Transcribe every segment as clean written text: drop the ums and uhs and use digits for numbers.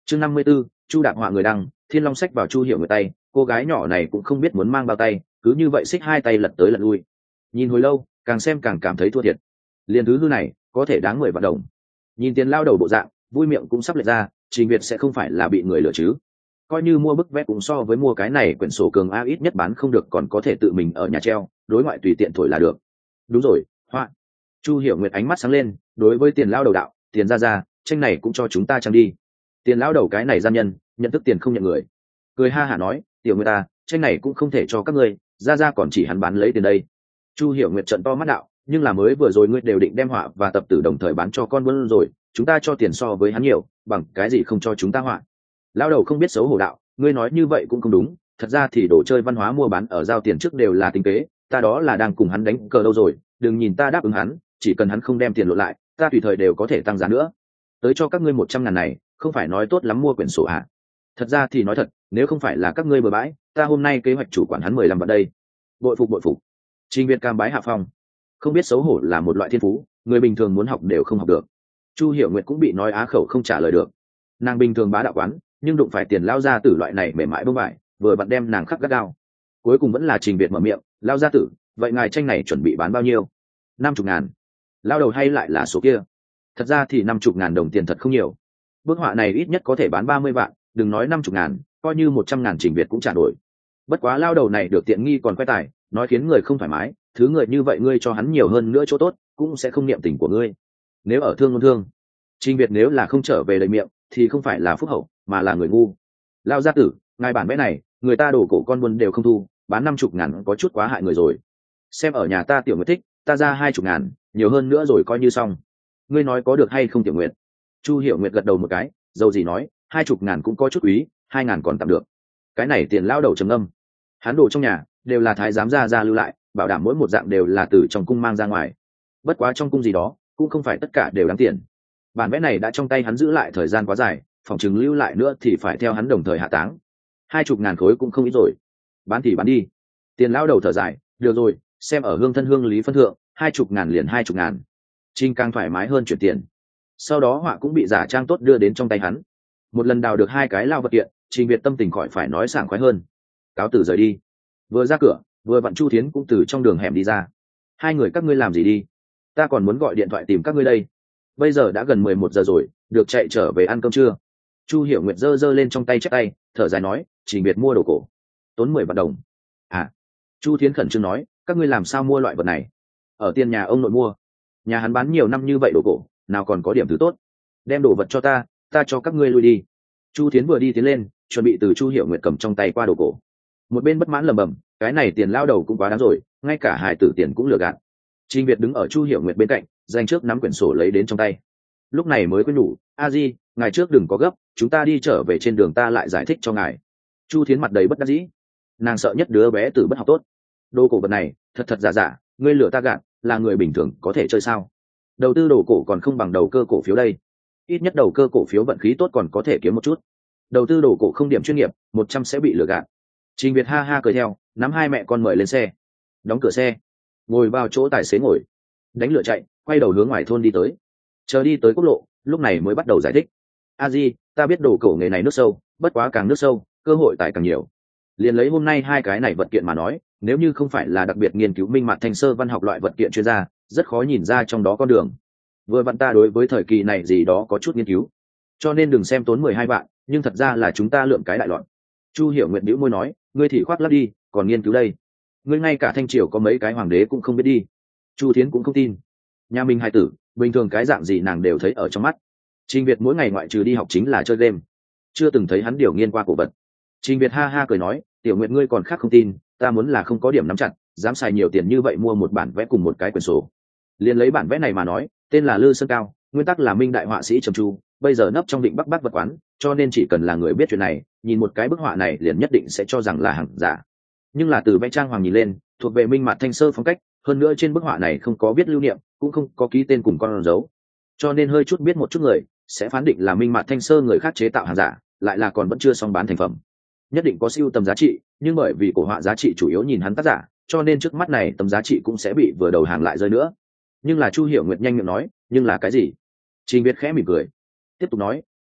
chương 54, chu đạp họa người đăng. Thiên Long sách vào Chu Hiểu Nguyệt tay, cô gái nhỏ này cũng không biết muốn mang bao tay, cứ như vậy xích hai tay lật tới lật lui, nhìn hồi lâu càng xem càng cảm thấy thua thiệt. Liền thứ hư này có thể đáng 10 vạn đồng. Nhìn tiền lao đầu bộ dạng vui miệng cũng sắp lệch ra, Trình Việt sẽ không phải là bị người lừa chứ? Coi như mua bức vẽ cũng so với mua cái này quyển sổ cường a, ít nhất bán không được còn có thể tự mình ở nhà treo, đối ngoại tùy tiện thổi là được. Đúng rồi, họa. Chu Hiểu Nguyệt ánh mắt sáng lên, đối với tiền lao đầu đạo, tiền ra tranh này cũng cho chúng ta trang đi. Tiền lao đầu cái này gian nhân, nhận thức tiền không nhận người, cười ha hả nói, tiểu người ta tranh này cũng không thể cho các ngươi, ra còn chỉ hắn bán lấy tiền đây. Chu Hiểu Nguyệt trợn to mắt đạo, nhưng là mới vừa rồi ngươi đều định đem họa và tập tử đồng thời bán cho con buôn rồi, chúng ta cho tiền so với hắn nhiều, bằng cái gì không cho chúng ta họa? Lao đầu không biết xấu hổ đạo, ngươi nói như vậy cũng không đúng, thật ra thì đồ chơi văn hóa mua bán ở giao tiền trước đều là tính kế, ta đó là đang cùng hắn đánh cờ đâu rồi, đừng nhìn ta đáp ứng hắn, chỉ cần hắn không đem tiền lộ lại, ta tùy thời đều có thể tăng giá nữa. Tới cho các ngươi 100.000 này, không phải nói tốt lắm mua quyển sổ à? Thật ra thì nói thật, nếu không phải là các ngươi bừa bãi, ta hôm nay kế hoạch chủ quản hắn 15 vào đây. Bội phục. Trình Việt cam bái hạ phong. Không biết xấu hổ là một loại thiên phú, người bình thường muốn học đều không học được. Chu Hiểu Nguyệt cũng bị nói á khẩu không trả lời được. Nàng bình thường bá đạo quán, nhưng đụng phải tiền lao gia tử loại này mềm mại bông vải, vừa vặn đem nàng khắc gắt gao. Cuối cùng vẫn là Trình Việt mở miệng, lao gia tử, vậy ngài tranh này chuẩn bị bán bao nhiêu? 50.000. Lao đầu hay lại là số kia? Thật ra thì 50.000 đồng tiền thật không nhiều. Bức họa này ít nhất có thể bán 30 vạn, đừng nói 50.000, coi như 100.000 Trình Việt cũng trả nổi. Bất quá lao đầu này được tiện nghi còn khoe tài, nói khiến người không thoải mái, thứ người như vậy ngươi cho hắn nhiều hơn nữa chỗ tốt, cũng sẽ không niệm tình của ngươi. Nếu ở thương ngôn thương, Trình Việt nếu là không trở về lời miệng, thì không phải là phúc hậu, mà là người ngu. Lao gia tử, ngài bản vẽ này, người ta đổ cổ con buôn đều không thu, bán 50.000 có chút quá hại người rồi. Xem ở nhà ta Tiểu Nguyệt thích, ta ra 20.000, nhiều hơn nữa rồi coi như xong. Ngươi nói có được hay không Tiểu Nguyệt? Chu Hiểu Nguyệt gật đầu một cái, dầu gì nói, 20.000 cũng có chút quý, 2.000 còn tạm được. Cái này tiền lao đầu trầm âm. Hắn đồ trong nhà đều là thái giám ra lưu lại, bảo đảm mỗi một dạng đều là từ trong cung mang ra ngoài. Bất quá trong cung gì đó cũng không phải tất cả đều đáng tiền. Bản vẽ này đã trong tay hắn giữ lại thời gian quá dài, phòng chừng lưu lại nữa thì phải theo hắn đồng thời hạ táng. 20.000 khối cũng không ít rồi, bán thì bán đi. Tiền lao đầu thở dài, được rồi, xem ở hương thân hương lý phân thượng, 20.000 liền 20.000. Trinh càng thoải mái hơn chuyển tiền. Sau đó họa cũng bị giả trang tốt đưa đến trong tay hắn. Một lần đào được 2 cái lao vật kiện, Trình Việt tâm tình khỏi phải nói sảng khoái hơn. Cáo tử rời đi. Vừa ra cửa, vừa vặn Chu Thiến cũng từ trong đường hẻm đi ra. Hai người các ngươi làm gì đi? Ta còn muốn gọi điện thoại tìm các ngươi đây. Bây giờ đã gần 11 giờ rồi, được chạy trở về ăn cơm trưa. Chu Hiểu Nguyệt giơ lên trong tay chép tay, thở dài nói, Trình Việt mua đồ cổ, tốn 10 vạn đồng. À? Chu Thiến khẩn trương nói, các ngươi làm sao mua loại vật này? Ở tiền nhà ông nội mua. Nhà hắn bán nhiều năm như vậy đồ cổ, nào còn có điểm thứ tốt. Đem đồ vật cho ta cho các ngươi lui đi. Chu Thiến vừa đi tiến lên, chuẩn bị từ Chu Hiểu Nguyệt cầm trong tay qua đồ cổ. Một bên bất mãn lầm bầm, cái này tiền lao đầu cũng quá đáng rồi, ngay cả hài tử tiền cũng lừa gạt. Trình Việt đứng ở Chu Hiểu Nguyệt bên cạnh, dành trước nắm quyển sổ lấy đến trong tay. Lúc này mới quên nhủ, a di, ngài trước đừng có gấp, chúng ta đi trở về trên đường ta lại giải thích cho ngài. Chu Thiến mặt đầy bất đắc dĩ, nàng sợ nhất đứa bé tử bất học tốt. Đồ cổ vật này thật giả, ngươi lừa ta gạt, là người bình thường có thể chơi sao? Đầu tư đồ cổ còn không bằng đầu cơ cổ phiếu đây, ít nhất đầu cơ cổ phiếu vận khí tốt còn có thể kiếm một chút. Đầu tư đồ cổ không điểm chuyên nghiệp, 100 sẽ bị lừa gạt. Trình Việt ha ha cười theo, nắm hai mẹ con mời lên xe, đóng cửa xe, ngồi vào chỗ tài xế ngồi, đánh lửa chạy, quay đầu hướng ngoài thôn đi tới. Chờ đi tới quốc lộ, lúc này mới bắt đầu giải thích. A di, ta biết đồ cổ nghề này nước sâu, bất quá càng nước sâu, cơ hội tài càng nhiều. Liền lấy hôm nay 2 cái này vật kiện mà nói, nếu như không phải là đặc biệt nghiên cứu minh mạt thanh sơ văn học loại vật kiện chuyên gia, rất khó nhìn ra trong đó con đường. Vừa vặn ta đối với thời kỳ này gì đó có chút nghiên cứu, cho nên đừng xem tốn 12 vạn, nhưng thật ra là chúng ta lượm cái đại loạn. Chu Hiểu Nguyệt bĩu môi nói, ngươi thì khoác lác đi, còn nghiên cứu đây. Ngươi ngay cả thanh triều có mấy cái hoàng đế cũng không biết đi. Chu Thiến cũng không tin. Nhà mình hài tử, bình thường cái dạng gì nàng đều thấy ở trong mắt. Trình Việt mỗi ngày ngoại trừ đi học chính là chơi game, chưa từng thấy hắn điều nghiên qua cổ vật. Trình Việt ha ha cười nói, Tiểu Nguyệt ngươi còn khác không tin, ta muốn là không có điểm nắm chặt, dám xài nhiều tiền như vậy mua một bản vẽ cùng một cái quyển sổ. Liền lấy bản vẽ này mà nói, tên là Lư Sơn Cao, nguyên tắc là minh đại họa sĩ Trầm Chu, bây giờ nấp trong Định Bắc Bát vật quán, cho nên chỉ cần là người biết chuyện này, nhìn một cái bức họa này liền nhất định sẽ cho rằng là hàng giả. Nhưng là từ vẽ trang hoàng nhìn lên, thuộc về minh mạt thanh sơ phong cách, hơn nữa trên bức họa này không có viết lưu niệm, cũng không có ký tên cùng con dấu, cho nên hơi chút biết một chút người sẽ phán định là minh mạt thanh sơ người khác chế tạo hàng giả, lại là còn vẫn chưa xong bán thành phẩm, nhất định có siêu tầm giá trị, nhưng bởi vì cổ họa giá trị chủ yếu nhìn hắn tác giả, cho nên trước mắt này tầm giá trị cũng sẽ bị vừa đầu hàng lại rơi nữa. Nhưng là Chu Hiểu Nguyệt nhanh miệng nói, nhưng là cái gì? Trình Việt khẽ mỉm cười, tiếp tục nói,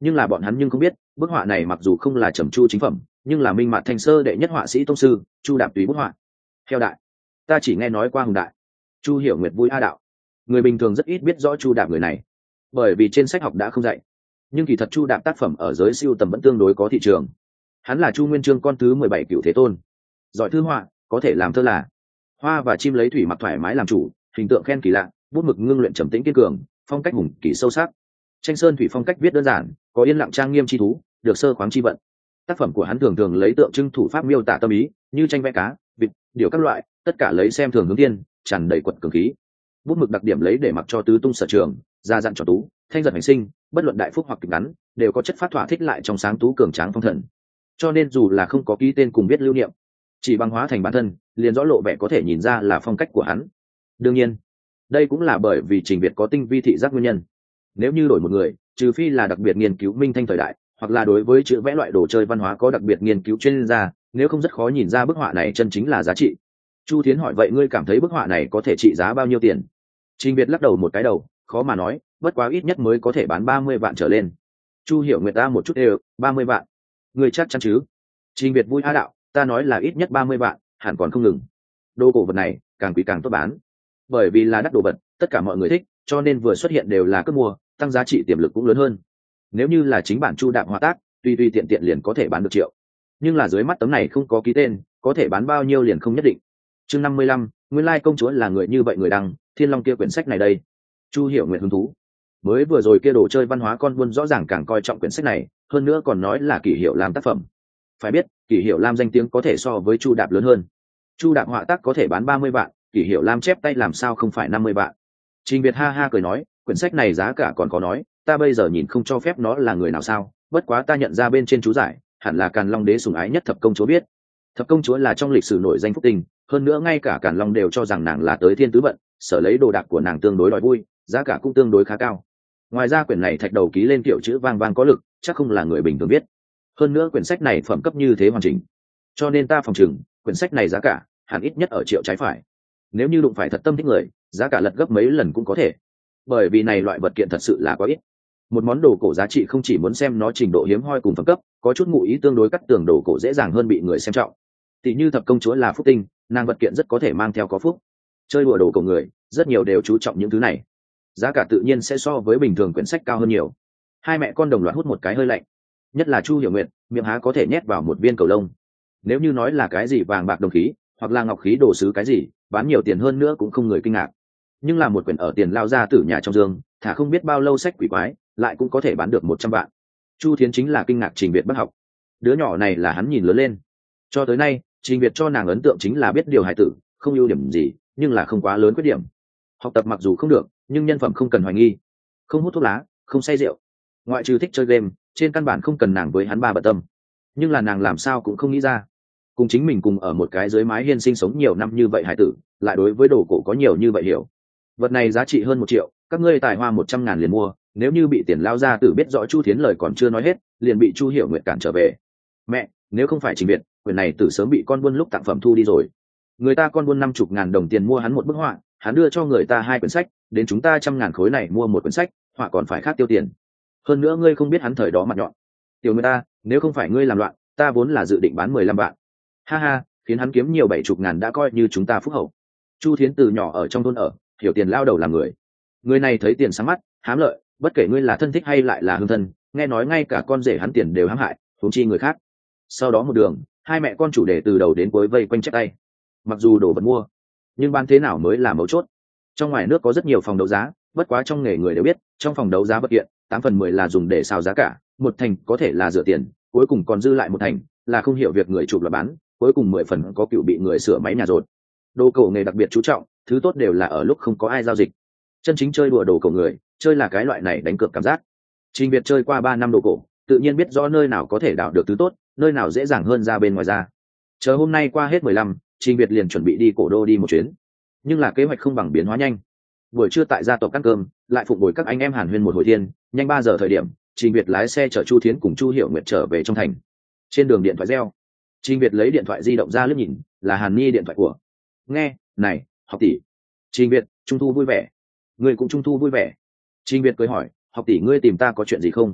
nhưng là bọn hắn nhưng không biết bức họa này mặc dù không là trầm chu chính phẩm, nhưng là minh mạt thanh sơ đệ nhất họa sĩ tông sư Chu Đạp tùy bức họa. Theo đại, ta chỉ nghe nói qua Hùng Đại. Chu Hiểu Nguyệt vui a đạo. Người bình thường rất ít biết rõ Chu Đạp người này, bởi vì trên sách học đã không dạy. Nhưng kỳ thật Chu Đạp tác phẩm ở giới siêu tầm vẫn tương đối có thị trường. Hắn là Chu Nguyên Chương con thứ 17 Cửu Thế Tôn, giỏi thư họa, có thể làm thơ là hoa và chim lấy thủy mặc thoải mái làm chủ, hình tượng khen kỳ lạ, bút mực ngưng luyện trầm tĩnh kiên cường, phong cách hùng kỳ sâu sắc. Tranh sơn thủy phong cách viết đơn giản, có yên lặng trang nghiêm chi thú, được sơ khoáng chi vận. Tác phẩm của hắn thường thường lấy tượng trưng thủ pháp miêu tả tâm ý, như tranh vẽ cá, vịt, điểu các loại, tất cả lấy xem thường hướng tiên, tràn đầy quật cường khí. Bút mực đặc điểm lấy để mặc cho tứ tung sở trường, ra dặn cho tú, thanh giật hành sinh, bất luận đại phúc hoặc kịch ngắn, đều có chất phát thỏa thích lại trong sáng tú cường tráng phong thần. Cho nên dù là không có ký tên cùng viết lưu niệm, chỉ bằng hóa thành bản thân, liền rõ lộ vẻ có thể nhìn ra là phong cách của hắn. Đương nhiên, đây cũng là bởi vì Trình Việt có tinh vi thị giác nguyên nhân. Nếu như đổi một người, trừ phi là đặc biệt nghiên cứu minh thanh thời đại, hoặc là đối với chữ vẽ loại đồ chơi văn hóa có đặc biệt nghiên cứu chuyên gia, nếu không rất khó nhìn ra bức họa này chân chính là giá trị. Chu Thiến hỏi vậy ngươi cảm thấy bức họa này có thể trị giá bao nhiêu tiền? Trình Việt lắc đầu một cái đầu, khó mà nói, bất quá ít nhất mới có thể bán 30 vạn trở lên. Chu Hiểu Nguyệt ta một chút đều, 30 vạn. Ngươi chắc chắn chứ? Trình Việt vui a đạo, ta nói là ít nhất 30 vạn, hẳn còn không ngừng. Đồ cổ vật này, càng quý càng tốt bán. Bởi vì là đắt đồ vật, tất cả mọi người thích, cho nên vừa xuất hiện đều là cướp mua, tăng giá trị tiềm lực cũng lớn hơn. Nếu như là chính bản Chu Đạp họa tác, tùy tiện tiện liền có thể bán được triệu. Nhưng là dưới mắt tấm này không có ký tên, có thể bán bao nhiêu liền không nhất định. Chương 55, nguyên lai công chúa là người như vậy người đăng, Thiên Long kia quyển sách này đây. Chu Hiểu Nguyệt hứng thú. Mới vừa rồi kia đồ chơi văn hóa con buôn rõ ràng càng coi trọng quyển sách này, hơn nữa còn nói là Kỷ Hiểu Lam tác phẩm. Phải biết, Kỷ Hiểu Lam danh tiếng có thể so với Chu Đạp lớn hơn. Chu Đạp họa tác có thể bán 30 vạn, Kỷ Hiểu Lam chép tay làm sao không phải 50 vạn. Trình Việt ha ha cười nói, quyển sách này giá cả còn có nói, ta bây giờ nhìn không cho phép nó là người nào sao, bất quá ta nhận ra bên trên chú giải, hẳn là Càn Long đế sủng ái nhất thập công chúa biết. Thập công chúa là trong lịch sử nổi danh phúc tình, hơn nữa ngay cả Càn Long đều cho rằng nàng là tới thiên tứ vận, sở lấy đồ đạc của nàng tương đối đòi vui, giá cả cũng tương đối khá cao. Ngoài ra quyển này thạch đầu ký lên kiểu chữ vang vang có lực, chắc không là người bình thường viết. Hơn nữa quyển sách này phẩm cấp như thế hoàn chỉnh, cho nên ta phòng chừng quyển sách này giá cả hẳn ít nhất ở triệu trái phải. Nếu như đụng phải thật tâm thích người, giá cả lật gấp mấy lần cũng có thể, bởi vì này loại vật kiện thật sự là quá ít. Một món đồ cổ giá trị không chỉ muốn xem nó trình độ hiếm hoi cùng phẩm cấp, có chút ngụ ý tương đối cắt tường đồ cổ dễ dàng hơn bị người xem trọng. Tỷ như thập công chúa là phúc tinh, nàng vật kiện rất có thể mang theo có phúc. Chơi đùa đồ cổ người rất nhiều đều chú trọng những thứ này, giá cả tự nhiên sẽ so với bình thường quyển sách cao hơn nhiều. Hai mẹ con đồng loạt hút một cái hơi lạnh, nhất là Chu Hiểu Nguyệt, miệng há có thể nhét vào một viên cầu lông. Nếu như nói là cái gì vàng bạc đồng khí hoặc là ngọc khí đồ sứ cái gì bán nhiều tiền hơn nữa cũng không người kinh ngạc, nhưng là một quyển ở tiền lao ra từ nhà trong giường thả không biết bao lâu sách quỷ quái lại cũng có thể bán được 100 vạn. Chu Thiến chính là kinh ngạc Trình Việt bất học, đứa nhỏ này là hắn nhìn lớn lên. Cho tới nay Trình Việt cho nàng ấn tượng chính là biết điều hài tử, không ưu điểm gì nhưng là không quá lớn khuyết điểm. Học tập mặc dù không được nhưng nhân phẩm không cần hoài nghi, không hút thuốc lá, không say rượu, ngoại trừ thích chơi game, trên căn bản không cần nàng với hắn ba bận tâm. Nhưng là nàng làm sao cũng không nghĩ ra, cùng chính mình cùng ở một cái dưới mái hiên sinh sống nhiều năm như vậy hải tử lại đối với đồ cổ có nhiều như vậy hiểu. Vật này giá trị hơn 1 triệu, các ngươi tài hoa 100.000 liền mua, nếu như bị tiền lao ra tử biết rõ Chu Thiến lời còn chưa nói hết liền bị Chu Hiểu Nguyệt cản trở về. Mẹ, nếu không phải Trình Việt, quyển này tử sớm bị con buôn lúc tặng phẩm thu đi rồi. Người ta con buôn 50.000 đồng tiền mua hắn một bức họa, hắn đưa cho người ta 2 quyển sách, đến chúng ta 100.000 khối này mua một quyển sách, họa còn phải khác tiêu tiền. Hơn nữa ngươi không biết hắn thời đó mặt nhọn. Tiểu người ta, nếu không phải ngươi làm loạn, ta vốn là dự định bán 15 vạn. Ha ha, khiến hắn kiếm nhiều 70.000 đã coi như chúng ta phúc hậu. Chu Thiến từ nhỏ ở trong thôn ở, hiểu tiền lao đầu làm người. Người này thấy tiền sáng mắt, hám lợi, bất kể ngươi là thân thích hay lại là hương thân, nghe nói ngay cả con rể hắn tiền đều hãm hại, huống chi người khác. Sau đó một đường, hai mẹ con chủ đề từ đầu đến cuối vây quanh chép tay. Mặc dù đồ vật mua, nhưng bán thế nào mới là mấu chốt. Trong ngoài nước có rất nhiều phòng đấu giá, bất quá trong nghề người đều biết, trong phòng đấu giá vật kiện, 8/10 là dùng để xào giá cả, 1/10 có thể là rửa tiền, cuối cùng còn dư lại 1/10 là không hiểu việc người chụp là bán, cuối cùng 10 phần có cựu bị người sửa máy nhà rột. Đồ cổ nghề đặc biệt chú trọng, thứ tốt đều là ở lúc không có ai giao dịch. Chân chính chơi đùa đồ cổ người, chơi là cái loại này đánh cược cảm giác. Trình Việt chơi qua 3 năm đồ cổ, tự nhiên biết rõ nơi nào có thể đào được thứ tốt, nơi nào dễ dàng hơn ra bên ngoài ra. Chờ hôm nay qua hết 15, Trình Việt liền chuẩn bị đi cổ đô đi một chuyến. Nhưng là kế hoạch không bằng biến hóa nhanh. Buổi trưa tại gia tộc ăn cơm, lại phụng bồi các anh em Hàn Huyên một hồi thiên, nhanh 3 giờ thời điểm, Trình Việt lái xe chở Chu Thiến cùng Chu Hiểu Nguyệt trở về trong thành. Trên đường điện thoại reo. Trình Việt lấy điện thoại di động ra liếc nhìn, là Hàn Ni điện thoại của. Nghe, này, học tỷ. Trình Việt, trung thu vui vẻ. Ngươi cũng trung thu vui vẻ. Trình Việt cười hỏi, học tỷ ngươi tìm ta có chuyện gì không?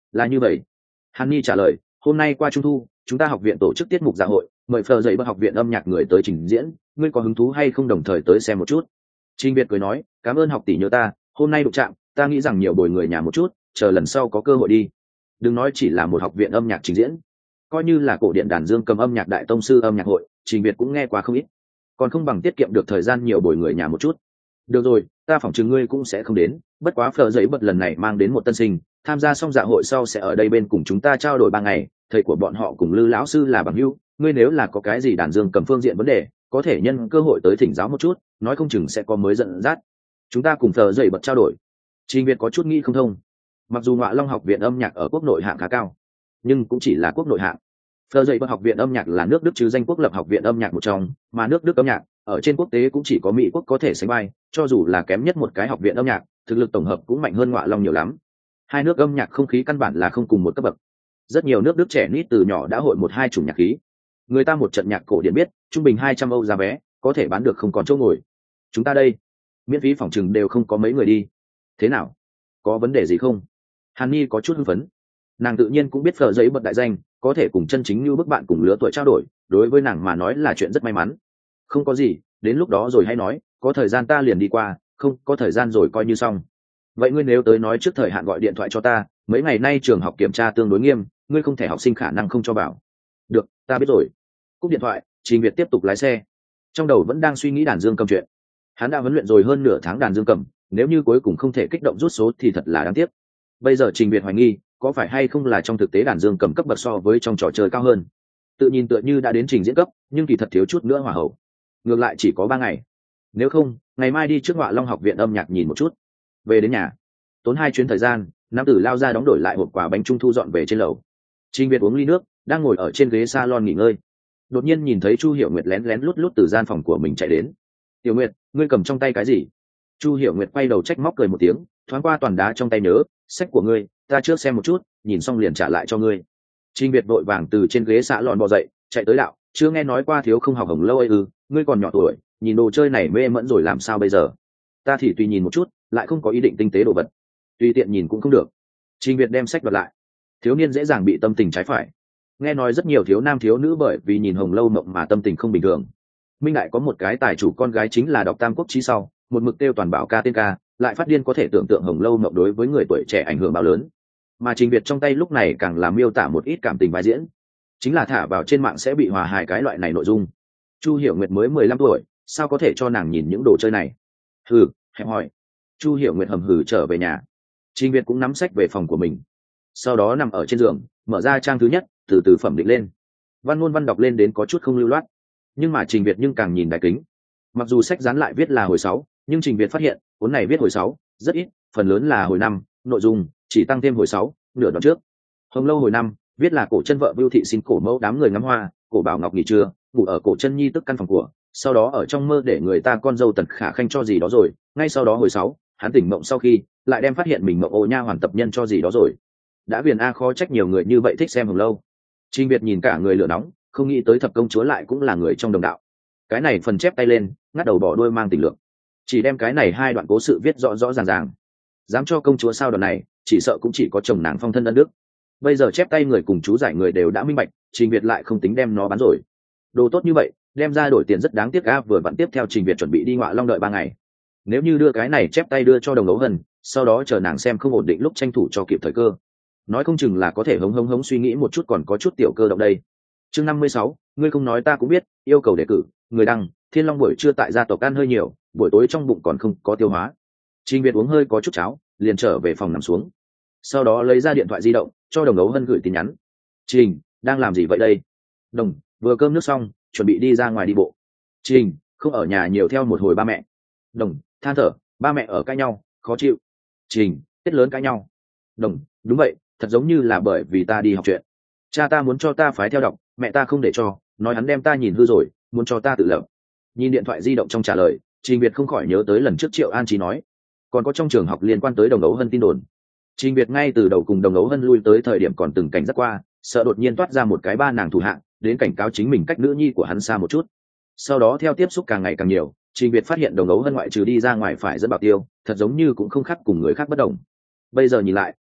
Là như vậy. Hàn Ni trả lời, hôm nay qua trung thu chúng ta học viện tổ chức tiết mục dạ hội, mời phờ dậy bậc học viện âm nhạc người tới trình diễn, ngươi có hứng thú hay không đồng thời tới xem một chút? Trình Việt cười nói, cảm ơn học tỷ nhớ ta, hôm nay đụng chạm, ta nghĩ rằng nhiều bồi người nhà một chút, chờ lần sau có cơ hội đi. Đừng nói chỉ là một học viện âm nhạc trình diễn, coi như là cổ điện đàn dương cầm âm nhạc đại tông sư âm nhạc hội, Trình Việt cũng nghe qua không ít, còn không bằng tiết kiệm được thời gian nhiều bồi người nhà một chút. Được rồi, ta phỏng chừng ngươi cũng sẽ không đến, bất quá phờ giấy bật lần này mang đến một tân sinh, tham gia xong dạ hội sau sẽ ở đây bên cùng chúng ta trao đổi 3 ngày, thầy của bọn họ cùng Lư lão sư là bằng hữu, ngươi nếu là có cái gì đàn dương cầm phương diện vấn đề, có thể nhân cơ hội tới thỉnh giáo một chút, nói không chừng sẽ có mới dẫn dắt. Chúng ta cùng phờ giấy bật trao đổi. Trình Việt có chút nghĩ không thông. Mặc dù Ngọa Long học viện âm nhạc ở quốc nội hạng khá cao, nhưng cũng chỉ là quốc nội hạng. Phờ dậy bậc học viện âm nhạc là nước Đức chứ danh quốc lập học viện âm nhạc một trong, mà nước Đức âm nhạc ở trên quốc tế cũng chỉ có Mỹ quốc có thể sánh vai, cho dù là kém nhất một cái học viện âm nhạc, thực lực tổng hợp cũng mạnh hơn Ngọa Long nhiều lắm. Hai nước âm nhạc không khí căn bản là không cùng một cấp bậc. Rất nhiều nước Đức trẻ nít từ nhỏ đã hội một hai chủng nhạc khí. Người ta một trận nhạc cổ điển biết, trung bình 200 Âu giá vé, có thể bán được không còn chỗ ngồi. Chúng ta đây, miễn phí phòng trừng đều không có mấy người đi. Thế nào? Có vấn đề gì không? Hàn Ni có chút hưng phấn. Nàng tự nhiên cũng biết phờ giấy bật đại danh, có thể cùng chân chính như bức bạn cùng lứa tuổi trao đổi, đối với nàng mà nói là chuyện rất may mắn. Không có gì, đến lúc đó rồi hay nói, có thời gian ta liền đi qua, không có thời gian rồi coi như xong. Vậy ngươi nếu tới nói trước thời hạn gọi điện thoại cho ta, mấy ngày nay trường học kiểm tra tương đối nghiêm, ngươi không thể học sinh khả năng không cho bảo. Được, ta biết rồi. Cúp điện thoại, Trình Việt tiếp tục lái xe. Trong đầu vẫn đang suy nghĩ đàn dương cầm chuyện. Hắn đã huấn luyện rồi hơn nửa tháng đàn dương cầm, nếu như cuối cùng không thể kích động rút số thì thật là đáng tiếc. Bây giờ Trình Việt hoài nghi, có phải hay không là trong thực tế đàn dương cầm cấp bậc so với trong trò chơi cao hơn. Tự nhìn tựa như đã đến trình diễn cấp, nhưng kỳ thật thiếu chút nữa hỏa hậu. Ngược lại chỉ có 3 ngày. Nếu không, ngày mai đi trước Ngọa Long học viện âm nhạc nhìn một chút. Về đến nhà, tốn 2 chuyến thời gian, nam tử lao ra đóng đổi lại hộp quà bánh trung thu dọn về trên lầu. Trình Việt uống ly nước, đang ngồi ở trên ghế salon nghỉ ngơi. Đột nhiên nhìn thấy Chu Hiểu Nguyệt lén lén lút lút từ gian phòng của mình chạy đến. "Tiểu Nguyệt, ngươi cầm trong tay cái gì?" Chu Hiểu Nguyệt quay đầu trách móc cười một tiếng, thoáng qua toàn đá trong tay nhớ, "Sách của ngươi, ta trước xem một chút, nhìn xong liền trả lại cho ngươi." Trình Việt vội vàng từ trên ghế xạ lòn bò dậy, chạy tới đạo, "Chưa nghe nói qua thiếu không học Hồng Lâu ấy ư? Ngươi còn nhỏ tuổi, nhìn đồ chơi này mê mẫn rồi làm sao bây giờ?" "Ta thì tùy nhìn một chút, lại không có ý định tinh tế đồ vật. Tùy tiện nhìn cũng không được." Trình Việt đem sách đoạt lại. Thiếu niên dễ dàng bị tâm tình trái phải. Nghe nói rất nhiều thiếu nam thiếu nữ bởi vì nhìn Hồng Lâu mộng mà tâm tình không bình thường. Minh Đại có một cái tài chủ con gái chính là đọc Tam Quốc chí sau, một mực tiêu toàn bảo ca tên ca, lại phát điên có thể tưởng tượng Hồng Lâu mộng đối với người tuổi trẻ ảnh hưởng bao lớn. Mà Trình Việt trong tay lúc này càng làm miêu tả một ít cảm tình vai diễn, chính là thả vào trên mạng sẽ bị hòa hài cái loại này nội dung. Chu Hiểu Nguyệt mới 15 tuổi, sao có thể cho nàng nhìn những đồ chơi này? Hừ, hẹp hỏi. Chu Hiểu Nguyệt hầm hừ trở về nhà. Trình Việt cũng nắm sách về phòng của mình, sau đó nằm ở trên giường, mở ra trang thứ nhất, từ từ phẩm định lên. Văn ngôn văn đọc lên đến có chút không lưu loát, nhưng mà Trình Việt nhưng càng nhìn đại kính. Mặc dù sách dán lại viết là hồi 6, nhưng Trình Việt phát hiện cuốn này viết hồi 6 rất ít, phần lớn là hồi 5, nội dung chỉ tăng thêm hồi 6, nửa đoạn trước. Hồng Lâu hồi 5, viết là cổ chân vợ Vưu thị xin cổ mẫu đám người ngắm hoa, cổ Bảo Ngọc nghỉ trưa, ngủ ở cổ chân nhi tức căn phòng của, sau đó ở trong mơ để người ta con dâu Tần Khả Khanh cho gì đó rồi, ngay sau đó hồi 6, hắn tỉnh mộng sau khi, lại đem phát hiện mình mộng ô nha hoàn tập nhân cho gì đó rồi. Đã viền a khó trách nhiều người như vậy thích xem Hồng Lâu. Trình Việt nhìn cả người lửa nóng, không nghĩ tới thập công chúa lại cũng là người trong đồng đạo. Cái này phần chép tay lên, ngắt đầu bỏ đuôi mang tình lượng, chỉ đem cái này 2 đoạn cố sự viết rõ rõ ràng ràng. Dám cho công chúa sao đoạn này, chỉ sợ cũng chỉ có chồng nàng Phong Thân ân đức. Bây giờ chép tay người cùng chú giải người đều đã minh bạch, Trình Việt lại không tính đem nó bán rồi. Đồ tốt như vậy, đem ra đổi tiền rất đáng tiếc a. Vừa vặn tiếp theo Trình Việt chuẩn bị đi Ngọa Long đợi 3 ngày. Nếu như đưa cái này chép tay đưa cho Đồng Ấu Hân, sau đó chờ nàng xem không ổn định lúc tranh thủ cho kịp thời cơ, nói không chừng là có thể hống suy nghĩ một chút còn có chút tiểu cơ động đây. Chương 56, ngươi không nói ta cũng biết, yêu cầu đề cử, người đăng, Thiên Long buổi trưa tại gia tộc ăn hơi nhiều, buổi tối trong bụng còn không có tiêu hóa. Trình Việt uống hơi có chút cháo, liền trở về phòng nằm xuống. Sau đó lấy ra điện thoại di động, cho Đồng Ấu Hân gửi tin nhắn. "Trình, đang làm gì vậy đây?" "Đồng, vừa cơm nước xong, chuẩn bị đi ra ngoài đi bộ." "Trình, không ở nhà nhiều theo một hồi ba mẹ." "Đồng, than thở, ba mẹ ở cãi nhau, khó chịu." "Trình, tiết lớn cãi nhau." "Đồng, đúng vậy, thật giống như là bởi vì ta đi học chuyện. Cha ta muốn cho ta phái theo đọc, mẹ ta không để cho, nói hắn đem ta nhìn hư rồi, muốn cho ta tự lập." Nhìn điện thoại di động trong trả lời, Trình Việt không khỏi nhớ tới lần trước Triệu An Chí nói, còn có trong trường học liên quan tới Đồng Ấu Hân tin đồn. Trình Việt ngay từ đầu cùng Đồng Ấu Hân lui tới thời điểm còn từng cảnh giác qua, sợ đột nhiên toát ra một cái ba nàng thủ hạng, đến cảnh cáo chính mình cách nữ nhi của hắn xa một chút. Sau đó theo tiếp xúc càng ngày càng nhiều, Trình Việt phát hiện Đồng Ấu Hân ngoại trừ đi ra ngoài phải rất bảo tiêu, thật giống như cũng không khác cùng người khác bất đồng. Bây giờ nhìn lại,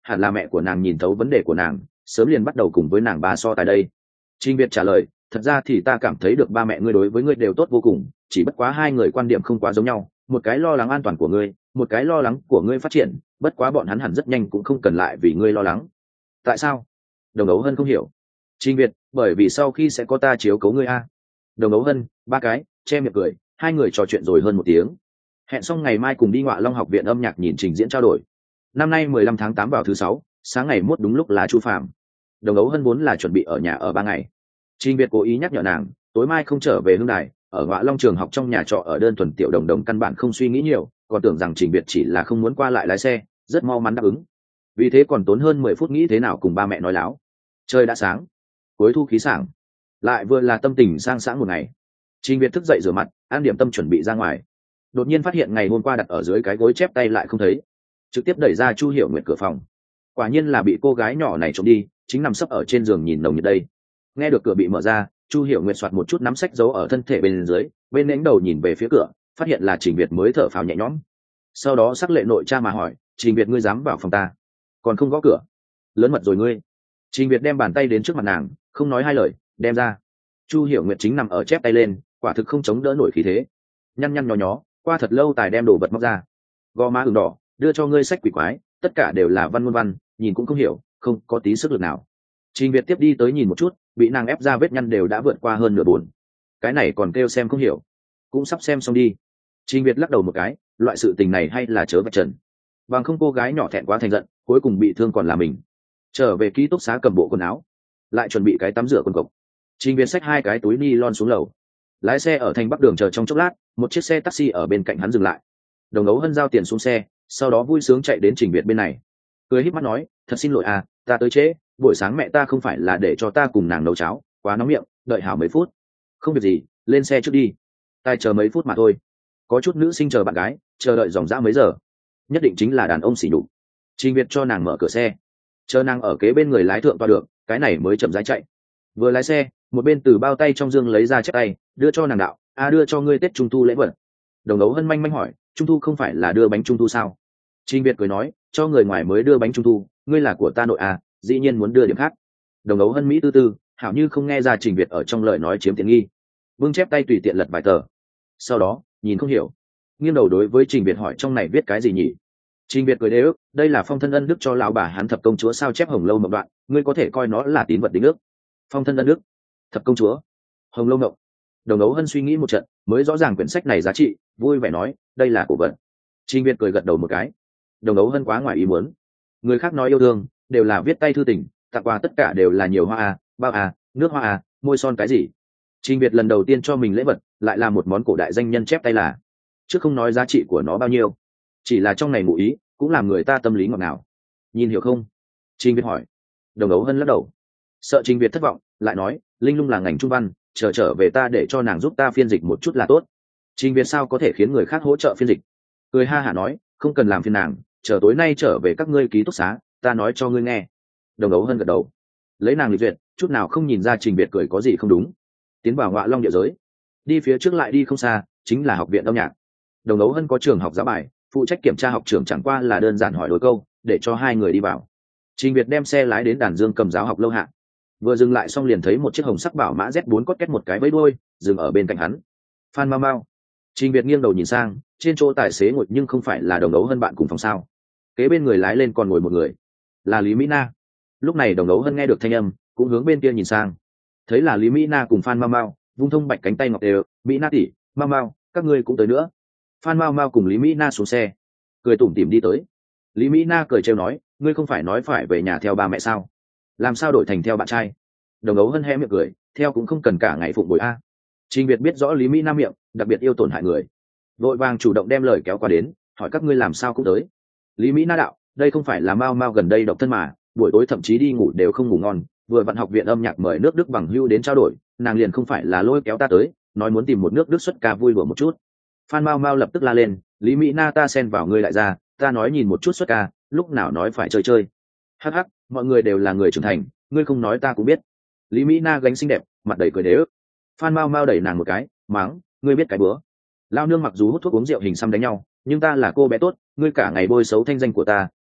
hẳn là mẹ của nàng nhìn thấu vấn đề của nàng, sớm liền bắt đầu cùng với nàng ba so tài đây. Trình Việt trả lời, thật ra thì ta cảm thấy được ba mẹ ngươi đối với ngươi đều tốt vô cùng, chỉ bất quá hai người quan điểm không quá giống nhau, một cái lo lắng an toàn của ngươi, một cái lo lắng của ngươi phát triển, bất quá bọn hắn hẳn rất nhanh cũng không cần lại vì ngươi lo lắng. Tại sao? Đồng Ấu Hân không hiểu. Trình Việt, bởi vì sau khi sẽ có ta chiếu cố ngươi a. Đồng Ấu Hân, ba cái, che miệng cười, hai người trò chuyện rồi hơn một tiếng. Hẹn xong ngày mai cùng đi Ngọa Long học viện âm nhạc nhìn trình diễn trao đổi. Năm nay 15 tháng 8 vào thứ sáu, sáng ngày mốt đúng lúc là Chu Phạm. Đồng Ấu Hân vốn là chuẩn bị ở nhà ở 3 ngày. Trình Việt cố ý nhắc nhở nàng, tối mai không trở về Hương Đài, ở Ngọa Long trường học trong nhà trọ ở đơn thuần tiểu Đồng Đồng căn bản không suy nghĩ nhiều, còn tưởng rằng Trình Việt chỉ là không muốn qua lại lái xe, rất mau mắn đáp ứng. Vì thế còn tốn hơn 10 phút nghĩ thế nào cùng ba mẹ nói láo. Trời đã sáng, cuối thu khí sảng, lại vừa là tâm tình sang sảng một ngày. Trình Việt thức dậy rửa mặt, ăn điểm tâm chuẩn bị ra ngoài. Đột nhiên phát hiện ngày hôm qua đặt ở dưới cái gối chép tay lại không thấy, trực tiếp đẩy ra Chu Hiểu Nguyệt cửa phòng. Quả nhiên là bị cô gái nhỏ này trộm đi, chính nằm sấp ở trên giường nhìn nồng nhiệt đây. Nghe được cửa bị mở ra, Chu Hiểu Nguyệt soạt một chút nắm sách giấu ở thân thể bên dưới, bên nén đầu nhìn về phía cửa, phát hiện là Trình Việt mới thở phào nhẹ nhõm. Sau đó sắc lệ nội cha mà hỏi, Trình Việt ngươi dám vào phòng ta, còn không gõ cửa, lớn mật rồi ngươi. Trình Việt đem bàn tay đến trước mặt nàng, không nói hai lời, đem ra. Chu Hiểu Nguyệt chính nằm ở chép tay lên, quả thực không chống đỡ nổi khí thế, nhăn nhăn nhó nhó, qua thật lâu tài đem đồ vật móc ra. Gò má ửng đỏ, đưa cho ngươi sách quỷ quái, tất cả đều là văn ngôn văn, nhìn cũng không hiểu, không có tí sức lực nào. Trình Việt tiếp đi tới nhìn một chút, bị nàng ép ra vết nhăn đều đã vượt qua hơn nửa buồn. Cái này còn kêu xem không hiểu, cũng sắp xem xong đi. Trình Việt lắc đầu một cái, loại sự tình này hay là chớ vạch trần, bằng không cô gái nhỏ thẹn quá thành giận, cuối cùng bị thương còn là mình. Trở về ký túc xá cầm bộ quần áo, lại chuẩn bị cái tắm rửa quần cộc. Trình Việt xách 2 cái túi ni lon xuống lầu, lái xe ở thành Bắc đường chờ trong chốc lát, một chiếc xe taxi ở bên cạnh hắn dừng lại. Đồng Ấu Hân giao tiền xuống xe, sau đó vui sướng chạy đến Trình Việt bên này, cười híp mắt nói, thật xin lỗi à, ta tới trễ, buổi sáng mẹ ta không phải là để cho ta cùng nàng nấu cháo, quá nóng miệng, đợi hảo mấy phút. Không việc gì, lên xe trước đi, ta chờ mấy phút mà thôi. Có chút nữ sinh chờ bạn gái, chờ đợi dòng dã mấy giờ, nhất định chính là đàn ông xỉ nhục. Trình Việt cho nàng mở cửa xe, chờ nàng ở kế bên người lái thượng toa được, cái này mới chậm rãi chạy. Vừa lái xe, một bên từ bao tay trong dương lấy ra chép tay, đưa cho nàng đạo, đưa cho ngươi Tết Trung thu lễ vật. Đồng Ấu Hân manh manh hỏi, Trung thu không phải là đưa bánh Trung thu sao? Trình Việt cười nói, cho người ngoài mới đưa bánh Trung thu, ngươi là của ta nội dĩ nhiên muốn đưa điểm khác. Đồng Ấu Hân mỹ tư tư, hảo như không nghe ra Trình Việt ở trong lời nói chiếm tiện nghi, vương chép tay tùy tiện lật vài tờ, sau đó nhìn không hiểu, nghiêng đầu đối với Trình Việt hỏi, trong này viết cái gì nhỉ? Trình Việt cười đế ức, đây là phong thân ân đức cho lão bà Hán thập công chúa sao chép Hồng Lâu Mộng đoạn, ngươi có thể coi nó là tín vật đính ước. Phong thân ân đức, thập công chúa, Hồng Lâu Mộng. Đồng Ấu Hân suy nghĩ một trận, mới rõ ràng quyển sách này giá trị, vui vẻ nói, đây là cổ vật. Trình Việt cười gật đầu một cái. Đồng Ấu Hân quá ngoài ý muốn, người khác nói yêu thương đều là viết tay thư tình, tặng quà tất cả đều là nhiều hoa bao nước hoa môi son cái gì. Trình Việt lần đầu tiên cho mình lễ vật, lại là một món cổ đại danh nhân chép tay là, chứ không nói giá trị của nó bao nhiêu, chỉ là trong này ngụ ý cũng làm người ta tâm lý ngọt ngào. Nhìn hiểu không? Trình Việt hỏi. Đồng Ấu Hân lắc đầu, sợ Trình Việt thất vọng, lại nói, linh lung là ngành trung văn, trở về ta để cho nàng giúp ta phiên dịch một chút là tốt. Trình Việt sao có thể khiến người khác hỗ trợ phiên dịch? Cười ha hả nói, không cần làm phiền nàng, chờ tối nay trở về các ngươi ký túc xá, ta nói cho ngươi nghe. Đồng Ấu Hân gật đầu, lấy nàng lịch duyệt, chút nào không nhìn ra Trình Việt cười có gì không đúng. Tiến vào Ngọa Long địa giới, đi phía trước lại đi không xa, chính là học viện âm nhạc. Đồng Ấu Hân có trường học giáo bài, phụ trách kiểm tra học trưởng chẳng qua là đơn giản hỏi đôi câu, để cho hai người đi vào. Trình Việt đem xe lái đến Đàn Dương Cầm giáo học lâu hạ, vừa dừng lại xong liền thấy một chiếc hồng sắc bảo mã Z4 cốt két một cái vẫy đuôi, dừng ở bên cạnh hắn. Phan Mau Mau. Trình Việt nghiêng đầu nhìn sang, trên chỗ tài xế ngồi nhưng không phải là Đồng Ấu Hân bạn cùng phòng sao? Kế bên người lái lên còn ngồi một người, là Lý Mỹ Na. Lúc này Đồng Ấu Hân nghe được thanh âm, cũng hướng bên kia nhìn sang, thấy là Lý Mỹ Na cùng Phan Mau Mau, vung thông bạch cánh tay ngọc đều, Mỹ Na tỷ, Mau Mau, các ngươi cũng tới nữa. Phan Mau Mau cùng Lý Mỹ Na xuống xe, cười tủm tỉm đi tới. Lý Mỹ Na cười trêu nói, ngươi không phải nói phải về nhà theo ba mẹ sao, làm sao đổi thành theo bạn trai? Đồng Ấu Hân hé miệng cười, theo cũng không cần cả ngày phụng bồi Trình Việt biết rõ Lý Mỹ Na miệng đặc biệt yêu tổn hại người, vội vàng chủ động đem lời kéo qua đến, hỏi các ngươi làm sao cũng tới. Lý Mỹ Na đạo, đây không phải là Mau Mau gần đây độc thân mà, buổi tối thậm chí đi ngủ đều không ngủ ngon, vừa vặn học viện âm nhạc mời nước Đức bằng hưu đến trao đổi, nàng liền không phải là lôi kéo ta tới, nói muốn tìm một nước Đức xuất ca vui đùa một chút. Phan Mau Mau lập tức la lên, Lý Mỹ Na ta xen vào ngươi lại ra, ta nói nhìn một chút xuất ca, lúc nào nói phải chơi chơi. Hắc hắc, mọi người đều là người trưởng thành, ngươi không nói ta cũng biết. Lý Mỹ Na gánh xinh đẹp, mặt đầy cười đế ức. Phan Mau Mau đẩy nàng một cái, mắng, ngươi biết cái bữa. Lao nương mặc dù hút thuốc uống rượu hình xăm đánh nhau, nhưng ta là cô bé tốt, ngươi cả ngày bôi xấu thanh danh của ta,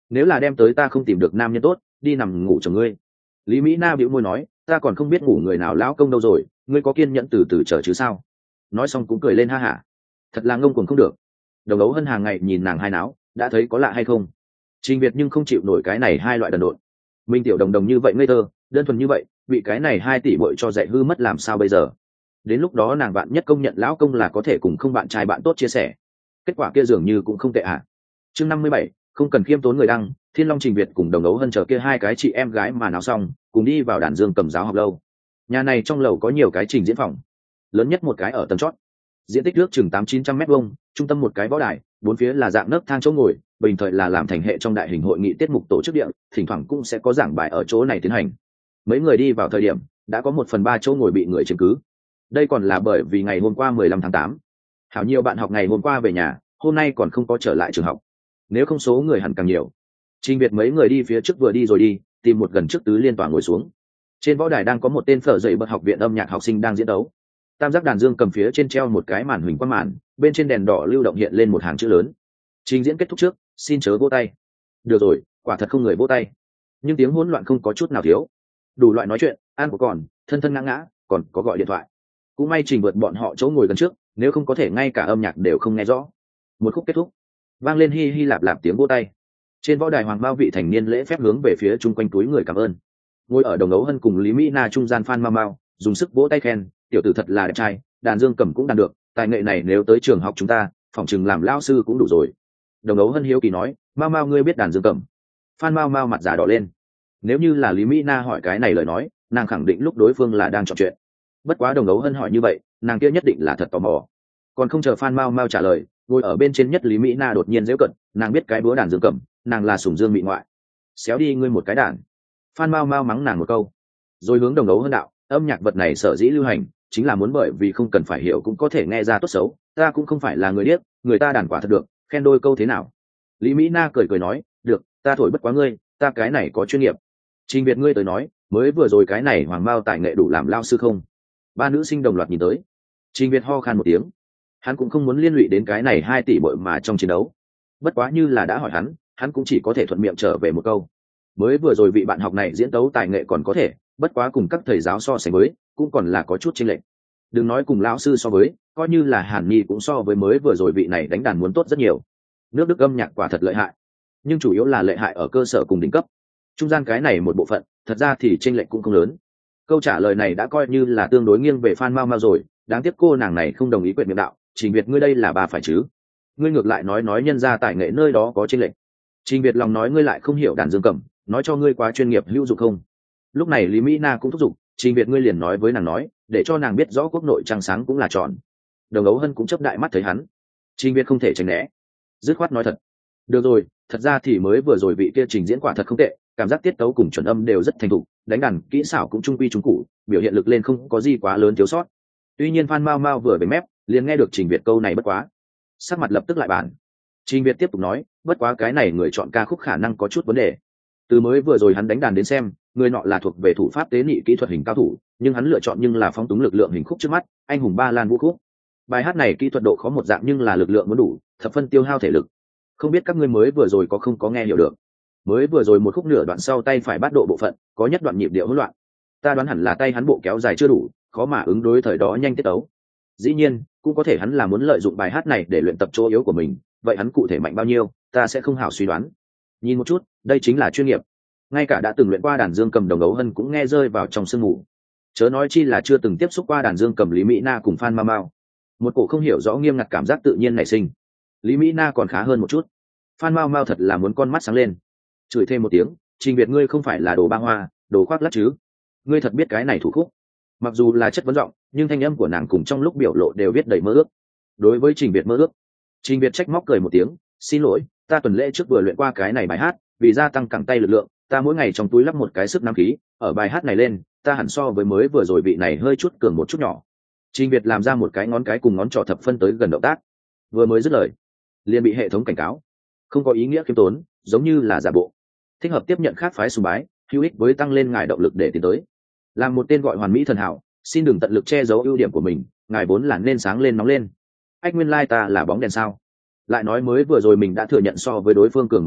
nếu là đem tới ta không tìm được nam nhân tốt, đi nằm ngủ chồng ngươi. Lý Mỹ Na bĩu môi nói, ta còn không biết ngủ người nào lão công đâu rồi, ngươi có kiên nhẫn từ từ chờ chứ sao. Nói xong cũng cười lên ha hả. Thật là ngông cuồng không được. Đồng Ấu Hân hàng ngày nhìn nàng hai náo, đã thấy có lạ hay không. Trình Việt nhưng không chịu nổi cái này hai loại đần độn. Minh tiểu đồng đồng như vậy ngây thơ, đơn thuần như vậy, bị cái này 2 tỷ bội cho dạy hư mất làm sao bây giờ. Đến lúc đó nàng bạn nhất công nhận lão công là có thể cùng không bạn trai bạn tốt chia sẻ. Kết quả kia dường như cũng không tệ ạ. Chương 57, không cần khiêm tốn người đăng, Thiên Long Trình Việt cùng Đồng Ấu Hân chờ kia hai cái chị em gái mà nào xong, cùng đi vào Đàn Dương Cầm giáo học lâu. Nhà này trong lầu có nhiều cái trình diễn phòng, lớn nhất một cái ở tầng chót, diện tích nước chừng 800-900 m², trung tâm một cái võ đài, bốn phía là dạng nấc thang chỗ ngồi, bình thời là làm thành hệ trong đại hình hội nghị tiết mục tổ chức địa, thỉnh thoảng cũng sẽ có giảng bài ở chỗ này tiến hành. Mấy người đi vào thời điểm đã có 1/3 chỗ ngồi bị người chiếm cứ. Đây còn là bởi vì ngày hôm qua 15 tháng 8, hảo nhiều bạn học ngày hôm qua về nhà, hôm nay còn không có trở lại trường học, nếu không số người hẳn càng nhiều. Trình Việt mấy người đi phía trước vừa đi rồi đi, tìm một gần trước tứ liên tòa ngồi xuống. Trên võ đài đang có một tên phở dậy bậc học viện âm nhạc học sinh đang diễn đấu. Tam giác đàn dương cầm phía trên treo một cái màn huỳnh quang màn, bên trên đèn đỏ lưu động hiện lên một hàng chữ lớn. Trình diễn kết thúc trước, xin chớ vỗ tay. Được rồi, quả thật không người vỗ tay, nhưng tiếng hỗn loạn không có chút nào thiếu. Đủ loại nói chuyện, ăn của còn, thân thân ngã ngã, còn có gọi điện thoại. Cũng may Trình vượt bọn họ chỗ ngồi gần trước, nếu không có thể ngay cả âm nhạc đều không nghe rõ. Một khúc kết thúc, vang lên hi hi lạp lạp tiếng vỗ tay. Trên võ đài hoàng bao vị thành niên lễ phép hướng về phía chung quanh túi người cảm ơn. Ngồi ở Đồng Ấu Hân cùng Lý Mỹ Na trung gian Phan Mau Mau dùng sức vỗ tay khen, tiểu tử thật là đẹp trai, đàn dương cầm cũng đàn được, tài nghệ này nếu tới trường học chúng ta, phỏng chừng làm lão sư cũng đủ rồi. Đồng Ấu Hân hiếu kỳ nói, Mau Mau ngươi biết đàn dương cầm? Phan Mau Mau mặt già đỏ lên. Nếu như là Lý Mỹ Na hỏi cái này lời nói, nàng khẳng định lúc đối phương là đang trò chuyện. Bất quá Đồng Ấu Hân hỏi như vậy, nàng kia nhất định là thật tò mò. Còn không chờ Phan Mau Mau trả lời, ngồi ở bên trên nhất Lý Mỹ Na đột nhiên giễu cận, nàng biết cái búa đàn dương cầm, nàng là sủng dương mị ngoại. Xéo đi ngươi một cái đàn. Phan Mau Mau mắng nàng một câu, rồi hướng Đồng Ấu Hân đạo, âm nhạc vật này sở dĩ lưu hành, chính là muốn bởi vì không cần phải hiểu cũng có thể nghe ra tốt xấu, ta cũng không phải là người điếc, người ta đàn quả thật được, khen đôi câu thế nào. Lý Mỹ Na cười cười nói, được, ta thổi bất quá ngươi, ta cái này có chuyên nghiệp. Trình Việt ngươi tới nói, mới vừa rồi cái này hoàng mao tài nghệ đủ làm lao sư không? Ba nữ sinh đồng loạt nhìn tới. Trình Việt ho khan một tiếng, hắn cũng không muốn liên lụy đến cái này 2 tỷ bội mà trong chiến đấu. Bất quá như là đã hỏi hắn cũng chỉ có thể thuận miệng trở về một câu. Mới vừa rồi vị bạn học này diễn tấu tài nghệ còn có thể, bất quá cùng các thầy giáo so sánh với, cũng còn là có chút chênh lệch. Đừng nói cùng lão sư so với, coi như là Hàn Nhi cũng so với mới vừa rồi vị này đánh đàn muốn tốt rất nhiều. Nước Đức âm nhạc quả thật lợi hại, nhưng chủ yếu là lợi hại ở cơ sở cùng đỉnh cấp. Trung gian cái này một bộ phận, thật ra thì chênh lệch cũng không lớn. Câu trả lời này đã coi như là tương đối nghiêng về Phan Mau Mau rồi, đáng tiếc cô nàng này không đồng ý quyệt miệng đạo, Trình Việt ngươi đây là bà phải chứ? Ngươi ngược lại nói nhân ra tài nghệ nơi đó có chênh lệch. Trình Việt lòng nói ngươi lại không hiểu đàn dương cầm, nói cho ngươi quá chuyên nghiệp hữu dụng không? Lúc này Lý Mỹ Na cũng thúc giục, Trình Việt ngươi liền nói với nàng nói, để cho nàng biết rõ quốc nội trăng sáng cũng là tròn. Đồng Ấu Hân cũng chớp đại mắt thấy hắn. Trình Việt không thể tránh né, dứt khoát nói thật. Được rồi, thật ra thì mới vừa rồi vị kia trình diễn quả thật không tệ, cảm giác tiết tấu cùng chuẩn âm đều rất thành thục, đánh đàn kỹ xảo cũng trung quy trung cụ, biểu hiện lực lên không có gì quá lớn thiếu sót. Tuy nhiên Phan Mau Mau vừa về mép, liền nghe được Trình Việt câu này bất quá, sắc mặt lập tức lại bản. Trình Việt tiếp tục nói, bất quá cái này người chọn ca khúc khả năng có chút vấn đề. Từ mới vừa rồi hắn đánh đàn đến xem, người nọ là thuộc về thủ pháp tế nhị kỹ thuật hình cao thủ, nhưng hắn lựa chọn nhưng là phóng túng lực lượng hình khúc trước mắt, anh hùng ba lan vũ khúc. Bài hát này kỹ thuật độ khó một dạng nhưng là lực lượng muốn đủ, thập phân tiêu hao thể lực. Không biết các ngươi mới vừa rồi có không có nghe hiểu được? Mới vừa rồi một khúc nửa đoạn sau tay phải bắt độ bộ phận, có nhất đoạn nhịp điệu hỗn loạn. Ta đoán hẳn là tay hắn bộ kéo dài chưa đủ, khó mà ứng đối thời đó nhanh tiết tấu. Dĩ nhiên, cũng có thể hắn là muốn lợi dụng bài hát này để luyện tập chỗ yếu của mình, vậy hắn cụ thể mạnh bao nhiêu, ta sẽ không hảo suy đoán. Nhìn một chút, đây chính là chuyên nghiệp. Ngay cả đã từng luyện qua đàn dương cầm Đồng Ấu Hân cũng nghe rơi vào trong sương mù. Chớ nói chi là chưa từng tiếp xúc qua đàn dương cầm Lý Mỹ Na cùng Phan Mau Mau. Một cổ không hiểu rõ nghiêm ngặt cảm giác tự nhiên nảy sinh. Lý Mỹ Na còn khá hơn một chút, Phan Mau Mau thật là muốn con mắt sáng lên, chửi thêm một tiếng, Trình Việt ngươi không phải là đồ ba hoa, đồ khoác lác chứ? Ngươi thật biết cái này thủ khúc? Mặc dù là chất vấn giọng, nhưng thanh âm của nàng cùng trong lúc biểu lộ đều viết đầy mơ ước. Đối với Trình Việt mơ ước, Trình Việt trách móc cười một tiếng, xin lỗi, ta tuần lễ trước vừa luyện qua cái này bài hát, vì gia tăng cẳng tay lực lượng, ta mỗi ngày trong túi lắp một cái sức nắm khí, ở bài hát này lên, ta hẳn so với mới vừa rồi vị này hơi chút cường một chút nhỏ. Trình Việt làm ra một cái ngón cái cùng ngón trỏ thập phân tới gần động tác, vừa mới dứt lời, liền bị hệ thống cảnh cáo, không có ý nghĩa khiêm tốn, giống như là giả bộ. Thích hợp tiếp nhận khác phái sùng bái, hữu ích với tăng lên ngài động lực để tiến tới. Làm một tên gọi hoàn mỹ thần hảo, xin đừng tận lực che giấu ưu điểm của mình, ngài vốn là nên sáng lên nóng lên. Ách nguyên lai ta là bóng đèn sao? Lại nói mới vừa rồi mình đã thừa nhận so với đối phương cường một chút,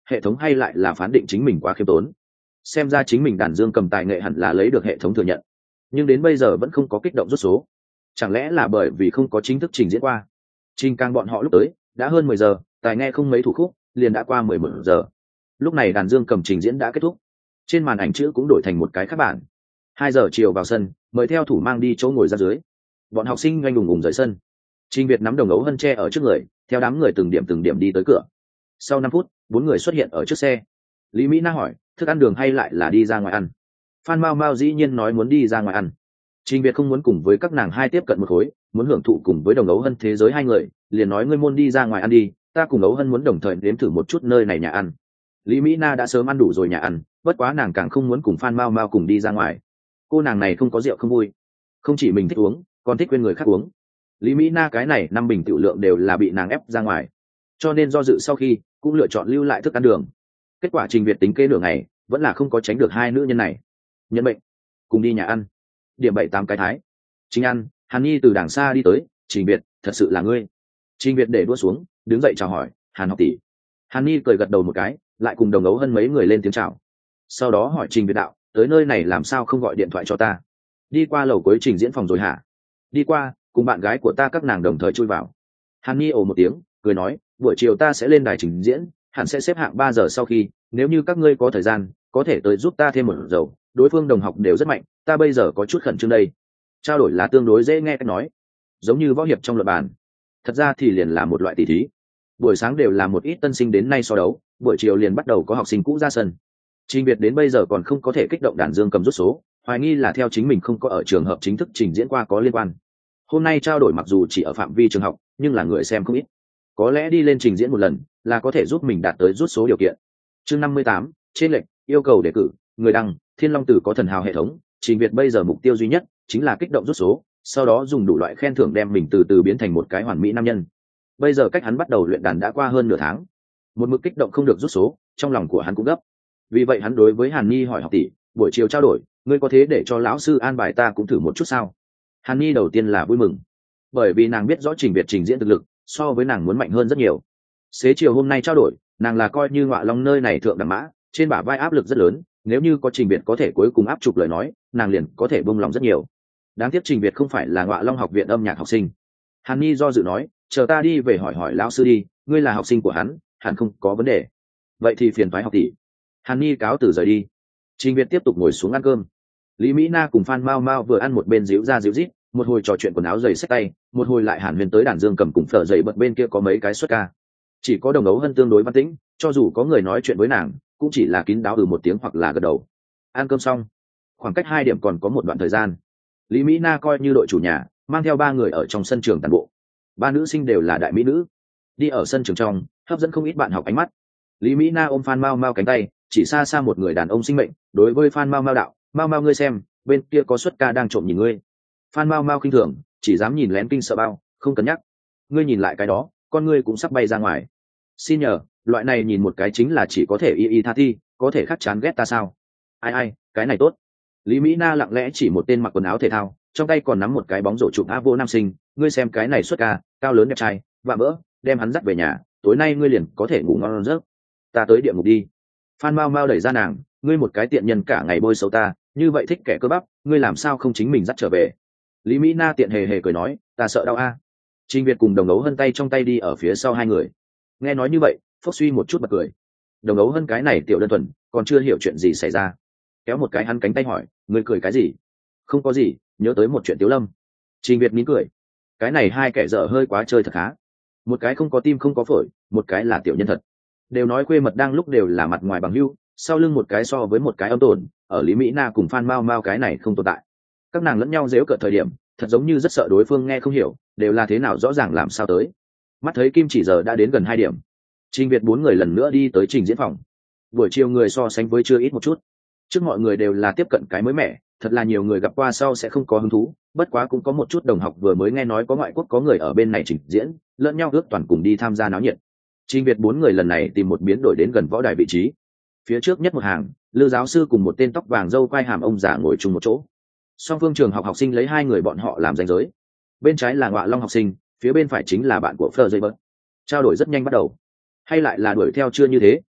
hệ thống hay lại là phán định chính mình quá khiêm tốn. Xem ra chính mình đàn dương cầm tài nghệ hẳn là lấy được hệ thống thừa nhận, nhưng đến bây giờ vẫn không có kích động rút số. Chẳng lẽ là bởi vì không có chính thức trình diễn qua? Trình Càng bọn họ lúc tới đã hơn 10 giờ, tài nghe không mấy thủ khúc liền đã qua 11 giờ. Lúc này đàn dương cầm trình diễn đã kết thúc, trên màn ảnh chữ cũng đổi thành một cái khác bản. 2 giờ chiều vào sân, mời theo thủ mang đi chỗ ngồi ra dưới. Bọn học sinh nhanh ùng rời sân. Trình Việt nắm đồng ấu hân tre ở trước người, theo đám người từng điểm đi tới cửa. Sau 5 phút, 4 người xuất hiện ở trước xe. Lý Mỹ Na hỏi, thức ăn đường hay lại là đi ra ngoài ăn? Phan Mao Mao dĩ nhiên nói muốn đi ra ngoài ăn. Trình Việt không muốn cùng với các nàng hai tiếp cận một khối, muốn hưởng thụ cùng với đồng ấu hân thế giới hai người, liền nói ngươi môn đi ra ngoài ăn đi, ta cùng ấu hân muốn đồng thời nếm thử một chút nơi này nhà ăn. Lý Mỹ Na đã sớm ăn đủ rồi nhà ăn, bất quá nàng càng không muốn cùng Phan Mao Mao cùng đi ra ngoài. Cô nàng này không có rượu không vui, không chỉ mình thích uống, còn thích quên người khác uống. Lý Mỹ Na cái này 5 bình tiểu lượng đều là bị nàng ép ra ngoài, cho nên do dự sau khi cũng lựa chọn lưu lại thức ăn đường. Kết quả Trình Việt tính kế nửa ngày vẫn là không có tránh được hai nữ nhân này. Nhân bệnh, cùng đi nhà ăn. Điểm 7-8 cái thái. Trình ăn, Hàn Nhi từ đằng xa đi tới, Trình Việt, thật sự là ngươi. Trình Việt để đũa xuống, đứng dậy chào hỏi, Hàn học tỷ. Hàn Nhi cười gật đầu một cái, lại cùng đồng ấu hân mấy người lên tiếng chào. Sau đó hỏi Trình Việt đạo, tới nơi này làm sao không gọi điện thoại cho ta? Đi qua lầu cuối trình diễn phòng rồi hả? Đi qua, cùng bạn gái của ta các nàng đồng thời chui vào. Hàn Nhi ồ một tiếng, cười nói, buổi chiều ta sẽ lên đài trình diễn, hẳn sẽ xếp hạng 3 giờ sau khi, nếu như các ngươi có thời gian, có thể tới giúp ta thêm một dầu, đối phương đồng học đều rất mạnh, ta bây giờ có chút khẩn trương đây. Trao đổi là tương đối dễ nghe cách nói, giống như võ hiệp trong luật bàn. Thật ra thì liền là một loại tỷ thí. Buổi sáng đều là một ít tân sinh đến nay so đấu, buổi chiều liền bắt đầu có học sinh cũ ra sân. Trình Việt đến bây giờ còn không có thể kích động đàn dương cầm rút số, hoài nghi là theo chính mình không có ở trường hợp chính thức trình diễn qua có liên quan. Hôm nay trao đổi mặc dù chỉ ở phạm vi trường học, nhưng là người xem không ít. Có lẽ đi lên trình diễn một lần là có thể giúp mình đạt tới rút số điều kiện. Chương 58, trên lệnh yêu cầu đề cử, người đăng, Thiên Long Tử có thần hào hệ thống. Trình Việt bây giờ mục tiêu duy nhất chính là kích động rút số, sau đó dùng đủ loại khen thưởng đem mình từ từ biến thành một cái hoàn mỹ nam nhân. Bây giờ cách hắn bắt đầu luyện đàn đã qua hơn nửa tháng, một mực kích động không được rút số, trong lòng của hắn cũng gấp. Vì vậy hắn đối với Hàn Nhi hỏi, học tỷ, buổi chiều trao đổi, ngươi có thế để cho lão sư an bài ta cũng thử một chút sao? Hàn Nhi đầu tiên là vui mừng, bởi vì nàng biết rõ Trình Việt trình diễn thực lực so với nàng muốn mạnh hơn rất nhiều. Xế chiều hôm nay trao đổi, nàng là coi như Ngọa Long nơi này thượng đẳng mã, trên bả vai áp lực rất lớn, nếu như có Trình Việt có thể cuối cùng áp chụp lời nói, nàng liền có thể bông lòng rất nhiều. Đáng tiếc Trình Việt không phải là Ngọa Long học viện âm nhạc học sinh. Hàn Nhi do dự nói, chờ ta đi về hỏi hỏi lão sư đi, ngươi là học sinh của hắn, hẳn không có vấn đề. Vậy thì phiền toái học tỷ. Hàn Nhi cáo từ rời đi. Trình Việt tiếp tục ngồi xuống ăn cơm. Lý Mỹ Na cùng Phan Mao Mao vừa ăn một bên díu ra díu dít, một hồi trò chuyện quần áo giày xách tay, một hồi lại hàn huyền tới đàn dương cầm cùng phở dậy bật bên kia có mấy cái xuất ca. Chỉ có đồng ấu hân tương đối văn tĩnh, cho dù có người nói chuyện với nàng cũng chỉ là kín đáo một tiếng hoặc là gật đầu. Ăn cơm xong, khoảng cách 2 điểm còn có một đoạn thời gian. Lý Mỹ Na coi như đội chủ nhà, mang theo 3 người ở trong sân trường toàn bộ. 3 nữ sinh đều là đại mỹ nữ, đi ở sân trường trong hấp dẫn không ít bạn học ánh mắt. Lý Mỹ Na ôm Phan Mao Mao cánh tay, chỉ xa xa một người đàn ông sinh mệnh, đối với Phan Mao Mao đạo, Mao Mao ngươi xem, bên kia có xuất ca đang trộm nhìn ngươi. Phan Mao Mao khinh thường, chỉ dám nhìn lén kinh sợ bao, không cần nhắc. Ngươi nhìn lại cái đó, con ngươi cũng sắp bay ra ngoài. Xin nhờ, loại này nhìn một cái chính là chỉ có thể y tha thi, có thể khắc chán ghét ta sao? Ai, cái này tốt. Lý Mỹ Na lặng lẽ chỉ một tên mặc quần áo thể thao, trong tay còn nắm một cái bóng rổ chụp áp vô nam sinh, ngươi xem cái này xuất ca, cao lớn đẹp trai, và bỡ, đem hắn dắt về nhà, tối nay ngươi liền có thể ngủ ngon giấc. Ta tới địa ngục đi. Phan Mao Mao đẩy ra nàng, ngươi một cái tiện nhân cả ngày bôi xấu ta, như vậy thích kẻ cơ bắp, ngươi làm sao không chính mình dắt trở về? Lý Mỹ Na tiện hề hề cười nói, ta sợ đau a. Trình Việt cùng đồng ấu hân tay trong tay đi ở phía sau hai người. Nghe nói như vậy, phốc suy một chút bật cười. Đồng ấu hân cái này tiểu đơn thuần, còn chưa hiểu chuyện gì xảy ra, kéo một cái hắn cánh tay hỏi, ngươi cười cái gì? Không có gì, nhớ tới một chuyện Tiếu Lâm. Trình Việt mỉm cười, cái này hai kẻ dở hơi quá chơi thật khá. Một cái không có tim không có phổi, một cái là tiểu nhân thật. Đều nói quê mật đang lúc đều là mặt ngoài bằng hữu, sau lưng một cái so với một cái âm tồn, ở Lý Mỹ Na cùng Phan Mao Mao cái này không tồn tại. Các nàng lẫn nhau giễu cợt thời điểm, thật giống như rất sợ đối phương nghe không hiểu, đều là thế nào rõ ràng làm sao tới. Mắt thấy kim chỉ giờ đã đến gần 2 điểm, Trình Việt 4 người lần nữa đi tới trình diễn phòng. Buổi chiều người so sánh với chưa ít một chút, trước mọi người đều là tiếp cận cái mới mẻ, thật là nhiều người gặp qua sau sẽ không có hứng thú, bất quá cũng có một chút đồng học vừa mới nghe nói có ngoại quốc có người ở bên này trình diễn, lẫn nhau ước toàn cùng đi tham gia náo nhiệt. Trình Việt 4 người lần này tìm một biến đổi đến gần võ đài vị trí. Phía trước nhất một hàng, Lư giáo sư cùng một tên tóc vàng râu quai hàm ông già ngồi chung một chỗ. Song phương trường học học sinh lấy 2 người bọn họ làm ranh giới. Bên trái là Ngọa Long học sinh, phía bên phải chính là bạn của Fleur Jaber. Trao đổi rất nhanh bắt đầu. Hay lại là đuổi theo chưa như thế,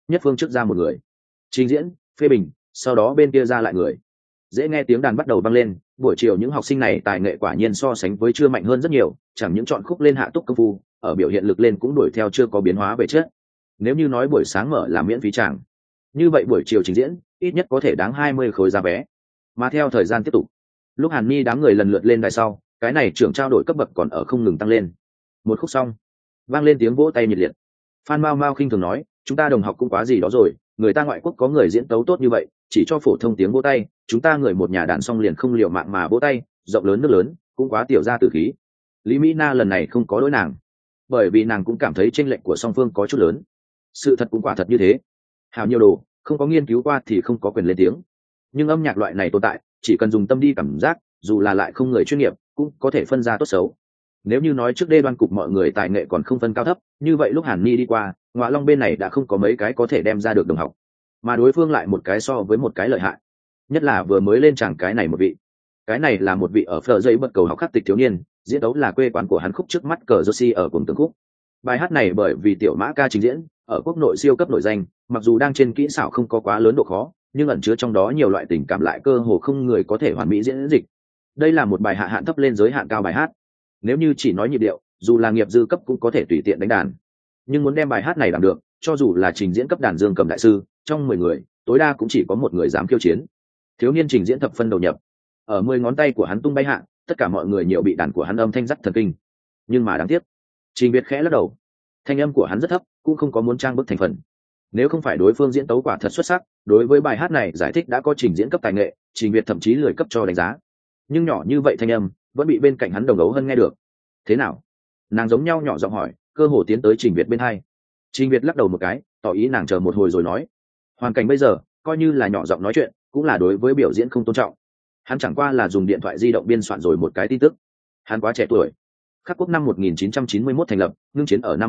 nhất phương trước ra một người trình diễn phê bình, sau đó bên kia ra lại người. Dễ nghe tiếng đàn bắt đầu vang lên. Buổi chiều những học sinh này tài nghệ quả nhiên so sánh với chưa mạnh hơn rất nhiều, chẳng những chọn khúc lên hạ túc công phu, ở biểu hiện lực lên cũng đuổi theo chưa có biến hóa về chất. Nếu như nói buổi sáng mở là miễn phí tràng, như vậy buổi chiều trình diễn ít nhất có thể đáng 20 khối giá vé. Mà theo thời gian tiếp tục, lúc Hàn Ni đám người lần lượt lên đài sau, cái này trưởng trao đổi cấp bậc còn ở không ngừng tăng lên. Một khúc xong, vang lên tiếng vỗ tay nhiệt liệt. Phan Mao Mao khinh thường nói, chúng ta đồng học cũng quá gì đó rồi, người ta ngoại quốc có người diễn tấu tốt như vậy, chỉ cho phổ thông tiếng vỗ tay, chúng ta người một nhà đàn xong liền không liều mạng mà vỗ tay, rộng lớn nước lớn, cũng quá tiểu ra tử khí. Lý Mỹ Na lần này không có lỗi nàng, bởi vì nàng cũng cảm thấy chênh lệch của song phương có chút lớn. Sự thật cũng quả thật như thế. Hào nhiều đồ, không có nghiên cứu qua thì không có quyền lên tiếng. Nhưng âm nhạc loại này tồn tại, chỉ cần dùng tâm đi cảm giác, dù là lại không người chuyên nghiệp, cũng có thể phân ra tốt xấu. Nếu như nói trước đây đoan cục mọi người tài nghệ còn không phân cao thấp, như vậy lúc Hàn Ni đi qua, Ngoại Long bên này đã không có mấy cái có thể đem ra được đồng học, mà đối phương lại một cái so với một cái lợi hại. Nhất là vừa mới lên tràng cái này một vị, cái này là một vị ở phở dây bật cầu học khắc tịch thiếu niên, diễn đấu là quê quán của hắn khúc trước mắt cờ Joshi ở cùng từng khúc. Bài hát này bởi vì tiểu mã ca trình diễn, ở quốc nội siêu cấp nổi danh, mặc dù đang trên kỹ xảo không có quá lớn độ khó, nhưng ẩn chứa trong đó nhiều loại tình cảm lại cơ hồ không người có thể hoàn mỹ diễn dịch. Đây là một bài hạ hạn thấp lên giới hạn cao bài hát. Nếu như chỉ nói nhịp điệu, dù là nghiệp dư cấp cũng có thể tùy tiện đánh đàn, nhưng muốn đem bài hát này làm được, cho dù là trình diễn cấp đàn dương cầm đại sư, trong 10 người tối đa cũng chỉ có một người dám khiêu chiến. Thiếu niên trình diễn thập phân đầu nhập, ở 10 ngón tay của hắn tung bay hạ, tất cả mọi người nhiều bị đàn của hắn âm thanh dắt thần kinh. Nhưng mà đáng tiếc, Trình Việt khẽ lắc đầu, thanh âm của hắn rất thấp, cũng không có muốn trang bức thành phần. Nếu không phải đối phương diễn tấu quả thật xuất sắc, đối với bài hát này giải thích đã có trình diễn cấp tài nghệ, Trình Việt thậm chí lười cấp cho đánh giá. Nhưng nhỏ như vậy thanh âm vẫn bị bên cạnh hắn đồng ấu hơn nghe được. Thế nào? Nàng giống nhau nhỏ giọng hỏi, cơ hồ tiến tới Trình Việt bên hai. Trình Việt lắc đầu một cái, tỏ ý nàng chờ một hồi rồi nói, hoàn cảnh bây giờ coi như là nhỏ giọng nói chuyện, cũng là đối với biểu diễn không tôn trọng. Hắn chẳng qua là dùng điện thoại di động biên soạn rồi một cái tin tức. Hắn quá trẻ tuổi. Khắc Quốc năm 1991 thành lập, ngưng chiến ở năm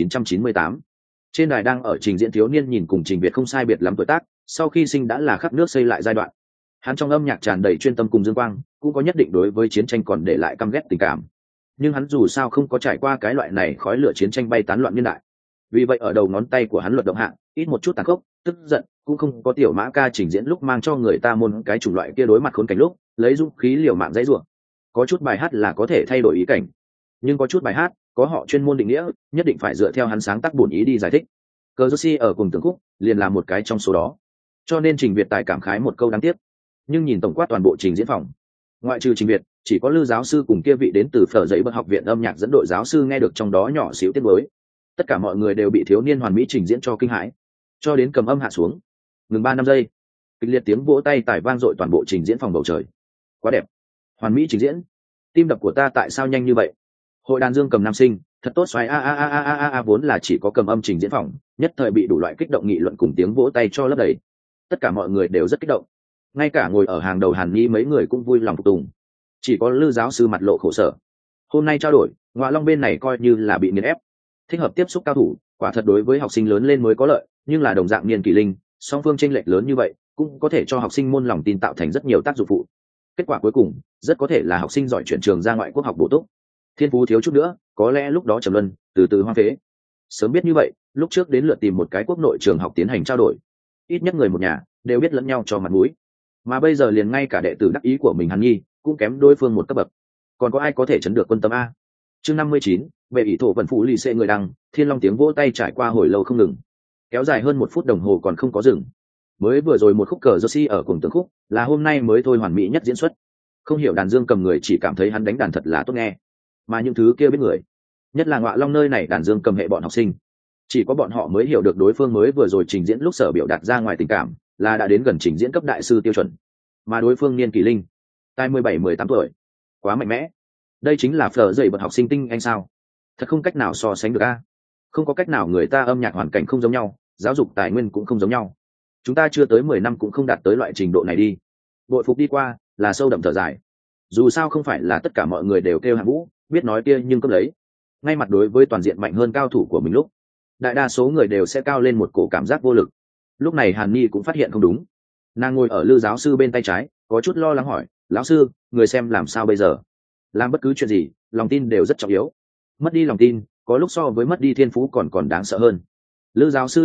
1998. Trên đài đang ở trình diễn thiếu niên nhìn cùng Trình Việt không sai biệt lắm tuổi tác, sau khi sinh đã là khắp nước xây lại giai đoạn. Hắn trong âm nhạc tràn đầy chuyên tâm cùng dương quang, cũng có nhất định đối với chiến tranh còn để lại căm ghét tình cảm. Nhưng hắn dù sao không có trải qua cái loại này khói lửa chiến tranh bay tán loạn niên đại. Vì vậy ở đầu ngón tay của hắn luật động hạng, ít một chút tàn khốc, tức giận, cũng không có tiểu mã ca trình diễn lúc mang cho người ta môn cái chủng loại kia đối mặt khốn cảnh lúc, lấy dũng khí liều mạng dãy rủa. Có chút bài hát là có thể thay đổi ý cảnh, nhưng có chút bài hát có họ chuyên môn định nghĩa, nhất định phải dựa theo hắn sáng tác bổn ý đi giải thích. Cờ Joshi ở cùng từng khúc liền là một cái trong số đó. Cho nên Trình Việt tài cảm khái một câu đáng tiếc. Nhưng nhìn tổng quát toàn bộ trình diễn phòng, ngoại trừ Trình Việt, chỉ có Lư giáo sư cùng kia vị đến từ Phở Dậy Bậc học viện âm nhạc dẫn đội giáo sư nghe được trong đó nhỏ xíu tiếng mới. Tất cả mọi người đều bị thiếu niên hoàn mỹ trình diễn cho kinh hãi, cho đến cầm âm hạ xuống, ngừng 3-5 giây, kịch liệt tiếng vỗ tay tải vang dội toàn bộ trình diễn phòng bầu trời. Quá đẹp, hoàn mỹ trình diễn, tim đập của ta tại sao nhanh như vậy? Hội đàn dương cầm nam sinh thật tốt xoáy a vốn là chỉ có cầm âm trình diễn phòng, nhất thời bị đủ loại kích động nghị luận cùng tiếng vỗ tay cho lấp đầy. Tất cả mọi người đều rất kích động, ngay cả ngồi ở hàng đầu Hàn Ni mấy người cũng vui lòng phục tùng, chỉ có Lư giáo sư mặt lộ khổ sở. Hôm nay trao đổi, Ngoại Long bên này coi như là bị nghiền ép, thích hợp tiếp xúc cao thủ, quả thật đối với học sinh lớn lên mới có lợi, nhưng là đồng dạng niên kỳ linh, song phương chênh lệch lớn như vậy, cũng có thể cho học sinh môn lòng tin tạo thành rất nhiều tác dụng phụ. Kết quả cuối cùng, rất có thể là học sinh giỏi chuyển trường ra ngoại quốc học bổ túc. Thiên phú thiếu chút nữa, có lẽ lúc đó trầm luân, từ từ hoang phế. Sớm biết như vậy, lúc trước đến lượt tìm một cái quốc nội trường học tiến hành trao đổi, ít nhất người một nhà đều biết lẫn nhau cho mặt mũi. Mà bây giờ liền ngay cả đệ tử đắc ý của mình Hàn Nhi cũng kém đối phương một cấp bậc, còn có ai có thể chấn được quân tâm a? Chương 59, về ý thổ vận phụ lì xệ người đăng, Thiên Long tiếng vỗ tay trải qua hồi lâu không ngừng, kéo dài hơn 1 phút đồng hồ còn không có dừng. Mới vừa rồi một khúc cờ Joshi ở cùng từng khúc, là hôm nay mới thôi hoàn mỹ nhất diễn xuất. Không hiểu đàn dương cầm người chỉ cảm thấy hắn đánh đàn thật là tốt nghe, mà những thứ kia biết người, nhất là Ngoại Long nơi này đàn dương cầm hệ bọn học sinh, chỉ có bọn họ mới hiểu được đối phương mới vừa rồi trình diễn lúc sở biểu đạt ra ngoài tình cảm là đã đến gần trình diễn cấp đại sư tiêu chuẩn, mà đối phương niên kỳ linh, tai 17-18 tuổi, quá mạnh mẽ. Đây chính là Phở dậy bậc học sinh tinh anh sao? Thật không cách nào so sánh được a. Không có cách nào, người ta âm nhạc hoàn cảnh không giống nhau, giáo dục tài nguyên cũng không giống nhau. Chúng ta chưa tới 10 năm cũng không đạt tới loại trình độ này đi. Bội phục đi qua, là sâu đậm thở dài. Dù sao không phải là tất cả mọi người đều kêu hạng vũ, biết nói kia nhưng cấp lấy. Ngay mặt đối với toàn diện mạnh hơn cao thủ của mình lúc, đại đa số người đều sẽ cao lên một cổ cảm giác vô lực. Lúc này Hàn Ni cũng phát hiện không đúng. Nàng ngồi ở Lư giáo sư bên tay trái, có chút lo lắng hỏi, lão sư, người xem làm sao bây giờ? Làm bất cứ chuyện gì, lòng tin đều rất trọng yếu. Mất đi lòng tin, có lúc so với mất đi thiên phú còn đáng sợ hơn. Lư giáo sư lắc đầu,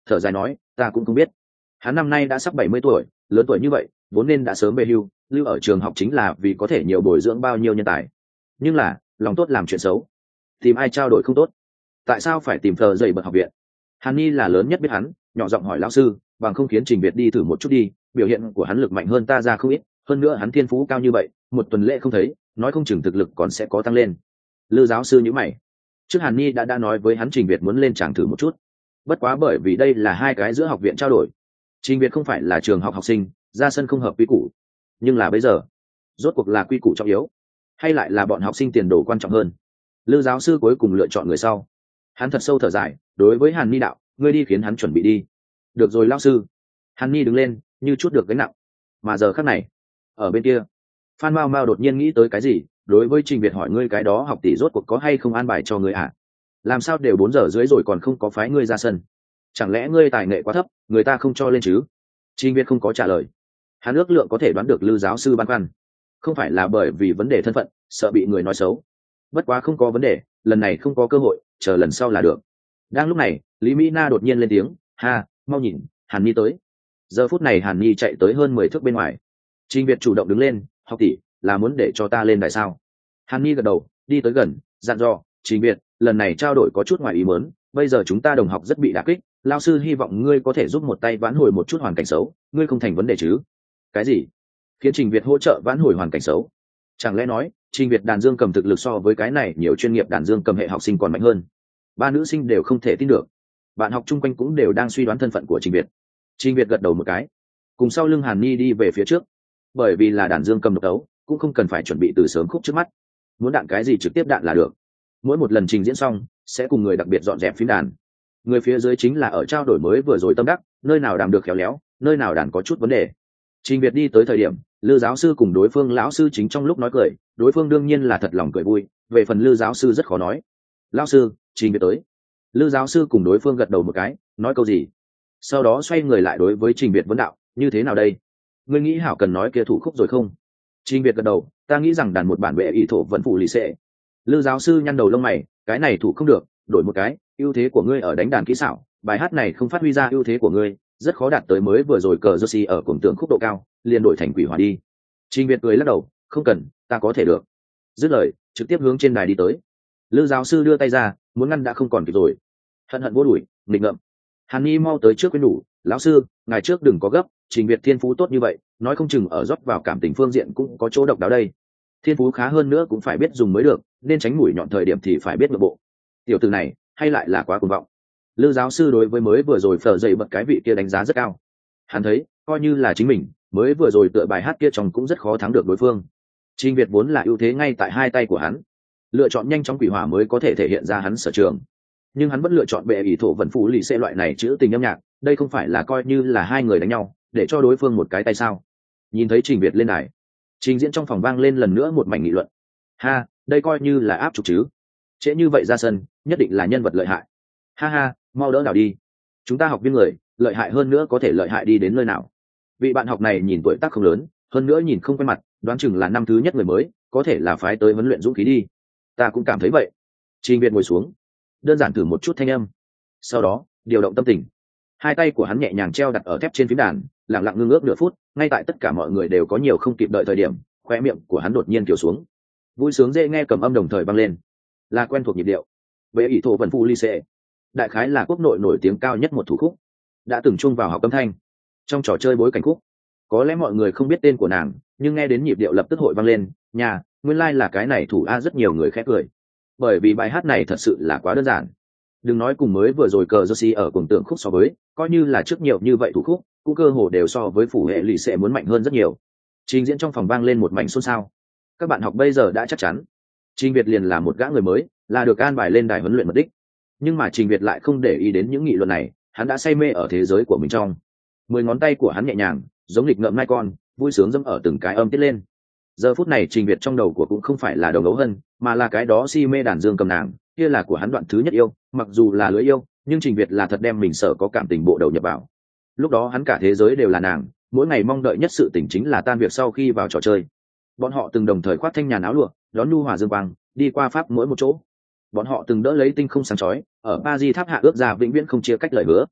thở dài nói, ta cũng không biết. Hắn năm nay đã sắp 70 tuổi, lớn tuổi như vậy vốn nên đã sớm về hưu, lưu ở trường học chính là vì có thể nhiều bồi dưỡng bao nhiêu nhân tài. Nhưng là lòng tốt làm chuyện xấu, tìm ai trao đổi không tốt, tại sao phải tìm thờ dậy bậc học viện? Hàn Ni là lớn nhất biết hắn, nhỏ giọng hỏi lão sư, bằng không khiến Trình Việt đi thử một chút đi, biểu hiện của hắn lực mạnh hơn ta ra không ít, hơn nữa hắn thiên phú cao như vậy, một tuần lễ không thấy, nói không chừng thực lực còn sẽ có tăng lên. Lư giáo sư nhíu mày. Trước Hàn Ni đã nói với hắn Trình Việt muốn lên tràng thử một chút, bất quá bởi vì đây là hai cái giữa học viện trao đổi, Trình Việt không phải là trường học học sinh, ra sân không hợp quy củ. Nhưng là bây giờ, rốt cuộc là quy củ trọng yếu, hay lại là bọn học sinh tiền đồ quan trọng hơn? Lư giáo sư cuối cùng lựa chọn người sau. Hắn thật sâu thở dài, đối với Hàn Ni đạo, ngươi đi khiến hắn chuẩn bị đi. Được rồi lão sư. Hàn Ni đứng lên, như chút được gánh nặng. Mà giờ khắc này, ở bên kia, Phan Mao Mao đột nhiên nghĩ tới cái gì, đối với Trình Việt hỏi, ngươi cái đó học tỷ rốt cuộc có hay không an bài cho ngươi à? Làm sao đều 4 giờ rưỡi rồi còn không có phái ngươi ra sân? Chẳng lẽ ngươi tài nghệ quá thấp, người ta không cho lên chứ? Trình Việt không có trả lời. Hắn ước lượng có thể đoán được Lư giáo sư băn khoăn, không phải là bởi vì vấn đề thân phận, sợ bị người nói xấu. Bất quá không có vấn đề, lần này không có cơ hội, chờ lần sau là được. Đang lúc này, Lý Mỹ Na đột nhiên lên tiếng, ha, mau nhìn, Hàn Ni tới. Giờ phút này Hàn Ni chạy tới hơn 10 thước bên ngoài. Trình Việt chủ động đứng lên, học tỷ, là muốn để cho ta lên đài sao? Hàn Ni gật đầu, đi tới gần, dặn dò, Trình Việt, lần này trao đổi có chút ngoài ý muốn, bây giờ chúng ta đồng học rất bị đả kích, lao sư hy vọng ngươi có thể giúp một tay vãn hồi một chút hoàn cảnh xấu, ngươi không thành vấn đề chứ? Cái gì? Khiến Trình Việt hỗ trợ vãn hồi hoàn cảnh xấu? Chẳng lẽ nói, Trình Việt đàn dương cầm thực lực so với cái này nhiều chuyên nghiệp đàn dương cầm hệ học sinh còn mạnh hơn? Ba nữ sinh đều không thể tin được. Bạn học chung quanh cũng đều đang suy đoán thân phận của Trình Việt. Trình Việt gật đầu một cái, cùng sau lưng Hàn Ni đi về phía trước. Bởi vì là đàn dương cầm độc đấu, cũng không cần phải chuẩn bị từ sớm khúc trước mắt. Muốn đạn cái gì trực tiếp đạn là được. Mỗi một lần trình diễn xong, sẽ cùng người đặc biệt dọn dẹp phím đàn. Người phía dưới chính là ở trao đổi mới vừa rồi tâm đắc, nơi nào đàn được khéo léo, nơi nào đàn có chút vấn đề. Trình Việt đi tới thời điểm, Lư giáo sư cùng đối phương lão sư chính trong lúc nói cười, đối phương đương nhiên là thật lòng cười vui, về phần Lư giáo sư rất khó nói. Lão sư, Trình Việt tới. Lư giáo sư cùng đối phương gật đầu một cái, nói câu gì, sau đó xoay người lại đối với Trình Việt vấn đạo, như thế nào đây? Ngươi nghĩ hảo cần nói kia thủ khúc rồi không? Trình Việt gật đầu, ta nghĩ rằng đàn một bản vệ ý thổ vẫn phụ lì xệ. Lư giáo sư nhăn đầu lông mày, cái này thủ không được, đổi một cái, ưu thế của ngươi ở đánh đàn kỹ xảo, bài hát này không phát huy ra ưu thế của ngươi, rất khó đạt tới mới vừa rồi cờ Jersey ở cùng tượng khúc độ cao, liền đổi thành quỷ hỏa đi. Trình Việt cười lắc đầu, không cần, ta có thể được. Dứt lời, trực tiếp hướng trên đài đi tới. Lư giáo sư đưa tay ra, muốn ngăn đã không còn kịp rồi. Hận hận vô đuổi, nghịch ngợm. Hàn Ni mau tới trước quên đủ, lão sư, ngài trước đừng có gấp, Trình Việt thiên phú tốt như vậy, nói không chừng ở rót vào cảm tình phương diện cũng có chỗ độc đáo đây. Thiên phú khá hơn nữa cũng phải biết dùng mới được, nên tránh mũi nhọn thời điểm thì phải biết nội bộ. Tiểu tử này, hay lại là quá cuồng vọng. Lư giáo sư đối với mới vừa rồi phở dậy bật cái vị kia đánh giá rất cao. Hắn thấy, coi như là chính mình, mới vừa rồi tựa bài hát kia trong cũng rất khó thắng được đối phương. Trình Việt vốn là ưu thế ngay tại hai tay của hắn, lựa chọn nhanh chóng quỷ hỏa mới có thể thể hiện ra hắn sở trường. Nhưng hắn vẫn lựa chọn bệ ỷ thổ vận phủ lì xệ loại này chữ tình âm nhạc, đây không phải là coi như là hai người đánh nhau, để cho đối phương một cái tay sao? Nhìn thấy Trình Việt lên đài, trình diễn trong phòng vang lên lần nữa một mảnh nghị luận. Ha, đây coi như là áp trục chứ? Trễ như vậy ra sân, nhất định là nhân vật lợi hại. Ha ha, mau đỡ đảo đi. Chúng ta học viên người, lợi hại hơn nữa có thể lợi hại đi đến nơi nào? Vị bạn học này nhìn tuổi tác không lớn, hơn nữa nhìn không quen mặt, đoán chừng là năm thứ nhất người mới, có thể là phái tới huấn luyện dũng khí đi. Ta cũng cảm thấy vậy. Trình Việt ngồi xuống, đơn giản thử một chút thanh âm, sau đó điều động tâm tình. Hai tay của hắn nhẹ nhàng treo đặt ở thép trên phím đàn, lặng lặng ngưng ước nửa phút. Ngay tại tất cả mọi người đều có nhiều không kịp đợi thời điểm, khoe miệng của hắn đột nhiên kiểu xuống, vui sướng dễ nghe cầm âm đồng thời vang lên, là quen thuộc nhịp điệu. Vệ ỷ thổ vận phụ ly xệ, đại khái là quốc nội nổi tiếng cao nhất một thủ khúc, đã từng chung vào học âm thanh trong trò chơi bối cảnh khúc. Có lẽ mọi người không biết tên của nàng, nhưng nghe đến nhịp điệu lập tức hội vang lên, nhà nguyên lai là cái này thủ a. Rất nhiều người khẽ cười, bởi vì bài hát này thật sự là quá đơn giản. Đừng nói cùng mới vừa rồi cờ Jersey ở cùng tượng khúc so với, coi như là trước nhiều như vậy thủ khúc, cũng cơ hồ đều so với phủ hệ lì xệ muốn mạnh hơn rất nhiều. Trình diễn trong phòng vang lên một mảnh xôn xao. Các bạn học bây giờ đã chắc chắn, Trình Việt liền là một gã người mới, là được an bài lên đài huấn luyện mật đích. Nhưng mà Trình Việt lại không để ý đến những nghị luận này, hắn đã say mê ở thế giới của mình trong. 10 ngón tay của hắn nhẹ nhàng, giống nghịch ngợm nai con, vui sướng dẫm ở từng cái âm tiết lên. Giờ phút này Trình Việt trong đầu của cũng không phải là Đồng Ấu Hân, mà là cái đó si mê đàn dương cầm nàng, kia là của hắn đoạn thứ nhất yêu, mặc dù là lưỡi yêu, nhưng Trình Việt là thật đem mình sợ có cảm tình bộ đầu nhập vào. Lúc đó hắn cả thế giới đều là nàng, mỗi ngày mong đợi nhất sự tình chính là tan việc sau khi vào trò chơi. Bọn họ từng đồng thời khoác thanh nhàn áo lụa, đón nhu hòa dương quang, đi qua pháp mỗi một chỗ. Bọn họ từng đỡ lấy tinh không sáng chói, ở Ba Di tháp hạ ước ra vĩnh viễn không chia cách lời hứa.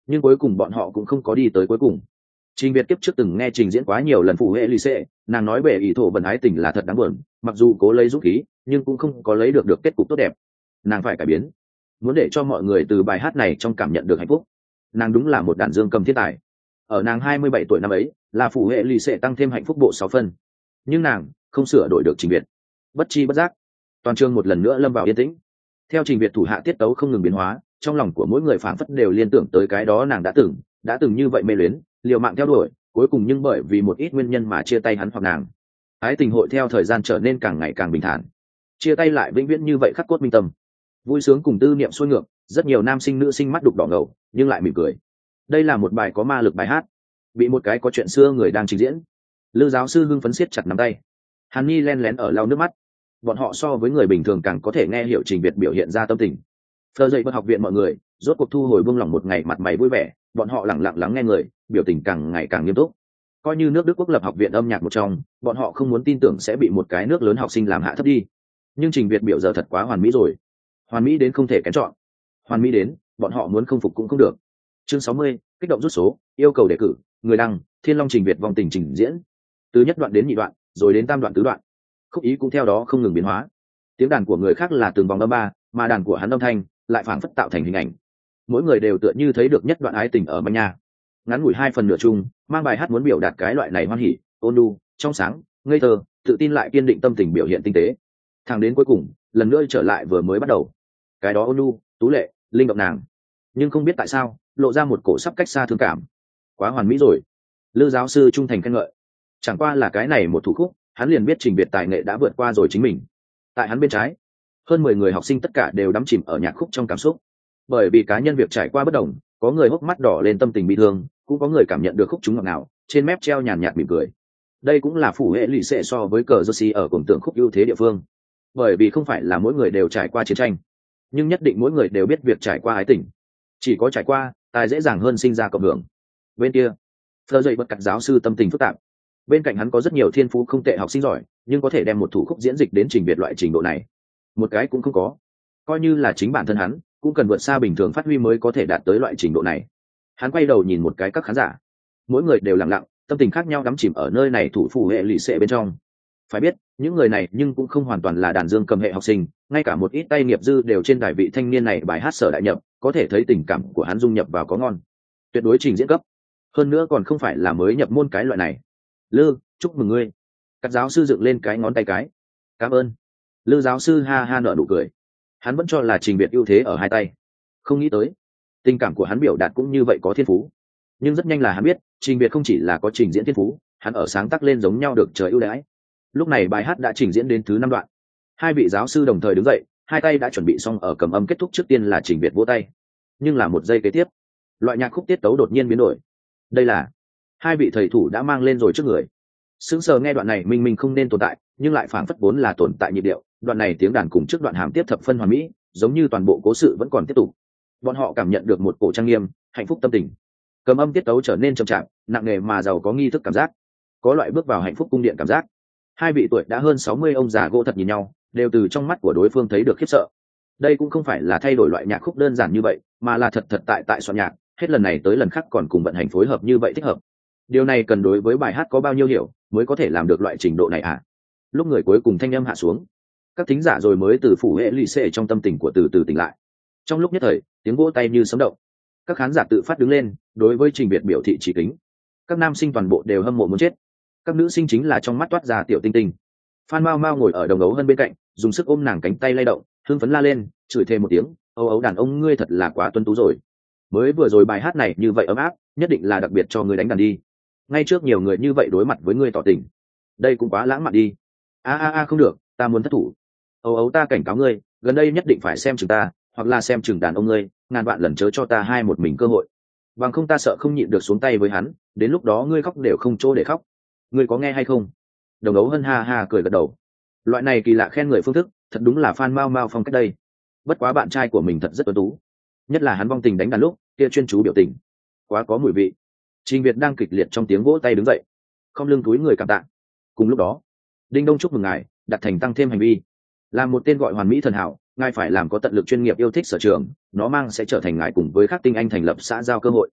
nhưng cuối cùng bọn họ cũng không có đi tới cuối cùng. Trình Việt kiếp trước từng nghe trình diễn quá nhiều lần phụ hệ lycée, nàng nói bề ý thổ bần ái tình là thật đáng buồn, mặc dù cố lấy dũng khí nhưng cũng không có lấy được kết cục tốt đẹp. Nàng phải cải biến, muốn để cho mọi người từ bài hát này trong cảm nhận được hạnh phúc. Nàng đúng là một đàn dương cầm thiên tài. Ở nàng 27 tuổi năm ấy, là phụ hệ lycée tăng thêm hạnh phúc bộ 6 phân. Nhưng nàng không sửa đổi được Trình Việt. Bất chi bất giác, toàn trường một lần nữa lâm vào yên tĩnh. Theo Trình Việt thủ hạ tiết tấu không ngừng biến hóa, trong lòng của mỗi người phảng phất đều liên tưởng tới cái đó nàng đã từng như vậy mê luyến, liều mạng theo đuổi, cuối cùng nhưng bởi vì một ít nguyên nhân mà chia tay hắn hoặc nàng. Ái tình hội theo thời gian trở nên càng ngày càng bình thản, chia tay lại vĩnh viễn như vậy khắc cốt minh tâm. Vui sướng cùng tư niệm xuôi ngược, rất nhiều nam sinh nữ sinh mắt đục đỏ ngầu nhưng lại mỉm cười. Đây là một bài có ma lực bài hát, bị một cái có chuyện xưa người đang trình diễn. Lư giáo sư hưng phấn siết chặt nắm tay, Hàn Ni len lén ở lau nước mắt. Bọn họ so với người bình thường càng có thể nghe hiểu Trình Việt biểu hiện ra tâm tình. Phờ dậy bậc học viện mọi người rốt cuộc thu hồi buông lỏng một ngày, mặt mày vui vẻ, bọn họ lặng lặng lắng nghe người, biểu tình càng ngày càng nghiêm túc. Coi như nước Đức quốc lập học viện âm nhạc một trong, bọn họ không muốn tin tưởng sẽ bị một cái nước lớn học sinh làm hạ thấp đi. Nhưng Trình Việt biểu giờ thật quá hoàn mỹ rồi, hoàn mỹ đến không thể kén chọn, hoàn mỹ đến bọn họ muốn không phục cũng không được. Chương 60, kích động rút số, yêu cầu đề cử, người đăng, Thiên Long Trình Việt vòng tình trình diễn. Từ nhất đoạn đến nhị đoạn, rồi đến tam đoạn tứ đoạn, khúc ý cũng theo đó không ngừng biến hóa. Tiếng đàn của người khác là từng vòng âm ba, mà đàn của hắn âm thanh lại phảng phất tạo thành hình ảnh. Mỗi người đều tựa như thấy được nhất đoạn ái tình ở manh nha. Ngắn ngủi 2 phần nửa chung, mang bài hát muốn biểu đạt cái loại này hoan hỉ, ôn nhu, trong sáng, ngây thơ, tự tin lại kiên định tâm tình biểu hiện tinh tế. Thẳng đến cuối cùng, lần nữa trở lại vừa mới bắt đầu. Cái đó ôn nhu, tú lệ, linh động nàng. Nhưng không biết tại sao, lộ ra một cổ sắp cách xa thương cảm. Quá hoàn mỹ rồi. Lư giáo sư trung thành khen ngợi. Chẳng qua là cái này một thủ khúc, hắn liền biết Trình Việt tài nghệ đã vượt qua rồi chính mình. Tại hắn bên trái, hơn 10 người học sinh tất cả đều đắm chìm ở nhạc khúc trong cảm xúc. Bởi vì cá nhân việc trải qua bất đồng, có người hốc mắt đỏ lên tâm tình bi thương, cũng có người cảm nhận được khúc chúng ngọt ngào, trên mép treo nhàn nhạt mỉm cười. Đây cũng là phủ hệ lụy xệ so với cờ Jersey ở cùng tượng khúc ưu thế địa phương. Bởi vì không phải là mỗi người đều trải qua chiến tranh, nhưng nhất định mỗi người đều biết việc trải qua ái tình. Chỉ có trải qua, tài dễ dàng hơn sinh ra cộng hưởng. Bên kia, Fleur dậy bật cặt giáo sư tâm tình phức tạp. Bên cạnh hắn có rất nhiều thiên phú không tệ học sinh giỏi, nhưng có thể đem một thủ khúc diễn dịch đến Trình Việt loại trình độ này, một cái cũng không có. Coi như là chính bản thân hắn, cũng cần vượt xa bình thường phát huy mới có thể đạt tới loại trình độ này. Hắn quay đầu nhìn một cái các khán giả, mỗi người đều lặng lặng, tâm tình khác nhau đắm chìm ở nơi này thủ phủ hệ lụy xệ bên trong. Phải biết, những người này nhưng cũng không hoàn toàn là đàn dương cầm hệ học sinh, ngay cả một ít tay nghiệp dư đều trên đài vị thanh niên này bài hát sở đại nhập, có thể thấy tình cảm của hắn dung nhập vào có ngon. Tuyệt đối trình diễn cấp. Hơn nữa còn không phải là mới nhập môn cái loại này. Lư, chúc mừng ngươi. Các giáo sư dựng lên cái ngón tay cái. Cảm ơn. Lư giáo sư ha ha nở nụ cười. Hắn vẫn cho là Trình Việt ưu thế ở hai tay. Không nghĩ tới, tình cảm của hắn biểu đạt cũng như vậy có thiên phú. Nhưng rất nhanh là hắn biết, Trình Việt không chỉ là có trình diễn thiên phú, hắn ở sáng tác lên giống nhau được trời ưu đãi. Lúc này bài hát đã trình diễn đến thứ 5 đoạn. Hai vị giáo sư đồng thời đứng dậy, hai tay đã chuẩn bị xong ở cầm âm kết thúc, trước tiên là Trình Việt vỗ tay. Nhưng là một giây kế tiếp, loại nhạc khúc tiết tấu đột nhiên biến đổi. Đây là hai vị thầy thủ đã mang lên rồi trước người. Sững sờ nghe đoạn này minh minh không nên tồn tại, nhưng lại phảng phất vốn là tồn tại nhịp điệu. Đoạn này tiếng đàn cùng trước đoạn hàm tiếp thập phân hoàn mỹ, giống như toàn bộ cố sự vẫn còn tiếp tục. Bọn họ cảm nhận được một cổ trang nghiêm, hạnh phúc tâm tình. Cầm âm tiết tấu trở nên trầm trọng, nặng nề mà giàu có nghi thức cảm giác, có loại bước vào hạnh phúc cung điện cảm giác. Hai vị tuổi đã hơn 60 ông già gỗ thật nhìn nhau, đều từ trong mắt của đối phương thấy được khiếp sợ. Đây cũng không phải là thay đổi loại nhạc khúc đơn giản như vậy, mà là thật tại soạn nhạc, hết lần này tới lần khác còn cùng vận hành phối hợp như vậy thích hợp. Điều này cần đối với bài hát có bao nhiêu hiểu mới có thể làm được loại trình độ này à? Lúc người cuối cùng thanh âm hạ xuống, các thính giả rồi mới từ phủ hệ lụy xệ trong tâm tình của từ từ tỉnh lại. Trong lúc nhất thời, tiếng vỗ tay như sấm động. Các khán giả tự phát đứng lên, đối với Trình Việt biểu thị chỉ kính. Các nam sinh toàn bộ đều hâm mộ muốn chết. Các nữ sinh chính là trong mắt toát ra tiểu tinh tinh. Phan Mao Mao ngồi ở đồng ấu hơn bên cạnh, dùng sức ôm nàng cánh tay lay động, hưng phấn la lên, chửi thề một tiếng, âu ấu đàn ông ngươi thật là quá tuấn tú rồi. Mới vừa rồi bài hát này như vậy ấm áp, nhất định là đặc biệt cho ngươi đánh đàn đi. Ngay trước nhiều người như vậy đối mặt với ngươi tỏ tình, đây cũng quá lãng mạn đi. Không được, ta muốn thất thủ. Âu ấu ta cảnh cáo ngươi, gần đây nhất định phải xem chừng ta, hoặc là xem chừng đàn ông ngươi, ngàn vạn lần chớ cho ta hai một mình cơ hội. Bằng không ta sợ không nhịn được xuống tay với hắn, đến lúc đó ngươi khóc đều không chỗ để khóc. Ngươi có nghe hay không? Đồng ấu hân ha ha cười gật đầu. Loại này kỳ lạ khen người phương thức, thật đúng là Phan Mao Mao phong cách đây. Bất quá bạn trai của mình thật rất tuấn tú, nhất là hắn vong tình đánh đàn lúc kia chuyên chú biểu tình, quá có mùi vị. Trình Việt đang kịch liệt trong tiếng vỗ tay đứng dậy, không lưng túi người cảm tạ. Cùng lúc đó, Đinh Đông chúc mừng ngài đặt thành tăng thêm hành vi, làm một tên gọi hoàn mỹ thần hảo, ngài phải làm có tận lực chuyên nghiệp yêu thích sở trường, nó mang sẽ trở thành ngài cùng với các tinh anh thành lập xã giao cơ hội.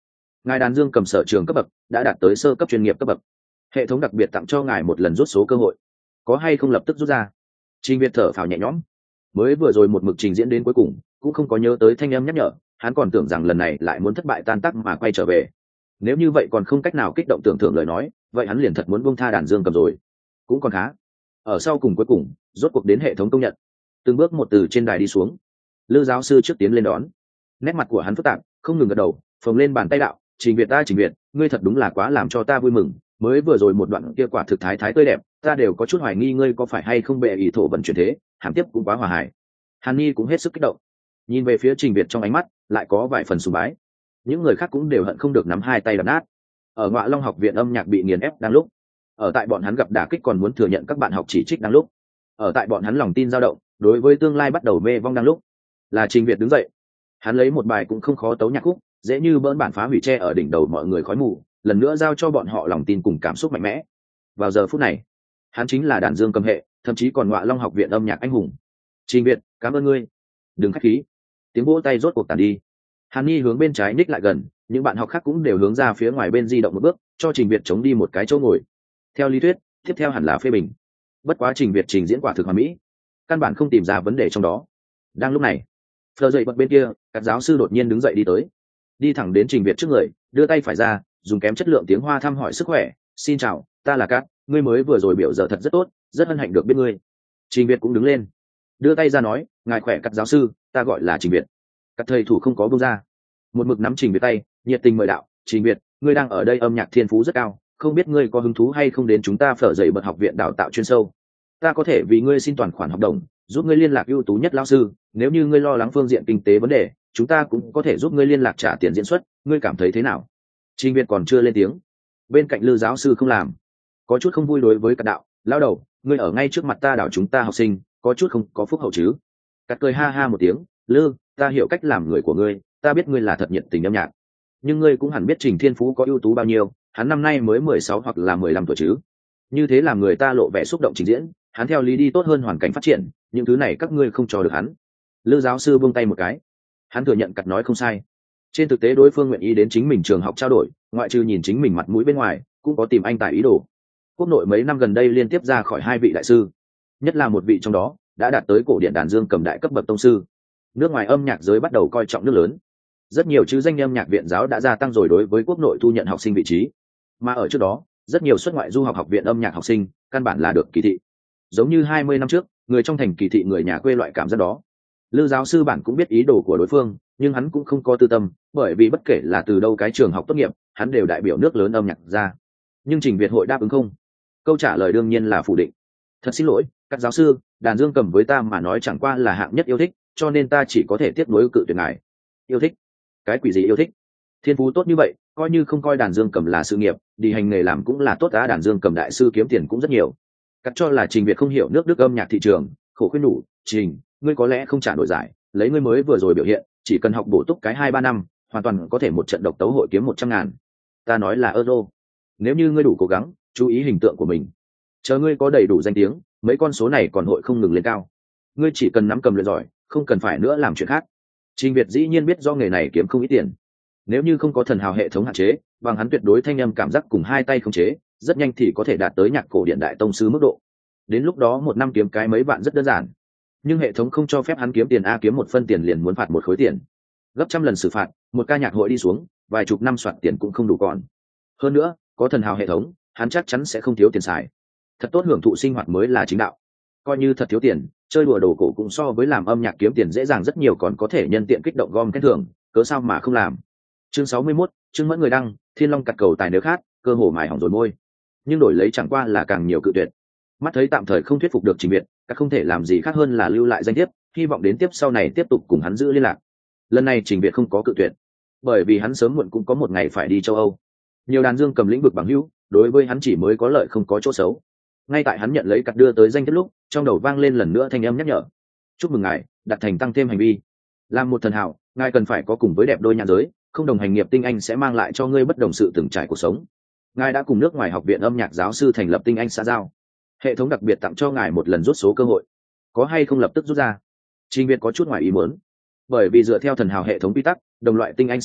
ngài đàn dương cầm sở trường cấp bậc đã đạt tới sơ cấp chuyên nghiệp cấp bậc, hệ thống đặc biệt tặng cho ngài một lần rút số cơ hội, có hay không lập tức rút ra? Trình Việt thở phào nhẹ nhõm, mới vừa rồi một mực trình diễn đến cuối cùng cũng không có nhớ tới thanh âm nhắc nhở, hắn còn tưởng rằng lần này lại muốn thất bại tan tác mà quay trở về. Nếu như vậy còn không cách nào kích động tưởng thưởng lời nói, vậy hắn liền thật muốn buông tha đàn dương cầm rồi. Cũng còn khá, ở sau cùng cuối cùng rốt cuộc đến hệ thống công nhận. Từng bước một từ trên đài đi xuống, Lư giáo sư trước tiến lên đón. Nét mặt của hắn phức tạp, không ngừng gật đầu, phồng lên bàn tay đạo: Trình Việt, Trình Việt, ngươi thật đúng là quá làm cho ta vui mừng, mới vừa rồi một đoạn kia quả thực thái thái tươi đẹp, ta đều có chút hoài nghi ngươi có phải hay không bệ ý thổ vận chuyển thế, hàm tiếp cũng quá hòa hài. Hàn Ni cũng hết sức kích động, nhìn về phía Trình Việt trong ánh mắt lại có vài phần sùng bái. Những người khác cũng đều hận không được nắm hai tay đập nát. Ở Ngọa Long học viện âm nhạc bị nghiền ép đang lúc, ở tại bọn hắn gặp đả kích còn muốn thừa nhận các bạn học chỉ trích đang lúc, ở tại bọn hắn lòng tin dao động đối với tương lai bắt đầu mê vong đang lúc, là Trình Việt đứng dậy. Hắn lấy một bài cũng không khó tấu nhạc khúc, dễ như bỡn bản phá hủy tre ở đỉnh đầu mọi người khói mù, lần nữa giao cho bọn họ lòng tin cùng cảm xúc mạnh mẽ. Vào giờ phút này, hắn chính là đàn dương cầm hệ, thậm chí còn Ngọa Long học viện âm nhạc anh hùng. Trình Việt, cảm ơn ngươi. Đừng khách khí. Tiếng vỗ tay rốt cuộc tàn đi. Hàn Ni hướng bên trái ních lại gần, những bạn học khác cũng đều hướng ra phía ngoài bên di động một bước, cho Trình Việt chống đi một cái chỗ ngồi. Theo lý thuyết, tiếp theo hẳn là phê bình. Bất quá Trình Việt trình diễn quả thực hoàn mỹ, căn bản không tìm ra vấn đề trong đó. Đang lúc này, Phờ dậy bật bên kia, các giáo sư đột nhiên đứng dậy đi tới, đi thẳng đến Trình Việt trước người, đưa tay phải ra, dùng kém chất lượng tiếng Hoa thăm hỏi sức khỏe. Xin chào, ta là Cát, ngươi mới vừa rồi biểu giờ thật rất tốt, rất hân hạnh được biết ngươi. Trình Việt cũng đứng lên, đưa tay ra nói, ngài khỏe Cát giáo sư, ta gọi là Trình Việt. Các thầy thủ không có buông ra, một mực nắm Trình Việt tay, nhiệt tình mời đạo: Trình Việt, ngươi đang ở đây âm nhạc thiên phú rất cao, không biết ngươi có hứng thú hay không đến chúng ta Phở dậy bật học viện đào tạo chuyên sâu. Ta có thể vì ngươi xin toàn khoản học đồng, giúp ngươi liên lạc ưu tú nhất lao sư, nếu như ngươi lo lắng phương diện kinh tế vấn đề, chúng ta cũng có thể giúp ngươi liên lạc trả tiền diễn xuất, ngươi cảm thấy thế nào? Trình Việt còn chưa lên tiếng, bên cạnh Lư giáo sư không làm, có chút không vui đối với Cát đạo: lão đầu, ngươi ở ngay trước mặt ta đảo chúng ta học sinh, có chút không có phúc hậu chứ? Cát cười ha ha một tiếng: Lư, ta hiểu cách làm người của ngươi, ta biết ngươi là thật nhiệt tình âm nhạc, nhưng ngươi cũng hẳn biết Trình Thiên Phú có ưu tú bao nhiêu, hắn năm nay mới 16 hoặc là 15 tuổi chứ? Như thế làm người ta lộ vẻ xúc động trình diễn, hắn theo lý đi tốt hơn hoàn cảnh phát triển, những thứ này các ngươi không cho được hắn. Lư giáo sư buông tay một cái, hắn thừa nhận Cát nói không sai. Trên thực tế đối phương nguyện ý đến chính mình trường học trao đổi, ngoại trừ nhìn chính mình mặt mũi bên ngoài, cũng có tìm anh tài ý đồ. Quốc nội mấy năm gần đây liên tiếp ra khỏi 2 vị đại sư, nhất là một vị trong đó đã đạt tới cổ điển đàn dương cầm đại cấp bậc tông sư. Nước ngoài âm nhạc giới bắt đầu coi trọng nước lớn, rất nhiều chứ danh âm nhạc viện giáo đã gia tăng rồi đối với quốc nội thu nhận học sinh vị trí, mà ở trước đó rất nhiều xuất ngoại du học học viện âm nhạc học sinh căn bản là được kỳ thị, giống như 20 năm trước người trong thành kỳ thị người nhà quê loại cảm giác đó. Lư giáo sư bản cũng biết ý đồ của đối phương, nhưng hắn cũng không có tư tâm, bởi vì bất kể là từ đâu cái trường học tốt nghiệp, hắn đều đại biểu nước lớn âm nhạc ra. Nhưng Trình Việt hội đáp ứng không? Câu trả lời đương nhiên là phủ định. Thật xin lỗi, các giáo sư, đàn dương cầm với ta mà nói chẳng qua là hạng nhất yêu thích, cho nên ta chỉ có thể tiếp nối cự tuyệt ngài. Yêu thích? Cái quỷ gì yêu thích? Thiên phú tốt như vậy, coi như không coi đàn dương cầm là sự nghiệp, đi hành nghề làm cũng là tốt á, đàn dương cầm đại sư kiếm tiền cũng rất nhiều. Cắt cho là Trình Việt không hiểu nước Đức âm nhạc thị trường, khổ khuyên nhủ: Trình, ngươi có lẽ không trả nổi giải, lấy ngươi mới vừa rồi biểu hiện, chỉ cần học bổ túc cái 2-3 năm, hoàn toàn có thể một trận độc tấu hội kiếm 100.000. Ta nói là euro. Nếu như ngươi đủ cố gắng, chú ý hình tượng của mình, chờ ngươi có đầy đủ danh tiếng, mấy con số này còn hội không ngừng lên cao. Ngươi chỉ cần nắm cầm luyện giỏi, không cần phải nữa làm chuyện khác. Trình Việt dĩ nhiên biết do nghề này kiếm không ít tiền, nếu như không có thần hào hệ thống hạn chế, bằng hắn tuyệt đối thanh âm cảm giác cùng hai tay không chế, rất nhanh thì có thể đạt tới nhạc cổ điển đại tông sư mức độ. Đến lúc đó một năm kiếm cái mấy vạn rất đơn giản, nhưng hệ thống không cho phép hắn kiếm tiền a, kiếm 1 phân tiền liền muốn phạt 1 khối tiền, gấp trăm lần xử phạt, một ca nhạc hội đi xuống, vài chục năm soạt tiền cũng không đủ còn. Hơn nữa, có thần hào hệ thống, hắn chắc chắn sẽ không thiếu tiền xài. Thật tốt hưởng thụ sinh hoạt mới là chính đạo. Coi như thật thiếu tiền, chơi đùa đồ cổ cũng so với làm âm nhạc kiếm tiền dễ dàng rất nhiều, còn có thể nhân tiện kích động gom khen thưởng, cớ sao mà không làm. Chương 61, chương mẫn người đăng, Thiên Long cặt cầu tài nếu khát, cơ hồ mài hỏng rồi môi. Nhưng đổi lấy chẳng qua là càng nhiều cự tuyệt. Mắt thấy tạm thời không thuyết phục được Trình Việt, các không thể làm gì khác hơn là lưu lại danh thiếp, hy vọng đến tiếp sau này tiếp tục cùng hắn giữ liên lạc. Lần này Trình Việt không có cự tuyệt, bởi vì hắn sớm muộn cũng có một ngày phải đi châu Âu. Nhiều đàn dương cầm lĩnh vực bằng hữu, đối với hắn chỉ mới có lợi không có chỗ xấu. Ngay tại hắn nhận lấy cặt đưa tới danh thiếp lúc, trong đầu vang lên lần nữa thanh âm nhắc nhở: chúc mừng ngài đặt thành tăng thêm hành vi. Làm một thần hảo, ngài cần phải có cùng với đẹp đôi nhãn giới, không đồng hành nghiệp tinh anh sẽ mang lại cho ngươi bất đồng sự từng trải cuộc sống. Ngài đã cùng nước ngoài học viện âm nhạc giáo sư thành lập tinh anh xã giao, hệ thống đặc biệt tặng cho ngài một lần rút số cơ hội, có hay không lập tức rút ra? Trình Việt có chút ngoài ý muốn, bởi vì dựa theo thần hào hệ thống quy tắc, đồng loại tinh anh xã giao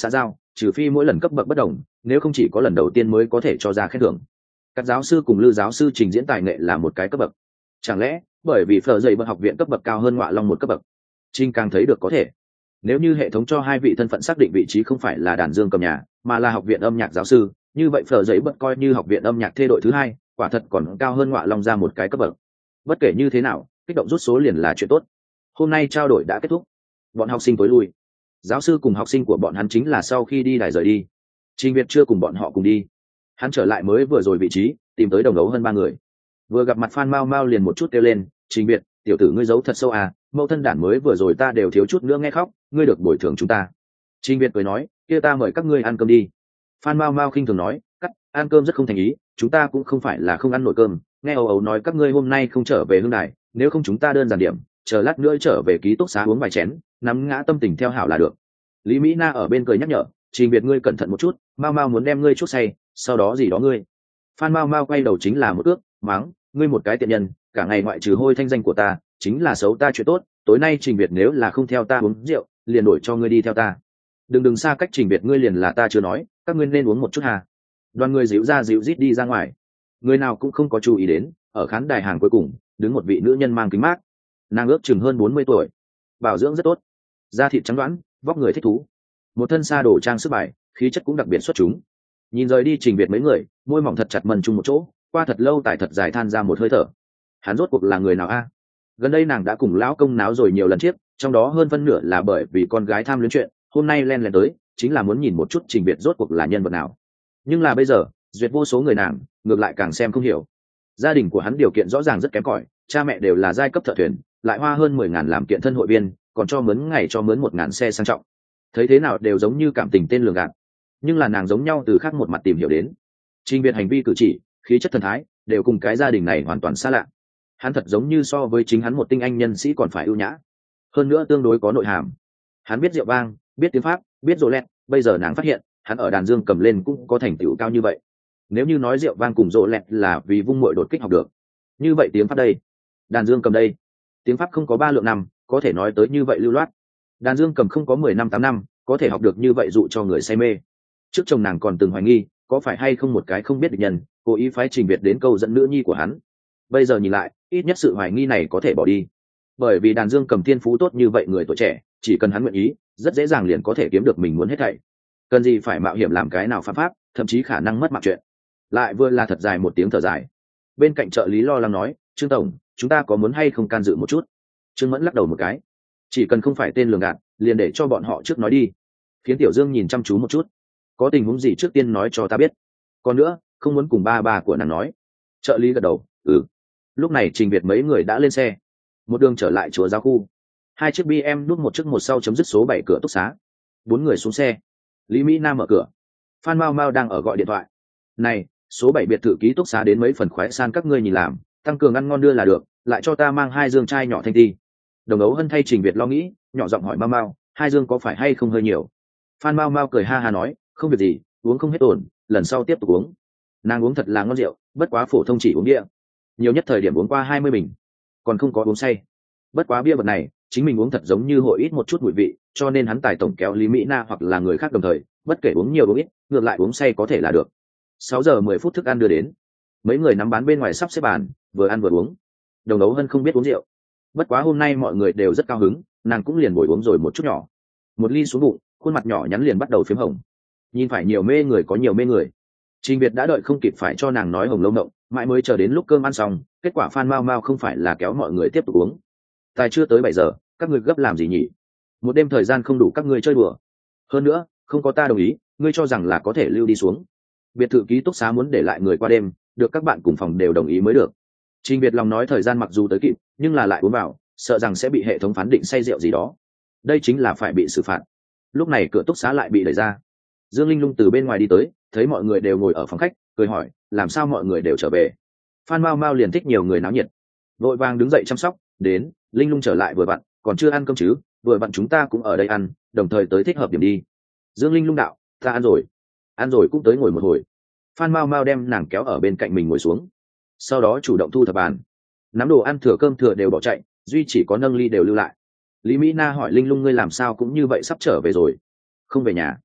trừ phi mỗi lần cấp bậc bất đồng, nếu không chỉ có lần đầu tiên mới có thể cho ra khen thưởng. Các giáo sư cùng Lư giáo sư trình diễn tài nghệ là một cái cấp bậc. Chẳng lẽ bởi vì phở dậy bậc học viện cấp bậc cao hơn Ngọa Long một cấp bậc? Trinh càng thấy được có thể. Nếu như hệ thống cho hai vị thân phận xác định vị trí không phải là đàn dương cầm nhà, mà là học viện âm nhạc giáo sư, như vậy phở dậy bậc coi như học viện âm nhạc thê đội thứ hai, quả thật còn cao hơn Ngọa Long ra một cái cấp bậc. Bất kể như thế nào, kích động rút số liền là chuyện tốt. Hôm nay trao đổi đã kết thúc, bọn học sinh tối lui. Giáo sư cùng học sinh của bọn hắn chính là sau khi đi đài rời đi. Trình Việt chưa cùng bọn họ cùng đi, hắn trở lại mới vừa rồi vị trí, tìm tới đồng ấu hơn 3 người. Vừa gặp mặt Phan Mao Mao liền một chút kêu lên, Trình Việt, tiểu tử ngươi giấu thật sâu à, mẫu thân đản mới vừa rồi ta đều thiếu chút nữa nghe khóc, ngươi được bồi thường chúng ta. Trình Việt cười nói, kia ta mời các ngươi ăn cơm đi. Phan Mao Mao khinh thường nói, cắt, ăn cơm rất không thành ý, chúng ta cũng không phải là không ăn nổi cơm, nghe ấu ấu nói các ngươi hôm nay không trở về hương đài, nếu không chúng ta đơn giản điểm, chờ lát nữa trở về ký túc xá uống vài chén, nắm ngã tâm tình theo hảo là được. Lý Mỹ Na ở bên cười nhắc nhở, Trình Việt ngươi cẩn thận một chút, Mao Mao muốn đem ngươi chuốc say, sau đó gì đó ngươi. Phan Mao Mao quay đầu chính là một ước, mắng, ngươi một cái tiện nhân, cả ngày ngoại trừ hôi thanh danh của ta, chính là xấu ta chuyện tốt, tối nay Trình Việt nếu là không theo ta uống rượu, liền đổi cho ngươi đi theo ta. Đừng xa cách Trình Việt ngươi liền là ta chưa nói, các ngươi nên uống một chút hà. Đoàn người dịu ra dịu rít đi ra ngoài. Người nào cũng không có chú ý đến, ở khán đài hàng cuối cùng, đứng một vị nữ nhân mang kính mát. Nàng ước chừng hơn 40 tuổi, bảo dưỡng rất tốt, da thịt trắng đoán, vóc người thích thú, một thân sa đồ trang sức bài, khí chất cũng đặc biệt xuất chúng. Nhìn rời đi Trình Việt mấy người, môi mỏng thật chặt mần chung một chỗ, qua thật lâu tại thật dài than ra một hơi thở. Hắn rốt cuộc là người nào a? Gần đây nàng đã cùng lão công náo rồi nhiều lần chiếc, trong đó hơn phân nửa là bởi vì con gái tham luyến chuyện, hôm nay len lén tới, chính là muốn nhìn một chút Trình Việt rốt cuộc là nhân vật nào. Nhưng là bây giờ, duyệt vô số người nàng, ngược lại càng xem không hiểu. Gia đình của hắn điều kiện rõ ràng rất kém cỏi, cha mẹ đều là giai cấp thợ thuyền, lại hoa hơn 10.000 làm kiện thân hội viên, còn cho mướn ngày cho mướn 1.000 xe sang trọng. Thấy thế nào đều giống như cảm tình tên lường gạt, nhưng là nàng giống nhau từ khác một mặt tìm hiểu đến. Trình Việt hành vi cử chỉ, khí chất thần thái, đều cùng cái gia đình này hoàn toàn xa lạ. Hắn thật giống như so với chính hắn một tinh anh nhân sĩ còn phải ưu nhã, hơn nữa tương đối có nội hàm. Hắn biết rượu vang, biết tiếng Pháp, biết rô lẹt, bây giờ nàng phát hiện, hắn ở đàn dương cầm lên cũng có thành tựu cao như vậy. Nếu như nói rượu vang cùng rô lẹt là vì vung muội đột kích học được, như vậy tiếng Pháp đây, đàn dương cầm đây, tiếng Pháp không có 3 lượng năm, có thể nói tới như vậy lưu loát. Đàn dương cầm không có 10 năm 8 năm, có thể học được như vậy dụ cho người say mê. Trước chồng nàng còn từng hoài nghi, có phải hay không một cái không biết địch nhân, cố ý phái Trình Việt đến câu dẫn nữ nhi của hắn. Bây giờ nhìn lại, ít nhất sự hoài nghi này có thể bỏ đi. Bởi vì đàn dương cầm thiên phú tốt như vậy người tuổi trẻ, chỉ cần hắn nguyện ý, rất dễ dàng liền có thể kiếm được mình muốn hết thảy. Cần gì phải mạo hiểm làm cái nào phạm pháp, thậm chí khả năng mất mạng chuyện. Lại vừa là thật dài một tiếng thở dài. Bên cạnh trợ lý lo lắng nói, Trương tổng, chúng ta có muốn hay không can dự một chút? Trương Mẫn lắc đầu một cái, chỉ cần không phải tên lường gạt, liền để cho bọn họ trước nói đi. Khiến Tiểu Dương nhìn chăm chú một chút, có tình huống gì trước tiên nói cho ta biết. Còn nữa, không muốn cùng ba của nàng nói. Trợ lý gật đầu, ừ. Lúc này Trình Việt mấy người đã lên xe, một đường trở lại chùa Giao khu. 2 chiếc BM đút một trước một sau chấm dứt số 7 cửa túc xá. 4 người xuống xe. Lý Mỹ Nam mở cửa. Phan Mao Mao đang ở gọi điện thoại. Này, số 7 biệt thự ký túc xá đến mấy phần khoái san các ngươi nhìn làm, tăng cường ăn ngon đưa là được, lại cho ta mang 2 dương chai nhỏ thanh ti. Đồng ấu hân thay Trình Việt lo nghĩ, nhỏ giọng hỏi Mao Mao, 2 dương có phải hay không hơi nhiều? Phan Mao Mao cười ha ha nói, không việc gì, uống không hết ổn, lần sau tiếp tục uống. Nàng uống thật là ngon rượu, bất quá phổ thông chỉ uống bia, nhiều nhất thời điểm uống qua 20 bình, còn không có uống say. Bất quá bia vật này, chính mình uống thật giống như hội ít một chút mùi vị, cho nên hắn tài tổng kéo Lý Mỹ Na hoặc là người khác đồng thời, bất kể uống nhiều uống ít, ngược lại uống say có thể là được. 6 giờ 10 phút thức ăn đưa đến, mấy người nắm bán bên ngoài sắp xếp bàn, vừa ăn vừa uống. Đồng ấu hân không biết uống rượu, bất quá hôm nay mọi người đều rất cao hứng, nàng cũng liền bồi uống rồi một chút nhỏ. Một ly xuống bụng, khuôn mặt nhỏ nhắn liền bắt đầu phím hồng. Nhìn phải nhiều mê người có nhiều mê người. Trình Việt đã đợi không kịp phải cho nàng nói hồng lâu mộng, mãi mới chờ đến lúc cơm ăn xong, kết quả Phan Mao Mao không phải là kéo mọi người tiếp tục uống. Tài chưa tới 7 giờ, các ngươi gấp làm gì nhỉ? Một đêm thời gian không đủ các ngươi chơi đùa. Hơn nữa, không có ta đồng ý, ngươi cho rằng là có thể lưu đi xuống. Biệt thự ký túc xá muốn để lại người qua đêm, được các bạn cùng phòng đều đồng ý mới được. Trình Việt lòng nói thời gian mặc dù tới kịp, nhưng là lại uống vào, sợ rằng sẽ bị hệ thống phán định say rượu gì đó. Đây chính là phải bị xử phạt. Lúc này cửa túc xá lại bị đẩy ra. Dương Linh Lung từ bên ngoài đi tới, thấy mọi người đều ngồi ở phòng khách, cười hỏi, làm sao mọi người đều trở về? Phan Mao Mao liền thích nhiều người náo nhiệt, vội vàng đứng dậy chăm sóc, đến, Linh Lung trở lại vừa vặn, còn chưa ăn cơm chứ, vừa vặn chúng ta cũng ở đây ăn, đồng thời tới thích hợp điểm đi. Dương Linh Lung đạo, ta ăn rồi cũng tới ngồi một hồi. Phan Mao Mao đem nàng kéo ở bên cạnh mình ngồi xuống, sau đó chủ động thu thập bàn, nắm đồ ăn thừa cơm thừa đều bỏ chạy, duy chỉ có nâng ly đều lưu lại. Lý Mỹ Na hỏi Linh Lung ngươi làm sao cũng như vậy sắp trở về rồi? Không về nhà?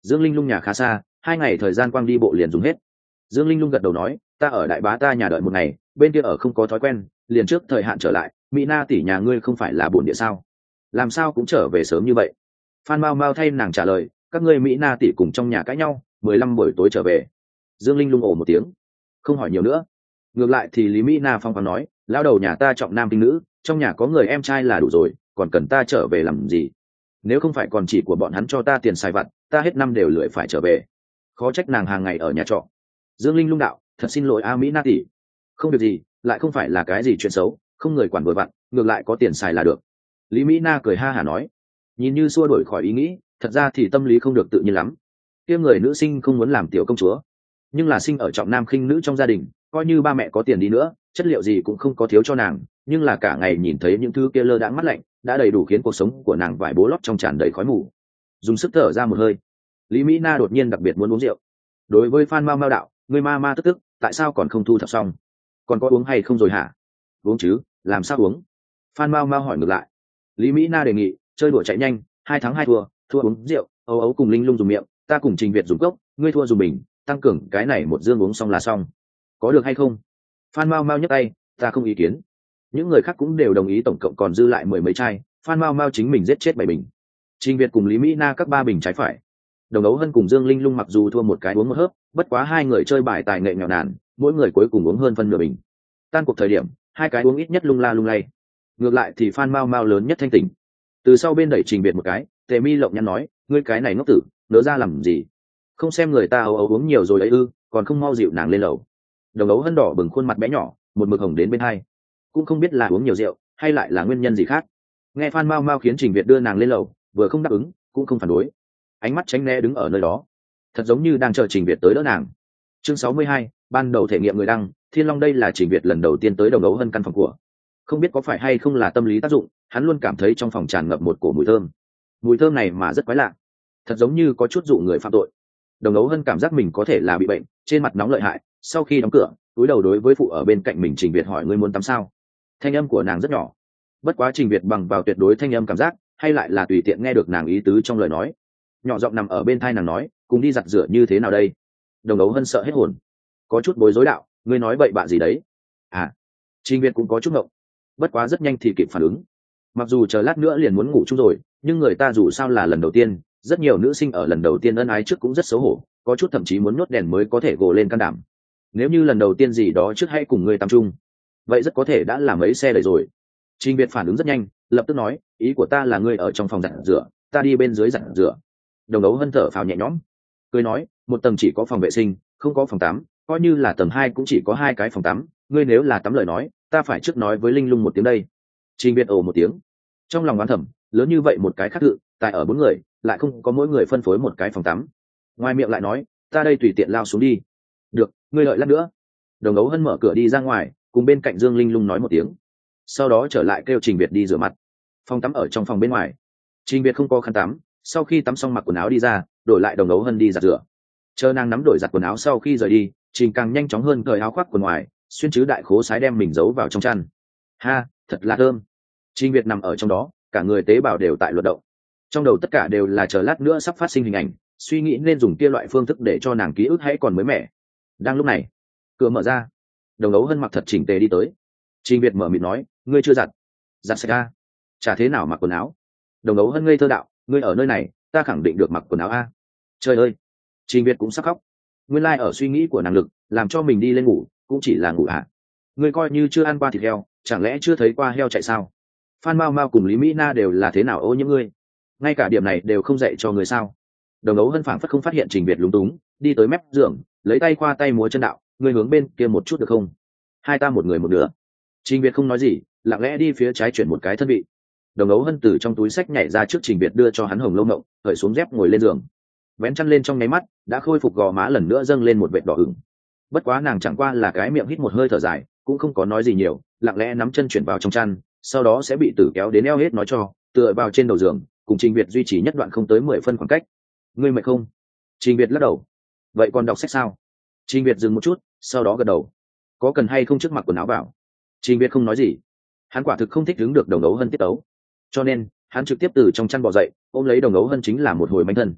Dương Linh Lung nhà khá xa, 2 ngày thời gian quang đi bộ liền dùng hết. Dương Linh Lung gật đầu nói, ta ở đại bá ta nhà đợi một ngày, bên kia ở không có thói quen, liền trước thời hạn trở lại. Mỹ Na tỷ nhà ngươi không phải là bổn địa sao, làm sao cũng trở về sớm như vậy? Phan Mao Mao thay nàng trả lời, các ngươi Mỹ Na tỷ cùng trong nhà cãi nhau, 15 buổi tối trở về. Dương Linh Lung ồ một tiếng, không hỏi nhiều nữa. Ngược lại thì Lý Mỹ Na phong khoáng nói, lao đầu nhà ta trọng nam khinh nữ, trong nhà có người em trai là đủ rồi, còn cần ta trở về làm gì? Nếu không phải còn chỉ của bọn hắn cho ta tiền xài vặt, ta hết năm đều lười phải trở về. Khó trách nàng hàng ngày ở nhà trọ. Dương Linh Lung đạo, thật xin lỗi a Mỹ Na tỷ. Không việc gì, lại không phải là cái gì chuyện xấu, không người quản vội vặn, ngược lại có tiền xài là được. Lý Mỹ Na cười ha hả nói, nhìn như xua đuổi khỏi ý nghĩ, thật ra thì tâm lý không được tự nhiên lắm. Kia người nữ sinh không muốn làm tiểu công chúa, nhưng là sinh ở trọng nam khinh nữ trong gia đình, coi như ba mẹ có tiền đi nữa, chất liệu gì cũng không có thiếu cho nàng, nhưng là cả ngày nhìn thấy những thứ kia lơ đãng mắt lạnh, đã đầy đủ khiến cuộc sống của nàng vải bố lót trong tràn đầy khói mù. Dùng sức thở ra một hơi, Lý Mỹ Na đột nhiên đặc biệt muốn uống rượu. Đối với Phan Mao Mao đạo, người ma ma tức tức, tại sao còn không thu thập xong? Còn có uống hay không rồi hả? Uống chứ, làm sao uống? Phan Mao Mao hỏi ngược lại. Lý Mỹ Na đề nghị, chơi đùa chạy nhanh, 2 thắng 2 thua, thua uống rượu, ấu ấu cùng Linh Lung dùng miệng, ta cùng Trình Việt dùng cốc, ngươi thua dùng bình, tăng cường cái này một dương uống xong là xong. Có được hay không? Phan Mao Mao nhấc tay, ta không ý kiến. Những người khác cũng đều đồng ý, tổng cộng còn dư lại 10 mấy chai, Phan Mao Mao chính mình giết chết 7 bình. Trình Việt cùng Lý Mỹ Na các 3 bình trái phải. Đồng Ấu Hân cùng Dương Linh Lung mặc dù thua một cái uống một hớp, bất quá 2 người chơi bài tài nghệ nghèo nàn, mỗi người cuối cùng uống hơn phân nửa bình. Tan cuộc thời điểm, 2 cái uống ít nhất lung la lung lay. Ngược lại thì Phan Mao Mao lớn nhất thanh tỉnh. Từ sau bên đẩy Trình Việt một cái, Tề Mi Lộng nhăn nói, ngươi cái này ngốc tử, nỡ ra làm gì? Không xem người ta ấu ấu uống nhiều rồi ấy ư, còn không mau dịu nàng lên lầu. Đồng Ấu Hân đỏ bừng khuôn mặt bé nhỏ, một mực hồng đến bên hai, cũng không biết là uống nhiều rượu hay lại là nguyên nhân gì khác. Nghe Phan Mao Mao khiến Trình Việt đưa nàng lên lầu, vừa không đáp ứng, cũng không phản đối, ánh mắt tránh né đứng ở nơi đó, thật giống như đang chờ Trình Việt tới đỡ nàng. Chương 62, ban đầu thể nghiệm người đăng, Thiên Long. Đây là Trình Việt lần đầu tiên tới Đồng Ấu Hân căn phòng của. Không biết có phải hay không là tâm lý tác dụng, hắn luôn cảm thấy trong phòng tràn ngập một cổ mùi thơm. Mùi thơm này mà rất quái lạ, thật giống như có chút dụ người phạm tội. Đồng Ấu Hân cảm giác mình có thể là bị bệnh, trên mặt nóng lợi hại. Sau khi đóng cửa, cúi đầu đối với phụ ở bên cạnh mình Trình Việt hỏi, ngươi muốn tắm sao? Thanh âm của nàng rất nhỏ, bất quá Trình Việt bằng vào tuyệt đối thanh âm cảm giác, hay lại là tùy tiện nghe được nàng ý tứ trong lời nói. Nhỏ giọng nằm ở bên tai nàng nói, cùng đi giặt rửa như thế nào đây? Đồng Ấu Hân sợ hết hồn, có chút bối rối đạo, ngươi nói bậy bạ gì đấy? À, Trình Việt cũng có chút ngộng, bất quá rất nhanh thì kịp phản ứng. Mặc dù chờ lát nữa liền muốn ngủ chung rồi, nhưng người ta dù sao là lần đầu tiên, rất nhiều nữ sinh ở lần đầu tiên ân ái trước cũng rất xấu hổ, có chút thậm chí muốn nhốt đèn mới có thể gồ lên can đảm. Nếu như lần đầu tiên gì đó trước hãy cùng ngươi tắm chung, vậy rất có thể đã làm mấy xe đầy rồi. Trình Việt phản ứng rất nhanh, lập tức nói, ý của ta là ngươi ở trong phòng giặt rửa, ta đi bên dưới giặt rửa. Đồng Ấu Hân thở phào nhẹ nhõm, cười nói, một tầng chỉ có phòng vệ sinh, không có phòng tắm, coi như là tầng 2 cũng chỉ có 2 cái phòng tắm, ngươi nếu là tắm lời nói, ta phải trước nói với Linh Lung một tiếng đây. Trình Việt ồ một tiếng, trong lòng oán thầm, lớn như vậy một cái khác thự, tại ở 4 người, lại không có mỗi người phân phối một cái phòng tắm. Ngoài miệng lại nói, ta đây tùy tiện lao xuống đi. Được, ngươi đợi lát nữa. Đồng Ấu Hân mở cửa đi ra ngoài, cùng bên cạnh Dương Linh Lung nói một tiếng, sau đó trở lại kêu Trình Việt đi rửa mặt. Phòng tắm ở trong phòng bên ngoài. Trình Việt không có khăn tắm, sau khi tắm xong mặc quần áo đi ra, đổi lại Đồng Ấu Hân đi giặt rửa. Chờ nàng nắm đổi giặt quần áo sau khi rời đi, Trình càng nhanh chóng hơn cởi áo khoác quần ngoài, xuyên chứ đại khố sái đem mình giấu vào trong chăn. Ha, thật là thơm. Trình Việt nằm ở trong đó, cả người tế bào đều tại luật động, trong đầu tất cả đều là chờ lát nữa sắp phát sinh hình ảnh, suy nghĩ nên dùng kia loại phương thức để cho nàng ký ức hãy còn mới mẻ. Đang lúc này, cửa mở ra, Đồng Ấu Hân mặc thật chỉnh tề đi tới. Trình Việt mở miệng nói, ngươi chưa giặt? Giặt sạch a. Chả thế nào mặc quần áo. Đồng Ấu Hân ngây thơ đạo, ngươi ở nơi này, ta khẳng định được mặc quần áo a. Trời ơi, Trình Việt cũng sắp khóc. Nguyên lai ở suy nghĩ của nàng lực, làm cho mình đi lên ngủ, cũng chỉ là ngủ à? Ngươi coi như chưa ăn qua thịt heo, chẳng lẽ chưa thấy qua heo chạy sao? Phan Mao Mao cùng Lý Mỹ Na đều là thế nào ô nhiễm ngươi? Ngay cả điểm này đều không dạy cho người sao? Đồng Ấu Hân phảng phất không phát hiện Trình Việt lúng túng, đi tới mép giường, lấy tay khoa tay múa chân đạo, ngươi hướng bên kia một chút được không? Hai ta một người một nửa. Trình Việt không nói gì, lặng lẽ đi phía trái chuyển một cái thân vị. Đồng Ấu Hân từ trong túi sách nhảy ra trước Trình Việt đưa cho hắn hồng lâu mộng, cởi xuống dép ngồi lên giường, vén chăn lên trong nháy mắt, đã khôi phục gò má lần nữa dâng lên một vệt đỏ ửng. Bất quá nàng chẳng qua là cái miệng hít một hơi thở dài, cũng không có nói gì nhiều, lặng lẽ nắm chân chuyển vào trong chăn, sau đó sẽ bị Tử kéo đến eo hết nói cho, tựa vào trên đầu giường, cùng Trình Việt duy trì nhất đoạn không tới 10 phân khoảng cách. Ngươi mệt không? Trình Việt lắc đầu. Vậy còn đọc sách sao? Trình Việt dừng một chút, sau đó gật đầu. Có cần hay không trước mặc quần áo vào? Trình Việt không nói gì. Hắn quả thực không thích đứng được Đồng Ấu Hân tiết tấu, cho nên hắn trực tiếp từ trong chăn bò dậy, ôm lấy Đồng Ấu Hân chính là một hồi manh thân.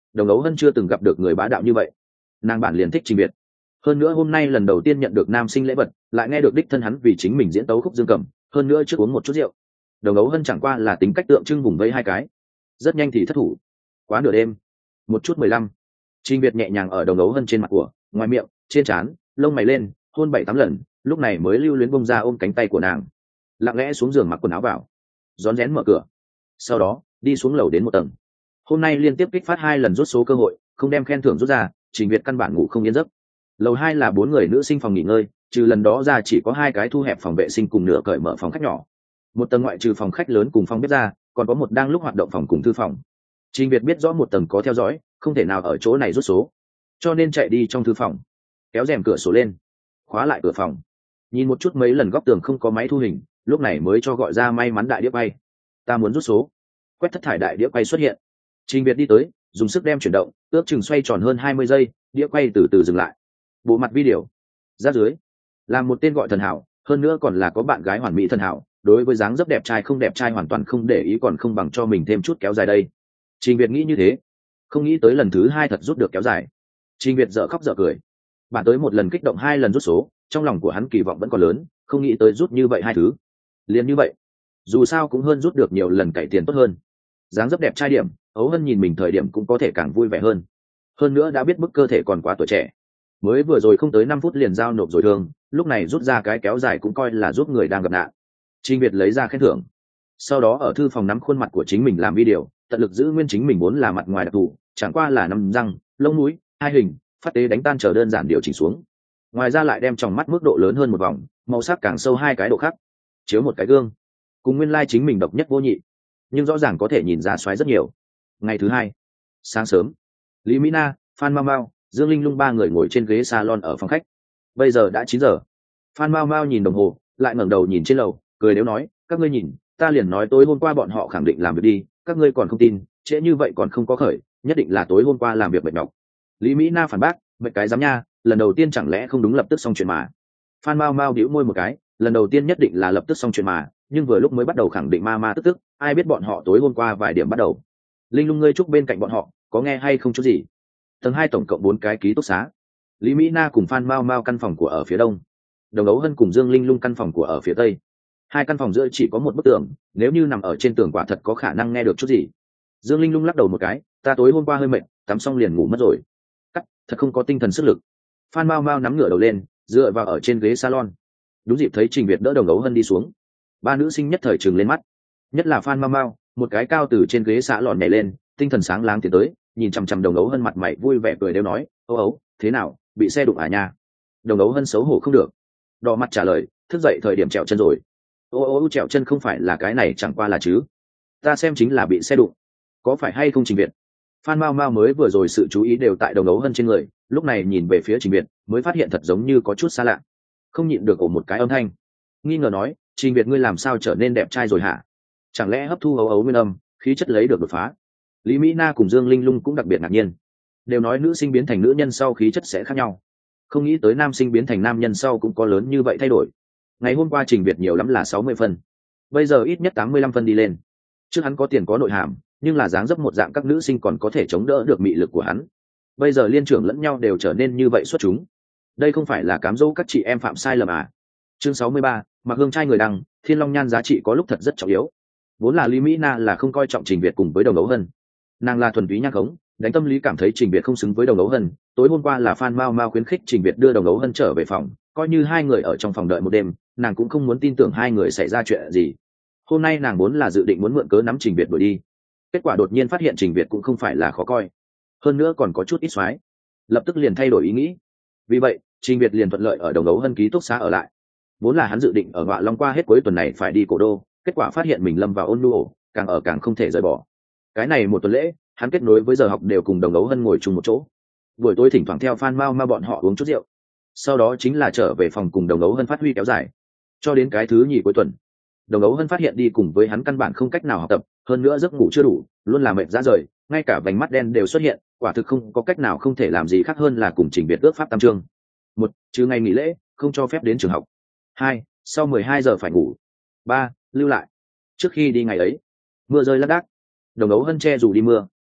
Đồng Ấu Hân chưa từng gặp được người bá đạo như vậy, nàng bản liền thích Trình Việt. Hơn nữa hôm nay lần đầu tiên nhận được nam sinh lễ vật, lại nghe được đích thân hắn vì chính mình diễn tấu khúc dương cầm, hơn nữa trước uống một chút rượu. Đồng Ấu Hân chẳng qua là tính cách tượng trưng vùng vây hai cái, rất nhanh thì thất thủ. Quá nửa đêm, 1:15, Trình Việt nhẹ nhàng ở Đồng Ấu Hân trên mặt của, ngoài miệng, trên trán, lông mày lên, hôn 7-8 lần, lúc này mới lưu luyến bông ra ôm cánh tay của nàng, lặng lẽ xuống giường mặc quần áo vào, rón rén mở cửa, sau đó đi xuống lầu đến một tầng. Hôm nay liên tiếp kích phát 2 lần rút số cơ hội, không đem khen thưởng rút ra, Trình Việt căn bản ngủ không yên giấc. Lầu 2 là 4 người nữ sinh phòng nghỉ ngơi, trừ lần đó ra chỉ có 2 cái thu hẹp phòng vệ sinh cùng nửa cởi mở phòng khách nhỏ. Một tầng ngoại trừ phòng khách lớn cùng phòng bếp ra, còn có một đang lúc hoạt động phòng cùng thư phòng. Trình Việt biết rõ một tầng có theo dõi, không thể nào ở chỗ này rút số, cho nên chạy đi trong thư phòng, kéo rèm cửa sổ lên, khóa lại cửa phòng, nhìn một chút mấy lần góc tường không có máy thu hình, lúc này mới cho gọi ra may mắn đại đĩa quay. Ta muốn rút số. Quét thất thải đại đĩa quay xuất hiện. Trình Việt đi tới, dùng sức đem chuyển động, ước chừng xoay tròn hơn 20 giây, đĩa quay từ từ dừng lại. Bộ mặt video ra dưới, làm một tên gọi thần hảo, hơn nữa còn là có bạn gái hoàn mỹ thần hảo, đối với dáng dấp đẹp trai không đẹp trai hoàn toàn không để ý, còn không bằng cho mình thêm chút kéo dài đây. Trình Việt nghĩ như thế, không nghĩ tới lần thứ 2 thật rút được kéo dài. Trình Việt dở khóc dở cười. Bạn tới một lần kích động 2 lần rút số, trong lòng của hắn kỳ vọng vẫn còn lớn, không nghĩ tới rút như vậy 2 thứ. Liền như vậy, dù sao cũng hơn rút được nhiều lần cày tiền tốt hơn. Dáng dấp đẹp trai điểm, Ấu Hân nhìn mình thời điểm cũng có thể càng vui vẻ hơn. Hơn nữa đã biết bức cơ thể còn quá tuổi trẻ, mới vừa rồi không tới 5 phút liền giao nộp rồi thương, lúc này rút ra cái kéo dài cũng coi là giúp người đang gặp nạn. Trình Việt lấy ra khen thưởng, sau đó ở thư phòng nắm khuôn mặt của chính mình làm video, tận lực giữ nguyên chính mình vốn là mặt ngoài đặc thù, chẳng qua là nằm răng, lông mũi, hai hình, phát tế đánh tan chờ đơn giản điều chỉnh xuống. Ngoài ra lại đem tròng mắt mức độ lớn hơn một vòng, màu sắc càng sâu 2 cái độ khác, chiếu một cái gương, cùng nguyên lai chính mình độc nhất vô nhị, nhưng rõ ràng có thể nhìn ra xoáy rất nhiều. Ngày thứ 2, sáng sớm, Lý Mỹ Na, Phan Mao Mao, Dương Linh Lung 3 người ngồi trên ghế salon ở phòng khách. Bây giờ đã 9 giờ. Phan Mao Mao nhìn đồng hồ, lại ngẩng đầu nhìn trên lầu, cười đếu nói, các ngươi nhìn, ta liền nói tối hôm qua bọn họ khẳng định làm việc đi, các ngươi còn không tin, trễ như vậy còn không có khởi, nhất định là tối hôm qua làm việc mệt nhọc. Lý Mỹ Na phản bác, mệt cái dám nha, lần đầu tiên chẳng lẽ không đúng lập tức xong chuyện mà. Phan Mao Mao bĩu môi một cái, lần đầu tiên nhất định là lập tức xong chuyện mà, nhưng vừa lúc mới bắt đầu khẳng định ma tức, ai biết bọn họ tối hôm qua vài điểm bắt đầu. Linh Lung ngươi chúc bên cạnh bọn họ, có nghe hay không chút gì. Tầng 2 tổng cộng 4 cái ký túc xá. Lý Mỹ Na cùng Phan Mao Mao căn phòng của ở phía đông, Đồng Ấu Hân cùng Dương Linh Lung căn phòng của ở phía tây. 2 căn phòng giữa chỉ có một bức tường, nếu như nằm ở trên tường quả thật có khả năng nghe được chút gì. Dương Linh Lung lắc đầu một cái, ta tối hôm qua hơi mệt, tắm xong liền ngủ mất rồi. Thật không có tinh thần sức lực. Phan Mao Mao nắm ngửa đầu lên, dựa vào ở trên ghế salon. Đúng dịp thấy Trình Việt đỡ Đồng Ấu Hân đi xuống. 3 nữ sinh nhất thời trừng lên mắt, nhất là Phan Mao Mao, một cái cao từ trên ghế xạ lòn nhảy lên, tinh thần sáng láng tiến tới, nhìn chằm chằm Đồng Ấu Hân, mặt mày vui vẻ cười đều nói, ấu ấu, thế nào, bị xe đụng à nha. Đồng Ấu Hân xấu hổ không được, đỏ mặt trả lời, thức dậy thời điểm trèo chân rồi. Ô trèo chân không phải là cái này chẳng qua là chứ, ta xem chính là bị xe đụng, có phải hay không Trình Việt. Phan Mao Mao mới vừa rồi sự chú ý đều tại Đồng Ấu Hân trên người, lúc này nhìn về phía Trình Việt mới phát hiện thật giống như có chút xa lạ, không nhịn được ổ một cái âm thanh, nghi ngờ nói, Trình Việt ngươi làm sao trở nên đẹp trai rồi hả, chẳng lẽ hấp thu ấu ấu nguyên âm, khí chất lấy được đột phá. Lý Mỹ Na cùng Dương Linh Lung cũng đặc biệt ngạc nhiên, đều nói nữ sinh biến thành nữ nhân sau khí chất sẽ khác nhau, không nghĩ tới nam sinh biến thành nam nhân sau cũng có lớn như vậy thay đổi. Ngày hôm qua Trình Việt nhiều lắm là 60 phân, bây giờ ít nhất 85 phân đi lên. Trước hắn có tiền có nội hàm, nhưng là dáng dấp một dạng các nữ sinh còn có thể chống đỡ được mị lực của hắn, bây giờ liên trưởng lẫn nhau đều trở nên như vậy xuất chúng, đây không phải là cám dỗ các chị em phạm sai lầm à. Chương 63, mặc hương trai người đăng, Thiên Long Nhan giá trị có lúc thật rất trọng yếu. Vốn là Lý Mỹ Na là không coi trọng Trình Việt cùng với Đồng Ấu Hân, nàng là thuần túy nhang khống, đánh tâm lý cảm thấy Trình Việt không xứng với Đồng Ấu Hân. Tối hôm qua là Phan Mao Mao khuyến khích Trình Việt đưa Đồng Ấu Hân trở về phòng, coi như 2 người ở trong phòng đợi một đêm, nàng cũng không muốn tin tưởng 2 người xảy ra chuyện gì. Hôm nay nàng vốn là dự định muốn mượn cớ nắm Trình Việt đuổi đi, kết quả đột nhiên phát hiện Trình Việt cũng không phải là khó coi, hơn nữa còn có chút ít xoái, lập tức liền thay đổi ý nghĩ. Vì vậy Trình Việt liền thuận lợi ở Đồng Ấu Hân ký túc xá ở lại. Vốn là hắn dự định ở Ngọa Long qua hết cuối tuần này phải đi Cổ Đô, kết quả phát hiện mình lâm vào ôn nhu ổ, càng ở càng không thể rời bỏ. Cái này một tuần lễ hắn kết nối với giờ học đều cùng Đồng Ấu Hân ngồi chung một chỗ, buổi tối thỉnh thoảng theo Phan Mao Mao bọn họ uống chút rượu, sau đó chính là trở về phòng cùng Đồng Ấu Hân phát huy kéo dài. Cho đến cái thứ nhì cuối tuần, Đồng Ấu Hân phát hiện đi cùng với hắn căn bản không cách nào học tập, hơn nữa giấc ngủ chưa đủ, luôn là mệt rã rời, ngay cả vành mắt đen đều xuất hiện, quả thực không có cách nào không thể làm gì khác hơn là cùng Trình Việt ước pháp tam chương. 1. Trừ ngày nghỉ lễ, không cho phép đến trường học. 2. Sau 12 giờ phải ngủ. 3. Lưu lại. Trước khi đi ngày ấy, mưa rơi lác đác. Đồng Ấu Hân che dù đi mưa,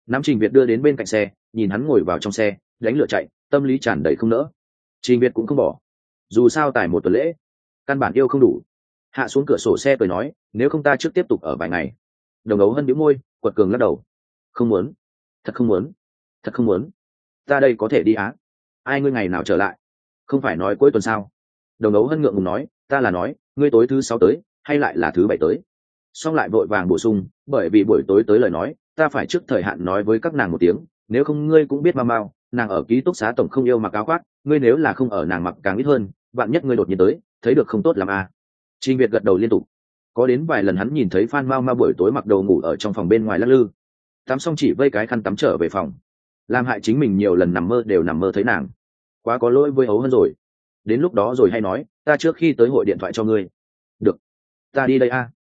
nắm Trình Việt đưa đến bên cạnh xe, nhìn hắn ngồi vào trong xe đánh lửa chạy, tâm lý tràn đầy không nỡ. Trình Việt cũng không bỏ, dù sao tài một tuần lễ căn bản yêu không đủ. Hạ xuống cửa sổ xe cười nói, nếu không ta trước tiếp tục ở vài ngày. Đồng Ấu Hân bĩu môi, quật cường lắc đầu, không muốn, thật không muốn, thật không muốn. Ta đây có thể đi á? Ai ngươi ngày nào trở lại? Không phải nói cuối tuần sao? Đồng Ấu Hân ngượng ngùng nói, ta là nói ngươi tối thứ 6 tới hay lại là thứ 7 tới. Xong lại vội vàng bổ sung, bởi vì buổi tối tới lời nói ta phải trước thời hạn nói với các nàng một tiếng, nếu không ngươi cũng biết mau nàng ở ký túc xá tổng không yêu mặc áo khoác, ngươi nếu là không ở nàng mặc càng ít hơn, vạn nhất ngươi đột nhiên tới thấy được không tốt làm à. Trình Việt gật đầu liên tục. Có đến vài lần hắn nhìn thấy Phan Mao buổi tối mặc đồ ngủ ở trong phòng bên ngoài lắc lư, tắm xong chỉ vây cái khăn tắm trở về phòng, làm hại chính mình nhiều lần nằm mơ đều nằm mơ thấy nàng. Quá có lỗi với Ấu Hân rồi, đến lúc đó rồi hay nói, ta trước khi tới hội điện thoại cho ngươi. Được, ta đi đây a.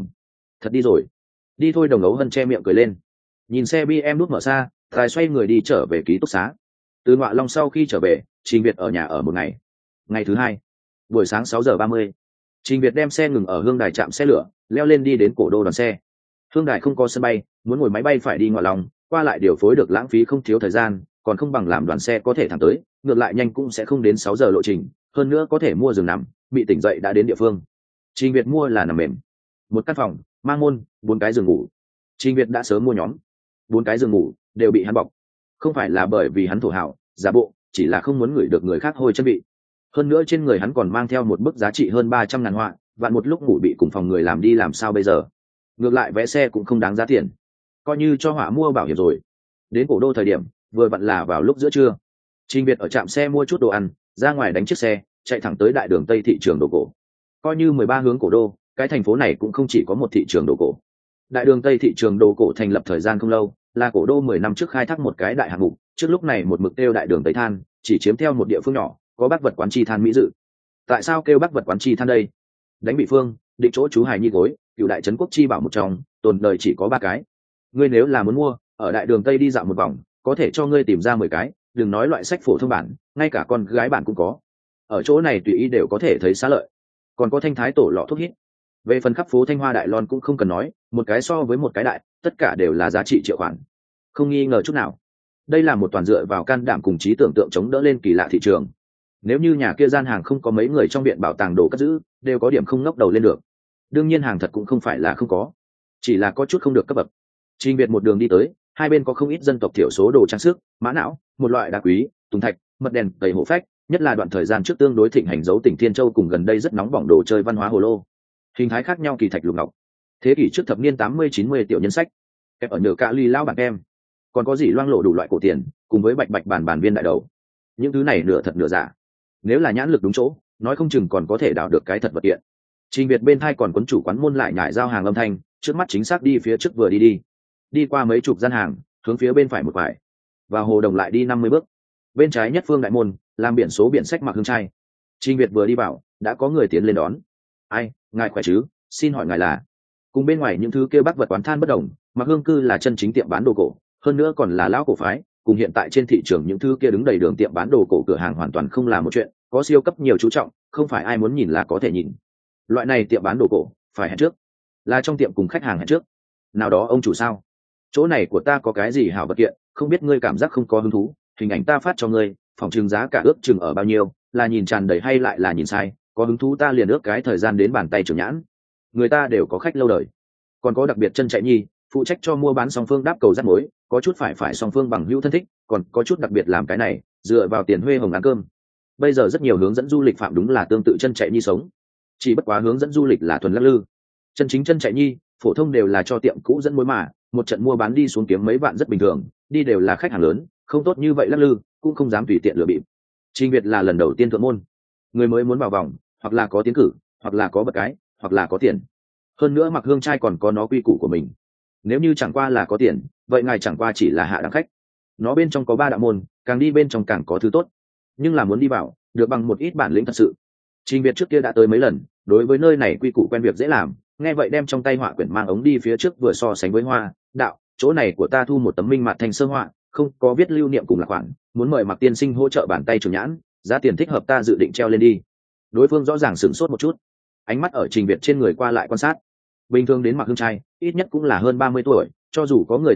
Thật đi rồi. Đi thôi. Đồng Ấu Hân che miệng cười lên, nhìn xe BM nút mở xa, tài xoay người đi trở về ký túc xá. Từ Ngoại Long sau khi trở về, Trình Việt ở nhà ở một ngày. Ngày thứ hai, buổi sáng 6:30, Trình Việt đem xe ngừng ở Hương Đài trạm xe lửa, leo lên đi đến cổ đô đoàn xe. Hương Đài không có sân bay, muốn ngồi máy bay phải đi Ngoại Long, qua lại điều phối được lãng phí không thiếu thời gian, còn không bằng làm đoàn xe có thể thẳng tới, ngược lại nhanh cũng sẽ không đến 6 giờ lộ trình, hơn nữa có thể mua giường nằm, bị tỉnh dậy đã đến địa phương. Trình Việt mua là nằm mềm, một căn phòng, mang môn, 4 cái giường ngủ. Trình Việt đã sớm mua nhóm, 4 cái giường ngủ đều bị hắn bọc, không phải là bởi vì hắn thổ hào giả bộ, chỉ là không muốn ngửi được người khác hôi chân vị. Hơn nữa trên người hắn còn mang theo một bức giá trị hơn 300.000 họa, vạn một lúc ngủ bị cùng phòng người làm đi làm sao bây giờ. Ngược lại vé xe cũng không đáng giá tiền, coi như cho họa mua bảo hiểm rồi. Đến cổ đô thời điểm vừa vặn là vào lúc giữa trưa. Trình Việt ở trạm xe mua chút đồ ăn, ra ngoài đánh chiếc xe chạy thẳng tới đại đường Tây thị trường đồ cổ. Coi như 13 hướng cổ đô, cái thành phố này cũng không chỉ có một thị trường đồ cổ. Đại đường Tây thị trường đồ cổ thành lập thời gian không lâu, là cổ đô 10 năm trước khai thác một cái đại hạng mục, trước lúc này một mực kêu đại đường Tây than, chỉ chiếm theo một địa phương nhỏ, có Bắc vật quán chi than mỹ dự. Tại sao kêu Bắc vật quán chi than đây? Đánh bị phương, định chỗ chú hài nhi gối, cựu đại trấn quốc chi bảo một trong, tồn đời chỉ có 3 cái. Ngươi nếu là muốn mua, ở đại đường Tây đi dạo một vòng, có thể cho ngươi tìm ra 10 cái, đừng nói loại sách phổ thông bản, ngay cả con gái bản cũng có. Ở chỗ này tùy ý đều có thể thấy xá lợi. Còn có Thanh Thái tổ lọ thuốc hít. Về phần khắp phố Thanh Hoa Đại Lon cũng không cần nói, một cái so với một cái đại, tất cả đều là giá trị triệu khoản, không nghi ngờ chút nào. Đây là một toàn dựa vào can đảm cùng trí tưởng tượng chống đỡ lên kỳ lạ thị trường. Nếu như nhà kia gian hàng không có mấy người trong viện bảo tàng đồ cất giữ, đều có điểm không ngóc đầu lên được. Đương nhiên hàng thật cũng không phải là không có, chỉ là có chút không được cấp bậc. Trình Việt một đường đi tới, hai bên có không ít dân tộc thiểu số đồ trang sức, mã não, một loại đá quý, tùng thạch, mật đèn, tẩy hộ phách, nhất là đoạn thời gian trước tương đối thịnh hành dấu tỉnh Thiên Châu cùng gần đây rất nóng bỏng đồ chơi văn hóa hồ lô. Hình thái khác nhau kỳ thạch lục ngọc. Thế kỷ trước thập niên 80-90 tiểu nhân sách. Kẹp ở nhựa cạ ly lao bảng em. Còn có gì loang lộ đủ loại cổ tiền, cùng với bạch bạch bản viên đại đầu. Những thứ này nửa thật nửa giả. Nếu là nhãn lực đúng chỗ, nói không chừng còn có thể đào được cái thật vật kiện. Trình Việt bên thai còn quấn chủ quán môn lại nhải giao hàng âm thanh, trước mắt chính xác đi phía trước vừa đi qua mấy chục gian hàng, hướng phía bên phải một vài, vào hồ đồng lại đi 50 bước. Bên trái nhất phương đại môn, làm biển số biển sách Mặc Hương trai. Trình Việt vừa đi vào, đã có người tiến lên đón. Ai, ngài khỏe chứ? Xin hỏi ngài là? Cùng bên ngoài những thứ kêu Bắc vật quán than bất đồng, Mặc Hương cư là chân chính tiệm bán đồ cổ, hơn nữa còn là lão cổ phái, cùng hiện tại trên thị trường những thứ kia đứng đầy đường tiệm bán đồ cổ cửa hàng hoàn toàn không là một chuyện, có siêu cấp nhiều chú trọng, không phải ai muốn nhìn là có thể nhìn. Loại này tiệm bán đồ cổ phải hẹn trước, là trong tiệm cùng khách hàng hẹn trước. Nào đó ông chủ sao? Chỗ này của ta có cái gì hảo vật kiện, không biết ngươi cảm giác không có hứng thú, hình ảnh ta phát cho ngươi, phòng trừng giá cả ước chừng ở bao nhiêu, là nhìn tràn đầy hay lại là nhìn sai, có hứng thú ta liền ước cái thời gian đến bàn tay trưởng nhãn. Người ta đều có khách lâu đời. Còn có đặc biệt chân chạy nhi, phụ trách cho mua bán song phương đáp cầu rắc mối, có chút phải song phương bằng hữu thân thích, còn có chút đặc biệt làm cái này dựa vào tiền huê hồng ăn cơm. Bây giờ rất nhiều hướng dẫn du lịch phạm đúng là tương tự chân chạy nhi sống, chỉ bất quá hướng dẫn du lịch là thuần lắc lư. Chân chính chân chạy nhi phổ thông đều là cho tiệm cũ dẫn mối mà, một trận mua bán đi xuống kiếm mấy vạn rất bình thường, đi đều là khách hàng lớn, không tốt như vậy lắc lư cũng không dám tùy tiện lừa bịp. Trình Việt là lần đầu tiên thượng môn, người mới muốn vào vòng, hoặc là có tiến cử, hoặc là có bậc cái, hoặc là có tiền. Hơn nữa Mặc Hương trai còn có nó quy củ của mình. Nếu như chẳng qua là có tiền, vậy ngài chẳng qua chỉ là hạ đẳng khách. Nó bên trong có 3 đạo môn, càng đi bên trong càng có thứ tốt, nhưng là muốn đi vào được bằng một ít bản lĩnh thật sự. Trình Việt trước kia đã tới mấy lần, đối với nơi này quy củ quen việc dễ làm, nghe vậy đem trong tay họa quyển mang ống đi phía trước vừa so sánh với hoa đạo, chỗ này của ta thu một tấm minh mặt thành sơ họa, không có viết lưu niệm cùng là khoản, muốn mời Mặc tiên sinh hỗ trợ bàn tay chủ nhãn, giá tiền thích hợp ta dự định treo lên đi. Đối phương rõ ràng sửng sốt một chút, ánh mắt ở Trình Việt trên người qua lại quan sát. Bình thường đến Mặc Hương trai ít nhất cũng là hơn 30 tuổi, cho dù có người tuổi trẻ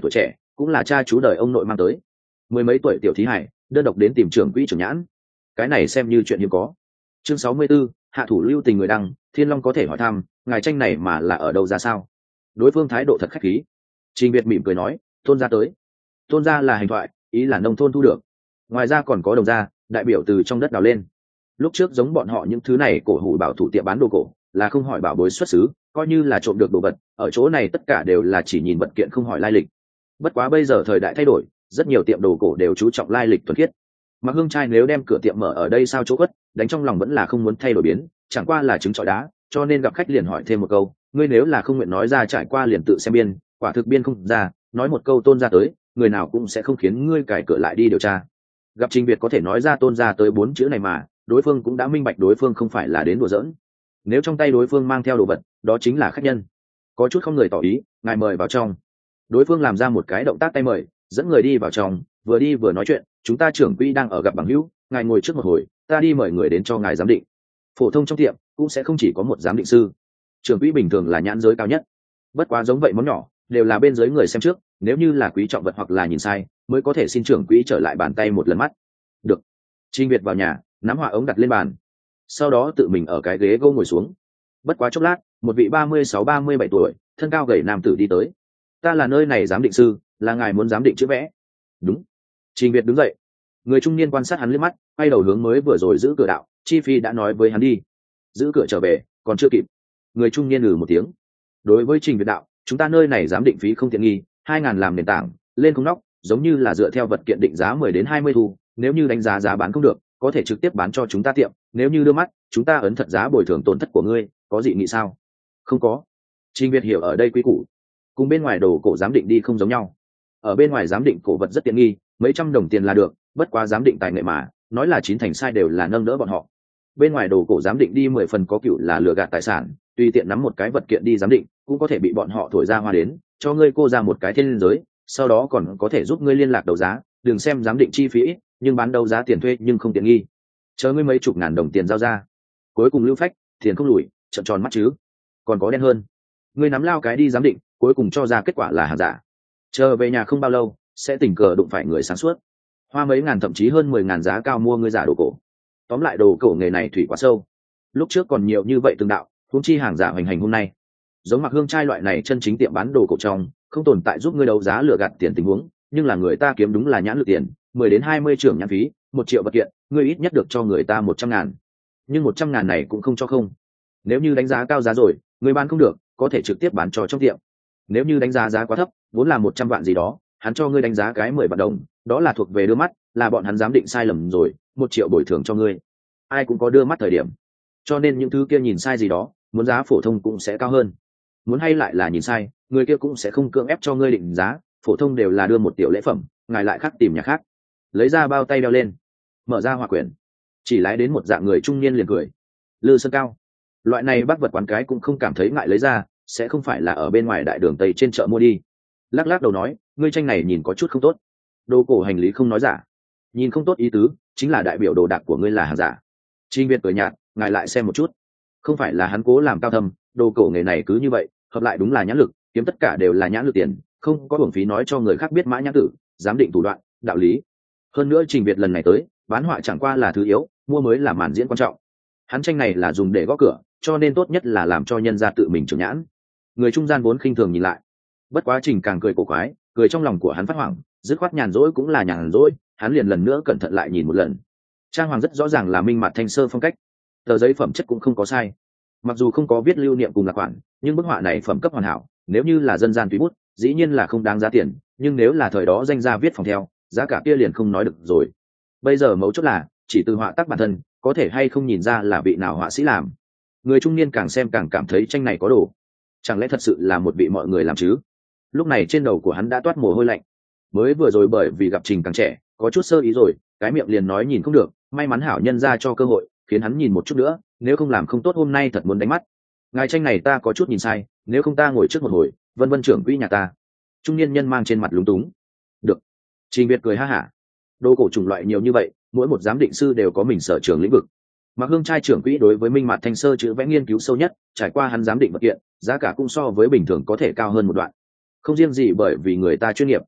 cũng là cha chú đời ông nội mang tới. Mười mấy tuổi tiểu thí hải đơn độc đến tìm trưởng quỹ trưởng nhãn, cái này xem như chuyện hiếm có. Chương 64, hạ thủ lưu tình người đăng. Thiên Long có thể hỏi thăm ngài tranh này mà là ở đâu ra sao? Đối phương thái độ thật khách khí. Trình Việt mỉm cười nói, Tôn gia tới. Tôn gia là hành thoại, ý là nông thôn thu được. Ngoài ra còn có đồng gia, đại biểu từ trong đất đào lên. Lúc trước giống bọn họ những thứ này cổ hủ bảo thủ tiệm bán đồ cổ, là không hỏi bảo bối xuất xứ, coi như là trộm được đồ vật, ở chỗ này tất cả đều là chỉ nhìn vật kiện không hỏi lai lịch. Bất quá bây giờ thời đại thay đổi, rất nhiều tiệm đồ cổ đều chú trọng lai lịch thuần khiết. Mà Hương trai nếu đem cửa tiệm mở ở đây sao chỗ quất, đánh trong lòng vẫn là không muốn thay đổi biến, chẳng qua là trứng trọi đá, cho nên gặp khách liền hỏi thêm một câu, ngươi nếu là không nguyện nói ra trải qua liền tự xem biên, quả thực biên không ra, nói một câu Tôn gia tới, người nào cũng sẽ không khiến ngươi cài cửa lại đi điều tra. Gặp Trình Việt có thể nói ra Tôn gia tới 4 chữ này mà, đối phương cũng đã minh bạch đối phương không phải là đến đùa giỡn. Nếu trong tay đối phương mang theo đồ vật, đó chính là khách nhân. Có chút không người tỏ ý, ngài mời vào trong. Đối phương làm ra một cái động tác tay mời, dẫn người đi vào trong, vừa đi vừa nói chuyện, chúng ta trưởng quỹ đang ở gặp bằng hữu, ngài ngồi trước một hồi, ta đi mời người đến cho ngài giám định. Phổ thông trong tiệm cũng sẽ không chỉ có một giám định sư, trưởng quỹ bình thường là nhãn giới cao nhất. Bất quá giống vậy món nhỏ đều là bên dưới người xem trước, nếu như là quý trọng vật hoặc là nhìn sai, mới có thể xin trưởng quỹ trở lại bàn tay một lần mắt. Được. Trình Việt vào nhà, nắm họa ống đặt lên bàn, sau đó tự mình ở cái ghế gỗ ngồi xuống. Bất quá chốc lát, một vị 36-37 tuổi, thân cao gầy nam tử đi tới. Ta là nơi này giám định sư, là ngài muốn giám định chữ vẽ? Đúng. Trình Việt đứng dậy. Người trung niên quan sát hắn liếc mắt, quay đầu hướng mới vừa rồi giữ cửa đạo, chi phi đã nói với hắn đi. Giữ cửa trở về, còn chưa kịp. Người trung niên một tiếng. Đối với Trình Việt đạo, chúng ta nơi này giám định phí không tiện nghi, 2.000 làm nền tảng, lên không nóc, giống như là dựa theo vật kiện định giá 10 đến 20 thu, nếu như đánh giá giá bán không được, có thể trực tiếp bán cho chúng ta tiệm, nếu như đưa mắt, chúng ta ấn thật giá bồi thường tổn thất của ngươi, có gì nghĩ sao? Không có. Trình Việt hiểu ở đây quý củ, cùng bên ngoài đồ cổ giám định đi không giống nhau. Ở bên ngoài giám định cổ vật rất tiện nghi, mấy trăm đồng tiền là được, bất quá giám định tài nghệ mà, nói là 9 thành sai đều là nâng đỡ bọn họ. Bên ngoài đồ cổ giám định đi 10 phần có cựu là lừa gạt tài sản, tùy tiện nắm một cái vật kiện đi giám định, cũng có thể bị bọn họ thổi ra hoa đến, cho ngươi cô ra một cái thiên giới, sau đó còn có thể giúp ngươi liên lạc đấu giá, đừng xem giám định chi phí ít, nhưng bán đấu giá tiền thuê nhưng không tiện nghi. Chờ ngươi mấy chục ngàn đồng tiền giao ra, cuối cùng lưu phách, tiền không lùi, trợn tròn mắt chứ. Còn có đen hơn, ngươi nắm lao cái đi giám định, cuối cùng cho ra kết quả là hàng giả. Chờ về nhà không bao lâu, sẽ tình cờ đụng phải người sáng suốt, hoa mấy ngàn thậm chí hơn 10.000 giá cao mua ngươi giả đồ cổ. Tóm lại đồ cổ nghề này thủy quá sâu, lúc trước còn nhiều như vậy từng đạo, huống chi hàng giả hoành hành hôm nay. Giống Mặc Hương trai loại này chân chính tiệm bán đồ cổ trong, không tồn tại giúp ngươi đấu giá lừa gạt tiền tình huống, nhưng là người ta kiếm đúng là nhãn lực tiền, 10 đến 20 trưởng nhãn phí, 1 triệu vật kiện, ngươi ít nhất được cho người ta 100.000. Nhưng 100.000 này cũng không cho không. Nếu như đánh giá cao giá rồi, người bán không được, có thể trực tiếp bán cho trong tiệm. Nếu như đánh giá giá quá thấp, vốn là 100 vạn gì đó, hắn cho ngươi đánh giá cái 10 vạn đồng, đó là thuộc về đưa mắt, là bọn hắn giám định sai lầm rồi, 1 triệu bồi thường cho ngươi. Ai cũng có đưa mắt thời điểm, cho nên những thứ kia nhìn sai gì đó, muốn giá phổ thông cũng sẽ cao hơn. Muốn hay lại là nhìn sai, người kia cũng sẽ không cưỡng ép cho ngươi định giá, phổ thông đều là đưa một tiểu lễ phẩm, ngài lại khác tìm nhà khác. Lấy ra bao tay đeo lên, mở ra họa quyển, chỉ lái đến một dạng người trung niên liền cười. Lư Sơn Cao, loại này bác vật quán cái cũng không cảm thấy ngại lấy ra, sẽ không phải là ở bên ngoài đại đường Tây trên chợ mua đi. Lắc lắc đầu nói, ngươi tranh này nhìn có chút không tốt. Đồ cổ hành lý không nói giả, nhìn không tốt ý tứ chính là đại biểu đồ đạc của ngươi là hàng giả. Trình Việt cười nhạt, ngài lại xem một chút. Không phải là hắn cố làm cao thâm, đồ cổ nghề này cứ như vậy, hợp lại đúng là nhãn lực, kiếm tất cả đều là nhãn lực tiền, không có uổng phí nói cho người khác biết mã nhãn tử, giám định thủ đoạn, đạo lý. Hơn nữa Trình Việt lần này tới, bán họa chẳng qua là thứ yếu, mua mới là màn diễn quan trọng. Hắn tranh này là dùng để gõ cửa, cho nên tốt nhất là làm cho nhân gia tự mình trưởng nhãn. Người trung gian vốn khinh thường nhìn lại, bất quá Trình càng cười cổ quái, cười trong lòng của hắn phát hoảng, dứt khoát nhàn rỗi cũng là nhàn rỗi, hắn liền lần nữa cẩn thận lại nhìn một lần. Trang hoàng rất rõ ràng là minh mặt thanh sơ phong cách, tờ giấy phẩm chất cũng không có sai, mặc dù không có viết lưu niệm cùng lạc khoản, nhưng bức họa này phẩm cấp hoàn hảo, nếu như là dân gian tùy bút dĩ nhiên là không đáng giá tiền, nhưng nếu là thời đó danh gia viết phòng theo, giá cả kia liền không nói được rồi. Bây giờ mấu chốt là chỉ từ họa tác bản thân có thể hay không nhìn ra là vị nào họa sĩ làm. Người trung niên càng xem càng cảm thấy tranh này có đồ, chẳng lẽ thật sự là một vị mọi người làm chứ? Lúc này trên đầu của hắn đã toát mồ hôi lạnh, mới vừa rồi bởi vì gặp Trình càng trẻ có chút sơ ý rồi, cái miệng liền nói nhìn không được, may mắn hảo nhân ra cho cơ hội khiến hắn nhìn một chút nữa, nếu không làm không tốt hôm nay thật muốn đánh mắt. Ngài tranh này ta có chút nhìn sai, nếu không ta ngồi trước một hồi, vân vân trưởng quỹ nhà ta. Trung niên nhân mang trên mặt lúng túng. Được. Trình Việt cười ha hả. Đồ cổ chủng loại nhiều như vậy, mỗi một giám định sư đều có mình sở trường lĩnh vực. Mặc Hương trai trưởng quỹ đối với minh mặt thanh sơ chữ vẽ nghiên cứu sâu nhất, trải qua hắn giám định vật kiện, giá cả cũng so với bình thường có thể cao hơn một đoạn. Không riêng gì bởi vì người ta chuyên nghiệp,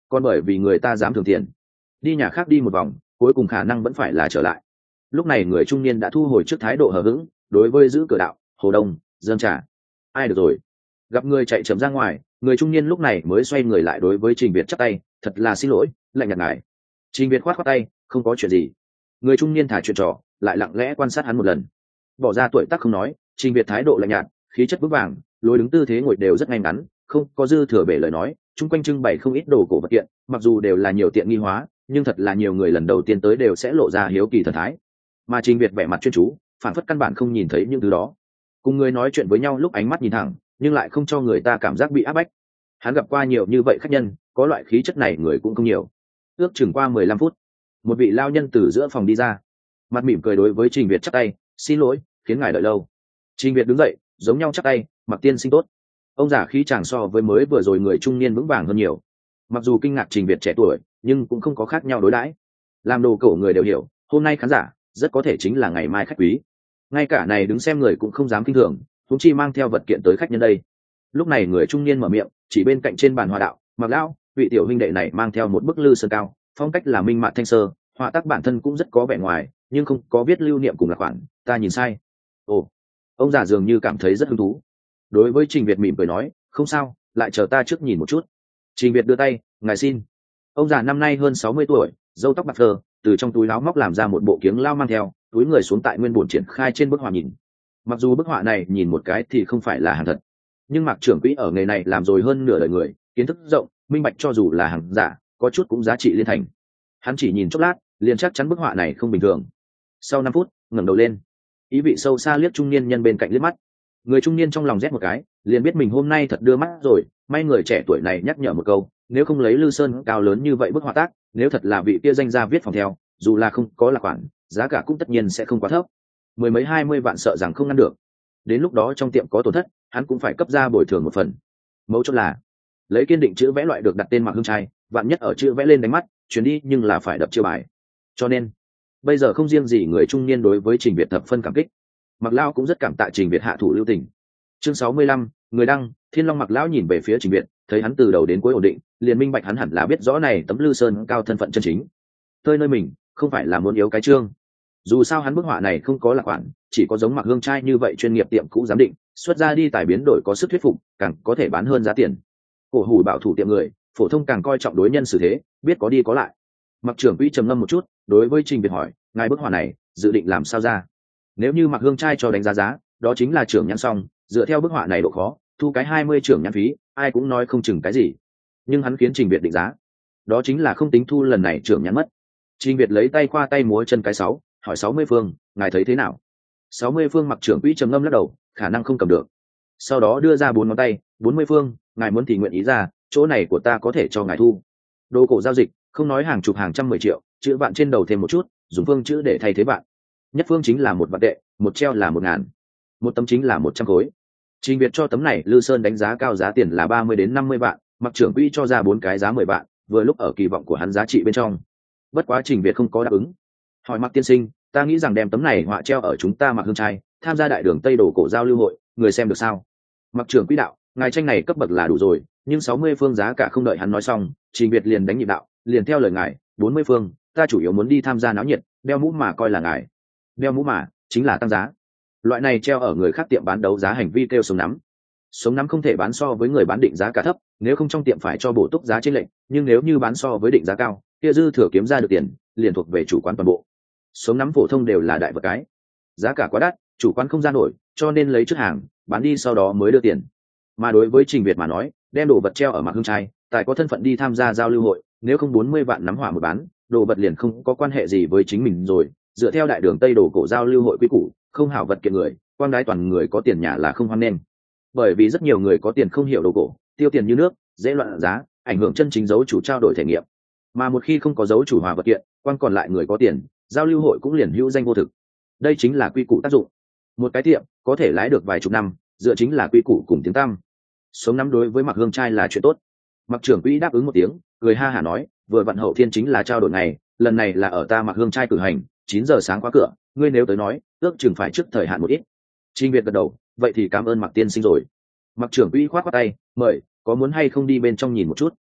còn bởi vì người ta dám thường tiền. Đi nhà khác đi một vòng, cuối cùng khả năng vẫn phải là trở lại. Lúc này người trung niên đã thu hồi trước thái độ hờ hững, đối với giữ cửa đạo, Hồ Đông, dâng trà. Ai được rồi. Gặp người chạy chậm ra ngoài, người trung niên lúc này mới xoay người lại đối với Trình Việt chắp tay, thật là xin lỗi, lạnh nhạt ngài. Trình Việt khoát khoát tay, không có chuyện gì. Người trung niên thả chuyện trò, lại lặng lẽ quan sát hắn một lần. Bỏ ra tuổi tác không nói, Trình Việt thái độ lạnh nhạt, khí chất vững vàng, lối đứng tư thế ngồi đều rất ngay ngắn, không có dư thừa bể lời nói. Chung quanh trưng bày không ít đồ cổ vật kiện, mặc dù đều là nhiều tiện nghi hóa, nhưng thật là nhiều người lần đầu tiên tới đều sẽ lộ ra hiếu kỳ thần thái. Mà Trình Việt vẻ mặt chuyên chú, phản phất căn bản không nhìn thấy những thứ đó. Cùng người nói chuyện với nhau lúc ánh mắt nhìn thẳng, nhưng lại không cho người ta cảm giác bị áp bách. Hắn gặp qua nhiều như vậy khách nhân, có loại khí chất này người cũng không nhiều. Ước chừng qua 15 phút, một vị lao nhân từ giữa phòng đi ra, mặt mỉm cười đối với Trình Việt chắp tay, xin lỗi khiến ngài đợi lâu. Trình Việt đứng dậy, giống nhau chắp tay, Mặc tiên sinh tốt. Ông già khí chàng so với mới vừa rồi người trung niên vững vàng hơn nhiều. Mặc dù kinh ngạc Trình Việt trẻ tuổi, nhưng cũng không có khác nhau đối đãi. Làm đồ cổ người đều hiểu, hôm nay khán giả rất có thể chính là ngày mai khách quý. Ngay cả này đứng xem người cũng không dám kinh thường, huống chi mang theo vật kiện tới khách nhân đây. Lúc này người trung niên mở miệng, chỉ bên cạnh trên bàn hòa đạo, Mặc lão, vị tiểu huynh đệ này mang theo một bức lư sơn cao, phong cách là minh mạn thanh sơ, họa tác bản thân cũng rất có vẻ ngoài, nhưng không có viết lưu niệm cùng là khoản, ta nhìn sai. Ồ, ông già dường như cảm thấy rất hứng thú. Đối với Trình Việt mỉm cười nói, không sao, lại chờ ta trước nhìn một chút. Trình Việt đưa tay, ngài xin. Ông già năm nay hơn 60 tuổi, râu tóc bạc phơ, từ trong túi áo móc làm ra một bộ kiếng lao mang theo, túi người xuống tại nguyên bổn triển khai trên bức họa nhìn. Mặc dù bức họa này nhìn một cái thì không phải là hàng thật, nhưng Mạc trưởng quỹ ở nghề này làm rồi hơn nửa đời người, kiến thức rộng, minh bạch cho dù là hàng giả, có chút cũng giá trị liên thành. Hắn chỉ nhìn chốc lát, liền chắc chắn bức họa này không bình thường. Sau 5 phút, ngẩng đầu lên, ý vị sâu xa liếc trung niên nhân bên cạnh liếc mắt. Người trung niên trong lòng rét một cái, liền biết mình hôm nay thật đưa mắt rồi. May người trẻ tuổi này nhắc nhở một câu, nếu không lấy lư sơn cao lớn như vậy bức họa tác, nếu thật là vị kia danh gia viết phòng theo, dù là không có là khoản, giá cả cũng tất nhiên sẽ không quá thấp. Mười mấy 20 vạn sợ rằng không ngăn được. Đến lúc đó trong tiệm có tổn thất, hắn cũng phải cấp ra bồi thường một phần. Mấu chốt là lấy kiên định chữ vẽ loại được đặt tên Mạc Hương Trai, vạn nhất ở chữ vẽ lên đánh mắt, chuyến đi nhưng là phải đập chiêu bài. Cho nên bây giờ không riêng gì người trung niên đối với Trình Việt thập phân cảm kích, Mạc lão cũng rất cảm tạ Trình Việt hạ thủ lưu tình. Chương 65, người đăng, Thiên Long Mạc lão nhìn về phía Trình Việt, thấy hắn từ đầu đến cuối ổn định, liền minh bạch hắn hẳn là biết rõ này tấm lư sơn cao thân phận chân chính. Tôi nơi mình, không phải là muốn yếu cái chương. Dù sao hắn bức họa này không có là khoản, chỉ có giống Mạc Hương Trai như vậy chuyên nghiệp tiệm cũ giám định, xuất ra đi tài biến đổi có sức thuyết phục, càng có thể bán hơn giá tiền. Cổ hủ bảo thủ tiệm người, phổ thông càng coi trọng đối nhân xử thế, biết có đi có lại. Mặc trưởng quỹ trầm ngâm một chút, đối với Trình Việt hỏi, ngài bức họa này dự định làm sao ra? Nếu như Mạc Hương Trai cho đánh giá, đó chính là trưởng nhãn xong, dựa theo bức họa này độ khó, thu cái 20 trưởng nhãn phí, ai cũng nói không chừng cái gì. Nhưng hắn khiến Trình Việt định giá, đó chính là không tính thu lần này trưởng nhãn mất. Trình Việt lấy tay khoa tay múa chân cái 6, hỏi 60 phương, ngài thấy thế nào? 60 phương Mặc trưởng quỹ trầm ngâm lắc đầu, khả năng không cầm được. Sau đó đưa ra 4 ngón tay, 40 phương, ngài muốn thì nguyện ý ra, chỗ này của ta có thể cho ngài thu. Đồ cổ giao dịch, không nói hàng chục hàng trăm 10 triệu, chữ vạn trên đầu thêm một chút, dùng phương chữ để thay thế vạn. Nhất phương chính là 1 vạn tệ, một treo là 1.000, một tấm chính là 100 khối. Trình Việt cho tấm này Lư Sơn đánh giá cao giá tiền là 30 đến 50 vạn, Mặc trưởng quỹ cho ra 4 cái giá 10 vạn, vừa lúc ở kỳ vọng của hắn giá trị bên trong. Bất quá Trình Việt không có đáp ứng. Hỏi Mặc tiên sinh, ta nghĩ rằng đem tấm này họa treo ở chúng ta Mặc Hương Trai, tham gia đại đường Tây Đồ cổ giao lưu hội, người xem được sao? Mặc trưởng quỹ đạo, ngài tranh này cấp bậc là đủ rồi, nhưng 60 phương giá cả không đợi hắn nói xong, Trình Việt liền đánh nhịp đạo, liền theo lời ngài, 40 phương, ta chủ yếu muốn đi tham gia náo nhiệt, đeo mũ mà coi là ngài. Đeo mũ mà chính là tăng giá. Loại này treo ở người khác tiệm bán đấu giá hành vi kêu sống nắm. Sống nắm không thể bán so với người bán định giá cả thấp, nếu không trong tiệm phải cho bổ túc giá trên lệnh, nhưng nếu như bán so với định giá cao, kia dư thừa kiếm ra được tiền, liền thuộc về chủ quán toàn bộ. Sống nắm phổ thông đều là đại vật cái, giá cả quá đắt, chủ quán không ra nổi, cho nên lấy trước hàng, bán đi sau đó mới đưa tiền. Mà đối với Trình Việt mà nói, đem đồ vật treo ở Mạc Hương Trai, tại có thân phận đi tham gia giao lưu hội, nếu không 40 vạn nắm hỏa một bán, đồ vật liền không có quan hệ gì với chính mình rồi. Dựa theo đại đường Tây Đồ cổ giao lưu hội quý củ, không hảo vật kiện người, quan đái toàn người có tiền nhà là không hoan nghênh. Bởi vì rất nhiều người có tiền không hiểu đồ cổ, tiêu tiền như nước, dễ loạn giá, ảnh hưởng chân chính dấu chủ trao đổi thể nghiệm. Mà một khi không có dấu chủ hòa vật kiện, quan còn lại người có tiền, giao lưu hội cũng liền hữu danh vô thực. Đây chính là quy củ tác dụng. Một cái tiệm có thể lái được vài chục năm, dựa chính là quy củ cùng tiếng tăm. Sống nắm đối với Mạc Hương Trai là chuyện tốt. Mặc trưởng quỹ đáp ứng một tiếng, cười ha hả nói, vừa vặn hậu thiên chính là trao đổi ngày, lần này là ở ta Mạc Hương Trai cử hành, 9 giờ sáng khóa cửa, ngươi nếu tới nói, ước chừng phải trước thời hạn một ít. Trình Việt gật đầu, vậy thì cảm ơn Mạc tiên sinh rồi. Mặc trưởng quỹ khoát tay, mời, có muốn hay không đi bên trong nhìn một chút?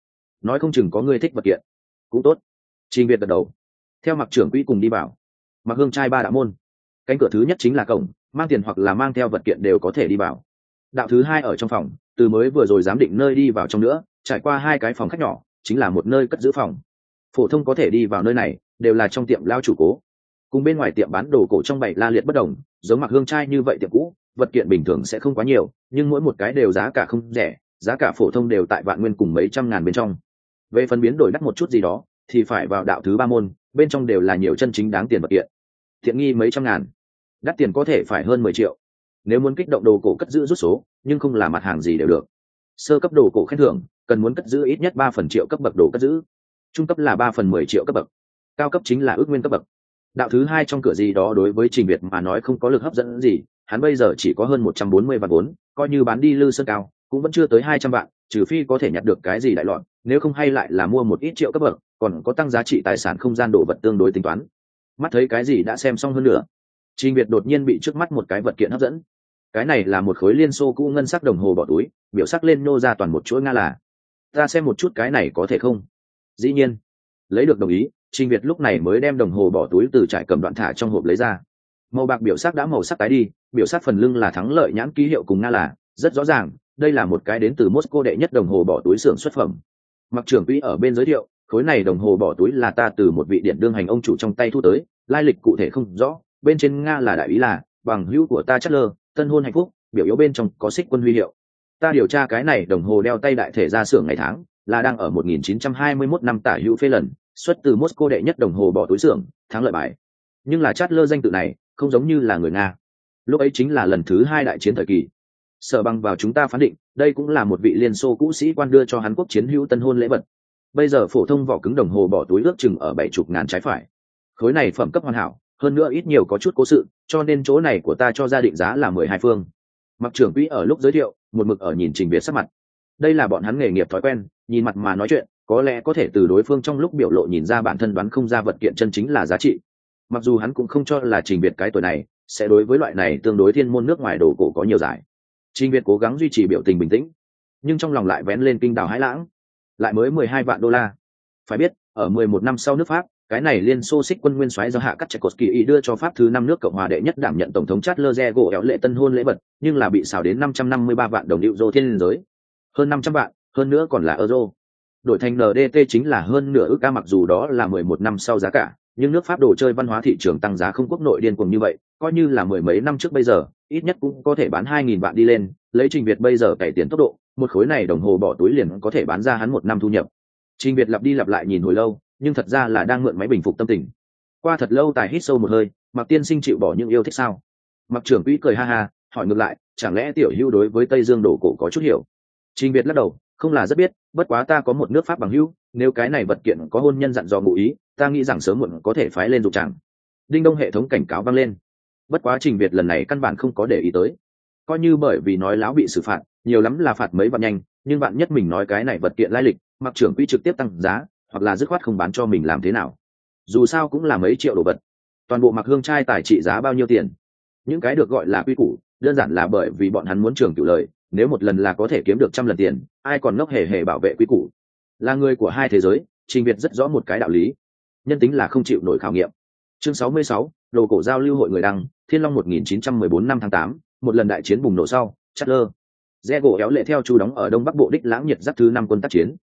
nói không chừng có người thích vật kiện cũng tốt. Trình Việt gật đầu, theo Mặc trưởng quỹ cùng đi vào Mặc Hương trai ba đạo môn. Cánh cửa thứ nhất chính là cổng, mang tiền hoặc là mang theo vật kiện đều có thể đi vào. Đạo thứ hai ở trong phòng, từ mới vừa rồi giám định nơi đi vào trong nữa, trải qua hai cái phòng khách nhỏ, chính là một nơi cất giữ phòng. Phổ thông có thể đi vào nơi này đều là trong tiệm lao chủ cố, cùng bên ngoài tiệm bán đồ cổ trong bày la liệt bất đồng. Giống Mặc Hương trai như vậy tiệm cũ, vật kiện bình thường sẽ không quá nhiều, nhưng mỗi một cái đều giá cả không rẻ, giá cả phổ thông đều tại vạn nguyên cùng mấy trăm ngàn bên trong. Về phần biến đổi đắt một chút gì đó thì phải vào đạo thứ ba môn, bên trong đều là nhiều chân chính đáng tiền vật kiện, thiện nghi mấy trăm ngàn, đắt tiền có thể phải hơn 10 triệu. Nếu muốn kích động đồ cổ cất giữ rút số, nhưng không là mặt hàng gì đều được. Sơ cấp đồ cổ khen thưởng cần muốn cất giữ ít nhất 3/triệu cấp bậc đồ cất giữ, trung cấp là 3/10 triệu cấp bậc, cao cấp chính là ước nguyên cấp bậc. Đạo thứ hai trong cửa gì đó đối với Trình Việt mà nói không có lực hấp dẫn gì, hắn bây giờ chỉ có hơn 140 vạn vốn, coi như bán đi Lư Sơn Cao cũng vẫn chưa tới 200 vạn, trừ phi có thể nhặt được cái gì đại loạn, nếu không hay lại là mua một ít triệu cấp bậc, còn có tăng giá trị tài sản không gian đồ vật tương đối tính toán. Mắt thấy cái gì đã xem xong hơn nữa, Trình Việt đột nhiên bị trước mắt một cái vật kiện hấp dẫn. Cái này là một khối Liên Xô cũ ngân sắc đồng hồ bỏ túi, biểu sắc lên nô ra toàn một chuỗi Nga là. Ta xem một chút cái này có thể không? Dĩ nhiên. Lấy được đồng ý, Trình Việt lúc này mới đem đồng hồ bỏ túi từ trải cầm đoạn thả trong hộp lấy ra. Màu bạc biểu sắc đã màu sắc tái đi, biểu sắc phần lưng là thắng lợi nhãn ký hiệu cùng Nga là, rất rõ ràng, đây là một cái đến từ Moscow đệ nhất đồng hồ bỏ túi xưởng xuất phẩm. Mặc trưởng quỹ ở bên giới thiệu, khối này đồng hồ bỏ túi là ta từ một vị điện đương hành ông chủ trong tay thu tới, lai lịch cụ thể không rõ, bên trên Nga là đại ý là bằng hữu của ta chất lơ, tân hôn hạnh phúc, biểu yếu bên trong có xích quân huy hiệu. Ta điều tra cái này đồng hồ đeo tay đại thể ra xưởng ngày tháng là đang ở 1921 năm tả hữu phê lần, xuất từ Moscow đệ nhất đồng hồ bỏ túi xưởng, thắng lợi bài. Nhưng là chát lơ danh tự này không giống như là người Nga, lúc ấy chính là lần thứ hai đại chiến thời kỳ. Sở bằng vào chúng ta phán định, đây cũng là một vị Liên Xô cũ sĩ quan đưa cho Hàn Quốc chiến hữu tân hôn lễ vật. Bây giờ phổ thông vỏ cứng đồng hồ bỏ túi ước chừng ở 70 ngàn trái phải. Khối này phẩm cấp hoàn hảo, hơn nữa ít nhiều có chút cố sự, cho nên chỗ này của ta cho ra định giá là 12 phương. Mặc trưởng quỹ ở lúc giới thiệu, một mực ở nhìn Trình Việt sắc mặt. Đây là bọn hắn nghề nghiệp thói quen, nhìn mặt mà nói chuyện, có lẽ có thể từ đối phương trong lúc biểu lộ nhìn ra bản thân đoán không ra vật kiện chân chính là giá trị. Mặc dù hắn cũng không cho là Trình Việt cái tuổi này sẽ đối với loại này tương đối thiên môn nước ngoài đồ cổ có nhiều giải. Trình Việt cố gắng duy trì biểu tình bình tĩnh, nhưng trong lòng lại vén lên kinh đào hãi lãng. Lại mới 12 vạn đô la. Phải biết, ở 11 năm sau nước Pháp, cái này Liên Xô xích quân nguyên soái do hạ cắt Tchaikovsky đưa cho Pháp thứ 5 nước Cộng hòa đệ nhất đảm nhận tổng thống Charles de Gaulle lễ tân hôn lễ vật, nhưng là bị xào đến 553 vạn đồng euro thiên giới. Hơn 500 vạn, hơn nữa còn là euro. Đổi thành NDT chính là hơn nửa ức ca, mặc dù đó là 11 năm sau giá cả, nhưng nước Pháp đồ chơi văn hóa thị trường tăng giá không quốc nội điên cuồng như vậy, coi như là mười mấy năm trước bây giờ, ít nhất cũng có thể bán 2.000 vạn đi lên, lấy Trình Việt bây giờ cải tiền tốc độ, một khối này đồng hồ bỏ túi liền có thể bán ra hắn một năm thu nhập. Trình Việt lặp đi lặp lại nhìn hồi lâu, nhưng thật ra là đang mượn máy bình phục tâm tình. Qua thật lâu tài hít sâu một hơi, Mặc tiên sinh chịu bỏ những yêu thích sao? Mặc trưởng quỹ cười ha ha, hỏi ngược lại, chẳng lẽ tiểu hữu đối với Tây Dương đồ cổ có chút hiểu? Trình Việt lắc đầu, không là rất biết, bất quá ta có một nước Pháp bằng hữu, nếu cái này vật kiện có hôn nhân dặn dò ngụ ý, ta nghĩ rằng sớm muộn có thể phái lên dụng tràng. Đinh đông hệ thống cảnh cáo vang lên. Bất quá Trình Việt lần này căn bản không có để ý tới, coi như bởi vì nói láo bị xử phạt, nhiều lắm là phạt mấy vạn nhanh, nhưng bạn nhất mình nói cái này vật kiện lai lịch, Mặc trưởng quỹ trực tiếp tăng giá, hoặc là dứt khoát không bán cho mình làm thế nào? Dù sao cũng là mấy triệu đồ vật. Toàn bộ Mặc Hương trai tài trị giá bao nhiêu tiền? Những cái được gọi là quy củ, đơn giản là bởi vì bọn hắn muốn trường cửu lời, nếu một lần là có thể kiếm được 100 lần tiền, ai còn ngốc hề hề bảo vệ quy củ. Là người của hai thế giới, Trình Việt rất rõ một cái đạo lý, nhân tính là không chịu nổi khảo nghiệm. Chương 66, đồ cổ giao lưu hội người đăng, Thiên Long 1914 năm tháng 8, một lần đại chiến bùng nổ sau, Chatler, Diego éo lệ theo chu đóng ở Đông Bắc Bộ đích lãng nhiệt giáp thứ 5 quân tác chiến.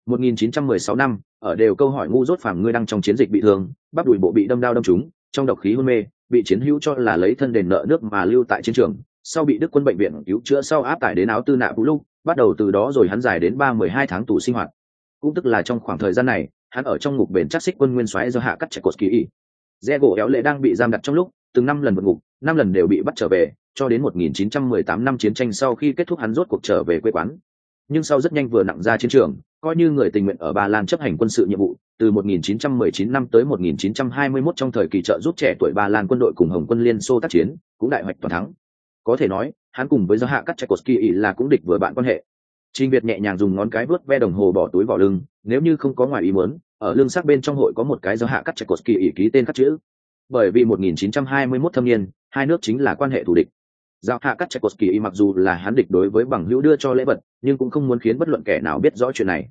1916 năm, ở đều câu hỏi ngu dốt phàm ngươi đang trong chiến dịch bị thương, bắp đùi bộ bị đâm đao đâm trúng, trong độc khí hôn mê, bị chiến hữu cho là lấy thân đền nợ nước mà lưu tại chiến trường, sau bị Đức quân bệnh viện cứu chữa sau áp tải đến áo tư nạ vũ lúc, bắt đầu từ đó rồi hắn dài đến 12 tháng tù sinh hoạt. Cũng tức là trong khoảng thời gian này, hắn ở trong ngục bền chắc xích quân nguyên soái do hạ cắt Tchaikovsky. Diego éo lệ đang bị giam đặt trong lúc, từng 5 lần vượt ngục, 5 lần đều bị bắt trở về, cho đến 1918 năm chiến tranh sau khi kết thúc hắn rốt cuộc trở về quê quán. Nhưng sau rất nhanh vừa nặng ra chiến trường, coi như người tình nguyện ở Ba Lan chấp hành quân sự nhiệm vụ, từ 1919 năm tới 1921 trong thời kỳ trợ giúp trẻ tuổi Ba Lan quân đội cùng Hồng quân Liên Xô tác chiến, cũng đại hoạch toàn thắng. Có thể nói, hắn cùng với do hạ cắt Tchaikovsky là cũng địch vừa bạn quan hệ. Trình Việt nhẹ nhàng dùng ngón cái vuốt ve đồng hồ bỏ túi vỏ lưng, nếu như không có ngoài ý muốn, ở lưng sắc bên trong hội có một cái do hạ cắt Tchaikovsky ký tên khắc chữ. Bởi vì 1921 thâm niên, hai nước chính là quan hệ thù địch. Giao hạ cắt Tchaikovsky mặc dù là hắn địch đối với bằng hữu đưa cho lễ vật, nhưng cũng không muốn khiến bất luận kẻ nào biết rõ chuyện này.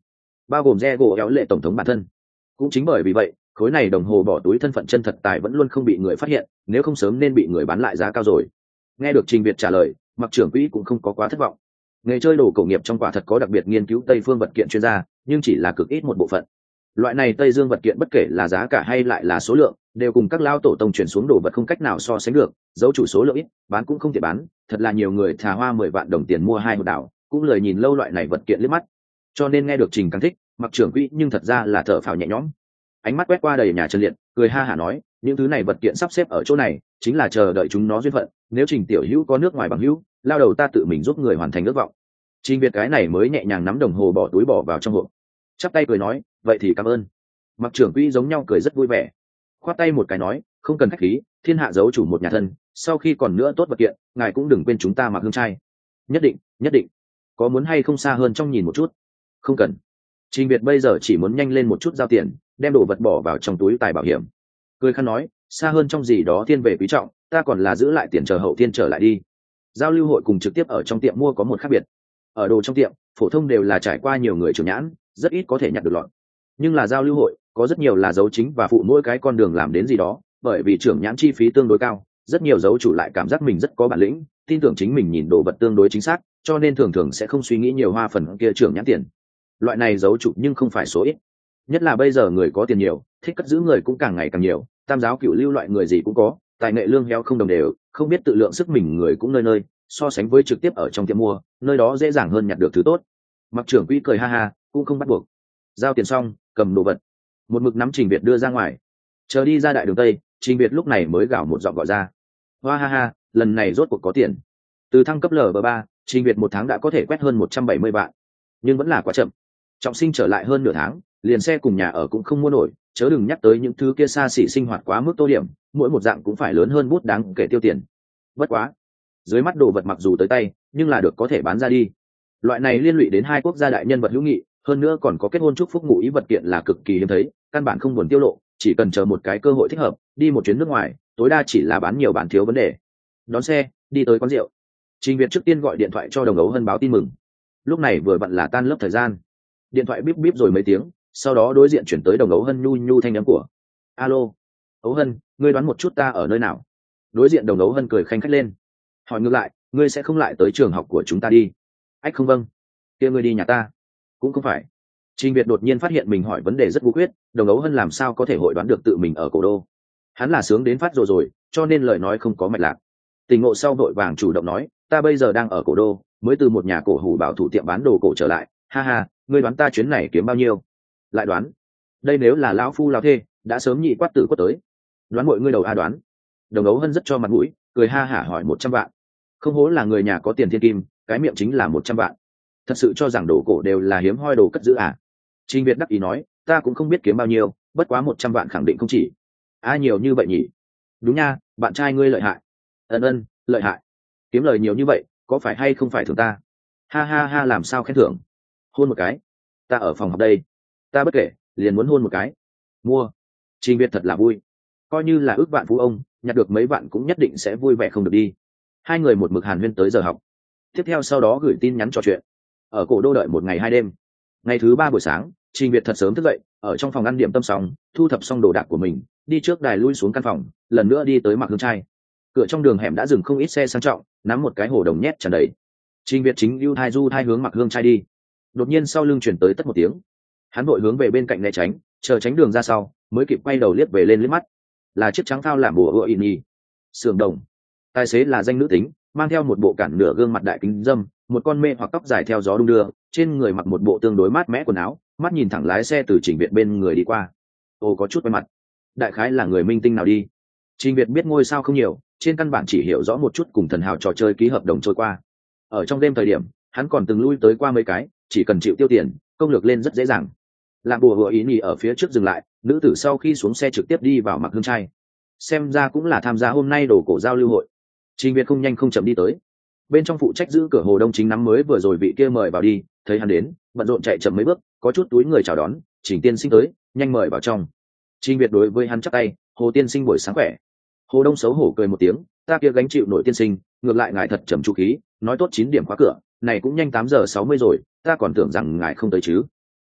bao gồm Diego éo lệ tổng thống bản thân. Cũng chính bởi vì vậy, khối này đồng hồ bỏ túi thân phận chân thật tài vẫn luôn không bị người phát hiện, nếu không sớm nên bị người bán lại giá cao rồi. Nghe được Trình Việt trả lời, Mặc trưởng quỹ cũng không có quá thất vọng. Nghề chơi đồ cổ nghiệp trong quả thật có đặc biệt nghiên cứu Tây phương vật kiện chuyên gia, nhưng chỉ là cực ít một bộ phận. Loại này Tây Dương vật kiện bất kể là giá cả hay lại là số lượng, đều cùng các lao tổ tông chuyển xuống đồ vật không cách nào so sánh được, dấu chủ số lượng ít, bán cũng không thể bán, thật là nhiều người thà hoa 10 vạn đồng tiền mua hai hột đảo, cũng lời nhìn lâu loại này vật kiện liếc mắt. Cho nên nghe được Trình càng thích, Mặc trưởng quỹ nhưng thật ra là thở phào nhẹ nhõm. Ánh mắt quét qua đầy nhà Trần Liệt, cười ha hả nói, những thứ này vật kiện sắp xếp ở chỗ này, chính là chờ đợi chúng nó duyên phận, nếu Trình tiểu hữu có nước ngoài bằng hữu, lao đầu ta tự mình giúp người hoàn thành ước vọng. Trình Việt cái này mới nhẹ nhàng nắm đồng hồ bỏ túi bỏ vào trong hộp, chắp tay cười nói, vậy thì cảm ơn. Mặc trưởng quỹ giống nhau cười rất vui vẻ, khoát tay một cái nói, không cần khách khí, thiên hạ giấu chủ một nhà thân, sau khi còn nữa tốt vật kiện, ngài cũng đừng quên chúng ta Mặc Hương trai. Nhất định, nhất định. Có muốn hay không xa hơn trong nhìn một chút? Không cần. Trình Việt bây giờ chỉ muốn nhanh lên một chút giao tiền, đem đồ vật bỏ vào trong túi tài bảo hiểm. Cười khăn nói, xa hơn trong gì đó thiên về quý trọng, ta còn là giữ lại tiền chờ hậu thiên trở lại đi. Giao lưu hội cùng trực tiếp ở trong tiệm mua có một khác biệt. Ở đồ trong tiệm, phổ thông đều là trải qua nhiều người trưởng nhãn, rất ít có thể nhặt được lọt. Nhưng là giao lưu hội, có rất nhiều là dấu chính và phụ mỗi cái con đường làm đến gì đó, bởi vì trưởng nhãn chi phí tương đối cao, rất nhiều dấu chủ lại cảm giác mình rất có bản lĩnh, tin tưởng chính mình nhìn đồ vật tương đối chính xác, cho nên thường thường sẽ không suy nghĩ nhiều hoa phần kia trưởng nhãn tiền. Loại này dấu chủ nhưng không phải số ít, nhất là bây giờ người có tiền nhiều, thích cất giữ người cũng càng ngày càng nhiều, tam giáo cửu lưu loại người gì cũng có, tài nghệ lương heo không đồng đều, không biết tự lượng sức mình người cũng nơi nơi, so sánh với trực tiếp ở trong tiệm mua, nơi đó dễ dàng hơn nhặt được thứ tốt. Mặc trưởng quỹ cười ha ha, cũng không bắt buộc. Giao tiền xong, cầm đồ vật, một mực nắm Trình Việt đưa ra ngoài. Chờ đi ra đại đường tây, Trình Việt lúc này mới gào một giọng gọi ra, hoa ha ha, lần này rốt cuộc có tiền. Từ thăng cấp LV3, Trình Việt một tháng đã có thể quét hơn 170 vạn, nhưng vẫn là quá chậm. Trọng sinh trở lại hơn nửa tháng, liền xe cùng nhà ở cũng không mua nổi, chớ đừng nhắc tới những thứ kia xa xỉ sinh hoạt quá mức tô điểm, mỗi một dạng cũng phải lớn hơn bút đáng kể tiêu tiền. Bất quá, dưới mắt đồ vật mặc dù tới tay, nhưng là được có thể bán ra đi. Loại này liên lụy đến hai quốc gia đại nhân vật hữu nghị, hơn nữa còn có kết hôn chúc phúc ngụ ý vật kiện là cực kỳ hiếm thấy, căn bản không buồn tiêu lộ, chỉ cần chờ một cái cơ hội thích hợp, đi một chuyến nước ngoài, tối đa chỉ là bán nhiều bán thiếu vấn đề. Đón xe, đi tới quán rượu. Trình Việt trước tiên gọi điện thoại cho Đồng Ấu Hân báo tin mừng. Lúc này vừa vặn là tan lớp thời gian. Điện thoại bíp bíp rồi mấy tiếng, sau đó đối diện chuyển tới Đồng Ấu Hân nhu nhu thanh âm của, alo, Ấu Hân, ngươi đoán một chút ta ở nơi nào? Đối diện Đồng Ấu Hân cười khanh khách lên, hỏi ngược lại, ngươi sẽ không lại tới trường học của chúng ta đi? Ách không, vâng. Kia ngươi đi nhà ta? Cũng không phải. Trình Việt đột nhiên phát hiện mình hỏi vấn đề rất vô quyết, Đồng Ấu Hân làm sao có thể hội đoán được tự mình ở cổ đô? Hắn là sướng đến phát rồi, cho nên lời nói không có mạch lạc. Tình ngộ sau vội vàng chủ động nói, ta bây giờ đang ở cổ đô, mới từ một nhà cổ hủ bảo thủ tiệm bán đồ cổ trở lại, ha ha, ngươi đoán ta chuyến này kiếm bao nhiêu? Lại đoán? Đây nếu là lão phu lão thê, đã sớm nhị quát tử quát tới. Đoán mọi ngươi đầu a đoán. Đồng Ấu Hân rất cho mặt mũi, cười ha hả hỏi 100 vạn. Không hố là người nhà có tiền thiên kim, cái miệng chính là 100 vạn. Thật sự cho rằng đồ cổ đều là hiếm hoi đồ cất giữ à? Trình Việt đắc ý nói, ta cũng không biết kiếm bao nhiêu, bất quá 100 vạn khẳng định không chỉ. Nhiều như vậy nhỉ? Đúng nha, bạn trai ngươi lợi hại. Ân, lợi hại. Kiếm lời nhiều như vậy, có phải hay không phải thưởng ta? Ha ha ha, làm sao khen thưởng? Hôn một cái. Ta ở phòng học đây. Ta bất kể, liền muốn hôn một cái. Mua. Trình Việt thật là vui. Coi như là ước vạn phú ông, nhặt được mấy vạn cũng nhất định sẽ vui vẻ không được đi. Hai người một mực hàn huyên tới giờ học. Tiếp theo sau đó gửi tin nhắn trò chuyện. Ở cổ đô đợi một ngày 2 đêm. Ngày thứ 3 buổi sáng, Trình Việt thật sớm thức dậy, ở trong phòng ăn điểm tâm xong, thu thập xong đồ đạc của mình, đi trước đài lui xuống căn phòng, lần nữa đi tới Mặc Hương trai. Cửa trong đường hẻm đã dừng không ít xe sang trọng, nắm một cái hồ đồng nhét tràn đầy. Trình Việt chính ưu thai du thai hướng Mặc Hương trai đi. Đột nhiên sau lưng chuyển tới tất một tiếng. Hắn vội hướng về bên cạnh né tránh, chờ tránh đường ra sau, mới kịp quay đầu liếc về lên liếc mắt. Là chiếc trắng thao làm bùa ựa ỉ nhì. Sườn đồng. Tài xế là danh nữ tính, mang theo một bộ cản nửa gương mặt đại kính dâm, một con mê hoặc tóc dài theo gió đung đưa, trên người mặc một bộ tương đối mát mẻ quần áo, mắt nhìn thẳng lái xe từ Trình Việt bên người đi qua. Có chút quen mặt. Đại khái là người minh tinh nào đi. Trình Việt biết ngôi sao không nhiều, trên căn bản chỉ hiểu rõ một chút cùng thần hào trò chơi ký hợp đồng trôi qua. Ở trong đêm thời điểm, hắn còn từng lui tới qua mấy cái, chỉ cần chịu tiêu tiền, công lược lên rất dễ dàng. Làm bùa hựa ý nhì ở phía trước dừng lại, nữ tử sau khi xuống xe trực tiếp đi vào Mặc Hương trai. Xem ra cũng là tham gia hôm nay đồ cổ giao lưu hội. Trình Việt không nhanh không chậm đi tới. Bên trong phụ trách giữ cửa Hồ Đông chính nắm mới vừa rồi vị kia mời vào đi, thấy hắn đến, bận rộn chạy chậm mấy bước, có chút túi người chào đón, Trình tiên sinh tới, nhanh mời vào trong. Trình Việt đối với hắn chắp tay, Hồ tiên sinh buổi sáng khỏe. Hồ Đông xấu hổ cười một tiếng, ta kia gánh chịu nổi tiên sinh, ngược lại ngài thật trầm tru khí, nói tốt 9 điểm khóa cửa, này cũng nhanh 8 giờ 60 rồi, ta còn tưởng rằng ngài không tới chứ.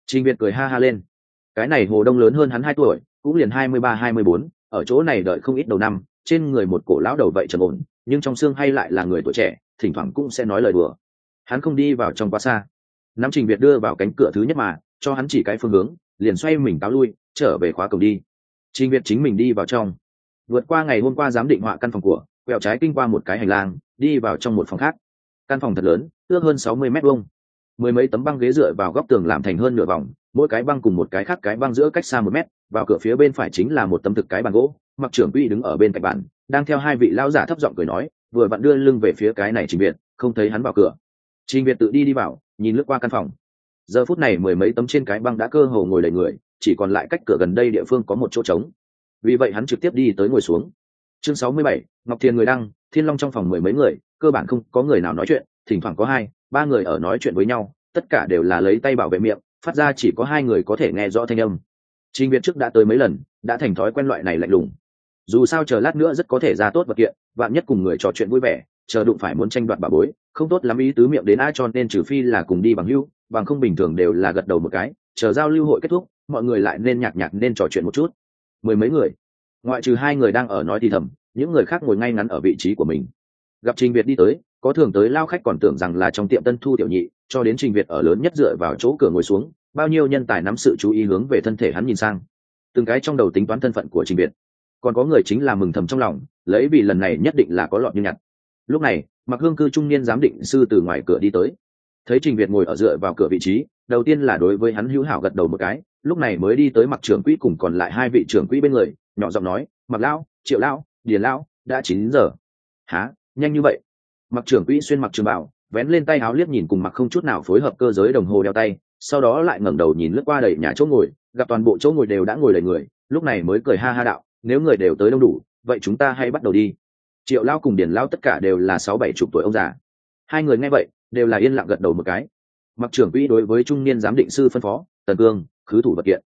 Trình Việt cười ha ha lên. Cái này Hồ Đông lớn hơn hắn 2 tuổi, cũng liền 23-24, ở chỗ này đợi không ít đầu năm, trên người một cổ lão đầu vậy trầm ổn, nhưng trong xương hay lại là người tuổi trẻ, thỉnh thoảng cũng sẽ nói lời đùa. Hắn không đi vào trong quá xa. Nắm Trình Việt đưa vào cánh cửa thứ nhất mà, cho hắn chỉ cái phương hướng, liền xoay mình cáo lui, trở về khóa cổng đi. Trình Việt chính mình đi vào trong. Vượt qua ngày hôm qua giám định họa căn phòng của, quẹo trái kinh qua một cái hành lang, đi vào trong một phòng khác. Căn phòng thật lớn, ước hơn 60 mét vuông. Mười mấy tấm băng ghế dựa vào góc tường làm thành hơn nửa vòng, mỗi cái băng cùng một cái khác cái băng giữa cách xa 1 mét. Vào cửa phía bên phải chính là một tấm thực cái bàn gỗ, Mặc Trưởng Quỹ đứng ở bên cạnh bàn, đang theo hai vị lão giả thấp giọng cười nói, vừa vặn đưa lưng về phía cái này Trình Việt, không thấy hắn vào cửa. Trình Việt tự đi vào, nhìn lướt qua căn phòng. Giờ phút này mười mấy tấm trên cái băng đã cơ hồ ngồi đầy người, chỉ còn lại cách cửa gần đây địa phương có một chỗ trống. Vì vậy hắn trực tiếp đi tới ngồi xuống. Chương 67, Ngọc Thiền người đăng, Thiên Long trong phòng mười mấy người, cơ bản không có người nào nói chuyện, thỉnh thoảng có 2-3 người ở nói chuyện với nhau, tất cả đều là lấy tay bảo vệ miệng, phát ra chỉ có 2 người có thể nghe rõ thanh âm. Trình Việt trước đã tới mấy lần, đã thành thói quen loại này lạnh lùng. Dù sao chờ lát nữa rất có thể ra tốt vật kiện, vạn nhất cùng người trò chuyện vui vẻ, chờ đụng phải muốn tranh đoạt bà bối, không tốt lắm ý tứ miệng đến ai, cho nên trừ phi là cùng đi bằng hữu, bằng không bình thường đều là gật đầu một cái, chờ giao lưu hội kết thúc, mọi người lại nên nhạc nhạc nên trò chuyện một chút. Mười mấy người, ngoại trừ 2 người đang ở nói thì thầm, những người khác ngồi ngay ngắn ở vị trí của mình. Gặp Trình Việt đi tới, có thường tới lao khách còn tưởng rằng là trong tiệm Tân Thu tiểu nhị, cho đến Trình Việt ở lớn nhất dựa vào chỗ cửa ngồi xuống, bao nhiêu nhân tài nắm sự chú ý hướng về thân thể hắn nhìn sang, từng cái trong đầu tính toán thân phận của Trình Việt. Còn có người chính là mừng thầm trong lòng, lấy vì lần này nhất định là có lọt như nhặt. Lúc này, Mặc Hương Cư trung niên giám định sư từ ngoài cửa đi tới, thấy Trình Việt ngồi ở dựa vào cửa vị trí, đầu tiên là đối với hắn hữu hảo gật đầu một cái, lúc này mới đi tới Mặc trưởng quỹ cùng còn lại 2 vị trưởng quỹ bên người, nhỏ giọng nói, Mặc lão, Triệu lão, Điền lão, đã 9 giờ. Hả, nhanh như vậy? Mặc trưởng quỹ xuyên mặc trường bào, vén lên tay áo liếc nhìn cùng Mặc không chút nào phối hợp cơ giới đồng hồ đeo tay, sau đó lại ngẩng đầu nhìn lướt qua đầy nhà chỗ ngồi, gặp toàn bộ chỗ ngồi đều đã ngồi đầy người, lúc này mới cười ha ha đạo, nếu người đều tới đông đủ, vậy chúng ta hãy bắt đầu đi. Triệu lão cùng Điền lão tất cả đều là 6-7 chục tuổi ông già. 2 người nghe vậy, đều là yên lặng gật đầu một cái. Mặc trưởng quỹ đối với trung niên giám định sư phân phó, Tần Cương, khứ thủ vật kiện.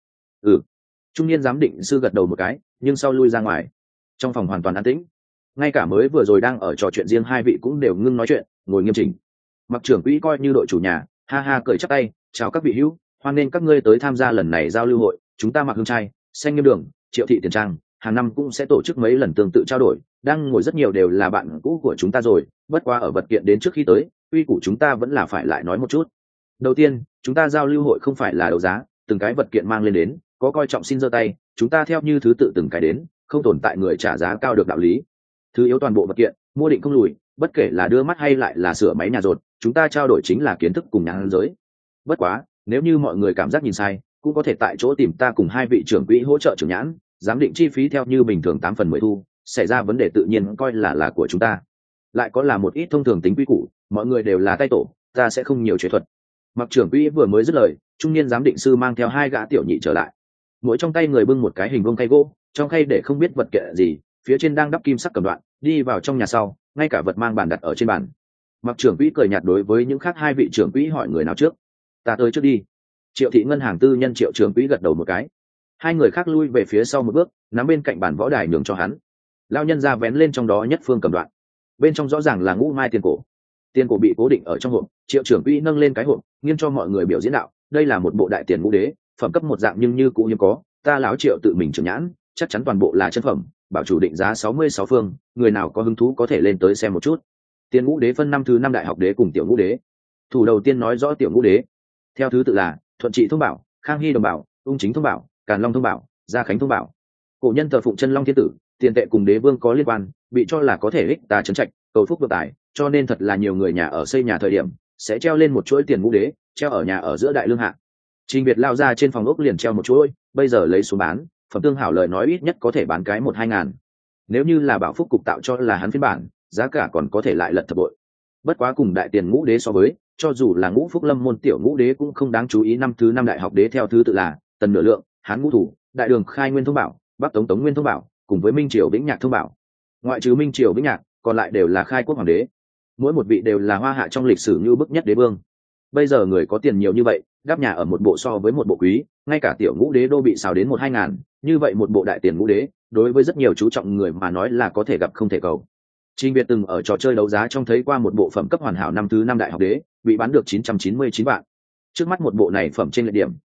Trung niên giám định sư gật đầu một cái, nhưng sau lui ra ngoài. Trong phòng hoàn toàn an tĩnh, ngay cả mới vừa rồi đang ở trò chuyện riêng 2 vị cũng đều ngưng nói chuyện, ngồi nghiêm chỉnh. Mặc trưởng quỹ coi như đội chủ nhà, ha ha cười chắp tay, chào các vị hữu, hoan nghênh các ngươi tới tham gia lần này giao lưu hội. Chúng ta Mặc Hương trai, Xanh Nghiêm Đường, Triệu thị tiền trang, hàng năm cũng sẽ tổ chức mấy lần tương tự trao đổi, đang ngồi rất nhiều đều là bạn cũ của chúng ta rồi, bất quá ở vật kiện đến trước khi tới, quy củ chúng ta vẫn là phải lại nói một chút. Đầu tiên, chúng ta giao lưu hội không phải là đấu giá, từng cái vật kiện mang lên đến, có coi trọng xin giơ tay, chúng ta theo như thứ tự từng cái đến, không tồn tại người trả giá cao được đạo lý. Thứ yếu toàn bộ vật kiện, mua định không lùi, bất kể là đưa mắt hay lại là sửa máy nhà rột, chúng ta trao đổi chính là kiến thức cùng nhãn giới. Bất quá, nếu như mọi người cảm giác nhìn sai, cũng có thể tại chỗ tìm ta cùng 2 vị trưởng quỹ hỗ trợ trưởng nhãn, giám định chi phí theo như bình thường 8/10 thu, xảy ra vấn đề tự nhiên coi là của chúng ta. Lại có là một ít thông thường tính quy củ, mọi người đều là tay tổ, ta sẽ không nhiều chế thuật. Mặc trưởng quỹ vừa mới dứt lời, trung niên giám định sư mang theo 2 gã tiểu nhị trở lại, mỗi trong tay người bưng một cái hình vuông khay gỗ, trong khay để không biết vật kiện gì, phía trên đang đắp kim sắc cầm đoạn, đi vào trong nhà sau, ngay cả vật mang bàn đặt ở trên bàn. Mặc trưởng quỹ cười nhạt đối với những khác 2 vị trưởng quỹ hỏi người nào trước. Ta tới trước đi. Triệu thị ngân hàng tư nhân Triệu trưởng quỹ gật đầu một cái. 2 người khác lui về phía sau một bước, nắm bên cạnh bàn võ đài nhường cho hắn. Lao nhân ra vén lên trong đó nhất phương cầm đoạn, bên trong rõ ràng là ngũ mai tiền cổ. Tiền cổ bị cố định ở trong hộp, Triệu trưởng quỹ nâng lên cái hộp, nghiêng cho mọi người biểu diễn đạo, đây là một bộ đại tiền ngũ đế, phẩm cấp một dạng nhưng như cũ hiếm có, ta lão Triệu tự mình trưởng nhãn, chắc chắn toàn bộ là chân phẩm, bảo chủ định giá 66 phương, người nào có hứng thú có thể lên tới xem một chút. Tiền ngũ đế phân 5 thứ 5 đại học đế cùng tiểu ngũ đế. Thủ đầu tiên nói rõ tiểu ngũ đế, theo thứ tự là Thuận Trị thông bảo, Khang Hy đồng bảo, Ung Chính thông bảo, Càn Long thông bảo, Gia Khánh thông bảo. Cổ nhân thờ phụng chân long thiên tử, tiền tệ cùng đế vương có liên quan, bị cho là có thể ích ta trấn trạch, cầu phúc vượng tài, cho nên thật là nhiều người nhà ở xây nhà thời điểm sẽ treo lên một chuỗi tiền ngũ đế, treo ở nhà ở giữa đại lương hạ. Trình Việt lao ra trên phòng ốc liền treo một chuỗi, bây giờ lấy xuống bán, phẩm tương hảo lời nói ít nhất có thể bán cái 1-2 ngàn. Nếu như là Bảo Phúc cục tạo cho là hắn phiên bản, giá cả còn có thể lại lật thập bội. Bất quá cùng đại tiền ngũ đế so với, cho dù là Ngũ Phúc Lâm môn tiểu ngũ đế cũng không đáng chú ý. 5 thứ 5 đại học đế theo thứ tự là Tần Nửa Lượng, Hán Ngũ Thủ, Đại Đường Khai Nguyên thông bảo, Bắc Tống Tống Nguyên thông bảo, cùng với Minh Triều Vĩnh Nhạc thông bảo. Ngoại trừ Minh Triều Vĩnh Nhạc, còn lại đều là khai quốc hoàng đế. Mỗi một vị đều là hoa hạ trong lịch sử như bức nhất đế vương. Bây giờ người có tiền nhiều như vậy, đáp nhà ở một bộ so với một bộ quý, ngay cả tiểu ngũ đế đô bị xào đến 1-2 ngàn, như vậy một bộ đại tiền ngũ đế, đối với rất nhiều chú trọng người mà nói là có thể gặp không thể cầu. Trình Việt từng ở trò chơi đấu giá trong thấy qua một bộ phẩm cấp hoàn hảo 5 thứ 5 đại học đế, bị bán được 999 vạn. Trước mắt một bộ này phẩm trên lệ điểm,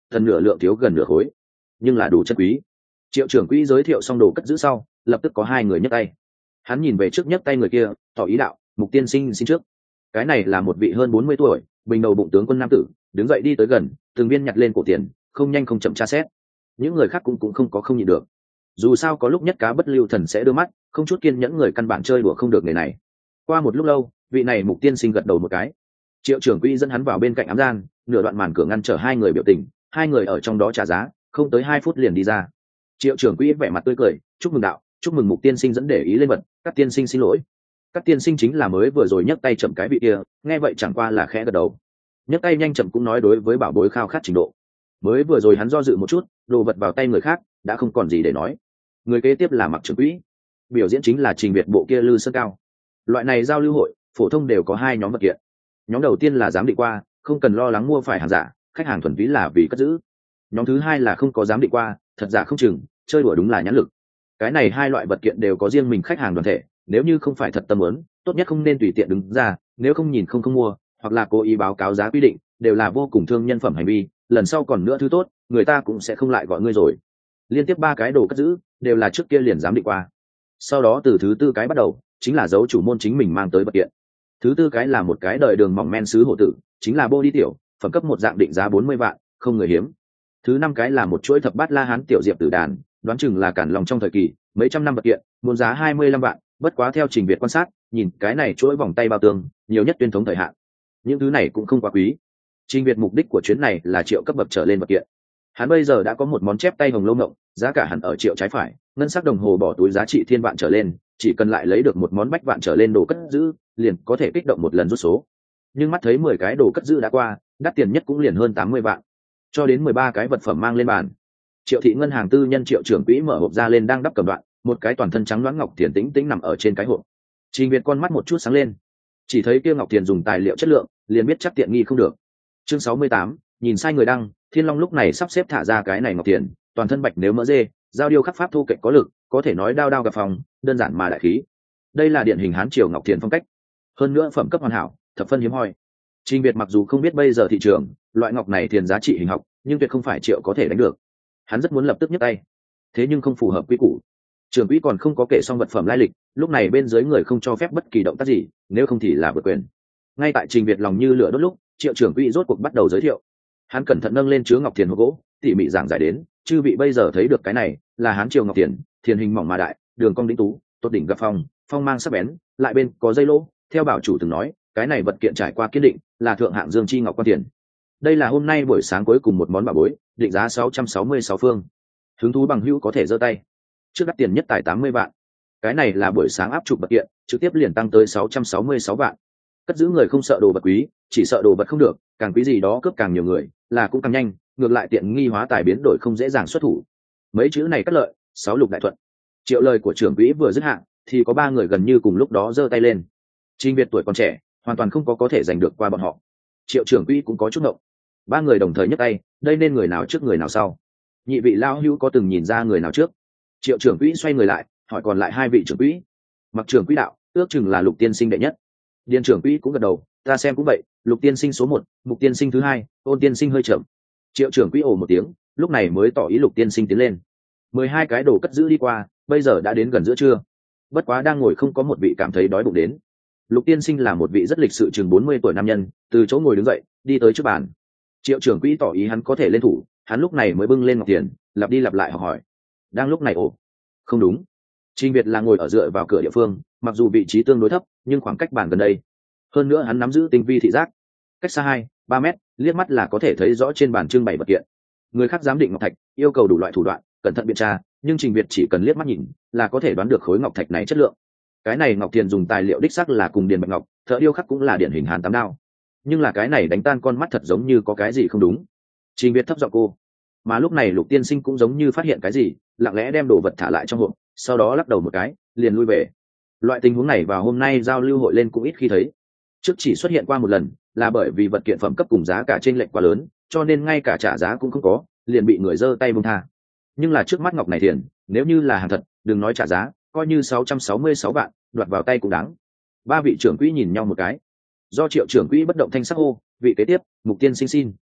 thần nửa lượng thiếu gần nửa khối, nhưng là đủ chân quý. Triệu trưởng quỹ giới thiệu xong đồ cất giữ sau, lập tức có hai người nhấc tay. Hắn nhìn về trước nhấc tay người kia, tỏ ý đạo, Mục tiên sinh xin trước. Cái này là một vị hơn 40 tuổi, bình đầu bụng tướng quân nam tử, đứng dậy đi tới gần, từng viên nhặt lên cổ tiền, không nhanh không chậm tra xét. Những người khác cũng không có không nhịn được. Dù sao có lúc nhất cá bất lưu thần sẽ đưa mắt, không chút kiên nhẫn người căn bản chơi đùa không được người này. Qua một lúc lâu, vị này Mục tiên sinh gật đầu một cái. Triệu trưởng quỹ dẫn hắn vào bên cạnh ám gian, nửa đoạn màn cửa ngăn trở hai người biểu tình, hai người ở trong đó trả giá, không tới 2 phút liền đi ra. Triệu trưởng quỹ vẻ mặt tươi cười, chúc mừng đạo, chúc mừng Mục tiên sinh dẫn để ý lên vật, các tiên sinh xin lỗi. Các tiên sinh chính là mới vừa rồi nhấc tay chậm cái vị kia, nghe vậy chẳng qua là khẽ gật đầu. Nhấc tay nhanh chậm cũng nói đối với bảo bối khao khát trình độ. Mới vừa rồi hắn do dự một chút, đồ vật vào tay người khác, đã không còn gì để nói. Người kế tiếp là Mặc trưởng quỹ, biểu diễn chính là trình việt bộ kia lư sơn cao. Loại này giao lưu hội phổ thông đều có hai nhóm vật kiện. Nhóm đầu tiên là giám định qua, không cần lo lắng mua phải hàng giả, khách hàng thuần túy là vì cất giữ. Nhóm thứ hai là không có giám định qua, thật giả không chừng, chơi đùa đúng là nhãn lực. Cái này hai loại vật kiện đều có riêng mình khách hàng đoàn thể, nếu như không phải thật tâm muốn, tốt nhất không nên tùy tiện đứng ra, nếu không nhìn không mua, hoặc là cố ý báo cáo giá quy định, đều là vô cùng thương nhân phẩm hành vi, lần sau còn nữa thứ tốt, người ta cũng sẽ không lại gọi ngươi rồi. Liên tiếp 3 cái đồ cất giữ, đều là trước kia liền giám định qua. Sau đó từ thứ tư cái bắt đầu, chính là dấu chủ môn chính mình mang tới vật kiện. Thứ tư cái là một cái đời đường mỏng men sứ hộ tử, chính là bô đi tiểu, phẩm cấp một dạng định giá 40 vạn, không người hiếm. Thứ năm cái là một chuỗi thập bát la hán tiểu diệp tử đàn, đoán chừng là cản lòng trong thời kỳ, mấy trăm năm vật kiện, muốn giá 25 vạn, bất quá theo trình việt quan sát, nhìn cái này chuỗi vòng tay bao tương, nhiều nhất tuyên thống thời hạn. Những thứ này cũng không quá quý. Trình việt mục đích của chuyến này là triệu cấp bậc trở lên vật kiện. Hắn bây giờ đã có một món chép tay hồng lâu ngộng, giá cả hẳn ở triệu trái phải, ngân sắc đồng hồ bỏ túi giá trị thiên vạn trở lên, chỉ cần lại lấy được một món bách vạn trở lên đồ cất giữ, liền có thể kích động một lần rút số. Nhưng mắt thấy 10 cái đồ cất giữ đã qua, đắt tiền nhất cũng liền hơn 80 vạn. Cho đến 13 cái vật phẩm mang lên bàn. Triệu thị ngân hàng tư nhân Triệu trưởng quỹ mở hộp ra lên đang đắp cầm đoạn, một cái toàn thân trắng loáng ngọc tiền tĩnh tĩnh nằm ở trên cái hộp. Trình Việt con mắt một chút sáng lên, chỉ thấy kia ngọc tiền dùng tài liệu chất lượng, liền biết chắc tiện nghi không được. Chương 68, nhìn sai người đăng, Thiên Long lúc này sắp xếp thả ra cái này ngọc tiền, toàn thân bạch nếu mỡ dê, giao điêu khắc pháp thu kệch có lực, có thể nói đao đao gặp phòng, đơn giản mà đại khí. Đây là điển hình Hán triều ngọc tiền phong cách. Hơn nữa phẩm cấp hoàn hảo, thập phân hiếm hoi. Trình Việt mặc dù không biết bây giờ thị trường, loại ngọc này tiền giá trị hình học, nhưng tuyệt không phải Triệu có thể đánh được. Hắn rất muốn lập tức nhấc tay, thế nhưng không phù hợp quy củ. Trưởng quỹ còn không có kể xong vật phẩm lai lịch, lúc này bên dưới người không cho phép bất kỳ động tác gì, nếu không thì là vượt quyền. Ngay tại Trình Việt lòng như lửa đốt lúc, Triệu trưởng quỹ rốt cuộc bắt đầu giới thiệu. Hắn cẩn thận nâng lên chứa ngọc tiền hộp gỗ, tỉ mỉ giảng giải đến, chư vị bây giờ thấy được cái này, là Hán triều ngọc tiền, tiền hình mỏng mà đại, đường cong đĩnh tú, tốt đỉnh gặp phong, phong mang sắc bén, lại bên có dây lỗ, theo bảo chủ từng nói, cái này vật kiện trải qua kiên định, là thượng hạng dương chi ngọc quan tiền. Đây là hôm nay buổi sáng cuối cùng một món bảo bối, định giá 666 phương. Hứng thú bằng hữu có thể giơ tay. Trước đắt tiền nhất tài 80 vạn. Cái này là buổi sáng áp chụp vật kiện, trực tiếp liền tăng tới 666 vạn. Cất giữ người không sợ đồ vật quý, chỉ sợ đồ vật không được, càng quý gì đó cướp càng nhiều người, là cũng càng nhanh, ngược lại tiện nghi hóa tài biến đổi không dễ dàng xuất thủ. Mấy chữ này cắt lợi, 6 lục đại thuận. Triệu lời của trưởng quỹ vừa dứt hạn, thì có 3 người gần như cùng lúc đó giơ tay lên. Trình Việt tuổi còn trẻ, hoàn toàn không có thể giành được qua bọn họ. Triệu trưởng quỹ cũng có chút ngộng. 3 người đồng thời nhấc tay, đây nên người nào trước người nào sau? Nhị vị lao hữu có từng nhìn ra người nào trước? Triệu trưởng quỹ xoay người lại, hỏi còn lại 2 vị trưởng quỹ. Mặc trưởng quỹ đạo, ước chừng là Lục tiên sinh đệ nhất. Điền trưởng quỹ cũng gật đầu, ta xem cũng vậy, Lục tiên sinh số 1, Mục tiên sinh thứ 2, Ôn tiên sinh hơi chậm. Triệu trưởng quỹ ồ một tiếng, lúc này mới tỏ ý Lục tiên sinh tiến lên. 12 cái đồ cất giữ đi qua, bây giờ đã đến gần giữa trưa. Bất quá đang ngồi không có một vị cảm thấy đói bụng đến. Lục tiên sinh là một vị rất lịch sự chừng 40 tuổi nam nhân, từ chỗ ngồi đứng dậy, đi tới trước bàn. Triệu trưởng quỹ tỏ ý hắn có thể lên thủ, hắn lúc này mới bưng lên ngọc tiền, lặp đi lặp lại hỏi. Đang lúc này ồ, không đúng. Trình Việt là ngồi ở dựa vào cửa địa phương, mặc dù vị trí tương đối thấp, nhưng khoảng cách bàn gần đây. Hơn nữa hắn nắm giữ tinh vi thị giác, cách xa 2-3 mét, liếc mắt là có thể thấy rõ trên bàn trưng bày vật kiện. Người khác giám định ngọc thạch, yêu cầu đủ loại thủ đoạn, cẩn thận biện tra, nhưng Trình Việt chỉ cần liếc mắt nhìn, là có thể đoán được khối ngọc thạch này chất lượng. Cái này ngọc tiền dùng tài liệu đích sắc là cùng điền bạch ngọc, thợ điêu khắc cũng là điển hình Hán tám đao. Nhưng là cái này đánh tan con mắt thật giống như có cái gì không đúng. Trình Việt thấp giọng cô. Mà lúc này Lục tiên sinh cũng giống như phát hiện cái gì, lặng lẽ đem đồ vật thả lại trong hộp, sau đó lắc đầu một cái, liền lui về. Loại tình huống này vào hôm nay giao lưu hội lên cũng ít khi thấy. Trước chỉ xuất hiện qua một lần, là bởi vì vật kiện phẩm cấp cùng giá cả chênh lệch quá lớn, cho nên ngay cả trả giá cũng không có, liền bị người giơ tay buông tha. Nhưng là trước mắt ngọc này tiền, nếu như là hàng thật, đừng nói trả giá, coi như 666 vạn, đoạt vào tay cũng đáng. 3 vị trưởng quỹ nhìn nhau một cái. Do Triệu trưởng quỹ bất động thanh sắc hô, vị kế tiếp, Mục tiên sinh xin.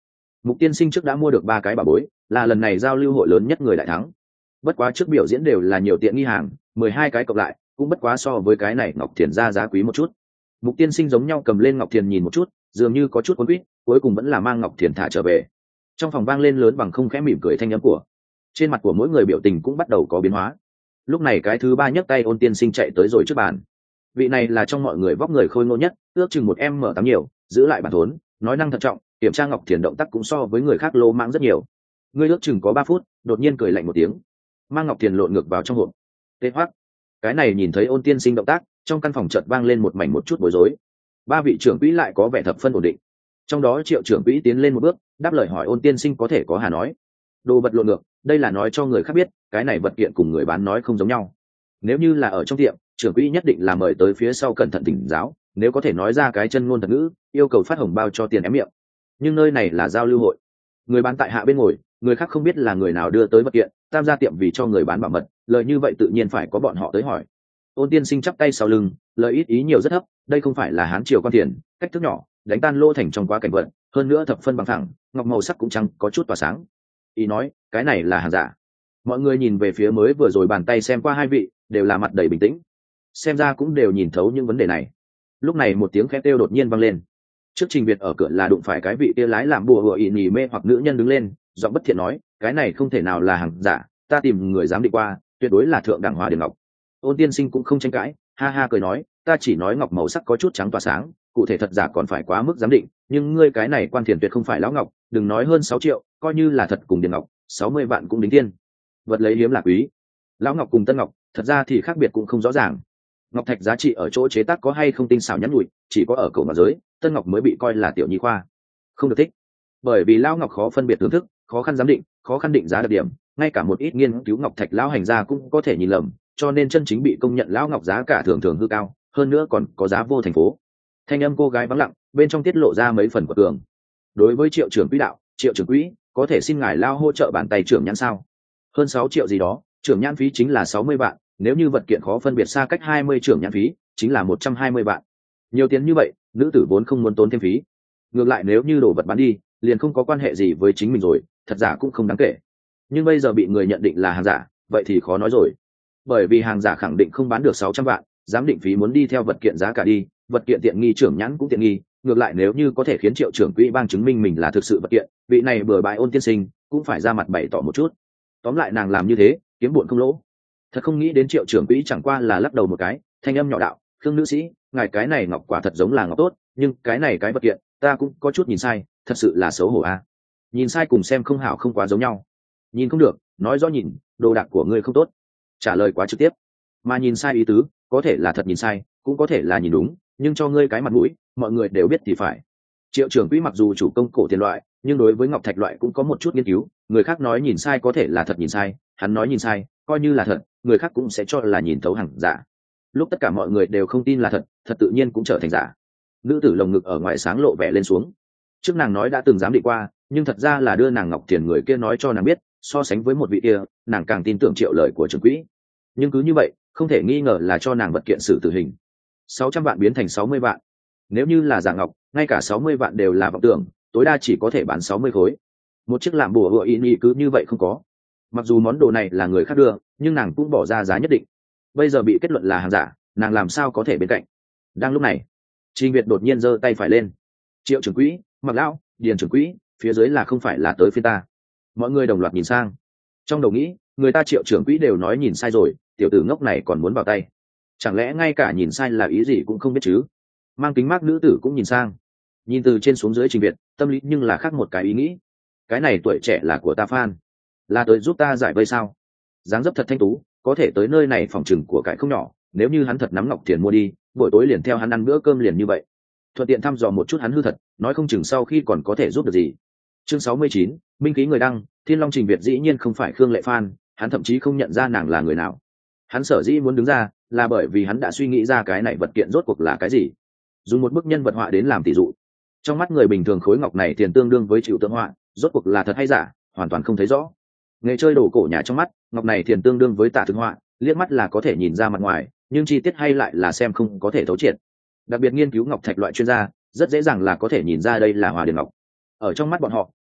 Mục Tiên Sinh trước đã mua được 3 cái bảo bối, là lần này giao lưu hội lớn nhất người đại thắng. Bất quá trước biểu diễn đều là nhiều tiện nghi hàng, 12 cái cộng lại cũng bất quá so với cái này Ngọc Thiền ra giá quý một chút. Mục Tiên Sinh giống nhau cầm lên Ngọc Thiền nhìn một chút, dường như có chút cuốn quýt, cuối cùng vẫn là mang Ngọc Thiền thả trở về. Trong phòng vang lên lớn bằng không khẽ mỉm cười thanh âm của. Trên mặt của mỗi người biểu tình cũng bắt đầu có biến hóa. Lúc này cái thứ 3 nhấc tay Ôn Tiên Sinh chạy tới rồi trước bàn. Vị này là trong mọi người vóc người khôi ngô nhất, ước chừng 1m8 nhiều, giữ lại bản thốn, nói năng thận trọng, kiểm tra Ngọc Thiền động tác cũng so với người khác lô mãng rất nhiều. Ngươi ước chừng có 3 phút, đột nhiên cười lạnh một tiếng, mang Ngọc Thiền lộn ngược vào trong hộp. Tê hoắc. Cái này nhìn thấy Ôn Tiên Sinh động tác, trong căn phòng chợt vang lên một mảnh một chút bối rối. 3 vị trưởng quỹ lại có vẻ thập phân ổn định. Trong đó Triệu trưởng quỹ tiến lên một bước, đáp lời hỏi Ôn Tiên Sinh có thể có hà nói. Đồ vật lộn ngược, đây là nói cho người khác biết, cái này vật kiện cùng người bán nói không giống nhau. Nếu như là ở trong tiệm, trưởng quỹ nhất định là mời tới phía sau cẩn thận tỉnh giáo, nếu có thể nói ra cái chân ngôn thật ngữ, yêu cầu phát hồng bao cho tiền ém miệng. Nhưng nơi này là giao lưu hội, người bán tại hạ bên ngồi, người khác không biết là người nào đưa tới vật kiện, tam gia tiệm vì cho người bán bảo mật, lời như vậy tự nhiên phải có bọn họ tới hỏi. Ôn Tiên Sinh chắp tay sau lưng, lời ít ý nhiều rất thấp, đây không phải là hán triều quan tiền, cách thức nhỏ, đánh tan lô thành trong quá cảnh vận, hơn nữa thập phân bằng thẳng, ngọc màu sắc cũng chẳng có chút tỏa sáng. Ý nói, cái này là hàng giả. Mọi người nhìn về phía mới vừa rồi bàn tay xem qua 2 vị, đều là mặt đầy bình tĩnh, xem ra cũng đều nhìn thấu những vấn đề này. Lúc này một tiếng khẽ kêu đột nhiên vang lên. Trước Trình Việt ở cửa là đụng phải cái vị kia lái làm bùa hựa ị nhì mê hoặc nữ nhân đứng lên, giọng bất thiện nói, cái này không thể nào là hàng giả, ta tìm người dám định qua, tuyệt đối là thượng đẳng Hoa Điền ngọc. Ôn Tiên Sinh cũng không tranh cãi, ha ha cười nói, ta chỉ nói ngọc màu sắc có chút trắng tỏa sáng, cụ thể thật giả còn phải quá mức giám định, nhưng ngươi cái này quan thiền tuyệt không phải lão ngọc, đừng nói hơn 6 triệu, coi như là thật cùng Điền ngọc, 60 vạn cũng đính tiên. Vật lấy hiếm là quý. Lão ngọc cùng tân ngọc, thật ra thì khác biệt cũng không rõ ràng. Ngọc thạch giá trị ở chỗ chế tác có hay không tinh xảo nhắn nhụi, chỉ có ở cổ mà giới, tân ngọc mới bị coi là tiểu nhi khoa, không được thích. Bởi vì lão ngọc khó phân biệt thưởng thức, khó khăn giám định, khó khăn định giá đặc điểm, ngay cả một ít nghiên cứu ngọc thạch lão hành gia cũng có thể nhìn lầm, cho nên chân chính bị công nhận lão ngọc giá cả thường thường hư cao, hơn nữa còn có giá vô thành phố. Thanh âm cô gái vắng lặng, bên trong tiết lộ ra mấy phần của tường. Đối với Triệu trưởng quỹ đạo, Triệu trưởng quỹ, có thể xin ngài lao hỗ trợ bàn tay trưởng nhãn sao? Hơn 6 triệu gì đó, trưởng nhãn phí chính là 60 vạn, nếu như vật kiện khó phân biệt xa cách 20 trưởng nhãn phí, chính là 120 vạn. Nhiều tiền như vậy, nữ tử vốn không muốn tốn thêm phí. Ngược lại nếu như đồ vật bán đi, liền không có quan hệ gì với chính mình rồi, thật giả cũng không đáng kể. Nhưng bây giờ bị người nhận định là hàng giả, vậy thì khó nói rồi. Bởi vì hàng giả khẳng định không bán được 600 vạn, giám định phí muốn đi theo vật kiện giá cả đi, vật kiện tiện nghi trưởng nhãn cũng tiện nghi, ngược lại nếu như có thể khiến Triệu trưởng quỹ bang chứng minh mình là thực sự vật kiện, vị này bừa bãi Ôn Tiên Sinh cũng phải ra mặt bày tỏ một chút. Tóm lại nàng làm như thế, kiếm buồn không lỗ. Thật không nghĩ đến Triệu trưởng quỹ chẳng qua là lắc đầu một cái, thanh âm nhỏ đạo, Khương nữ sĩ, ngài cái này ngọc quả thật giống là ngọc tốt, nhưng cái này cái vật kiện, ta cũng có chút nhìn sai, thật sự là xấu hổ a. Nhìn sai cùng xem không hảo không quá giống nhau. Nhìn không được, nói rõ nhìn, đồ đạc của ngươi không tốt. Trả lời quá trực tiếp. Mà nhìn sai ý tứ, có thể là thật nhìn sai, cũng có thể là nhìn đúng, nhưng cho ngươi cái mặt mũi, mọi người đều biết thì phải. Triệu trưởng quỹ mặc dù chủ công cổ tiền loại, nhưng đối với ngọc thạch loại cũng có một chút nghiên cứu, người khác nói nhìn sai có thể là thật nhìn sai, hắn nói nhìn sai, coi như là thật, người khác cũng sẽ cho là nhìn thấu hàng giả. Lúc tất cả mọi người đều không tin là thật, thật tự nhiên cũng trở thành giả. Nữ tử lồng ngực ở ngoài sáng lộ vẻ lên xuống. Trước nàng nói đã từng dám định qua, nhưng thật ra là đưa nàng ngọc tiền người kia nói cho nàng biết, so sánh với một vị kia, nàng càng tin tưởng Triệu lời của trưởng quỹ. Nhưng cứ như vậy, không thể nghi ngờ là cho nàng vật kiện xử tử hình. 600 vạn biến thành 60 vạn. Nếu như là giả ngọc, ngay cả 60 vạn đều là vọng tưởng, tối đa chỉ có thể bán 60 khối. Một chiếc làm bùa hựa y cứ như vậy không có. Mặc dù món đồ này là người khác đưa, nhưng nàng cũng bỏ ra giá nhất định. Bây giờ bị kết luận là hàng giả, nàng làm sao có thể bên cạnh. Đang lúc này, Trình Việt đột nhiên giơ tay phải lên. Triệu trưởng quỹ, Mặc lão, Điền trưởng quỹ, phía dưới là không phải là tới phía ta. Mọi người đồng loạt nhìn sang. Trong đầu nghĩ, người ta Triệu trưởng quỹ đều nói nhìn sai rồi, tiểu tử ngốc này còn muốn vào tay. Chẳng lẽ ngay cả nhìn sai là ý gì cũng không biết chứ? Mang kính mát nữ tử cũng nhìn sang, nhìn từ trên xuống dưới Trình Việt, tâm lý nhưng là khác một cái ý nghĩ. Cái này tuổi trẻ là của ta Phan, là tới giúp ta giải vây sao? Dáng dấp thật thanh tú, có thể tới nơi này phòng trừng của cải không nhỏ, nếu như hắn thật nắm ngọc tiền mua đi, buổi tối liền theo hắn ăn bữa cơm liền như vậy. Thuận tiện thăm dò một chút hắn hư thật, nói không chừng sau khi còn có thể giúp được gì. Chương 69, minh khí người đăng, Thiên Long Trình Việt dĩ nhiên không phải Khương Lệ Phan, hắn thậm chí không nhận ra nàng là người nào. Hắn sở dĩ muốn đứng ra, là bởi vì hắn đã suy nghĩ ra cái này vật kiện rốt cuộc là cái gì. Dùng một bức nhân vật họa đến làm tỷ dụ. Trong mắt người bình thường khối ngọc này tiền tương đương với chịu tượng họa, rốt cuộc là thật hay giả, hoàn toàn không thấy rõ. Nghề chơi đồ cổ nhà trong mắt, ngọc này tiền tương đương với tả thực họa, liếc mắt là có thể nhìn ra mặt ngoài, nhưng chi tiết hay lại là xem không có thể thấu triệt. Đặc biệt nghiên cứu ngọc thạch loại chuyên gia, rất dễ dàng là có thể nhìn ra đây là Hoa Điền ngọc. Ở trong mắt bọn họ,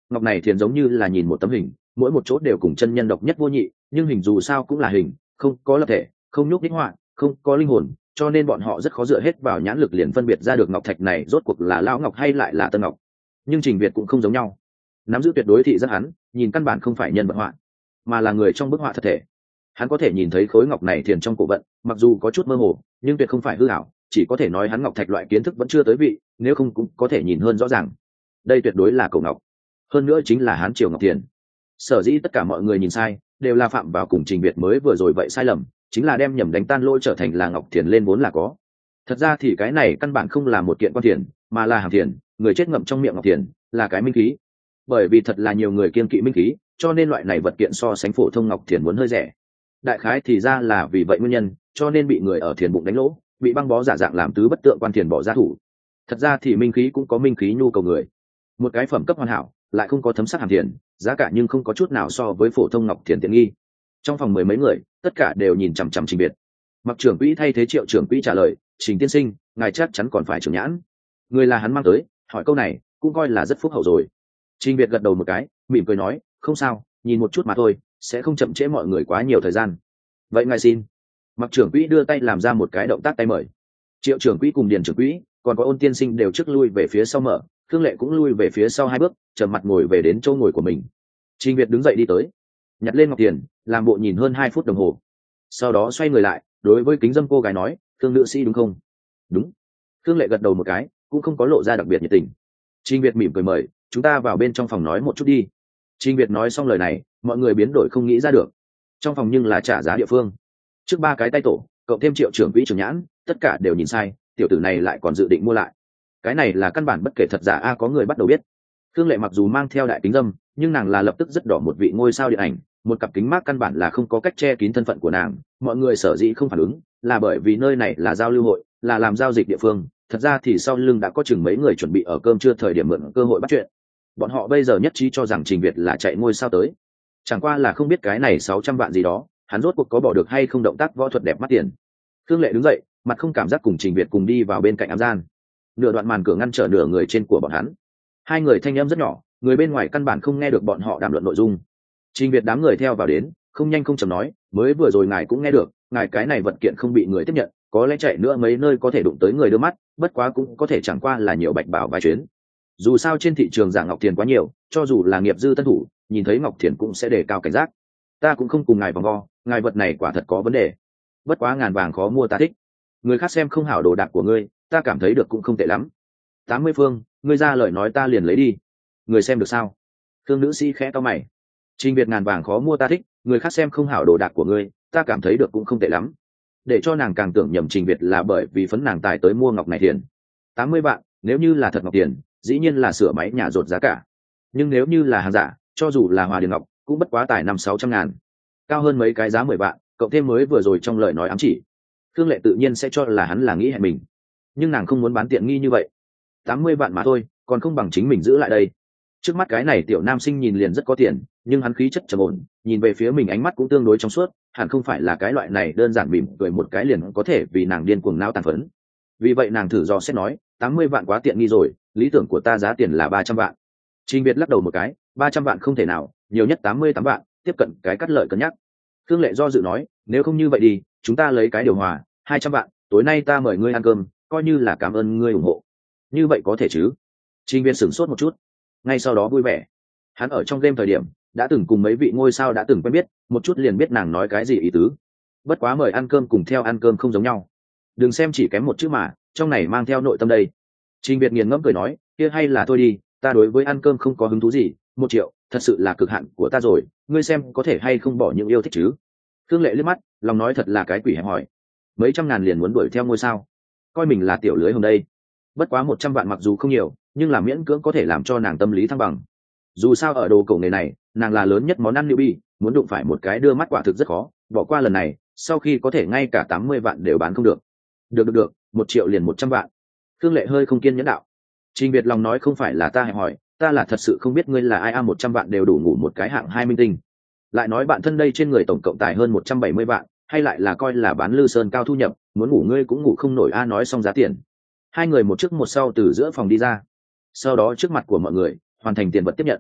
ngọc này thiền giống như là nhìn một tấm hình, mỗi một chỗ đều cùng chân nhân độc nhất vô nhị, nhưng hình dù sao cũng là hình, không có lập thể, không nhúc nhích họa, không có linh hồn, cho nên bọn họ rất khó dựa hết vào nhãn lực liền phân biệt ra được ngọc thạch này rốt cuộc là lão ngọc hay lại là tân ngọc. Nhưng Trình Việt cũng không giống nhau, nắm giữ tuyệt đối thị giác hắn, nhìn căn bản không phải nhân vật họa, mà là người trong bức họa thật thể. Hắn có thể nhìn thấy khối ngọc này thiền trong cổ vận, mặc dù có chút mơ hồ, nhưng tuyệt không phải hư ảo, chỉ có thể nói hắn ngọc thạch loại kiến thức vẫn chưa tới vị, nếu không cũng có thể nhìn hơn rõ ràng. Đây tuyệt đối là cổ ngọc, hơn nữa chính là Hán triều ngọc thiền. Sở dĩ tất cả mọi người nhìn sai, đều là phạm vào cùng Trình Việt mới vừa rồi vậy sai lầm, chính là đem nhầm đánh tan lỗi trở thành là ngọc thiền lên vốn là có. Thật ra thì cái này căn bản không là một kiện quan thiền, mà là hàng thiền, người chết ngậm trong miệng ngọc thiền, là cái minh khí. Bởi vì thật là nhiều người kiêng kỵ minh khí, cho nên loại này vật kiện so sánh phổ thông ngọc thiền muốn hơi rẻ. Đại khái thì ra là vì vậy nguyên nhân, cho nên bị người ở thiền bụng đánh lỗ, bị băng bó giả dạng làm tứ bất tượng quan thiền bỏ ra thủ. Thật ra thì minh khí cũng có minh khí nhu cầu người. Một cái phẩm cấp hoàn hảo, lại không có thấm sắc hàm thiền, giá cả nhưng không có chút nào so với phổ thông ngọc thiền tiện nghi. Trong phòng mười mấy người, tất cả đều nhìn chằm chằm Trình Việt. Mặc trưởng quỹ thay thế Triệu trưởng quỹ trả lời, Trình tiên sinh, ngài chắc chắn còn phải trưởng nhãn. Người là hắn mang tới, hỏi câu này cũng coi là rất phúc hậu rồi. Trình Việt gật đầu một cái, mỉm cười nói, không sao, nhìn một chút mà thôi, sẽ không chậm trễ mọi người quá nhiều thời gian. Vậy ngài xin. Mặc trưởng quỹ đưa tay làm ra một cái động tác tay mời. Triệu trưởng quỹ cùng Điền trưởng quỹ, còn có Ôn tiên sinh đều trước lui về phía sau mở, Thương Lệ cũng lui về phía sau hai bước, trầm mặt ngồi về đến chỗ ngồi của mình. Trình Việt đứng dậy đi tới, nhặt lên ngọc tiền, làm bộ nhìn hơn 2 phút đồng hồ, sau đó xoay người lại, đối với kính dâm cô gái nói, Thương nữ sĩ đúng không? Đúng. Thương Lệ gật đầu một cái, cũng không có lộ ra đặc biệt nhiệt tình. Trình Việt mỉm cười mời, chúng ta vào bên trong phòng nói một chút đi. Trình Việt nói xong lời này, mọi người biến đổi không nghĩ ra được. Trong phòng nhưng là trả giá địa phương. Trước 3 cái tay tổ, cậu thêm Triệu trưởng quỹ trưởng nhãn, tất cả đều nhìn sai, tiểu tử này lại còn dự định mua lại. Cái này là căn bản bất kể thật giả có người bắt đầu biết. Thương Lệ mặc dù mang theo đại kính dâm, nhưng nàng là lập tức rất đỏ một vị ngôi sao điện ảnh, một cặp kính mác căn bản là không có cách che kín thân phận của nàng. Mọi người sở dĩ không phản ứng, là bởi vì nơi này là giao lưu hội, là làm giao dịch địa phương. Thật ra thì sau lưng đã có chừng mấy người chuẩn bị ở cơm trưa thời điểm mượn cơ hội bắt chuyện. Bọn họ bây giờ nhất trí cho rằng Trình Việt là chạy ngôi sao tới, chẳng qua là không biết cái này 600 vạn gì đó, hắn rốt cuộc có bỏ được hay không động tác võ thuật đẹp mắt tiền. Thương Lệ đứng dậy, mặt không cảm giác cùng Trình Việt cùng đi vào bên cạnh ám gian. Nửa đoạn màn cửa ngăn trở nửa người trên của bọn hắn. Hai người thanh âm rất nhỏ, người bên ngoài căn bản không nghe được bọn họ đàm luận nội dung. Trình Việt đám người theo vào đến, không nhanh không chậm nói, mới vừa rồi ngài cũng nghe được, ngài cái này vật kiện không bị người tiếp nhận, có lẽ chạy nữa mấy nơi có thể đụng tới người đưa mắt, bất quá cũng có thể chẳng qua là nhiều bạch bảo vài chuyến. Dù sao trên thị trường giả ngọc tiền quá nhiều, cho dù là nghiệp dư tân thủ, nhìn thấy ngọc tiền cũng sẽ đề cao cảnh giác. Ta cũng không cùng ngài vòng vo, ngài vật này quả thật có vấn đề. Bất quá ngàn vàng khó mua ta thích. Người khác xem không hảo đồ đạc của ngươi, ta cảm thấy được cũng không tệ lắm. 80 phương, ngươi ra lời nói ta liền lấy đi. Người xem được sao? Thương nữ sĩ khẽ cau mày. Trình Việt ngàn vàng khó mua ta thích, người khác xem không hảo đồ đạc của ngươi, ta cảm thấy được cũng không tệ lắm. Để cho nàng càng tưởng nhầm Trình Việt là bởi vì phấn nàng tài tới mua ngọc này tiền. 80 vạn, nếu như là thật ngọc tiền, dĩ nhiên là sửa máy nhà rột giá cả. Nhưng nếu như là hàng giả, cho dù là Hòa Điền ngọc, cũng bất quá tài 500-600 ngàn. Cao hơn mấy cái giá 10 vạn, cộng thêm mới vừa rồi trong lời nói ám chỉ. Thương Lệ tự nhiên sẽ cho là hắn là nghĩ hại mình, nhưng nàng không muốn bán tiện nghi như vậy. 80 vạn mà thôi, còn không bằng chính mình giữ lại đây. Trước mắt cái này tiểu nam sinh nhìn liền rất có tiền, nhưng hắn khí chất trầm ổn, nhìn về phía mình ánh mắt cũng tương đối trong suốt, hẳn không phải là cái loại này đơn giản mỉm cười một cái liền có thể vì nàng điên cuồng não tàn phấn. Vì vậy nàng thử dò xét nói, 80 vạn quá tiện nghi rồi, lý tưởng của ta giá tiền là 300 vạn. Trình Việt lắc đầu một cái, 300 vạn không thể nào, nhiều nhất 88 vạn, tiếp cận cái cắt lợi cân nhắc. Thương Lệ do dự nói, nếu không như vậy đi, chúng ta lấy cái điều hòa, 200 vạn, tối nay ta mời ngươi ăn cơm, coi như là cảm ơn ngươi ủng hộ. Như vậy có thể chứ? Trình Việt sửng sốt một chút, ngay sau đó vui vẻ. Hắn ở trong game thời điểm đã từng cùng mấy vị ngôi sao đã từng quen biết, một chút liền biết nàng nói cái gì ý tứ. Bất quá mời ăn cơm cùng theo ăn cơm không giống nhau, đừng xem chỉ kém một chữ mà trong này mang theo nội tâm đây. Trình Việt nghiền ngẫm cười nói, kia hay là thôi đi, ta đối với ăn cơm không có hứng thú gì, 1 triệu thật sự là cực hạn của ta rồi, ngươi xem có thể hay không bỏ những yêu thích chứ. Thương Lệ liếc mắt, lòng nói thật là cái quỷ hẹp hỏi, mấy trăm ngàn liền muốn đuổi theo ngôi sao, coi mình là tiểu lưới hồng đây. Bất quá 100 vạn mặc dù không nhiều, nhưng là miễn cưỡng có thể làm cho nàng tâm lý thăng bằng. Dù sao ở đồ cổ nghề này, nàng là lớn nhất món ăn newbie, muốn đụng phải một cái đưa mắt quả thực rất khó. Bỏ qua lần này, sau khi có thể ngay cả 80 vạn đều bán không được. Được, 1 triệu liền 100 vạn. Thương Lệ hơi không kiên nhẫn đạo. Trình Việt lòng nói không phải là ta hẹp hỏi, ta là thật sự không biết ngươi là ai 100 vạn đều đủ ngủ một cái hạng 2 minh tinh. Lại nói bạn thân đây trên người tổng cộng tài hơn 170 vạn, hay lại là coi là bán lư sơn cao thu nhập, muốn ngủ ngươi cũng ngủ không nổi nói xong giá tiền. Hai người một trước một sau từ giữa phòng đi ra, sau đó trước mặt của mọi người hoàn thành tiền vật tiếp nhận.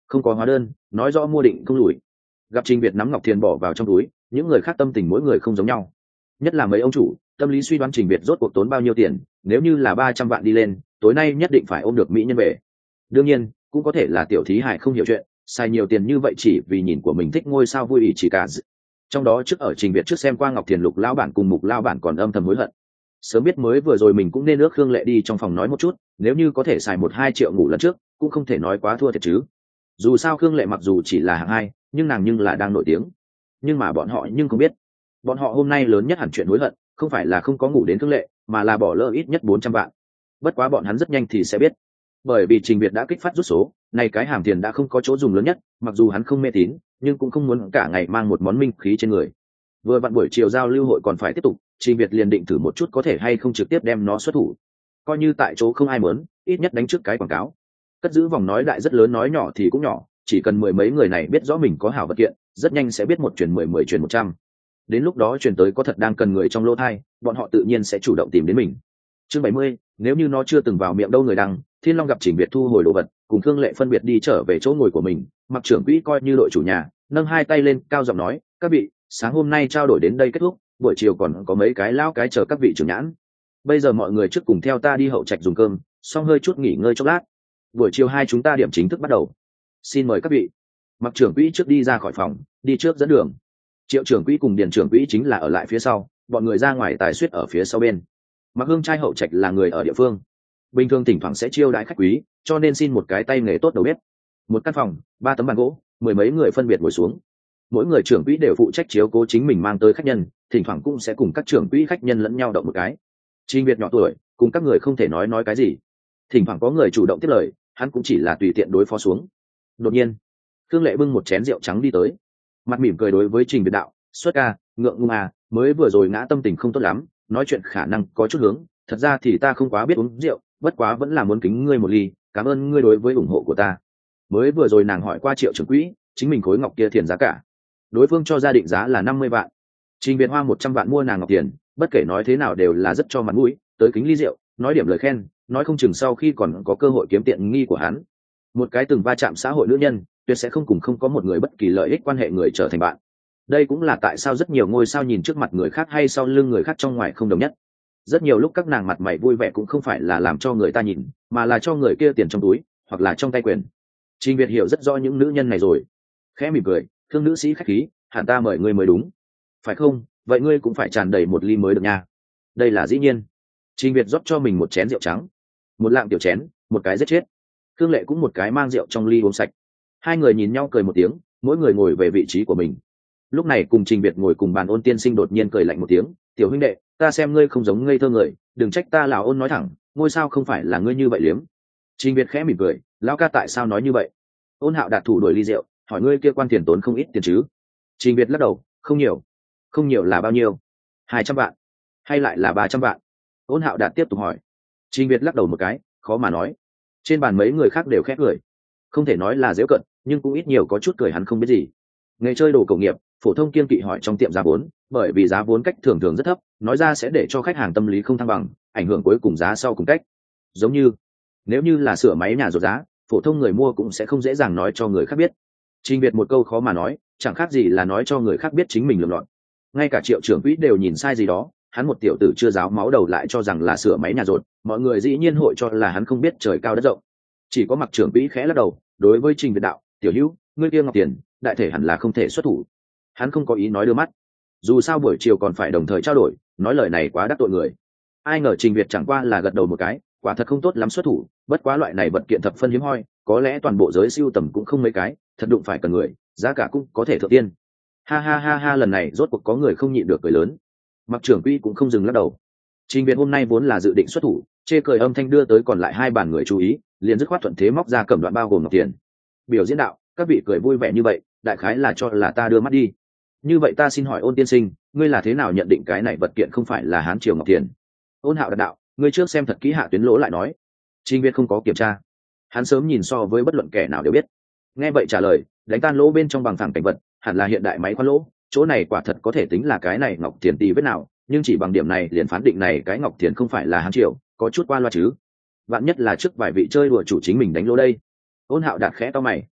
không có hóa đơn, nói rõ mua định không lùi. Gặp Trình Việt nắm ngọc tiền bỏ vào trong túi, những người khác tâm tình mỗi người không giống nhau, nhất là mấy ông chủ tâm lý suy đoán Trình Việt rốt cuộc tốn bao nhiêu tiền, nếu như là 300 vạn đi lên, tối nay nhất định phải ôm được mỹ nhân về. Đương nhiên cũng có thể là tiểu thí hải không hiểu chuyện, xài nhiều tiền như vậy chỉ vì nhìn của mình thích ngôi sao vui ỉ chỉ cả. Trong đó trước ở Trình Việt trước xem qua ngọc thiền lục lao bản cùng mục lao bản còn âm thầm hối hận, sớm biết mới vừa rồi mình cũng nên ước Khương Lệ đi trong phòng nói một chút, nếu như có thể xài 1-2 triệu ngủ lần trước cũng không thể nói quá thua thiệt chứ. Dù sao Khương Lệ mặc dù chỉ là hạng hai, nhưng nàng nhưng là đang nổi tiếng. Nhưng mà bọn họ nhưng không biết, bọn họ hôm nay lớn nhất hẳn chuyện hối hận không phải là không có ngủ đến Khương Lệ, mà là bỏ lỡ ít nhất 400 vạn. Bất quá bọn hắn rất nhanh thì sẽ biết, bởi vì Trình Việt đã kích phát rút số này, cái hàm tiền đã không có chỗ dùng lớn nhất, mặc dù hắn không mê tín nhưng cũng không muốn cả ngày mang một món minh khí trên người. Vừa vặn buổi chiều giao lưu hội còn phải tiếp tục, Trình Việt liền định thử một chút có thể hay không trực tiếp đem nó xuất thủ, coi như tại chỗ không ai muốn, ít nhất đánh trước cái quảng cáo. Cất giữ vòng nói đại rất lớn, nói nhỏ thì cũng nhỏ, chỉ cần 10 mấy người này biết rõ mình có hảo vật kiện, rất nhanh sẽ biết một truyền 10, 10 truyền 100. Đến lúc đó truyền tới có thật đang cần người trong lô thai, bọn họ tự nhiên sẽ chủ động tìm đến mình. Chương 70, nếu như nó chưa từng vào miệng đâu người đăng. Thiên Long gặp Trình Việt thu hồi đồ vật, cùng Khương Lệ phân biệt đi trở về chỗ ngồi của mình. Mặc trưởng quỹ coi như đội chủ nhà, nâng hai tay lên cao giọng nói, các vị, sáng hôm nay trao đổi đến đây kết thúc, buổi chiều còn có mấy cái lao cái chờ các vị trưởng nhãn. Bây giờ mọi người trước cùng theo ta đi hậu trạch dùng cơm, xong hơi chút nghỉ ngơi chốc lát. Buổi chiều hai chúng ta điểm chính thức bắt đầu. Xin mời các vị. Mặc trưởng quỹ trước đi ra khỏi phòng, đi trước dẫn đường. Triệu trưởng quỹ cùng Điền trưởng quỹ chính là ở lại phía sau, bọn người ra ngoài tài suýt ở phía sau bên. Mặc Hương trai hậu trạch là người ở địa phương, bình thường thỉnh thoảng sẽ chiêu đãi khách quý, cho nên xin một cái tay nghề tốt đầu bếp. Một căn phòng, 3 tấm bàn gỗ, 10 mấy người phân biệt ngồi xuống. Mỗi người trưởng quỹ đều phụ trách chiếu cố chính mình mang tới khách nhân, thỉnh thoảng cũng sẽ cùng các trưởng quỹ khách nhân lẫn nhau động một cái. Trình Việt nhỏ tuổi, cùng các người không thể nói cái gì. Thỉnh thoảng có người chủ động tiếp lời, hắn cũng chỉ là tùy tiện đối phó xuống. Đột nhiên, Khương Lệ bưng một chén rượu trắng đi tới, mặt mỉm cười đối với Trình Việt đạo, xuất ca, ngượng ngùng à, mới vừa rồi ngã tâm tình không tốt lắm, nói chuyện khả năng có chút hướng, thật ra thì ta không quá biết uống rượu, bất quá vẫn là muốn kính ngươi một ly, cảm ơn ngươi đối với ủng hộ của ta. Mới vừa rồi nàng hỏi qua Triệu trưởng quỹ, chính mình khối ngọc kia tiền giá cả, đối phương cho gia định giá là 50 vạn. Trình Việt hoa 100 vạn mua nàng ngọc tiền, bất kể nói thế nào đều là rất cho mặt mũi, tới kính ly rượu, nói điểm lời khen, nói không chừng sau khi còn có cơ hội kiếm tiện nghi của hắn. Một cái từng va chạm xã hội nữ nhân, tuyệt sẽ không có một người bất kỳ lợi ích quan hệ người trở thành bạn. Đây cũng là tại sao rất nhiều ngôi sao nhìn trước mặt người khác hay sau lưng người khác trong ngoài không đồng nhất. Rất nhiều lúc các nàng mặt mày vui vẻ cũng không phải là làm cho người ta nhìn, mà là cho người kia tiền trong túi hoặc là trong tay quyền. Trình Việt hiểu rất rõ những nữ nhân này rồi, khẽ mỉm cười, Thương nữ sĩ khách khí, hẳn ta mời ngươi mới đúng, phải không? Vậy ngươi cũng phải tràn đầy một ly mới được nha. Đây là dĩ nhiên. Trình Việt rót cho mình một chén rượu trắng, một lạng tiểu chén, một cái giết chết. Khương Lệ cũng một cái mang rượu trong ly uống sạch. Hai người nhìn nhau cười một tiếng, mỗi người ngồi về vị trí của mình. Lúc này cùng Trình Việt ngồi cùng bàn Ôn tiên sinh đột nhiên cười lạnh một tiếng, tiểu huynh đệ, ta xem ngươi không giống ngây thơ người, đừng trách ta lão Ôn nói thẳng, ngôi sao không phải là ngươi như vậy liếm. Trình Việt khẽ mỉm cười, lão ca tại sao nói như vậy? Ôn Hạo đạt thủ đổi ly rượu, hỏi ngươi kia quan tiền tốn không ít tiền chứ? Trình Việt lắc đầu, không nhiều. Không nhiều là bao nhiêu? 200 vạn, hay lại là 300 vạn? Ôn Hạo đạt tiếp tục hỏi. Trình Việt lắc đầu một cái, khó mà nói. Trên bàn mấy người khác đều khẽ cười, không thể nói là giễu cận, nhưng cũng ít nhiều có chút cười hắn không biết gì. Nghề chơi đồ cổ nghiệp, phổ thông kiên kỵ hỏi trong tiệm giá vốn, bởi vì giá vốn cách thường thường rất thấp, nói ra sẽ để cho khách hàng tâm lý không thăng bằng, ảnh hưởng cuối cùng giá sau cùng cách. Giống như nếu như là sửa máy nhà rột giá, phổ thông người mua cũng sẽ không dễ dàng nói cho người khác biết. Trình Việt một câu khó mà nói, chẳng khác gì là nói cho người khác biết chính mình lầm lọt. Ngay cả Triệu trưởng quỹ đều nhìn sai gì đó, hắn một tiểu tử chưa giáo máu đầu lại cho rằng là sửa máy nhà rột, mọi người dĩ nhiên hội cho là hắn không biết trời cao đất rộng. Chỉ có Mặc trưởng quỹ khẽ lắc đầu, đối với Trình Việt đạo, tiểu hữu, ngươi kia ngọc tiền, đại thể hẳn là không thể xuất thủ. Hắn không có ý nói đưa mắt, dù sao buổi chiều còn phải đồng thời trao đổi, nói lời này quá đắc tội người. Ai ngờ Trình Việt chẳng qua là gật đầu một cái, quả thật không tốt lắm xuất thủ, bất quá loại này vật kiện thập phân hiếm hoi, có lẽ toàn bộ giới sưu tầm cũng không mấy cái, thật đụng phải cần người, giá cả cũng có thể thượng tiên. Ha ha ha ha, lần này rốt cuộc có người không nhịn được cười lớn. Mặc trưởng quỹ cũng không dừng lắc đầu. Trình Việt hôm nay vốn là dự định xuất thủ, chê cười âm thanh đưa tới còn lại hai bàn người chú ý, liền dứt khoát thuận thế móc ra cẩm đoạn bao gồm ngọc tiền. Biểu diễn đạo, các vị cười vui vẻ như vậy, đại khái là cho là ta đưa mắt đi. Như vậy ta xin hỏi Ôn tiên sinh, ngươi là thế nào nhận định cái này vật kiện không phải là Hán triều ngọc tiền? Ôn Hạo đặt đạo, ngươi trước xem thật kỹ Hạ Tuyến Lỗ lại nói. Trình Việt không có kiểm tra, hắn sớm nhìn so với bất luận kẻ nào đều biết. Nghe vậy trả lời, đánh tan lỗ bên trong bằng phẳng cảnh vật, hẳn là hiện đại máy khoan lỗ, chỗ này quả thật có thể tính là cái này ngọc tiền tì vết nào, nhưng chỉ bằng điểm này liền phán định này cái ngọc tiền không phải là Hán triều, có chút qua loa chứ. Vạn nhất là trước vài vị chơi đùa chủ chính mình đánh lỗ đây. Ôn Hạo đạt khẽ to mày.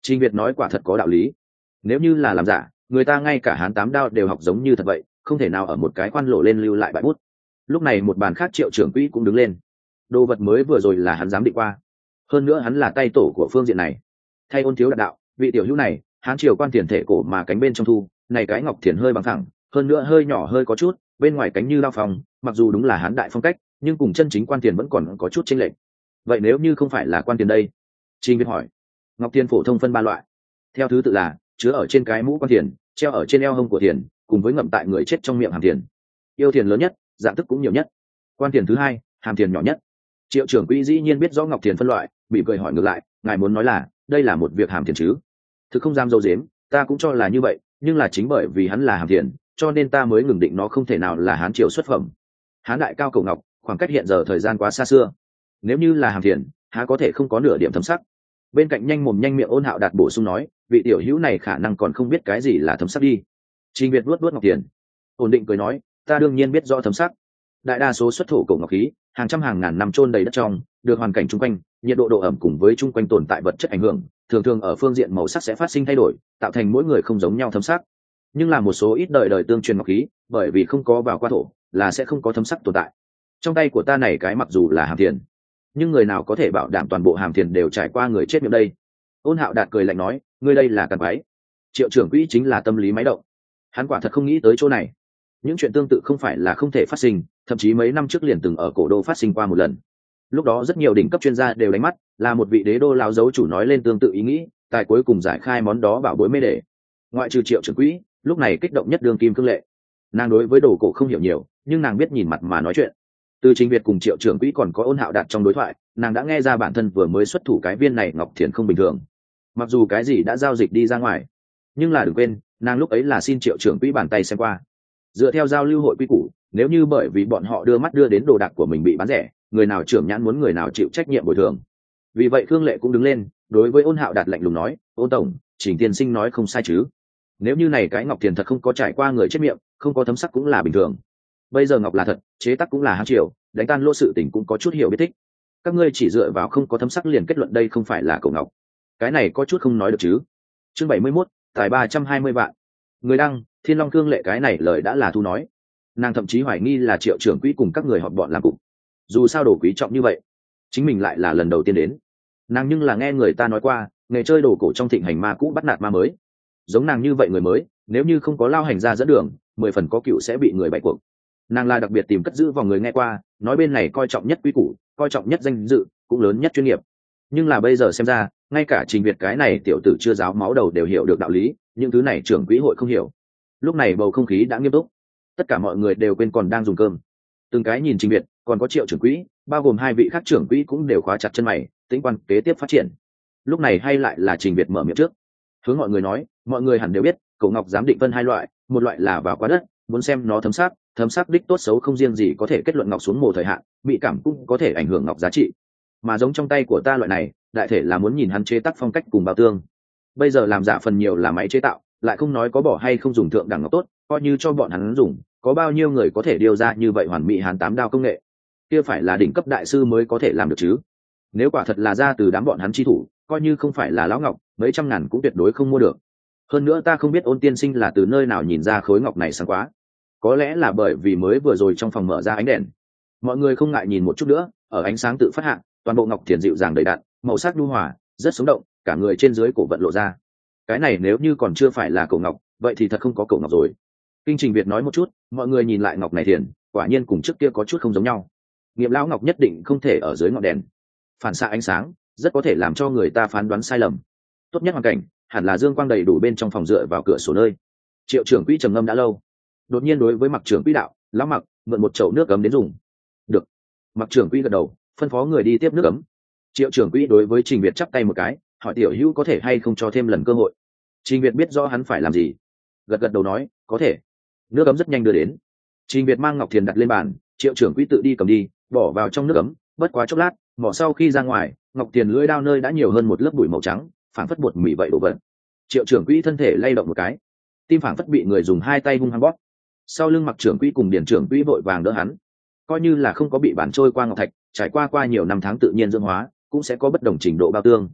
Trình Việt nói quả thật có đạo lý. Nếu như là làm giả, người ta ngay cả hán tám đao đều học giống như thật vậy, không thể nào ở một cái khoan lộ lên lưu lại bãi bút. Lúc này một bàn khác Triệu trưởng quỹ cũng đứng lên. Đồ vật mới vừa rồi là hắn dám định qua, hơn nữa hắn là tay tổ của phương diện này. Thay Ôn thiếu đạt đạo, vị tiểu hữu này, hán triều quan tiền thể cổ mà cánh bên trong thu, này cái ngọc thiền hơi bằng thẳng, hơn nữa hơi nhỏ hơi có chút, bên ngoài cánh như lao phòng, mặc dù đúng là hán đại phong cách, nhưng cùng chân chính quan tiền vẫn còn có chút chênh lệch. Vậy nếu như không phải là quan tiền đây? Trình Việt hỏi. Ngọc tiền phổ thông phân ba loại, theo thứ tự là chứa ở trên cái mũ quan tiền, treo ở trên eo hông của tiền, cùng với ngậm tại người chết trong miệng hàm tiền. Yêu tiền lớn nhất, dạng thức cũng nhiều nhất. Quan tiền thứ hai, hàm tiền nhỏ nhất. Triệu trưởng quỹ dĩ nhiên biết rõ ngọc tiền phân loại, bị cười hỏi ngược lại, ngài muốn nói là đây là một việc hàm tiền chứ? Thực không dám dâu dếm, ta cũng cho là như vậy, nhưng là chính bởi vì hắn là hàm tiền, cho nên ta mới ngừng định nó không thể nào là hán triều xuất phẩm. Hán đại cao cổ ngọc, khoảng cách hiện giờ thời gian quá xa xưa, nếu như là hàm tiền, há có thể không có nửa điểm thấm sắc. Bên cạnh nhanh mồm nhanh miệng Ôn Hạo Đạt bổ sung nói, vị tiểu hữu này khả năng còn không biết cái gì là thấm sắc đi. Trình Việt luốt ngọc tiền, ổn định cười nói, ta đương nhiên biết rõ thấm sắc. Đại đa số xuất thổ cổ ngọc khí, hàng trăm hàng ngàn năm chôn đầy đất trong, được hoàn cảnh chung quanh, nhiệt độ độ ẩm cùng với chung quanh tồn tại vật chất ảnh hưởng, thường thường ở phương diện màu sắc sẽ phát sinh thay đổi, tạo thành mỗi người không giống nhau thấm sắc. Nhưng là một số ít đời đời tương truyền ngọc khí, bởi vì không có vào qua thổ, là sẽ không có thấm sắc tồn tại. Trong tay của ta này cái mặc dù là hàm tiền, nhưng người nào có thể bảo đảm toàn bộ hàm tiền đều trải qua người chết miệng đây? Ôn Hạo Đạt cười lạnh nói, ngươi đây là càn quái. Triệu trưởng quỹ chính là tâm lý máy động, hắn quả thật không nghĩ tới chỗ này. Những chuyện tương tự không phải là không thể phát sinh, thậm chí mấy năm trước liền từng ở cổ đô phát sinh qua một lần. Lúc đó rất nhiều đỉnh cấp chuyên gia đều đánh mắt, là một vị đế đô lão dấu chủ nói lên tương tự ý nghĩ, tại cuối cùng giải khai món đó bảo bối mê để. Ngoại trừ Triệu trưởng quỹ, lúc này kích động nhất đương kim cương lệ. Nàng đối với đồ cổ không hiểu nhiều, nhưng nàng biết nhìn mặt mà nói chuyện. Từ Trình Việt cùng Triệu trưởng quỹ còn có Ôn Hạo Đạt trong đối thoại, nàng đã nghe ra bản thân vừa mới xuất thủ cái viên này ngọc thiền không bình thường. Mặc dù cái gì đã giao dịch đi ra ngoài, nhưng là đừng quên, nàng lúc ấy là xin Triệu trưởng quỹ bàn tay xem qua. Dựa theo giao lưu hội quy củ, nếu như bởi vì bọn họ đưa mắt đưa đến đồ đạc của mình bị bán rẻ, người nào trưởng nhãn muốn người nào chịu trách nhiệm bồi thường. Vì vậy Khương Lệ cũng đứng lên, đối với Ôn Hạo Đạt lạnh lùng nói, Ôn tổng, Trình tiên sinh nói không sai chứ? Nếu như này cái ngọc tiền thật không có trải qua người chết miệng, không có thấm sắc cũng là bình thường. Bây giờ ngọc là thật, chế tác cũng là hán triều, đánh tan lỗ sự tình cũng có chút hiểu biết thích. Các ngươi chỉ dựa vào không có thấm sắc liền kết luận đây không phải là cổ ngọc, cái này có chút không nói được chứ? Chương 71, tài 320 vạn. Người đăng, Thiên Long Khương Lệ cái này lời đã là thu nói. Nàng thậm chí hoài nghi là Triệu trưởng quỹ cùng các người họp bọn làm cục. Dù sao đồ quý trọng như vậy, chính mình lại là lần đầu tiên đến. Nàng nhưng là nghe người ta nói qua, nghề chơi đồ cổ trong thịnh hành ma cũ bắt nạt ma mới. Giống nàng như vậy người mới, nếu như không có lao hành ra dẫn đường, 10 phần có cựu sẽ bị người bại cuộc. Nàng là đặc biệt tìm cất giữ vào người nghe qua, nói bên này coi trọng nhất quy củ, coi trọng nhất danh dự, cũng lớn nhất chuyên nghiệp. Nhưng là bây giờ xem ra, ngay cả Trình Việt cái này tiểu tử chưa giáo máu đầu đều hiểu được đạo lý, những thứ này trưởng quỹ hội không hiểu. Lúc này bầu không khí đã nghiêm túc, tất cả mọi người đều quên còn đang dùng cơm, từng cái nhìn Trình Việt, còn có Triệu trưởng quỹ, bao gồm hai vị khác trưởng quỹ cũng đều khóa chặt chân mày, tính quan kế tiếp phát triển. Lúc này hay lại là Trình Việt mở miệng trước, hướng mọi người nói, mọi người hẳn đều biết, cổ ngọc giám định phân hai loại, một loại là vào qua đất, muốn xem nó thấm sắc đích tốt xấu không riêng gì có thể kết luận ngọc xuống mồ thời hạn, mỹ cảm cũng có thể ảnh hưởng ngọc giá trị. Mà giống trong tay của ta loại này, đại thể là muốn nhìn hắn chế tác phong cách cùng bao tương. Bây giờ làm giả phần nhiều là máy chế tạo, lại không nói có bỏ hay không dùng thượng đẳng ngọc tốt, coi như cho bọn hắn dùng, có bao nhiêu người có thể điêu ra như vậy hoàn mỹ hán tám đao công nghệ? Kia phải là đỉnh cấp đại sư mới có thể làm được chứ. Nếu quả thật là ra từ đám bọn hắn chi thủ, coi như không phải là lão ngọc, mấy trăm ngàn cũng tuyệt đối không mua được. Hơn nữa ta không biết Ôn tiên sinh là từ nơi nào nhìn ra khối ngọc này sáng quá, có lẽ là bởi vì mới vừa rồi trong phòng mở ra ánh đèn. Mọi người không ngại nhìn một chút nữa, ở ánh sáng tự phát hạ, toàn bộ ngọc thiền dịu dàng đầy đặn, màu sắc nhu hòa, rất sống động, cả người trên dưới cổ vận lộ ra. Cái này nếu như còn chưa phải là cổ ngọc, vậy thì thật không có cổ ngọc rồi. Kinh Trình Việt nói một chút, mọi người nhìn lại ngọc này thiền, quả nhiên cùng trước kia có chút không giống nhau. Nghiệm lão ngọc nhất định không thể ở dưới ngọn đèn, phản xạ ánh sáng, rất có thể làm cho người ta phán đoán sai lầm. Tốt nhất hoàn cảnh, hẳn là dương quang đầy đủ bên trong phòng dựa vào cửa sổ nơi. Triệu trưởng quỹ trầm ngâm đã lâu, đột nhiên đối với Mặc trưởng quỹ đạo, lão Mặc, mượn một chậu nước ấm đến dùng. Được. Mặc trưởng quỹ gật đầu, phân phó người đi tiếp nước ấm. Triệu trưởng quỹ đối với Trình Việt chắp tay một cái, hỏi tiểu hữu có thể hay không cho thêm lần cơ hội. Trình Việt biết rõ hắn phải làm gì, gật gật đầu nói, có thể. Nước ấm rất nhanh đưa đến. Trình Việt mang ngọc thiền đặt lên bàn, Triệu trưởng quỹ tự đi cầm đi, bỏ vào trong nước ấm, bất quá chốc lát, mỏ sau khi ra ngoài, ngọc thiền lưỡi đao nơi đã nhiều hơn một lớp bụi màu trắng, phảng phất bột mì vậy đổ vật. Triệu trưởng quỹ thân thể lay động một cái, tim phảng phất bị người dùng hai tay hung hăng bóp. Sau lưng Mặc trưởng quỹ cùng Điền trưởng quỹ vội vàng đỡ hắn, coi như là không có bị bản trôi qua ngọc thạch, trải qua nhiều năm tháng tự nhiên dưỡng hóa, cũng sẽ có bất đồng trình độ bao tương.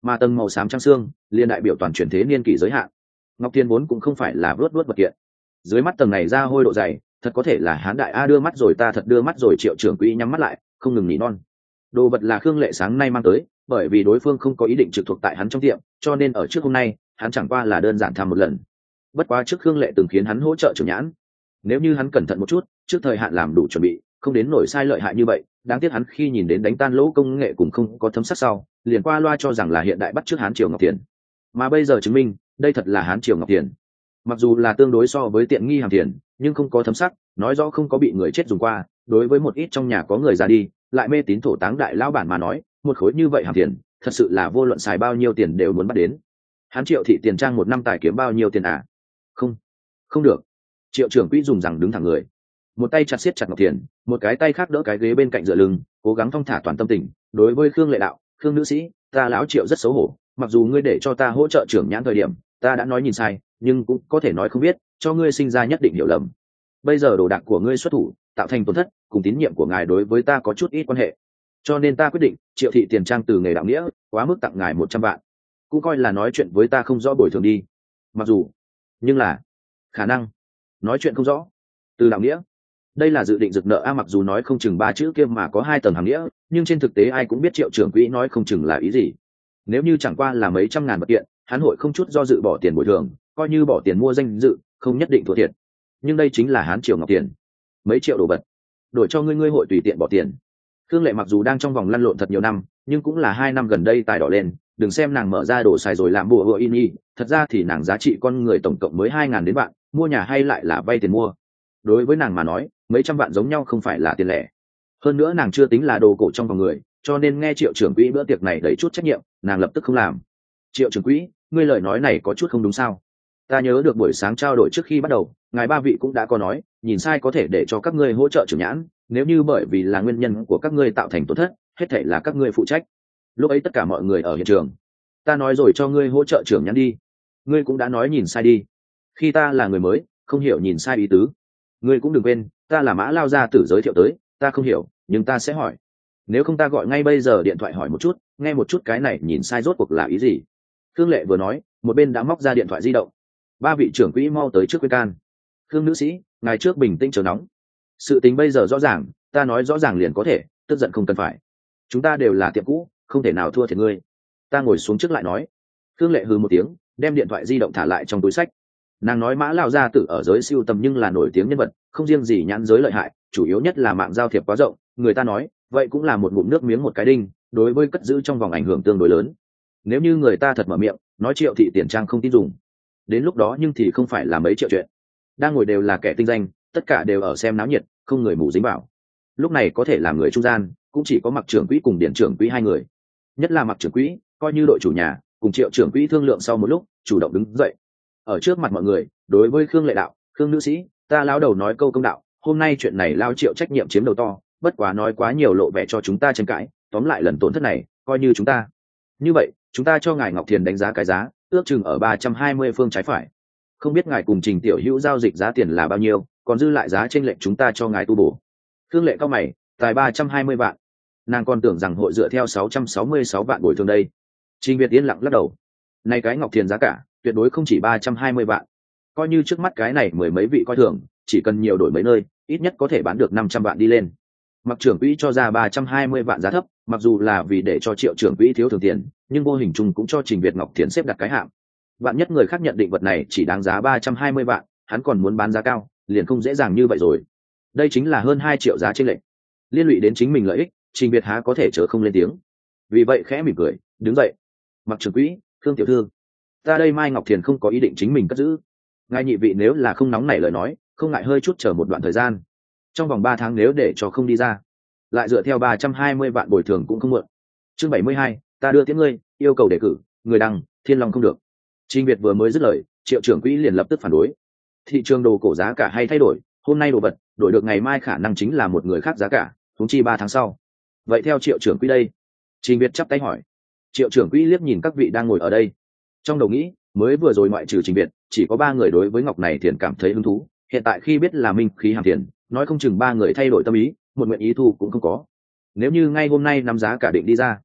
mà tầng màu xám trắng xương liền đại biểu toàn chuyển thế niên kỷ giới hạn. Ngọc Tiền vốn cũng không phải là vớt vớt vật kiện, dưới mắt tầng này ra hôi độ dày thật có thể là hán đại a đưa mắt rồi, ta thật đưa mắt rồi. Triệu trưởng quỹ nhắm mắt lại không ngừng nỉ non. Đồ vật là Khương Lệ sáng nay mang tới, bởi vì đối phương không có ý định trực thuộc tại hắn trong tiệm, cho nên ở trước hôm nay hắn chẳng qua là đơn giản thăm một lần. Bất quá trước Khương Lệ từng khiến hắn hỗ trợ trưởng nhãn, nếu như hắn cẩn thận một chút trước thời hạn làm đủ chuẩn bị, không đến nổi sai lợi hại như vậy. Đáng tiếc hắn khi nhìn đến đánh tan lỗ công nghệ cùng không có thấm sắc sau, liền qua loa cho rằng là hiện đại bắt trước Hán Triều Ngọc Tiền, mà bây giờ chứng minh đây thật là Hán Triều Ngọc Tiền. Mặc dù là tương đối so với tiện nghi hàng tiền, nhưng không có thấm sắc, nói rõ không có bị người chết dùng qua. Đối với một ít trong nhà có người già đi lại mê tín thổ táng đại lão bản mà nói, một khối như vậy hàng tiền thật sự là vô luận xài bao nhiêu tiền đều muốn bắt đến. Hán Triệu thị tiền trang một năm tài kiếm bao nhiêu tiền à? Không, không được. Triệu trưởng quỹ dùng rằng đứng thẳng người, một tay chặt siết chặt Ngọc Tiền, một cái tay khác đỡ cái ghế bên cạnh dựa lưng, cố gắng thong thả toàn tâm tình. Đối với Khương Lệ đạo: Khương nữ sĩ, ta lão Triệu rất xấu hổ, mặc dù ngươi để cho ta hỗ trợ trưởng nhãn thời điểm ta đã nói nhìn sai, nhưng cũng có thể nói không biết, cho ngươi sinh ra nhất định hiểu lầm. Bây giờ đồ đạc của ngươi xuất thủ tạo thành tổn thất, cùng tín nhiệm của ngài đối với ta có chút ít quan hệ, cho nên ta quyết định Triệu thị tiền trang từ nghề đạo nghĩa quá mức tặng ngài 100 vạn, cũng coi là nói chuyện với ta không rõ bồi thường đi. Mặc dù, nhưng là khả năng nói chuyện không rõ. Từ đạo nghĩa, đây là dự định rực nợ a. Mặc dù nói không chừng 3 chữ kia mà có 2 tầng hàng nghĩa, nhưng trên thực tế ai cũng biết Triệu trưởng quỹ nói không chừng là ý gì. Nếu như chẳng qua là mấy trăm ngàn vật kiện, hắn hội không chút do dự bỏ tiền bồi thường, coi như bỏ tiền mua danh dự không nhất định thua thiệt. Nhưng đây chính là Hán Triều Ngọc Tiền, mấy triệu đồ vật đổi cho ngươi, ngươi hội tùy tiện bỏ tiền? Khương Lệ mặc dù đang trong vòng lăn lộn thật nhiều năm, nhưng cũng là 2 năm gần đây tài đỏ lên. Đừng xem nàng mở ra đồ xài rồi làm bùa hựa in y, thật ra thì nàng giá trị con người tổng cộng mới 2.000 đến vạn, mua nhà hay lại là vay tiền mua. Đối với nàng mà nói, mấy trăm vạn giống nhau không phải là tiền lẻ. Hơn nữa nàng chưa tính là đồ cổ trong vòng người, cho nên nghe Triệu trưởng quỹ bữa tiệc này đầy chút trách nhiệm, nàng lập tức không làm. Triệu trưởng quỹ, ngươi lời nói này có chút không đúng sao? Ta nhớ được buổi sáng trao đổi trước khi bắt đầu, ngài 3 vị cũng đã có nói, nhìn sai có thể để cho các ngươi hỗ trợ trưởng nhãn, nếu như bởi vì là nguyên nhân của các ngươi tạo thành tổn thất, hết thảy là các ngươi phụ trách. Lúc ấy tất cả mọi người ở hiện trường, ta nói rồi cho ngươi hỗ trợ trưởng nhãn đi, ngươi cũng đã nói nhìn sai đi. Khi ta là người mới, không hiểu nhìn sai ý tứ, ngươi cũng đừng quên, ta là Mã lao gia tử giới thiệu tới, ta không hiểu, nhưng ta sẽ hỏi. Nếu không ta gọi ngay bây giờ điện thoại hỏi một chút, nghe một chút cái này nhìn sai rốt cuộc là ý gì. Khương Lệ vừa nói, một bên đã móc ra điện thoại di động. 3 vị trưởng quỹ mau tới trước khuyên can. Khương nữ sĩ, ngài trước bình tĩnh chờ nóng. Sự tình bây giờ rõ ràng, ta nói rõ ràng liền có thể, tức giận không cần phải. Chúng ta đều là tiệm cũ, không thể nào thua thiệt ngươi. Ta ngồi xuống trước lại nói. Khương Lệ hừ một tiếng, đem điện thoại di động thả lại trong túi sách. Nàng nói Mã lao gia tử ở giới siêu tầm nhưng là nổi tiếng nhân vật, không riêng gì nhãn giới lợi hại, chủ yếu nhất là mạng giao thiệp quá rộng. Người ta nói, vậy cũng là một ngụm nước miếng một cái đinh, đối với cất giữ trong vòng ảnh hưởng tương đối lớn. Nếu như người ta thật mở miệng nói Triệu thị tiền trang không tin dùng, đến lúc đó nhưng thì không phải là mấy triệu chuyện. Đang ngồi đều là kẻ tinh danh, tất cả đều ở xem náo nhiệt, không người mù dính vào. Lúc này có thể làm người trung gian cũng chỉ có Mặc trưởng quỹ cùng Điển trưởng quỹ 2 người. Nhất là Mặc trưởng quỹ coi như đội chủ nhà, cùng Triệu trưởng quỹ thương lượng sau một lúc, chủ động đứng dậy ở trước mặt mọi người, đối với Khương Lệ đạo: Khương nữ sĩ, ta lão đầu nói câu công đạo, hôm nay chuyện này lao Triệu trách nhiệm chiếm đầu to, bất quá nói quá nhiều lộ vẻ cho chúng ta tranh cãi, tóm lại lần tổn thất này coi như chúng ta. Như vậy chúng ta cho ngài Ngọc Thiền đánh giá cái giá ước chừng ở 320 phương trái phải. Không biết ngài cùng Trình tiểu hữu giao dịch giá tiền là bao nhiêu, còn dư lại giá chênh lệch chúng ta cho ngài tu bổ. Khương Lệ cao mày, tài 320 vạn, nàng còn tưởng rằng hội dựa theo 666 vạn bồi thường đây. Trình Việt yên lặng lắc đầu, này cái Ngọc Thiền giá cả tuyệt đối không chỉ 320 vạn, coi như trước mắt cái này mười mấy vị coi thường, chỉ cần nhiều đổi mấy nơi, ít nhất có thể bán được 500 vạn đi lên. Mặc trưởng quỹ cho ra 320 vạn giá thấp, mặc dù là vì để cho Triệu trưởng quỹ thiếu thường tiền, nhưng vô hình chung cũng cho Trình Việt Ngọc Thiền xếp đặt cái hạng. Vạn nhất người khác nhận định vật này chỉ đáng giá 320 vạn, hắn còn muốn bán giá cao, liền không dễ dàng như vậy rồi. Đây chính là hơn 2 triệu giá chênh lệch, liên lụy đến chính mình lợi ích, Trình Việt há có thể chớ không lên tiếng. Vì vậy khẽ mỉm cười, đứng dậy. Mặc trưởng quỹ, Khương tiểu thư, ta đây Mai Ngọc Thiền không có ý định chính mình cất giữ. Ngài nhị vị nếu là không nóng nảy lời nói, không ngại hơi chút chờ một đoạn thời gian. Trong vòng 3 tháng nếu để cho không đi ra, lại dựa theo 320 vạn bồi thường cũng không muộn. Chương 72, ta đưa tiễn ngươi, yêu cầu đề cử, người đăng, Thiên Long không được. Trình Việt vừa mới dứt lời, Triệu trưởng quỹ liền lập tức phản đối. Thị trường đồ cổ giá cả hay thay đổi, hôm nay đồ vật đổi được ngày mai khả năng chính là một người khác giá cả, huống chi 3 tháng sau. Vậy theo Triệu trưởng quỹ đây? Trình Việt chắp tay hỏi. Triệu trưởng quỹ liếc nhìn các vị đang ngồi ở đây, trong đầu nghĩ, mới vừa rồi ngoại trừ Trình Việt, chỉ có 3 người đối với ngọc này Thiền cảm thấy hứng thú. Hiện tại khi biết là minh khí hàng tiền, nói không chừng 3 người thay đổi tâm ý, một nguyện ý thu cũng không có. Nếu như ngay hôm nay nắm giá cả định đi ra,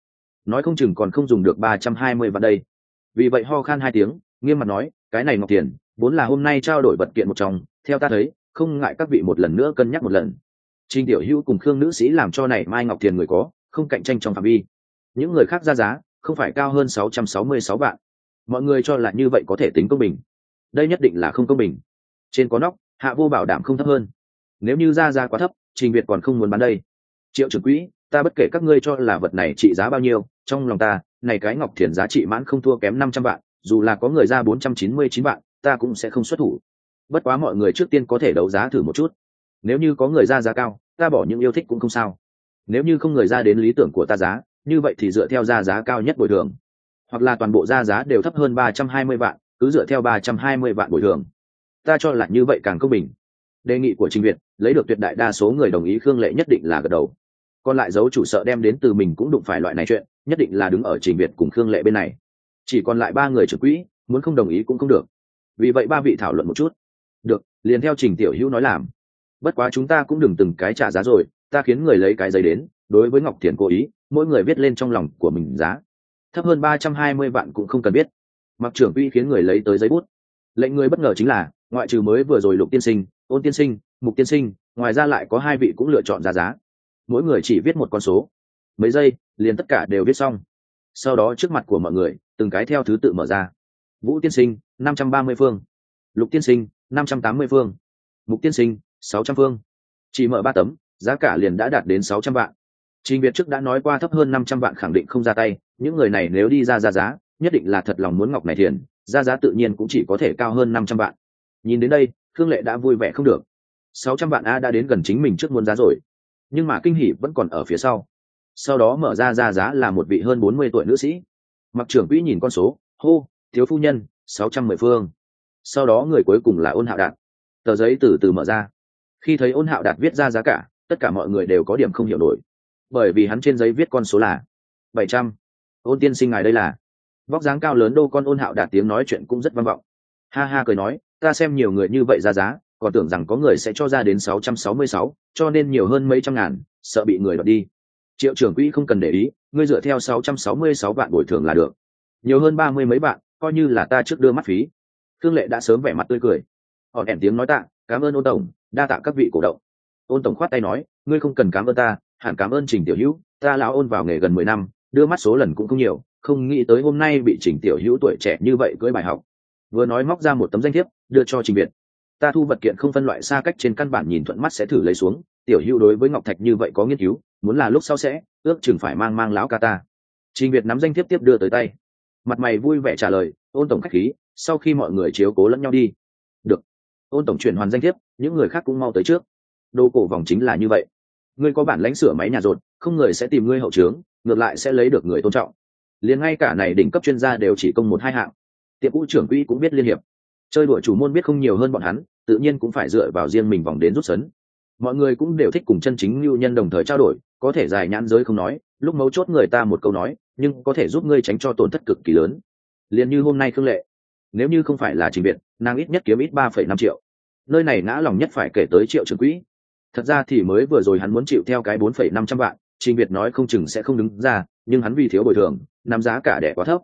nói không chừng còn không dùng được 320 vạn đây. Vì vậy ho khan hai tiếng, nghiêm mặt nói, cái này ngọc tiền vốn là hôm nay trao đổi vật kiện một trong, theo ta thấy không ngại các vị một lần nữa cân nhắc một lần. Trình Tiểu Hữu cùng Khương nữ sĩ làm cho này mai ngọc tiền người có không cạnh tranh trong phạm vi, những người khác ra giá không phải cao hơn 666 vạn. Mọi người cho là như vậy có thể tính công bình, đây nhất định là không công bình. Trên có nóc, hạ vô bảo đảm không thấp hơn, nếu như ra giá quá thấp, Trình Việt còn không muốn bán đây. Triệu trưởng quỹ, ta bất kể các ngươi cho là vật này trị giá bao nhiêu, trong lòng ta này cái ngọc thiền giá trị mãn không thua kém 500 vạn, dù là có người ra 499 vạn ta cũng sẽ không xuất thủ. Bất quá mọi người trước tiên có thể đấu giá thử một chút, nếu như có người ra giá cao, ta bỏ những yêu thích cũng không sao. Nếu như không người ra đến lý tưởng của ta giá, như vậy thì dựa theo ra giá cao nhất bồi thường, hoặc là toàn bộ ra giá đều thấp hơn 320 vạn, cứ dựa theo 320 vạn bồi thường. Ta cho là như vậy càng công bình. Đề nghị của Trình Việt lấy được tuyệt đại đa số người đồng ý, Khương Lệ nhất định là gật đầu. Còn lại dấu chủ sợ đem đến từ mình cũng đụng phải loại này chuyện, nhất định là đứng ở Trình Việt cùng Khương Lệ bên này. Chỉ còn lại ba người trưởng quỹ, muốn không đồng ý cũng không được. Vì vậy ba vị thảo luận một chút. Được, liền theo Trình Tiểu Hữu nói làm. Bất quá chúng ta cũng đừng từng cái trả giá rồi, ta khiến người lấy cái giấy đến, đối với Ngọc Thiền cố ý, mỗi người viết lên trong lòng của mình giá. Thấp hơn 320 vạn cũng không cần biết. Mặc trưởng quỹ khiến người lấy tới giấy bút. Lệnh người bất ngờ chính là, ngoại trừ mới vừa rồi Lục tiên sinh, Ôn tiên sinh, Mục tiên sinh, ngoài ra lại có hai vị cũng lựa chọn ra giá. Mỗi người chỉ viết một con số. Mấy giây, liền tất cả đều viết xong. Sau đó trước mặt của mọi người, từng cái theo thứ tự mở ra. Vũ tiên sinh, 530 phương. Lục tiên sinh, 580 phương. Mục tiên sinh, 600 phương. Chỉ mở 3 tấm, giá cả liền đã đạt đến 600 vạn. Trình Việt trước đã nói qua thấp hơn 500 vạn khẳng định không ra tay, những người này nếu đi ra giá, nhất định là thật lòng muốn ngọc này thiền, ra giá tự nhiên cũng chỉ có thể cao hơn 500 vạn. Nhìn đến đây, Khương Lệ đã vui vẻ không được. 600 vạn a đã đến gần chính mình trước muốn giá rồi. Nhưng mà kinh hỉ vẫn còn ở phía sau. Sau đó mở ra giá là một vị hơn 40 tuổi nữ sĩ. Mặc trưởng quỹ nhìn con số, hô, thiếu phu nhân, 610 phương. Sau đó người cuối cùng là Ôn Hạo Đạt. Tờ giấy từ từ mở ra. Khi thấy Ôn Hạo Đạt viết ra giá cả, tất cả mọi người đều có điểm không hiểu nổi. Bởi vì hắn trên giấy viết con số là 700. Ôn tiên sinh ngài đây là. Vóc dáng cao lớn đô con Ôn Hạo Đạt tiếng nói chuyện cũng rất vang vọng. Ha ha cười nói, ta xem nhiều người như vậy ra giá, còn tưởng rằng có người sẽ cho ra đến 666, cho nên nhiều hơn mấy trăm ngàn, sợ bị người đoạt đi. Triệu trưởng quỹ không cần để ý, ngươi dựa theo 666 vạn bồi thường là được. Nhiều hơn 30 mấy vạn, coi như là ta trước đưa mắt phí. Khương Lệ đã sớm vẻ mặt tươi cười. Họ ẻn tiếng nói tạ, cảm ơn Ôn tổng, đa tạ các vị cổ động. Ôn tổng khoát tay nói, ngươi không cần cảm ơn ta, hẳn cảm ơn Trình Tiểu Hữu, ta lão Ôn vào nghề gần 10 năm, đưa mắt số lần cũng không nhiều, không nghĩ tới hôm nay bị Trình Tiểu Hữu tuổi trẻ như vậy cưỡi bài học. Vừa nói móc ra một tấm danh thiếp, đưa cho Trình Việt. Ta thu vật kiện không phân loại xa cách, trên căn bản nhìn thuận mắt sẽ thử lấy xuống. Tiểu Hữu đối với ngọc thạch như vậy có nghiên cứu, muốn là lúc sau sẽ ước chừng phải mang lão ca ta. Trình Việt nắm danh thiếp tiếp đưa tới tay, mặt mày vui vẻ trả lời, Ôn tổng khách khí, sau khi mọi người chiếu cố lẫn nhau đi. Được. Ôn tổng chuyển hoàn danh thiếp, những người khác cũng mau tới trước. Đồ cổ vòng chính là như vậy, ngươi có bản lãnh sửa máy nhà rột, không người sẽ tìm ngươi hậu trướng, ngược lại sẽ lấy được người tôn trọng. Liền ngay cả này đỉnh cấp chuyên gia đều chỉ công một hai hạng. Tiệm cũ trưởng quỹ cũng biết liên hiệp, chơi đùa chủ môn biết không nhiều hơn bọn hắn, tự nhiên cũng phải dựa vào riêng mình vòng đến rút sấn. Mọi người cũng đều thích cùng chân chính lưu nhân đồng thời trao đổi, có thể dài nhãn giới không nói, lúc mấu chốt người ta một câu nói, nhưng có thể giúp ngươi tránh cho tổn thất cực kỳ lớn. Liền như hôm nay Khương Lệ, nếu như không phải là Trình Việt, nàng ít nhất kiếm ít 3,5 triệu. Nơi này ngã lòng nhất phải kể tới Triệu trưởng quỹ. Thật ra thì mới vừa rồi hắn muốn chịu theo cái 4,500 vạn, Trình Việt nói không chừng sẽ không đứng ra, nhưng hắn vì thiếu bồi thường, nắm giá cả đẻ quá thấp,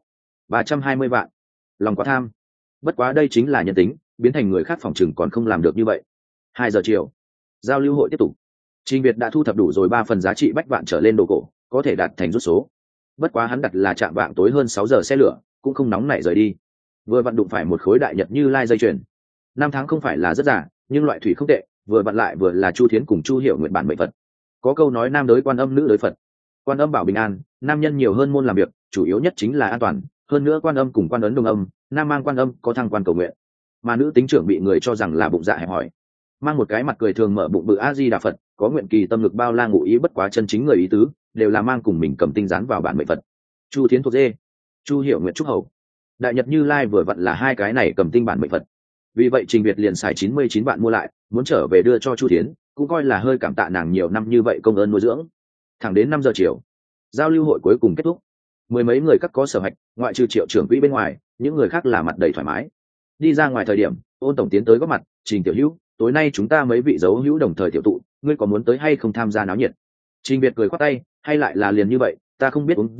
320 vạn. Lòng quá tham. Bất quá đây chính là nhân tính, biến thành người khác phòng chừng còn không làm được như vậy. 2 giờ chiều, giao lưu hội tiếp tục. Trình Việt đã thu thập đủ rồi 3 phần giá trị bách vạn trở lên đồ cổ, có thể đạt thành rút số. Bất quá hắn đặt là chạm vạng tối hơn 6 giờ xe lửa, cũng không nóng nảy rời đi. Vừa vặn đụng phải một khối đại nhật Như Lai dây chuyền. 5 tháng không phải là rất giả, nhưng loại thủy không tệ, vừa vặn lại vừa là Chu Thiến cùng Chu Hiểu nguyện bản mệnh Phật. Có câu nói nam đới quan âm, nữ đới Phật. Quan âm bảo bình an, nam nhân nhiều hơn môn làm việc, chủ yếu nhất chính là an toàn, hơn nữa quan âm cùng quan ấn đồng âm, nam mang quan âm có thăng quan cầu nguyện, mà nữ tính trưởng bị người cho rằng là bụng dạ hẹp hòi, mang một cái mặt cười thường mở bụng bự A Di Đà Phật, có nguyện kỳ tâm lực bao la ngụ ý, bất quá chân chính người ý tứ đều là mang cùng mình cầm tinh dán vào bản mệnh Phật. Chu Thiến thuộc dê, Chu Hiểu nguyện trúc hầu, đại nhật Như Lai vừa vặn là hai cái này cầm tinh bản mệnh Phật. Vì vậy Trình Việt liền xài 99 vạn mua lại, muốn trở về đưa cho Chu Thiến, cũng coi là hơi cảm tạ nàng nhiều năm như vậy công ơn nuôi dưỡng. Thẳng đến 5 giờ chiều, giao lưu hội cuối cùng kết thúc. Mười mấy người các có sở hạch, ngoại trừ Triệu trưởng quỹ bên ngoài, những người khác là mặt đầy thoải mái. Đi ra ngoài thời điểm, Ôn tổng tiến tới góp mặt, Trình Tiểu Hữu, tối nay chúng ta mấy vị dấu hữu đồng thời tiểu tụ, ngươi có muốn tới hay không tham gia náo nhiệt? Trình Việt cười khoát tay, hay lại là liền như vậy, ta không biết uống rượu,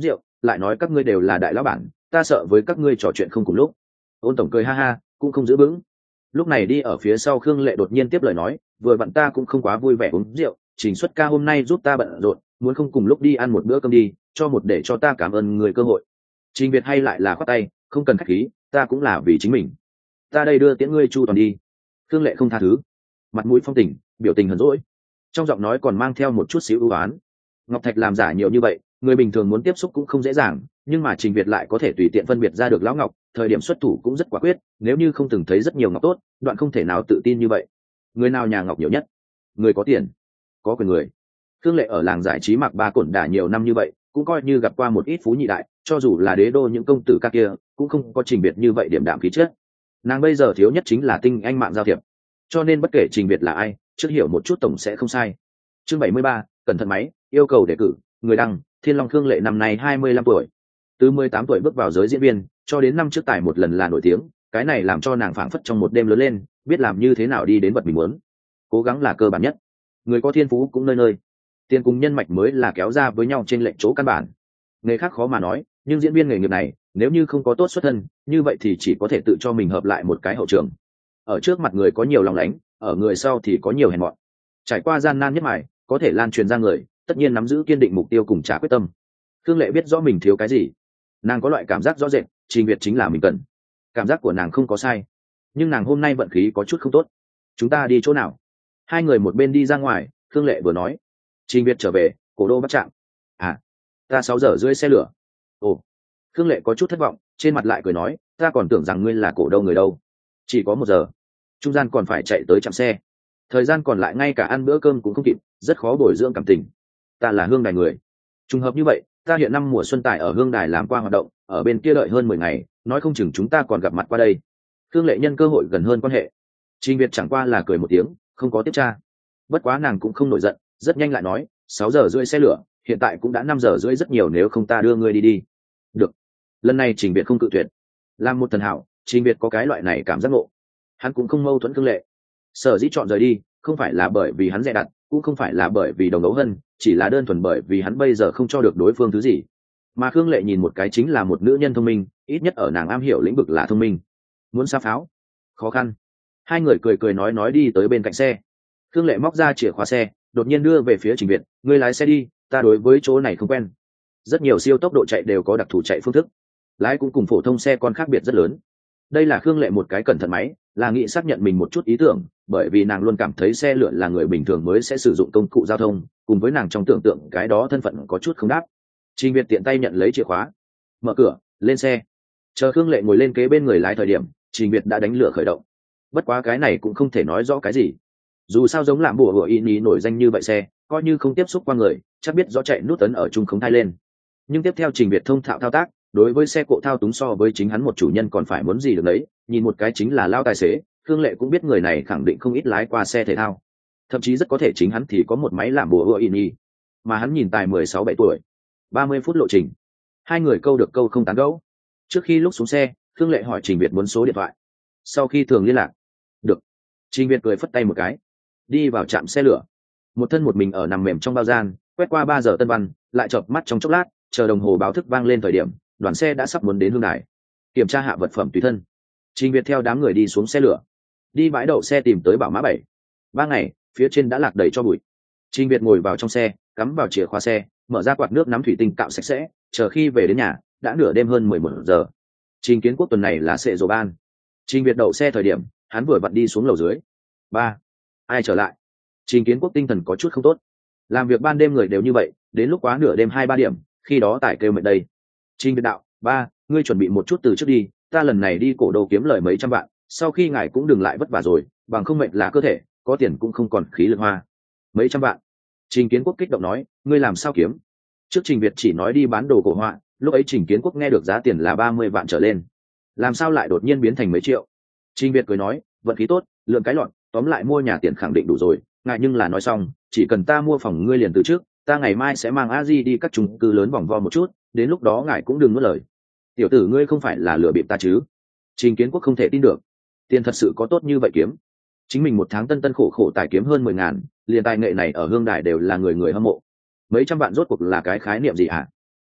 lại nói các ngươi đều là đại lão bản, ta sợ với các ngươi trò chuyện không cùng lúc. Ôn tổng cười ha ha, cũng không giữ vững. Lúc này đi ở phía sau Khương Lệ đột nhiên tiếp lời nói, vừa vặn ta cũng không quá vui vẻ uống rượu, Trình Xuất ca hôm nay giúp ta bận rộn, muốn không cùng lúc đi ăn một bữa cơm đi, cho một để cho ta cảm ơn người cơ hội. Trình Việt hay lại là khoát tay, không cần khách khí, ta cũng là vì chính mình. Ta đây đưa tiễn ngươi chu toàn đi. Khương Lệ không tha thứ, mặt mũi phong tình, biểu tình hờn dỗi, trong giọng nói còn mang theo một chút xíu ưu oán. Ngọc Thạch làm giả nhiều như vậy, người bình thường muốn tiếp xúc cũng không dễ dàng, nhưng mà Trình Việt lại có thể tùy tiện phân biệt ra được lão ngọc, thời điểm xuất thủ cũng rất quả quyết, nếu như không từng thấy rất nhiều ngọc tốt, đoạn không thể nào tự tin như vậy. Người nào nhà ngọc nhiều nhất? Người có tiền, có quyền người. Khương Lệ ở làng giải trí Mạc Ba Cổn Đả nhiều năm như vậy, cũng coi như gặp qua một ít phú nhị đại, cho dù là đế đô những công tử ca kia, cũng không có Trình Việt như vậy điểm đạm khí chất. Nàng bây giờ thiếu nhất chính là tinh anh mạng giao thiệp, cho nên bất kể Trình Việt là ai, trước hiểu một chút tổng sẽ không sai. Chương 73, cẩn thận máy, yêu cầu đề cử, người đăng, Thiên Long Khương Lệ năm nay 25 tuổi. Từ 18 tuổi bước vào giới diễn viên, cho đến năm trước tài một lần là nổi tiếng, cái này làm cho nàng phảng phất trong một đêm lớn lên, biết làm như thế nào đi đến vật mình muốn. Cố gắng là cơ bản nhất. Người có thiên phú cũng nơi nơi. Tiền cùng nhân mạch mới là kéo ra với nhau trên lệnh chỗ căn bản. Nghề khác khó mà nói, nhưng diễn viên nghề nghiệp này, nếu như không có tốt xuất thân, như vậy thì chỉ có thể tự cho mình hợp lại một cái hậu trường. Ở trước mặt người có nhiều lòng lánh, ở người sau thì có nhiều hèn mọn. Trải qua gian nan nhất mài, có thể lan truyền ra người, tất nhiên nắm giữ kiên định mục tiêu cùng trả quyết tâm. Khương Lệ biết rõ mình thiếu cái gì, nàng có loại cảm giác rõ rệt, Trình Việt chính là mình cần. Cảm giác của nàng không có sai, nhưng nàng hôm nay vận khí có chút không tốt. Chúng ta đi chỗ nào? Hai người một bên đi ra ngoài, Khương Lệ vừa nói. Trình Việt trở về, Cổ Đô Bắc Trạm. À, ta 6 giờ rưỡi xe lửa. Ồ. Khương Lệ có chút thất vọng, trên mặt lại cười nói, ta còn tưởng rằng ngươi là cổ đâu người đâu. Chỉ có 1 giờ, trung gian còn phải chạy tới trạm xe, thời gian còn lại ngay cả ăn bữa cơm cũng không kịp, rất khó bồi dưỡng cảm tình. Ta là Hương Đài người. Trùng hợp như vậy, ta hiện năm mùa xuân tại ở Hương Đài làm qua hoạt động, ở bên kia đợi hơn 10 ngày, nói không chừng chúng ta còn gặp mặt qua đây. Khương Lệ nhân cơ hội gần hơn quan hệ. Trình Việt chẳng qua là cười một tiếng, không có tiếp tra. Bất quá nàng cũng không nổi giận, rất nhanh lại nói, 6 giờ rưỡi xe lửa, hiện tại cũng đã 5 giờ rưỡi rất nhiều, nếu không ta đưa ngươi đi đi. Được. Lần này Trình Việt không cự tuyệt. Làm một thần hảo, Trình Việt có cái loại này cảm giác ngộ. Hắn cũng không mâu thuẫn Khương Lệ. Sở dĩ chọn rời đi, không phải là bởi vì hắn dè đặt, cũng không phải là bởi vì đồng đấu hơn, chỉ là đơn thuần bởi vì hắn bây giờ không cho được đối phương thứ gì. Mà Khương Lệ nhìn một cái chính là một nữ nhân thông minh, ít nhất ở nàng am hiểu lĩnh vực là thông minh. Muốn xa pháo, khó khăn. Hai người cười cười nói đi tới bên cạnh xe. Khương Lệ móc ra chìa khóa xe, đột nhiên đưa về phía Trình Việt, ngươi lái xe đi, ta đối với chỗ này không quen. Rất nhiều siêu tốc độ chạy đều có đặc thù chạy phương thức, lái cũng cùng phổ thông xe con khác biệt rất lớn. Đây là Khương Lệ một cái cẩn thận máy, là nghĩ xác nhận mình một chút ý tưởng, bởi vì nàng luôn cảm thấy xe lửa là người bình thường mới sẽ sử dụng công cụ giao thông, cùng với nàng trong tưởng tượng cái đó thân phận có chút không đáp. Trình Việt tiện tay nhận lấy chìa khóa, mở cửa, lên xe. Chờ Khương Lệ ngồi lên kế bên người lái thời điểm, Trình Việt đã đánh lửa khởi động. Bất quá cái này cũng không thể nói rõ cái gì. Dù sao giống làm bùa in ý nổi danh như vậy xe, coi như không tiếp xúc qua người, chắc biết rõ chạy nút ấn ở trung khống thai lên. Nhưng tiếp theo Trình Việt thông thạo thao tác, đối với xe cộ thao túng so với chính hắn một chủ nhân còn phải muốn gì được đấy, nhìn một cái chính là lao tài xế. Khương Lệ cũng biết người này khẳng định không ít lái qua xe thể thao, thậm chí rất có thể chính hắn thì có một máy làm bùa in ý, mà hắn nhìn tài 16-17 tuổi. 30 phút lộ trình, hai người câu được câu không tán gẫu. Trước khi lúc xuống xe, Khương Lệ hỏi Trình Việt muốn số điện thoại, sau khi thường liên lạc. Được. Trình Việt cười phất tay một cái, đi vào trạm xe lửa. Một thân một mình ở nằm mềm trong bao gian, quét qua 3 giờ tân văn, lại chợp mắt trong chốc lát, chờ đồng hồ báo thức vang lên thời điểm, đoàn xe đã sắp muốn đến Hương Đài. Kiểm tra hạ vật phẩm tùy thân, Trình Việt theo đám người đi xuống xe lửa, đi bãi đậu xe tìm tới Bảo Mã 7. 3 ngày, phía trên đã lạc đầy cho bụi. Trình Việt ngồi vào trong xe, cắm vào chìa khóa xe, mở ra quạt nước nắm thủy tinh cạo sạch sẽ, chờ khi về đến nhà, đã nửa đêm hơn 11 giờ. Trình Kiến Quốc tuần này là sệ rồ ban. Trình Việt đậu xe thời điểm, hắn vừa vặn đi xuống lầu dưới. Ba, ai trở lại? Trình Kiến Quốc tinh thần có chút không tốt. Làm việc ban đêm người đều như vậy, đến lúc quá nửa đêm 2-3 điểm, khi đó tải kêu mệt đây. Trình Việt đạo, ba, ngươi chuẩn bị một chút từ trước đi, ta lần này đi Cổ Đô kiếm lời mấy trăm vạn, sau khi ngài cũng đừng lại vất vả rồi, bằng không mệt là cơ thể, có tiền cũng không còn khí lực hoa. Mấy trăm vạn? Trình Kiến Quốc kích động nói, ngươi làm sao kiếm? Trước Trình Việt chỉ nói đi bán đồ cổ họa, lúc ấy Trình Kiến Quốc nghe được giá tiền là 30 vạn trở lên, làm sao lại đột nhiên biến thành mấy triệu? Trình Việt cười nói, vận khí tốt, lượng cái lọn, tóm lại mua nhà tiền khẳng định đủ rồi, ngại nhưng là nói xong, chỉ cần ta mua phòng ngươi liền từ trước, ta ngày mai sẽ mang a di đi các chung cư lớn vòng vo một chút, đến lúc đó ngài cũng đừng nuốt lời. Tiểu tử ngươi không phải là lừa bịp ta chứ? Trình Kiến Quốc không thể tin được, tiền thật sự có tốt như vậy kiếm? Chính mình một tháng tân tân khổ khổ tài kiếm hơn 10.000, liền tài nghệ này ở Hương Đài đều là người người hâm mộ. Mấy trăm vạn rốt cuộc là cái khái niệm gì hả?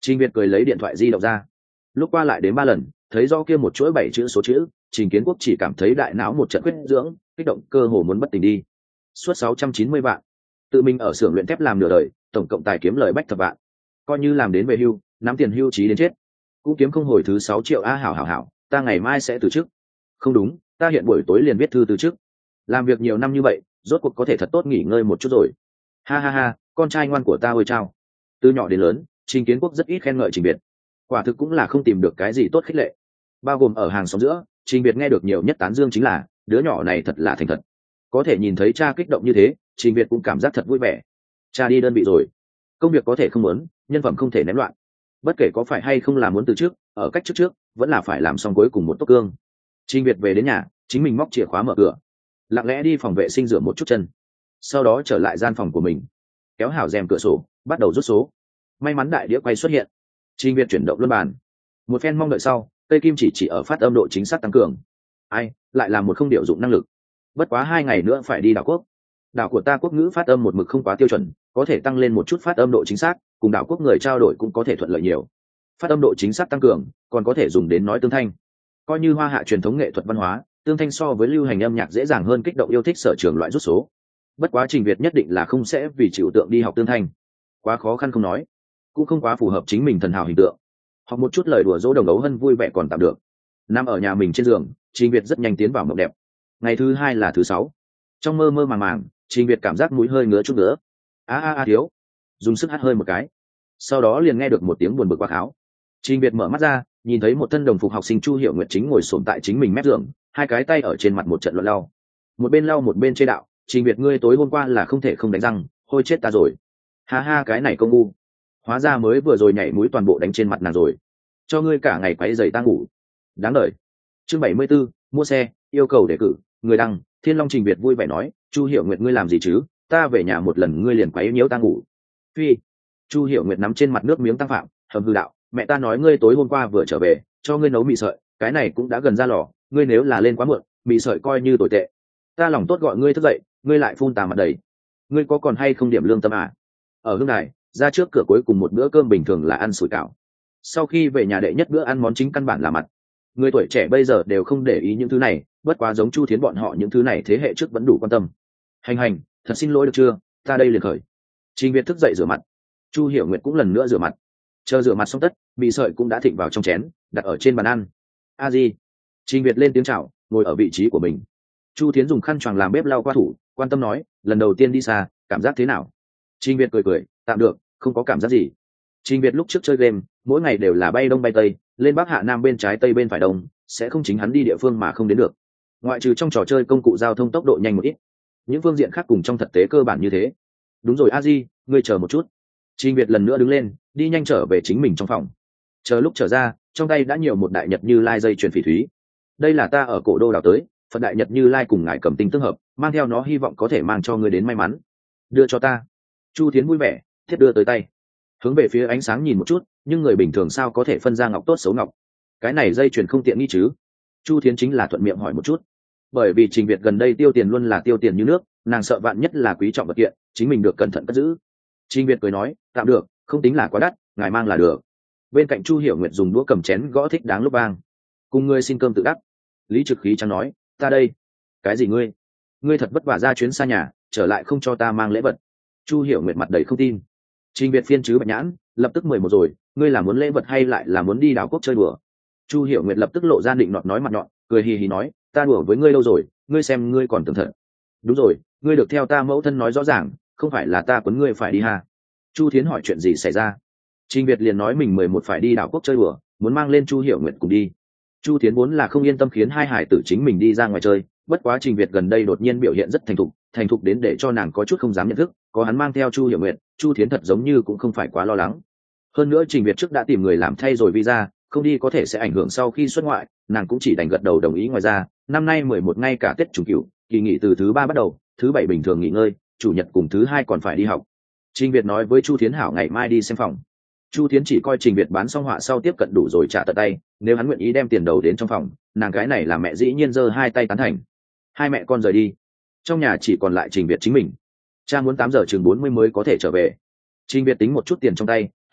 Trình Việt cười lấy điện thoại di động ra, lúc qua lại đến 3 lần, thấy do kia một chuỗi 7 chữ số chữ, Trình Kiến Quốc chỉ cảm thấy đại não một trận huyết dưỡng, kích động cơ hồ muốn bất tỉnh đi. Suốt 690 vạn, tự mình ở xưởng luyện thép làm nửa đời, tổng cộng tài kiếm lời bách thập vạn, coi như làm đến về hưu, nắm tiền hưu trí đến chết, cũng kiếm không hồi thứ 6 triệu a. Hảo, ta ngày mai sẽ từ chức. Không đúng, ta hiện buổi tối liền viết thư từ chức. Làm việc nhiều năm như vậy, rốt cuộc có thể thật tốt nghỉ ngơi một chút rồi. Ha, con trai ngoan của ta ơi chao. Từ nhỏ đến lớn, Trình Kiến Quốc rất ít khen ngợi Trình Việt, quả thực cũng là không tìm được cái gì tốt khích lệ. Bao gồm ở hàng xóm giữa, Trình Việt nghe được nhiều nhất tán dương chính là đứa nhỏ này thật là thành thật. Có thể nhìn thấy cha kích động như thế, Trình Việt cũng cảm giác thật vui vẻ. Cha đi đơn vị rồi, công việc có thể không muốn, nhân phẩm không thể ném loạn. Bất kể có phải hay không làm muốn từ trước, ở cách trước vẫn là phải làm xong cuối cùng một tốc cương. Trình Việt về đến nhà, chính mình móc chìa khóa mở cửa, lặng lẽ đi phòng vệ sinh rửa một chút chân, sau đó trở lại gian phòng của mình, kéo hảo rèm cửa sổ, bắt đầu rút số. May mắn đại đĩa quay xuất hiện, Trình Việt chuyển động luân bàn, một phen mong đợi sau, cây kim chỉ ở phát âm độ chính xác tăng cường. Ai lại là một không điều dụng năng lực. Bất quá 2 ngày nữa phải đi đảo quốc. Đảo của ta quốc ngữ phát âm một mực không quá tiêu chuẩn, có thể tăng lên một chút phát âm độ chính xác, cùng đảo quốc người trao đổi cũng có thể thuận lợi nhiều. Phát âm độ chính xác tăng cường, còn có thể dùng đến nói tương thanh. Coi như Hoa Hạ truyền thống nghệ thuật văn hóa, tương thanh so với lưu hành âm nhạc dễ dàng hơn kích động yêu thích sở trường loại rút số. Bất quá Trình Việt nhất định là không sẽ vì chịu tượng đi học tương thanh, quá khó khăn không nói, cũng không quá phù hợp chính mình thần hào hình tượng. Học một chút lời đùa dỗ Đồng Ấu Hân vui vẻ còn tạm được. Nằm ở nhà mình trên giường, Trình Việt rất nhanh tiến vào mộng đẹp. Ngày thứ 2 là thứ 6. Trong mơ mơ màng, Trình Việt cảm giác mũi hơi ngứa chút nữa. Thiếu, dùng sức hắt hơi một cái. Sau đó liền nghe được một tiếng buồn bực quát tháo. Trình Việt mở mắt ra, nhìn thấy một thân đồng phục học sinh Chu Hiểu Nguyệt chính ngồi xổm tại chính mình mép giường, hai cái tay ở trên mặt một trận luận lau. Một bên lau một bên chê đạo, Trình Việt ngươi tối hôm qua là không thể không đánh răng, hôi chết ta rồi. Ha, cái này công ngu. Hóa ra mới vừa rồi nhảy mũi toàn bộ đánh trên mặt nàng rồi. Cho ngươi cả ngày quấy giày ta ngủ. Đáng đời. Chương 74, mua xe, yêu cầu đề cử, người đăng, Thiên Long. Trình Việt vui vẻ nói, Chu Hiểu Nguyệt ngươi làm gì chứ, ta về nhà một lần ngươi liền quấy nhiễu ta ngủ. Phi. Chu Hiểu Nguyệt nắm trên mặt nước miếng tăng phạm, hầm hư đạo, mẹ ta nói ngươi tối hôm qua vừa trở về, cho ngươi nấu mì sợi, cái này cũng đã gần ra lò, ngươi nếu là lên quá muộn, mì sợi coi như tồi tệ. Ta lòng tốt gọi ngươi thức dậy, ngươi lại phun tà mặt đầy. Ngươi có còn hay không điểm lương tâm à? Ở hương đài, ra trước cửa cuối cùng một bữa cơm bình thường là ăn sủi cảo. Sau khi về nhà đệ nhất bữa ăn món chính căn bản là mặt. Người tuổi trẻ bây giờ đều không để ý những thứ này, bất quá giống Chu Thiến bọn họ những thứ này thế hệ trước vẫn đủ quan tâm. Hành, thật xin lỗi được chưa, ta đây liền khởi. Trình Việt thức dậy rửa mặt. Chu Hiểu Nguyệt cũng lần nữa rửa mặt. Chờ rửa mặt xong tất, mì sợi cũng đã thịnh vào trong chén, đặt ở trên bàn ăn. A Di. Trình Việt lên tiếng chào, ngồi ở vị trí của mình. Chu Thiến dùng khăn choàng làm bếp lau qua thủ, quan tâm nói, lần đầu tiên đi xa, cảm giác thế nào? Trình Việt cười, tạm được, không có cảm giác gì. Trình Việt lúc trước chơi game, mỗi ngày đều là bay đông bay tây, lên bắc hạ nam bên trái tây bên phải đông, sẽ không chính hắn đi địa phương mà không đến được. Ngoại trừ trong trò chơi công cụ giao thông tốc độ nhanh một ít, những phương diện khác cùng trong thực tế cơ bản như thế. Đúng rồi A Di, ngươi chờ một chút. Trình Việt lần nữa đứng lên, đi nhanh trở về chính mình trong phòng. Chờ lúc trở ra, trong tay đã nhiều một đại nhật Như Lai dây chuyền phỉ thúy. Đây là ta ở cổ đô đào tới, Phật đại nhật Như Lai cùng ngài cầm tinh tương hợp, mang theo nó hy vọng có thể mang cho ngươi đến may mắn. Đưa cho ta. Chu Thiến vui vẻ, thiết đưa tới tay. Hướng về phía ánh sáng nhìn một chút, nhưng người bình thường sao có thể phân ra ngọc tốt xấu ngọc? Cái này dây chuyền không tiện nghi chứ? Chu Thiến chính là thuận miệng hỏi một chút. Bởi vì Trình Việt gần đây tiêu tiền luôn là tiêu tiền như nước, nàng sợ vạn nhất là quý trọng vật kiện, chính mình được cẩn thận cất giữ. Trình Việt cười nói, tạm được, không tính là quá đắt, ngài mang là được. Bên cạnh Chu Hiểu Nguyệt dùng đũa cầm chén gõ thích đáng lúc vang. Cùng ngươi xin cơm tự đắc. Lý Trực Khí trắng nói, ta đây. Cái gì ngươi? Ngươi thật vất vả ra chuyến xa nhà, trở lại không cho ta mang lễ vật. Chu Hiểu Nguyệt mặt đầy không tin. Trình Việt phiên chứ bạch nhãn, lập tức 11 rồi, ngươi là muốn lễ vật hay lại là muốn đi đảo quốc chơi đùa? Chu Hiểu Nguyệt lập tức lộ ra định nọt nói mặt nhọn, cười hì hì nói, ta đùa với ngươi lâu rồi, ngươi xem ngươi còn tưởng thật. Đúng rồi, ngươi được theo ta mẫu thân nói rõ ràng, không phải là ta quấn ngươi phải đi ha? Chu Thiến hỏi chuyện gì xảy ra. Trình Việt liền nói mình 11 phải đi đảo quốc chơi đùa, muốn mang lên Chu Hiểu Nguyệt cùng đi. Chu Thiến vốn là không yên tâm khiến hai hải tử chính mình đi ra ngoài chơi, bất quá Trình Việt gần đây đột nhiên biểu hiện rất thành thục đến để cho nàng có chút không dám nhận thức, có hắn mang theo Chu Hiểu Nguyệt, Chu Thiến thật giống như cũng không phải quá lo lắng. Hơn nữa Trình Việt trước đã tìm người làm thay rồi visa, không đi có thể sẽ ảnh hưởng sau khi xuất ngoại, nàng cũng chỉ đành gật đầu đồng ý. Ngoài ra, năm nay 11 ngay cả Tết Trùng Cửu, kỳ nghỉ từ thứ 3 bắt đầu, thứ 7 bình thường nghỉ ngơi, chủ nhật cùng thứ 2 còn phải đi học. Trình Việt nói với Chu Thiến hảo ngày mai đi xem phòng. Chu Thiến chỉ coi Trình Việt bán xong họa sau tiếp cận đủ rồi trả tận tay, nếu hắn nguyện ý đem tiền đầu đến trong phòng, nàng cái này là mẹ dĩ nhiên giơ hai tay tán thành. Hai mẹ con rời đi, trong nhà chỉ còn lại Trình Việt chính mình. Cha muốn 8 giờ chừng 40 mới có thể trở về. Trình Việt tính một chút tiền trong tay,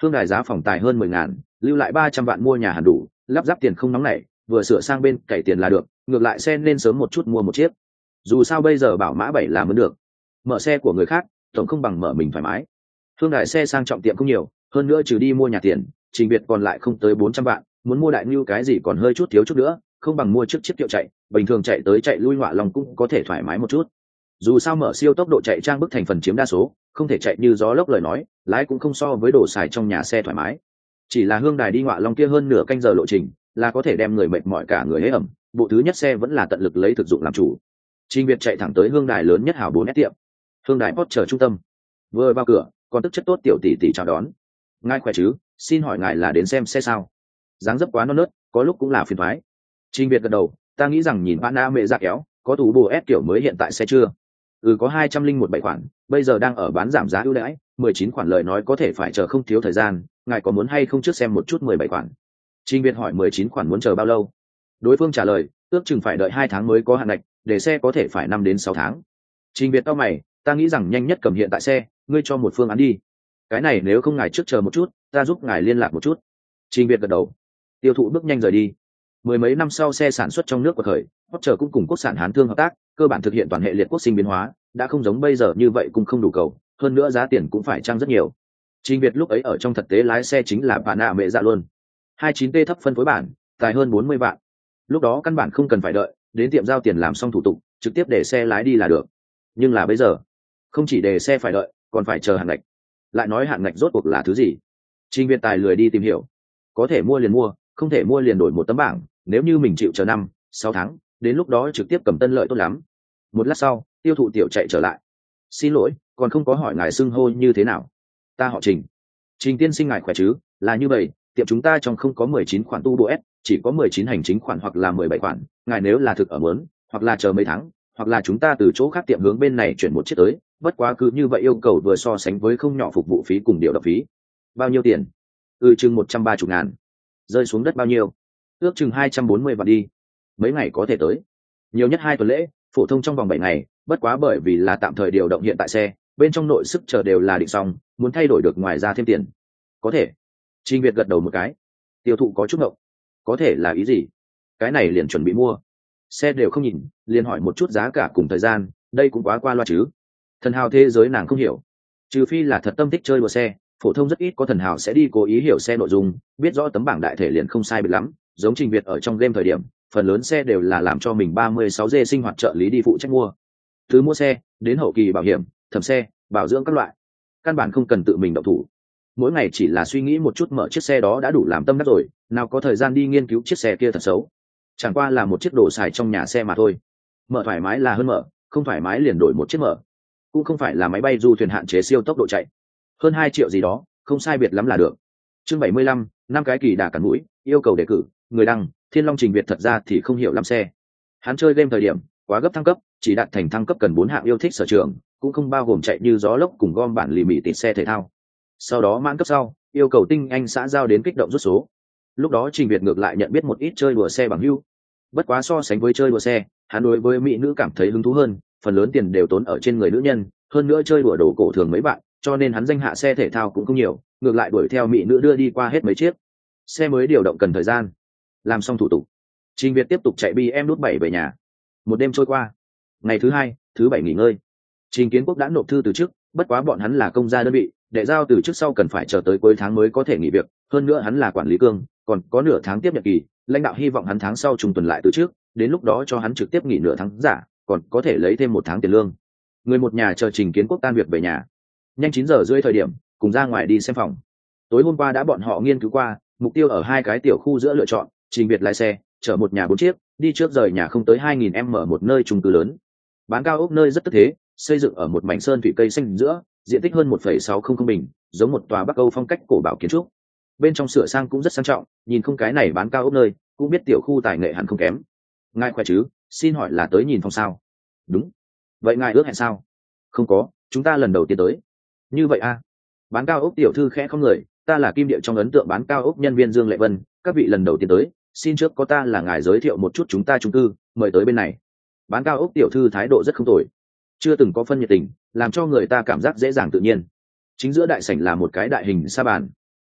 Hương Đài giá phòng tài hơn 10.000, lưu lại 300 vạn mua nhà hẳn đủ, lắp ráp tiền không nóng nảy, vừa sửa sang bên cày tiền là được, ngược lại xe nên sớm một chút mua một chiếc. Dù sao bây giờ bảo mã 7 là mới được. Mở xe của người khác, tổng không bằng mở mình thoải mái. Hương Đài xe sang trọng tiệm không nhiều, hơn nữa trừ đi mua nhà tiền, Trình Việt còn lại không tới 400 vạn, muốn mua đại lưu cái gì còn hơi chút thiếu chút nữa, không bằng mua trước chiếc kiệu chạy, bình thường chạy tới chạy lui Ngọa Long cũng có thể thoải mái một chút. Dù sao mở siêu tốc độ chạy trang bức thành phần chiếm đa số, không thể chạy như gió lốc lời nói, lái cũng không so với đồ xài trong nhà xe thoải mái. Chỉ là Hương Đài đi Ngọa Long kia hơn nửa canh giờ lộ trình, là có thể đem người mệt mỏi cả người hế ẩm, bộ thứ nhất xe vẫn là tận lực lấy thực dụng làm chủ. Trình Việt chạy thẳng tới Hương Đài lớn nhất hảo 4S tiệm. Hương Đài Porsche trung tâm. Vừa vào cửa, còn tức chất tốt tiểu tỷ tỷ chào đón. Ngài khỏe chứ, xin hỏi ngài là đến xem xe sao? Dáng dấp quá non nớt, có lúc cũng là phiền toái. Trình Việt gật đầu, ta nghĩ rằng nhìn Pana mẹ ra kéo, có tủ bồ S kiểu mới hiện tại xe chưa? Có 201 khoản, bây giờ đang ở bán giảm giá ưu đãi, 19 khoản lời nói có thể phải chờ không thiếu thời gian, ngài có muốn hay không trước xem một chút 17 khoản. Trình Việt hỏi 19 khoản muốn chờ bao lâu? Đối phương trả lời, ước chừng phải đợi 2 tháng mới có hạn ngạch, để xe có thể phải 5 đến 6 tháng. Trình Việt cau mày, ta nghĩ rằng nhanh nhất cầm hiện tại xe, ngươi cho một phương án đi. Cái này nếu không ngài trước chờ một chút, ta giúp ngài liên lạc một chút. Trình Việt gật đầu. Tiêu thụ bước nhanh rời đi. Mười mấy năm sau xe sản xuất trong nước của khởi, Porsche cũng cùng quốc sản Hán Thương hợp tác, cơ bản thực hiện toàn hệ liệt quốc sinh biến hóa, đã không giống bây giờ như vậy cũng không đủ cầu, hơn nữa giá tiền cũng phải chăng rất nhiều. Trình Việt lúc ấy ở trong thực tế lái xe chính là bạn nạ mẹ dạ luôn. 29T thấp phân phối bản, tài hơn 40 vạn. Lúc đó căn bản không cần phải đợi, đến tiệm giao tiền làm xong thủ tục, trực tiếp để xe lái đi là được. Nhưng là bây giờ, không chỉ để xe phải đợi, còn phải chờ hạn ngạch. Lại nói hạn ngạch rốt cuộc là thứ gì? Trình Việt tài lười đi tìm hiểu. Có thể mua liền mua, không thể mua liền đổi một tấm bảng, nếu như mình chịu chờ 5-6 tháng, đến lúc đó trực tiếp cầm tân lợi tốt lắm. Một lát sau, tiêu thụ tiểu chạy trở lại. Xin lỗi, còn không có hỏi ngài xưng hô như thế nào. Ta họ Trình. Trình tiên sinh ngài khỏe chứ? Là như vậy, tiệm chúng ta trong không có 19 khoản tu bộ S, chỉ có 19 hành chính khoản hoặc là 17 khoản, ngài nếu là thực ở muốn, hoặc là chờ mấy tháng, hoặc là chúng ta từ chỗ khác tiệm hướng bên này chuyển một chiếc tới, bất quá cứ như vậy yêu cầu vừa so sánh với không nhỏ phục vụ phí cùng điều động phí. Bao nhiêu tiền? Chừng 130.000. Rơi xuống đất bao nhiêu? Ước chừng 240 vạn đi. Mấy ngày có thể tới? Nhiều nhất 2 tuần lễ, phổ thông trong vòng 7 ngày, bất quá bởi vì là tạm thời điều động hiện tại xe, bên trong nội sức chờ đều là định xong, muốn thay đổi được ngoài ra thêm tiền. Có thể. Trình Việt gật đầu một cái. Tiêu thụ có chút ngộng. Có thể là ý gì? Cái này liền chuẩn bị mua. Xe đều không nhìn, liền hỏi một chút giá cả cùng thời gian, đây cũng quá qua loa chứ. Thần hào thế giới nàng không hiểu. Trừ phi là thật tâm thích chơi đùa xe, phổ thông rất ít có thần hào sẽ đi cố ý hiểu xe nội dung, biết rõ tấm bảng đại thể liền không sai biệt lắm, giống Trình Việt ở trong game thời điểm, phần lớn xe đều là làm cho mình 36G sinh hoạt trợ lý đi phụ trách mua. Từ mua xe, đến hậu kỳ bảo hiểm, thẩm xe, bảo dưỡng các loại. Căn bản không cần tự mình động thủ. Mỗi ngày chỉ là suy nghĩ một chút mở chiếc xe đó đã đủ làm tâm đắc rồi, nào có thời gian đi nghiên cứu chiếc xe kia thật xấu. Chẳng qua là một chiếc đồ xài trong nhà xe mà thôi. Mở thoải mái là hơn mở, không thoải mái liền đổi một chiếc mở. Cũng không phải là máy bay du thuyền hạn chế siêu tốc độ chạy. Hơn 2 triệu gì đó, không sai biệt lắm là được. Chương 75, 5 cái kỳ đà cắn mũi, yêu cầu đề cử, người đăng, Thiên Long Trình Việt thật ra thì không hiểu lắm xe. Hắn chơi game thời điểm, quá gấp thăng cấp, chỉ đạt thành thăng cấp cần 4 hạng yêu thích sở trường, cũng không bao gồm chạy như gió lốc cùng gom bản lì mì tịt xe thể thao. Sau đó mãn cấp sau, yêu cầu tinh anh xã giao đến kích động rút số. Lúc đó Trình Việt ngược lại nhận biết một ít chơi đùa xe bằng hữu. Bất quá so sánh với chơi đùa xe, hắn đối với mỹ nữ cảm thấy hứng thú hơn, phần lớn tiền đều tốn ở trên người nữ nhân, hơn nữa chơi đùa đồ cổ thường mấy bạn, cho nên hắn danh hạ xe thể thao cũng không nhiều, ngược lại đuổi theo mỹ nữ đưa đi qua hết mấy chiếc. Xe mới điều động cần thời gian. Làm xong thủ tục, Trình Việt tiếp tục chạy BMW 7 về nhà. Một đêm trôi qua, ngày thứ 2, thứ 7 nghỉ ngơi. Trình Kiến Quốc đã nộp thư từ chức, bất quá bọn hắn là công gia đơn vị, đệ giao từ chức sau cần phải chờ tới cuối tháng mới có thể nghỉ việc, hơn nữa hắn là quản lý cương, còn có nửa tháng tiếp nhận kỳ, lãnh đạo hy vọng hắn tháng sau trùng tuần lại từ trước, đến lúc đó cho hắn trực tiếp nghỉ nửa tháng giả, còn có thể lấy thêm 1 tháng tiền lương. Người một nhà chờ Trình Kiến Quốc tan việc về nhà. Nhanh 9 giờ rưỡi thời điểm, cùng ra ngoài đi xem phòng. Tối hôm qua đã bọn họ nghiên cứu qua, mục tiêu ở 2 cái tiểu khu giữa lựa chọn, Trình Việt lái xe, chở một nhà 4 chiếc, đi trước rời nhà không tới 2000m một nơi chung cư lớn. Bán cao ốc nơi rất tức thế, xây dựng ở một mảnh sơn thủy cây xanh giữa, diện tích hơn 1,600 bình, giống một tòa Bắc Âu phong cách cổ bảo kiến trúc. Bên trong sửa sang cũng rất sang trọng, nhìn không cái này bán cao ốc nơi, cũng biết tiểu khu tài nghệ hẳn không kém. Ngài khỏe chứ, xin hỏi là tới nhìn phòng sao? Đúng. Vậy ngài ước hẹn sao? Không có, chúng ta lần đầu tiên tới. Như vậy à? Bán cao ốc tiểu thư khẽ không người, ta là Kim Địa trong ấn tượng bán cao ốc nhân viên Dương Lệ Vân, các vị lần đầu tiên tới, xin trước có ta là ngài giới thiệu một chút chúng ta chung cư, mời tới bên này. Bán cao ốc tiểu thư thái độ rất không tồi, chưa từng có phân nhiệt tình, làm cho người ta cảm giác dễ dàng tự nhiên. Chính giữa đại sảnh là một cái đại hình sa bàn,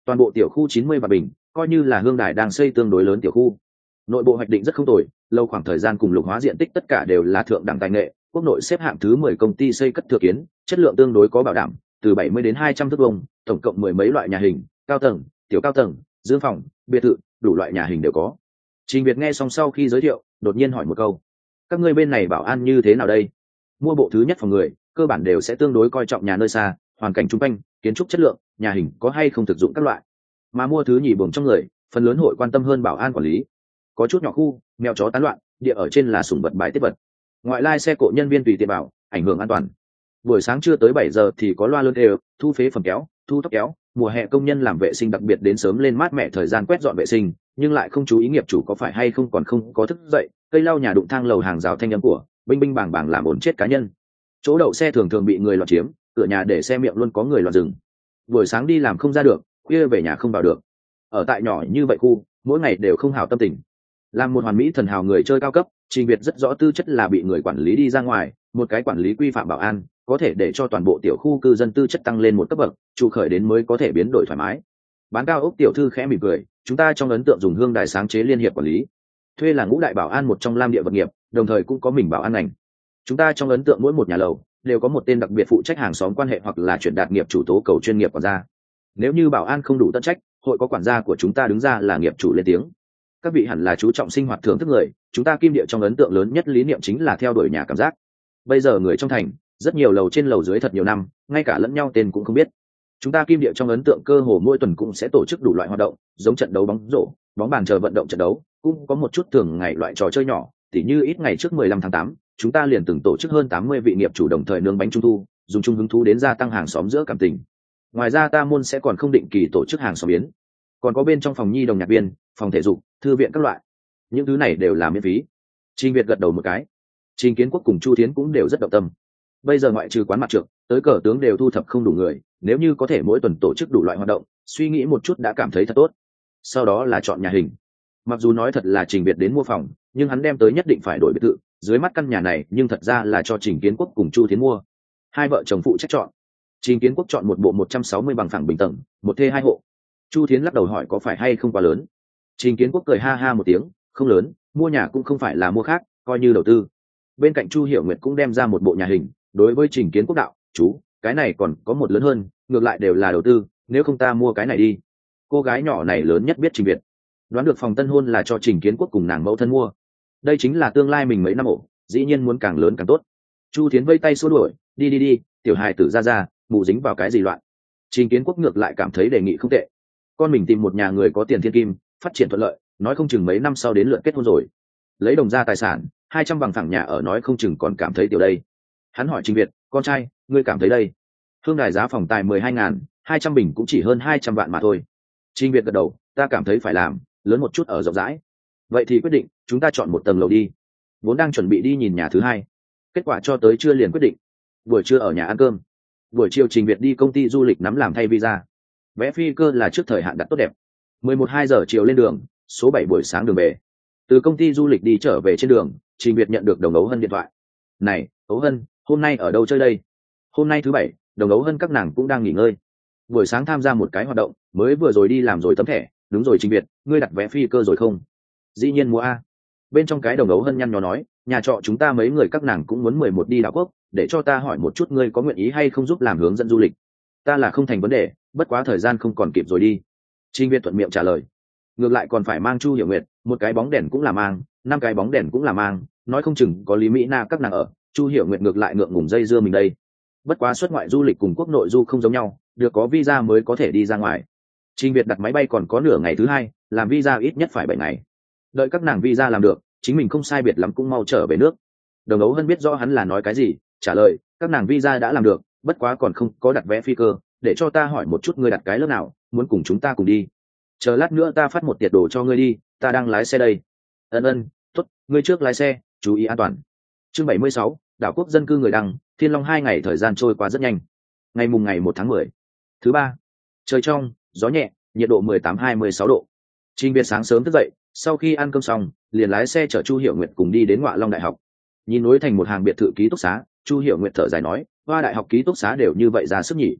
toàn bộ tiểu khu 90 và bình, coi như là Hương Đài đang xây tương đối lớn tiểu khu. Nội bộ hoạch định rất không tồi, lâu khoảng thời gian cùng lục hóa diện tích tất cả đều là thượng đẳng tài nghệ, quốc nội xếp hạng thứ 10 công ty xây cất thừa kiến, chất lượng tương đối có bảo đảm, từ 70 đến 200 thước vuông, tổng cộng mười mấy loại nhà hình, cao tầng, tiểu cao tầng, dương phòng, biệt thự, đủ loại nhà hình đều có. Trình Việt nghe xong sau khi giới thiệu, đột nhiên hỏi một câu: các ngươi bên này bảo an như thế nào đây? Mua bộ thứ nhất phòng người, cơ bản đều sẽ tương đối coi trọng nhà nơi xa, hoàn cảnh chung quanh, kiến trúc chất lượng, nhà hình có hay không thực dụng các loại. Mà mua thứ nhì buồng trong người, phần lớn hội quan tâm hơn bảo an quản lý. Có chút nhỏ khu, mèo chó tán loạn, địa ở trên là sủng vật bài tiết vật. Ngoại lai xe cộ nhân viên tùy tiện bảo, ảnh hưởng an toàn. Buổi sáng chưa tới 7 giờ thì có loa lớn đều, thu phế phẩm kéo, thu tóc kéo, mùa hè công nhân làm vệ sinh đặc biệt đến sớm lên mát mẻ thời gian quét dọn vệ sinh, nhưng lại không chú ý nghiệp chủ có phải hay không còn không có thức dậy, cây lau nhà đụng thang lầu hàng rào thanh âm của binh binh bảng bảng làm ổn chết cá nhân. Chỗ đậu xe thường thường bị người loạn chiếm, cửa nhà để xe miệng luôn có người loạn dừng. Buổi sáng đi làm không ra được, khuya về nhà không vào được. Ở tại nhỏ như vậy khu, mỗi ngày đều không hảo tâm tình. Làm một hoàn mỹ thần hào người chơi cao cấp, Trình Việt rất rõ tư chất là bị người quản lý đi ra ngoài, một cái quản lý quy phạm bảo an, có thể để cho toàn bộ tiểu khu cư dân tư chất tăng lên một cấp bậc, trụ khởi đến mới có thể biến đổi thoải mái. Bán cao ốc tiểu thư khẽ mỉm cười, chúng ta trong ấn tượng dùng Hương Đài sáng chế liên hiệp quản lý, thuê là ngũ đại bảo an một trong lam địa vật nghiệp, đồng thời cũng có mình bảo an ngành. Chúng ta trong ấn tượng mỗi một nhà lầu đều có một tên đặc biệt phụ trách hàng xóm quan hệ hoặc là chuyển đạt nghiệp chủ tố cầu chuyên nghiệp quản gia. Nếu như bảo an không đủ tận trách, hội có quản gia của chúng ta đứng ra là nghiệp chủ lên tiếng. Các vị hẳn là chú trọng sinh hoạt thưởng thức người, chúng ta Kim Địa trong ấn tượng lớn nhất lý niệm chính là theo đuổi nhà cảm giác. Bây giờ người trong thành rất nhiều lầu trên lầu dưới thật nhiều năm, ngay cả lẫn nhau tên cũng không biết. Chúng ta Kim Địa trong ấn tượng cơ hồ mỗi tuần cũng sẽ tổ chức đủ loại hoạt động, giống trận đấu bóng rổ, bóng bàn chờ vận động trận đấu, cũng có một chút thường ngày loại trò chơi nhỏ, tỉ như ít ngày trước 15 tháng 8, chúng ta liền từng tổ chức hơn 80 vị nghiệp chủ đồng thời nướng bánh trung thu, dùng chung hứng thú đến gia tăng hàng xóm giữa cảm tình. Ngoài ra ta môn sẽ còn không định kỳ tổ chức hàng xóm yến, còn có bên trong phòng nhi đồng nhạc viên, phòng thể dục, thư viện các loại, những thứ này đều là miễn phí. Trình Việt gật đầu một cái. Trình Kiến Quốc cùng Chu Thiến cũng đều rất động tâm. Bây giờ ngoại trừ quán mặt trược, tới cờ tướng đều thu thập không đủ người, nếu như có thể mỗi tuần tổ chức đủ loại hoạt động, suy nghĩ một chút đã cảm thấy thật tốt. Sau đó là chọn nhà hình. Mặc dù nói thật là Trình Việt đến mua phòng, nhưng hắn đem tới nhất định phải đổi biệt thự, dưới mắt căn nhà này nhưng thật ra là cho Trình Kiến Quốc cùng Chu Thiến mua. Hai vợ chồng phụ trách chọn. Trình Kiến Quốc chọn một bộ 160 bằng phẳng bình tầng, một thê hai hộ. Chu Thiến lắc đầu hỏi có phải hay không quá lớn. Trình Kiến Quốc cười ha ha một tiếng, không lớn, mua nhà cũng không phải là mua khác, coi như đầu tư. Bên cạnh Chu Hiểu Nguyệt cũng đem ra một bộ nhà hình, đối với Trình Kiến Quốc đạo, chú, cái này còn có một lớn hơn, ngược lại đều là đầu tư, nếu không ta mua cái này đi. Cô gái nhỏ này lớn nhất biết Trình Việt, đoán được phòng tân hôn là cho Trình Kiến Quốc cùng nàng mẫu thân mua. Đây chính là tương lai mình mấy năm ổ, dĩ nhiên muốn càng lớn càng tốt. Chu Thiến vây tay xua đuổi, đi, tiểu hài tử ra, mụ dính vào cái gì loạn. Trình Kiến Quốc ngược lại cảm thấy đề nghị không tệ. Con mình tìm một nhà người có tiền thiên kim, phát triển thuận lợi, nói không chừng mấy năm sau đến lượt kết hôn rồi. Lấy đồng ra tài sản, 200 bằng phẳng nhà ở nói không chừng còn cảm thấy tiểu đây. Hắn hỏi Trình Việt, con trai, ngươi cảm thấy đây? Hương Đài giá phòng tài 12.000, 200 bình cũng chỉ hơn 200 vạn mà thôi. Trình Việt gật đầu, ta cảm thấy phải làm, lớn một chút ở rộng rãi. Vậy thì quyết định, chúng ta chọn một tầng lầu đi. Vốn đang chuẩn bị đi nhìn nhà thứ hai. Kết quả cho tới trưa liền quyết định. Buổi trưa ở nhà ăn cơm. Buổi chiều Trình Việt đi công ty du lịch nắm làm thay visa. Vé phi cơ là trước thời hạn đặt tốt đẹp. 11-2 giờ chiều lên đường, số 7 buổi sáng đường về. Từ công ty du lịch đi trở về trên đường, Trình Việt nhận được Đồng Ấu Hân điện thoại. Này, Ấu Hân, hôm nay ở đâu chơi đây? Hôm nay thứ bảy, Đồng Ấu Hân các nàng cũng đang nghỉ ngơi. Buổi sáng tham gia một cái hoạt động, mới vừa rồi đi làm rồi tấm thẻ. Đúng rồi Trình Việt, ngươi đặt vé phi cơ rồi không? Dĩ nhiên mua a. Bên trong cái Đồng Ấu Hân nhăn nhó nói, nhà trọ chúng ta mấy người các nàng cũng muốn 11 đi đảo quốc, để cho ta hỏi một chút ngươi có nguyện ý hay không giúp làm hướng dẫn du lịch. Ta là không thành vấn đề, bất quá thời gian không còn kịp rồi đi. Trình Việt thuận miệng trả lời. Ngược lại còn phải mang Chu Hiểu Nguyệt, một cái bóng đèn cũng là mang, 5 cái bóng đèn cũng là mang, nói không chừng có Lý Mỹ Na các nàng ở, Chu Hiểu Nguyệt ngược lại ngượng ngùng dây dưa mình đây. Bất quá xuất ngoại du lịch cùng quốc nội du không giống nhau, được có visa mới có thể đi ra ngoài. Trình Việt đặt máy bay còn có nửa ngày thứ hai, làm visa ít nhất phải 7 ngày. Đợi các nàng visa làm được, chính mình không sai biệt lắm cũng mau trở về nước. Đồng Ấu Hân biết rõ hắn là nói cái gì, trả lời, các nàng visa đã làm được, bất quá còn không có đặt vé phi cơ, để cho ta hỏi một chút ngươi đặt cái lớp nào, muốn cùng chúng ta cùng đi. Chờ lát nữa ta phát một tiệt đồ cho ngươi đi, ta đang lái xe đây. Ân, tốt, ngươi trước lái xe, chú ý an toàn. Chương 76, đảo quốc dân cư người đăng, Thiên Long 2 ngày thời gian trôi qua rất nhanh. Ngày 1 tháng 10. Thứ ba. Trời trong, gió nhẹ, nhiệt độ 18-26 độ. Trình Việt sáng sớm thức dậy, sau khi ăn cơm xong, liền lái xe chở Chu Hiểu Nguyệt cùng đi đến Ngọa Long Đại học. Nhìn nối thành một hàng biệt thự ký túc xá, Chu Hiểu Nguyệt thở dài nói, Hoa Đại học ký túc xá đều như vậy ra sức nhỉ.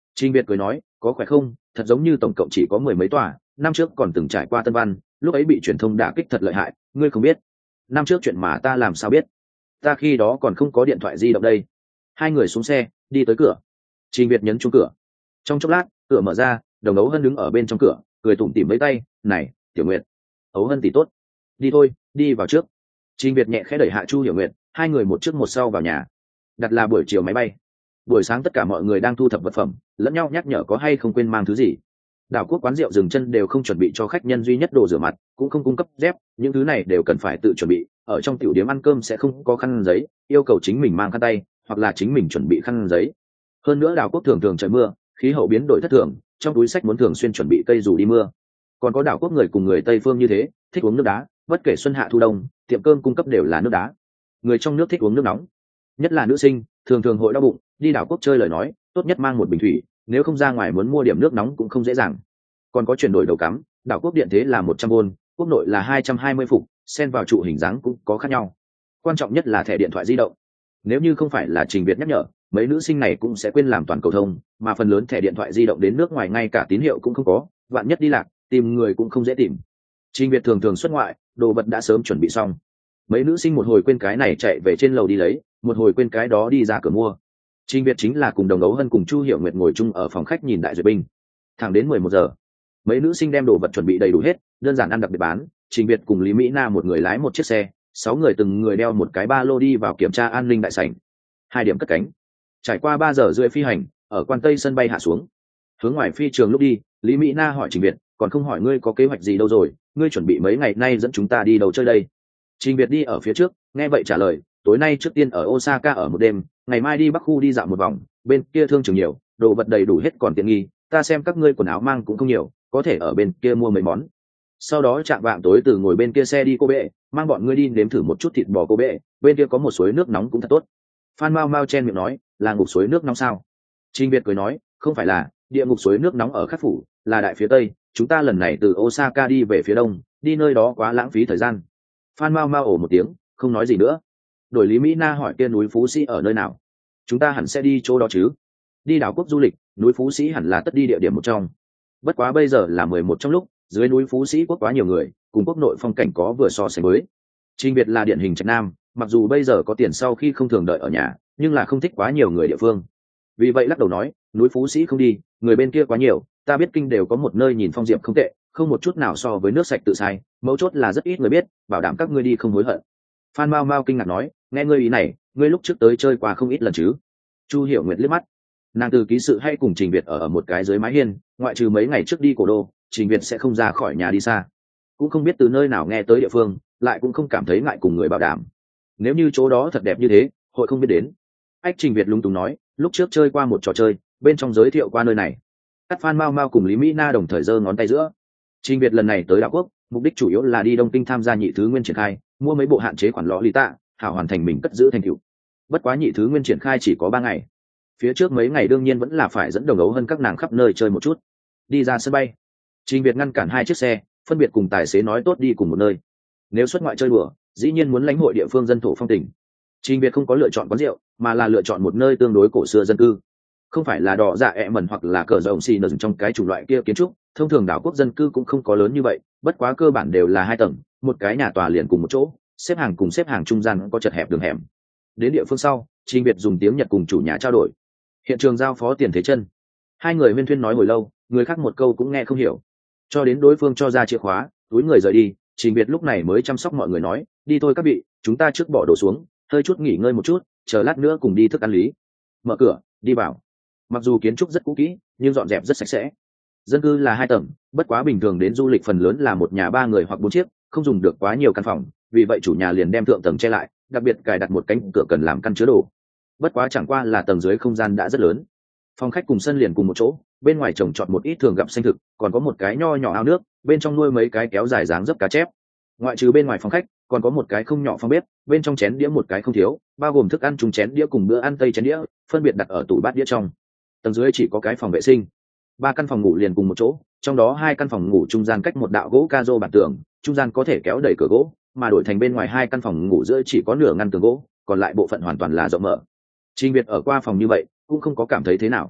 Trình Việt cười nói, có khỏe không, thật giống như tổng cộng chỉ có mười mấy tòa, năm trước còn từng trải qua Tân Văn, lúc ấy bị truyền thông đả kích thật lợi hại, ngươi không biết. Năm trước chuyện mà ta làm sao biết, ta khi đó còn không có điện thoại di động đây. Hai người xuống xe đi tới cửa. Trình Việt nhấn chuông cửa. Trong chốc lát cửa mở ra, Đồng Ấu Hân đứng ở bên trong cửa cười tủm tỉm với tay, này Tiểu Nguyệt. Ấu Hân tỷ tốt, đi thôi, đi vào trước. Trình Việt nhẹ khẽ đẩy hạ Chu Hiểu Nguyệt, hai người một trước một sau vào nhà. Đặt là buổi chiều máy bay. Buổi sáng tất cả mọi người đang thu thập vật phẩm, lẫn nhau nhắc nhở có hay không quên mang thứ gì. Đảo quốc quán rượu dừng chân đều không chuẩn bị cho khách nhân duy nhất đồ rửa mặt, cũng không cung cấp dép, những thứ này đều cần phải tự chuẩn bị. Ở trong tiểu điểm ăn cơm sẽ không có khăn giấy, yêu cầu chính mình mang khăn tay, hoặc là chính mình chuẩn bị khăn giấy. Hơn nữa đảo quốc thường thường trời mưa, khí hậu biến đổi thất thường, trong túi sách muốn thường xuyên chuẩn bị cây dù đi mưa. Còn có đảo quốc người cùng người Tây phương như thế, thích uống nước đá, bất kể xuân hạ thu đông, tiệm cơm cung cấp đều là nước đá. Người trong nước thích uống nước nóng, nhất là nữ sinh, thường thường hội đau bụng, đi đảo quốc chơi lời nói, tốt nhất mang một bình thủy, nếu không ra ngoài muốn mua điểm nước nóng cũng không dễ dàng. Còn có chuyển đổi đầu cắm, đảo quốc điện thế là 100V, quốc nội là 220 phục, xen vào trụ hình dáng cũng có khác nhau. Quan trọng nhất là thẻ điện thoại di động. Nếu như không phải là Trình Việt nhắc nhở, mấy nữ sinh này cũng sẽ quên làm toàn cầu thông, mà phần lớn thẻ điện thoại di động đến nước ngoài ngay cả tín hiệu cũng không có, vạn nhất đi lạc, tìm người cũng không dễ tìm. Trình Việt thường thường xuất ngoại, đồ vật đã sớm chuẩn bị xong. Mấy nữ sinh một hồi quên cái này chạy về trên lầu đi lấy, một hồi quên cái đó đi ra cửa mua. Trình Việt chính là cùng Đồng Ấu Hân cùng Chu Hiểu Nguyệt ngồi chung ở phòng khách nhìn đại duyệt binh. Thẳng đến 11 giờ, mấy nữ sinh đem đồ vật chuẩn bị đầy đủ hết, đơn giản ăn đặc biệt bán. Trình Việt cùng Lý Mỹ Na một người lái một chiếc xe, 6 người từng người đeo một cái ba lô đi vào kiểm tra an ninh đại sảnh. 2 điểm cất cánh. Trải qua 3 giờ rưỡi phi hành, ở quan Tây sân bay hạ xuống. Hướng ngoài phi trường lúc đi, Lý Mỹ Na hỏi Trình Việt, còn không hỏi ngươi có kế hoạch gì đâu rồi, ngươi chuẩn bị mấy ngày nay dẫn chúng ta đi đâu chơi đây? Trình Việt đi ở phía trước, nghe vậy trả lời, tối nay trước tiên ở Osaka ở một đêm, ngày mai đi Bắc khu đi dạo một vòng, bên kia thương trường nhiều, đồ vật đầy đủ hết còn tiện nghi, ta xem các ngươi quần áo mang cũng không nhiều, có thể ở bên kia mua mấy món. Sau đó chạm vạng tối từ ngồi bên kia xe đi Kobe, mang bọn ngươi đi nếm thử một chút thịt bò Kobe, bên kia có một suối nước nóng cũng thật tốt. Phan Mao Mao chen miệng nói, là ngục suối nước nóng sao? Trình Việt cười nói, không phải là, địa ngục suối nước nóng ở Khắc phủ, là đại phía tây, chúng ta lần này từ Osaka đi về phía đông, đi nơi đó quá lãng phí thời gian. Phan Mao Mao ồ một tiếng, không nói gì nữa. Đổi Lý Mỹ Na hỏi kia núi Phú Sĩ ở nơi nào? Chúng ta hẳn sẽ đi chỗ đó chứ? Đi đảo quốc du lịch, núi Phú Sĩ hẳn là tất đi địa điểm một trong. Bất quá bây giờ là 11 trong lúc, dưới núi Phú Sĩ quốc quá nhiều người, cùng quốc nội phong cảnh có vừa so sánh với. Trình Việt là điển hình trạch nam, mặc dù bây giờ có tiền sau khi không thường đợi ở nhà, nhưng là không thích quá nhiều người địa phương. Vì vậy lắc đầu nói, núi Phú Sĩ không đi, người bên kia quá nhiều, ta biết kinh đều có một nơi nhìn phong diệp không tệ, không một chút nào so với nước sạch tự sai, mấu chốt là rất ít người biết, bảo đảm các ngươi đi không hối hận. Phan Mao Mao kinh ngạc nói, nghe ngươi ý này, ngươi lúc trước tới chơi qua không ít lần chứ? Chu Hiểu Nguyệt liếc mắt, nàng từ ký sự hay cùng Trình Việt ở một cái dưới mái hiên, ngoại trừ mấy ngày trước đi cổ đô, Trình Việt sẽ không ra khỏi nhà đi xa, cũng không biết từ nơi nào nghe tới địa phương, lại cũng không cảm thấy ngại cùng người bảo đảm. Nếu như chỗ đó thật đẹp như thế, hội không biết đến. Ách Trình Việt lung túng nói, lúc trước chơi qua một trò chơi, bên trong giới thiệu qua nơi này. Cắt Phan Mao Mao cùng Lý Mỹ Na đồng thời giơ ngón tay giữa. Trình Việt lần này tới đảo quốc, mục đích chủ yếu là đi Đông Kinh tham gia nhị thứ nguyên triển khai, mua mấy bộ hạn chế khoản lọ lý tạ, hảo hoàn thành mình cất giữ thành tựu. Bất quá nhị thứ nguyên triển khai chỉ có 3 ngày. Phía trước mấy ngày đương nhiên vẫn là phải dẫn Đồng Ấu Hân các nàng khắp nơi chơi một chút. Đi ra sân bay, Trình Việt ngăn cản 2 chiếc xe, phân biệt cùng tài xế nói tốt đi cùng một nơi. Nếu xuất ngoại chơi đùa, dĩ nhiên muốn lãnh hội địa phương dân thổ phong tình. Trình Việt không có lựa chọn quán rượu, mà là lựa chọn một nơi tương đối cổ xưa dân cư. Không phải là đỏ dạ ẹ mẩn hoặc là cờ rồng xì nở trong cái chủng loại kia kiến trúc, thông thường đảo quốc dân cư cũng không có lớn như vậy, bất quá cơ bản đều là 2 tầng, một cái nhà tòa liền cùng một chỗ, xếp hàng cùng xếp hàng trung gian có chật hẹp đường hẻm. Đến địa phương sau, Trình Việt dùng tiếng Nhật cùng chủ nhà trao đổi. Hiện trường giao phó tiền thế chân. 2 người huyên thuyên nói hồi lâu, người khác một câu cũng nghe không hiểu. Cho đến đối phương cho ra chìa khóa, túi người rời đi, Trình Việt lúc này mới chăm sóc mọi người nói, đi thôi các vị, chúng ta trước bỏ đồ xuống, hơi chút nghỉ ngơi một chút, chờ lát nữa cùng đi thức ăn lý. Mở cửa, đi vào. Mặc dù kiến trúc rất cũ kỹ, nhưng dọn dẹp rất sạch sẽ. Dân cư là 2 tầng, bất quá bình thường đến du lịch phần lớn là một nhà 3 người hoặc 4 chiếc, không dùng được quá nhiều căn phòng, vì vậy chủ nhà liền đem thượng tầng che lại, đặc biệt cài đặt một cánh cửa cần làm căn chứa đồ. Bất quá chẳng qua là tầng dưới không gian đã rất lớn. Phòng khách cùng sân liền cùng một chỗ, bên ngoài trồng trọt một ít thường gặp xanh thực, còn có một cái nho nhỏ ao nước, bên trong nuôi mấy cái kéo dài dáng dấp cá chép. Ngoại trừ bên ngoài phòng khách, còn có một cái không nhỏ phòng bếp, bên trong chén đĩa một cái không thiếu, bao gồm thức ăn chung chén đĩa cùng bữa ăn tây chén đĩa, phân biệt đặt ở tủ bát đĩa trong. Tầng dưới chỉ có cái phòng vệ sinh. 3 căn phòng ngủ liền cùng một chỗ, trong đó 2 căn phòng ngủ trung gian cách một đạo gỗ ca rô bản tường, trung gian có thể kéo đẩy cửa gỗ, mà đổi thành bên ngoài 2 căn phòng ngủ giữa chỉ có nửa ngăn tường gỗ, còn lại bộ phận hoàn toàn là rộng mở. Trình Việt ở qua phòng như vậy, cũng không có cảm thấy thế nào.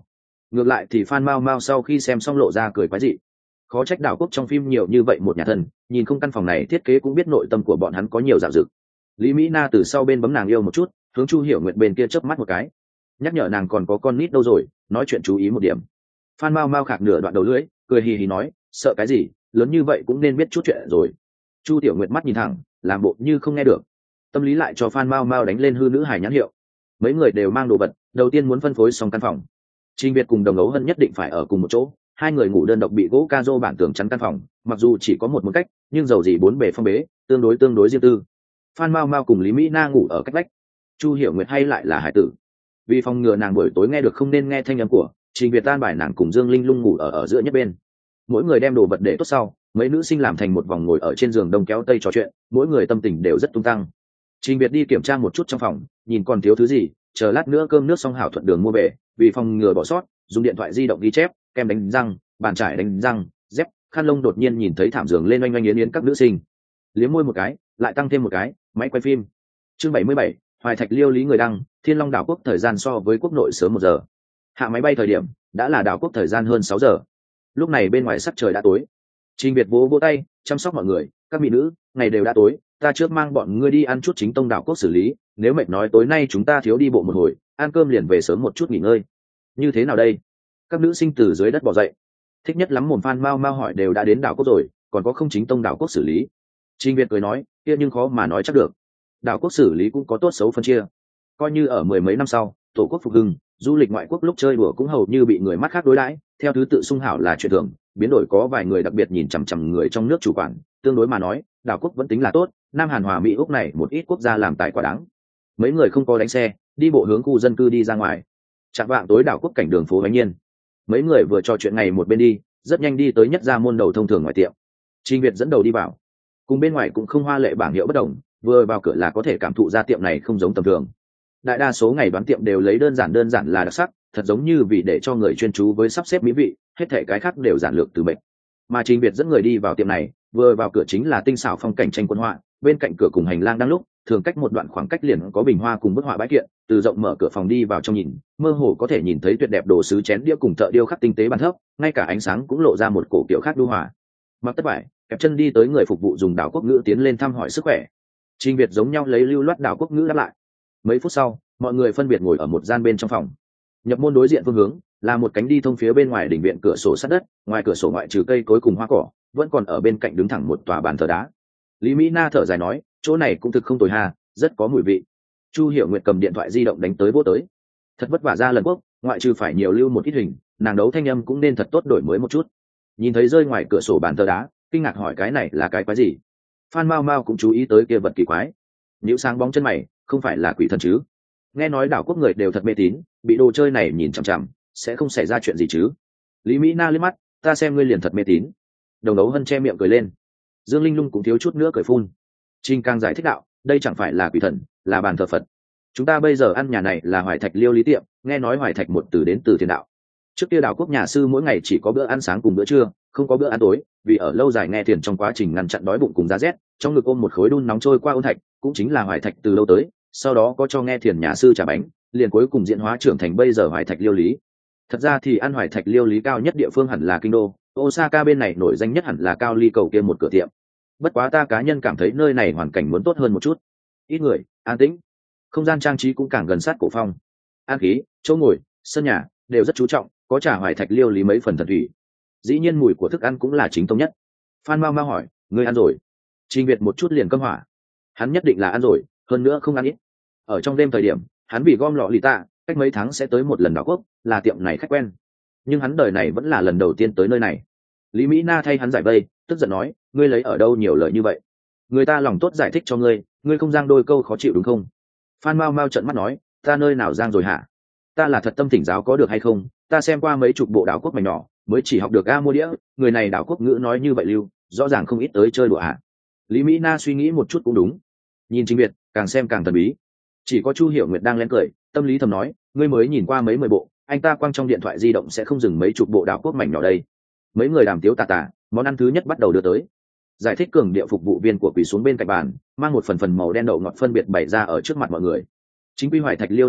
Ngược lại thì Phan Mao Mao sau khi xem xong lộ ra cười quái dị. Khó trách Đảo Quốc trong phim nhiều như vậy một nhà thân, nhìn không căn phòng này thiết kế cũng biết nội tâm của bọn hắn có nhiều dạo dực. Lý Mỹ Na từ sau bên bấm nàng yêu một chút, hướng Chu Hiểu Nguyệt bên kia chớp mắt một cái, nhắc nhở nàng còn có con nít đâu rồi, nói chuyện chú ý một điểm. Phan Mao Mao khạc nửa đoạn đầu lưỡi, cười hì hì nói, sợ cái gì, lớn như vậy cũng nên biết chút chuyện rồi. Chu Tiểu Nguyệt mắt nhìn thẳng, làm bộ như không nghe được. Tâm lý lại cho Phan Mao Mao đánh lên hư nữ hài nhãn hiệu. Mấy người đều mang đồ vật, đầu tiên muốn phân phối xong căn phòng. Trình Việt cùng Đồng Ấu Hân nhất định phải ở cùng một chỗ, hai người ngủ đơn độc bị gỗ ca rô bản tường chắn căn phòng, mặc dù chỉ có một cách, nhưng dầu gì bốn bề phong bế, tương đối riêng tư. Phan Mao Mao cùng Lý Mỹ Na ngủ ở cách vách. Chu Hiểu Nguyệt hay lại là hải tử, vì phòng ngừa nàng buổi tối nghe được không nên nghe thanh âm của, Trình Việt tan bài nàng cùng Dương Linh Lung ngủ ở giữa nhất bên. Mỗi người đem đồ vật để tốt sau, mấy nữ sinh làm thành một vòng ngồi ở trên giường đông kéo tây trò chuyện, mỗi người tâm tình đều rất tung tăng. Trình Việt đi kiểm tra một chút trong phòng, nhìn còn thiếu thứ gì, chờ lát nữa cơm nước xong hảo thuận đường mua về, vì phòng ngừa bỏ sót, dùng điện thoại di động ghi chép, kem đánh răng, bàn chải đánh răng, dép, khăn lông. Đột nhiên nhìn thấy thảm giường lên oanh oanh yến yến các nữ sinh, liếm môi một cái, lại tăng thêm một cái, máy quay phim. Chương 77, Hoài Thạch Liêu Lý người đăng, Thiên Long Đảo Quốc thời gian so với quốc nội sớm 1 giờ. Hạ máy bay thời điểm đã là Đảo Quốc thời gian hơn 6 giờ. Lúc này bên ngoài sắc trời đã tối. Trình Việt vỗ tay, chăm sóc mọi người, các mỹ nữ, ngày đều đã tối, ta trước mang bọn ngươi đi ăn chút chính tông Đảo Quốc xử lý, nếu mệt nói tối nay chúng ta thiếu đi bộ một hồi, ăn cơm liền về sớm một chút nghỉ ngơi. Như thế nào đây? Các nữ sinh từ dưới đất bò dậy. Thích nhất lắm mồm Phan Mao Mao hỏi đều đã đến Đảo Quốc rồi, còn có không chính tông Đảo Quốc xử lý. Trình Việt cười nói, kia nhưng khó mà nói chắc được. Đảo Quốc xử lý cũng có tốt xấu phân chia. Coi như ở mười mấy năm sau, tổ quốc phục hưng, du lịch ngoại quốc lúc chơi đùa cũng hầu như bị người mắt khác đối đãi, theo thứ tự sung hảo là chuyện thường, biến đổi có vài người đặc biệt nhìn chằm chằm người trong nước chủ quản, tương đối mà nói, Đảo Quốc vẫn tính là tốt, Nam Hàn Hòa Mỹ Úc này một ít quốc gia làm tài quá đáng. Mấy người không có đánh xe, đi bộ hướng khu dân cư đi ra ngoài. Chạng vạng tối Đảo Quốc cảnh đường phố bánh nhiên. Mấy người vừa trò chuyện ngày một bên đi, rất nhanh đi tới nhất gia môn đầu thông thường ngoài tiệm. Trình Việt dẫn đầu đi vào. Cùng bên ngoài cũng không hoa lệ bảng hiệu bất đồng, vừa vào cửa là có thể cảm thụ ra tiệm này không giống tầm thường. Đại đa số ngày bán tiệm đều lấy đơn giản là đặc sắc, thật giống như vì để cho người chuyên chú với sắp xếp mỹ vị, hết thảy cái khác đều giản lược từ bệnh. Mà Trình Việt dẫn người đi vào tiệm này, vừa vào cửa chính là tinh xảo phong cảnh tranh quân họa, bên cạnh cửa cùng hành lang đang lúc, thường cách một đoạn khoảng cách liền có bình hoa cùng bức họa bãi kiện, từ rộng mở cửa phòng đi vào trong nhìn, mơ hồ có thể nhìn thấy tuyệt đẹp đồ sứ chén đĩa cùng thợ điêu khắc tinh tế bàn thấp, ngay cả ánh sáng cũng lộ ra một cổ kiểu khác đu hòa. Mặc tất bại, kẹp chân đi tới người phục vụ dùng Đảo Quốc ngữ tiến lên thăm hỏi sức khỏe. Trình Việt giống nhau lấy lưu loát Đảo Quốc ngữ đáp lại. Mấy phút sau, mọi người phân biệt ngồi ở một gian bên trong phòng. Nhập môn đối diện phương hướng là một cánh đi thông phía bên ngoài đỉnh viện cửa sổ sát đất, ngoài cửa sổ ngoại trừ cây cối cùng hoa cỏ, vẫn còn ở bên cạnh đứng thẳng một tòa bàn thờ đá. Lý Mỹ Na thở dài nói, chỗ này cũng thực không tồi ha, rất có mùi vị. Chu Hiểu Nguyệt cầm điện thoại di động đánh tới vô tới. Thật vất vả ra lần quốc, ngoại trừ phải nhiều lưu một ít hình, nàng đấu thanh âm cũng nên thật tốt đổi mới một chút. Nhìn thấy rơi ngoài cửa sổ bàn thờ đá, kinh ngạc hỏi cái này là cái quái gì. Phan Mao Mao cũng chú ý tới kia vật kỳ quái. Nếu sáng bóng chân mày, không phải là quỷ thần chứ? Nghe nói Đảo Quốc người đều thật mê tín, bị đồ chơi này nhìn chằm chằm, sẽ không xảy ra chuyện gì chứ? Lý Mỹ Na liếc mắt, ta xem ngươi liền thật mê tín. Đồng Đấu Hân che miệng cười lên. Dương Linh Lung cũng thiếu chút nữa cười phun. Trình Càng giải thích đạo, đây chẳng phải là quỷ thần, là bàn thờ Phật. Chúng ta bây giờ ăn nhà này là Hoài Thạch Liêu Lý tiệm, nghe nói Hoài Thạch một từ đến từ Thiên đạo. Trước kia Đảo Quốc nhà sư mỗi ngày chỉ có bữa ăn sáng cùng bữa trưa, không có bữa ăn tối, vì ở lâu dài nghe thiền trong quá trình ngăn chặn đói bụng cùng giá rét, trong ngực ôm một khối đun nóng trôi qua ôn thạch, cũng chính là Hoài Thạch từ lâu tới, sau đó có cho nghe thiền nhà sư trả bánh, liền cuối cùng diễn hóa trưởng thành bây giờ Hoài Thạch Liêu Lý. Thật ra thì ăn Hoài Thạch Liêu Lý cao nhất địa phương hẳn là kinh đô, Osaka bên này nổi danh nhất hẳn là Cao Ly cầu kia một cửa tiệm. Bất quá ta cá nhân cảm thấy nơi này hoàn cảnh muốn tốt hơn một chút, ít người, an tĩnh, không gian trang trí cũng càng gần sát cổ phong, an khí, chỗ ngồi, sân nhà đều rất chú trọng, có trà Hoài Thạch Liêu Lý mấy phần thần thủy. Dĩ nhiên mùi của thức ăn cũng là chính tông nhất. Phan Mao Mao hỏi, ngươi ăn rồi? Trình Việt một chút liền câm hỏa. Hắn nhất định là ăn rồi, hơn nữa không ăn ít. Ở trong đêm thời điểm, hắn vì gom lọ lì tạ, cách mấy tháng sẽ tới một lần Đảo Quốc, là tiệm này khách quen. Nhưng hắn đời này vẫn là lần đầu tiên tới nơi này. Lý Mỹ Na thay hắn giải vây, tức giận nói, ngươi lấy ở đâu nhiều lời như vậy? Người ta lòng tốt giải thích cho ngươi, ngươi không giang đôi câu khó chịu đúng không? Phan Mao Mao trợn mắt nói, ta nơi nào giang rồi hả? Ta là thật tâm thỉnh giáo có được hay không? Ta xem qua mấy chục bộ Đảo Quốc mảnh nhỏ, mới chỉ học được a mua đĩa, người này Đảo Quốc ngữ nói như vậy lưu, rõ ràng không ít tới chơi đùa hả? Lý Mỹ Na suy nghĩ một chút cũng đúng. Nhìn Trình Việt, càng xem càng thần bí. Chỉ có Chu Hiểu Nguyệt đang lén cười, tâm lý thầm nói, ngươi mới nhìn qua mấy 10 bộ, anh ta quăng trong điện thoại di động sẽ không dừng mấy chục bộ Đảo Quốc mảnh nhỏ đây. Mấy người đàm tiếu tà tà, món ăn thứ nhất bắt đầu đưa tới. Giải thích cường điệu phục vụ viên của quỳ xuống bên cạnh bàn, mang một phần màu đen đậu ngọt phân biệt bày ra ở trước mặt mọi người. Chính quy Hoài Thạch Liêu Lý tiệm,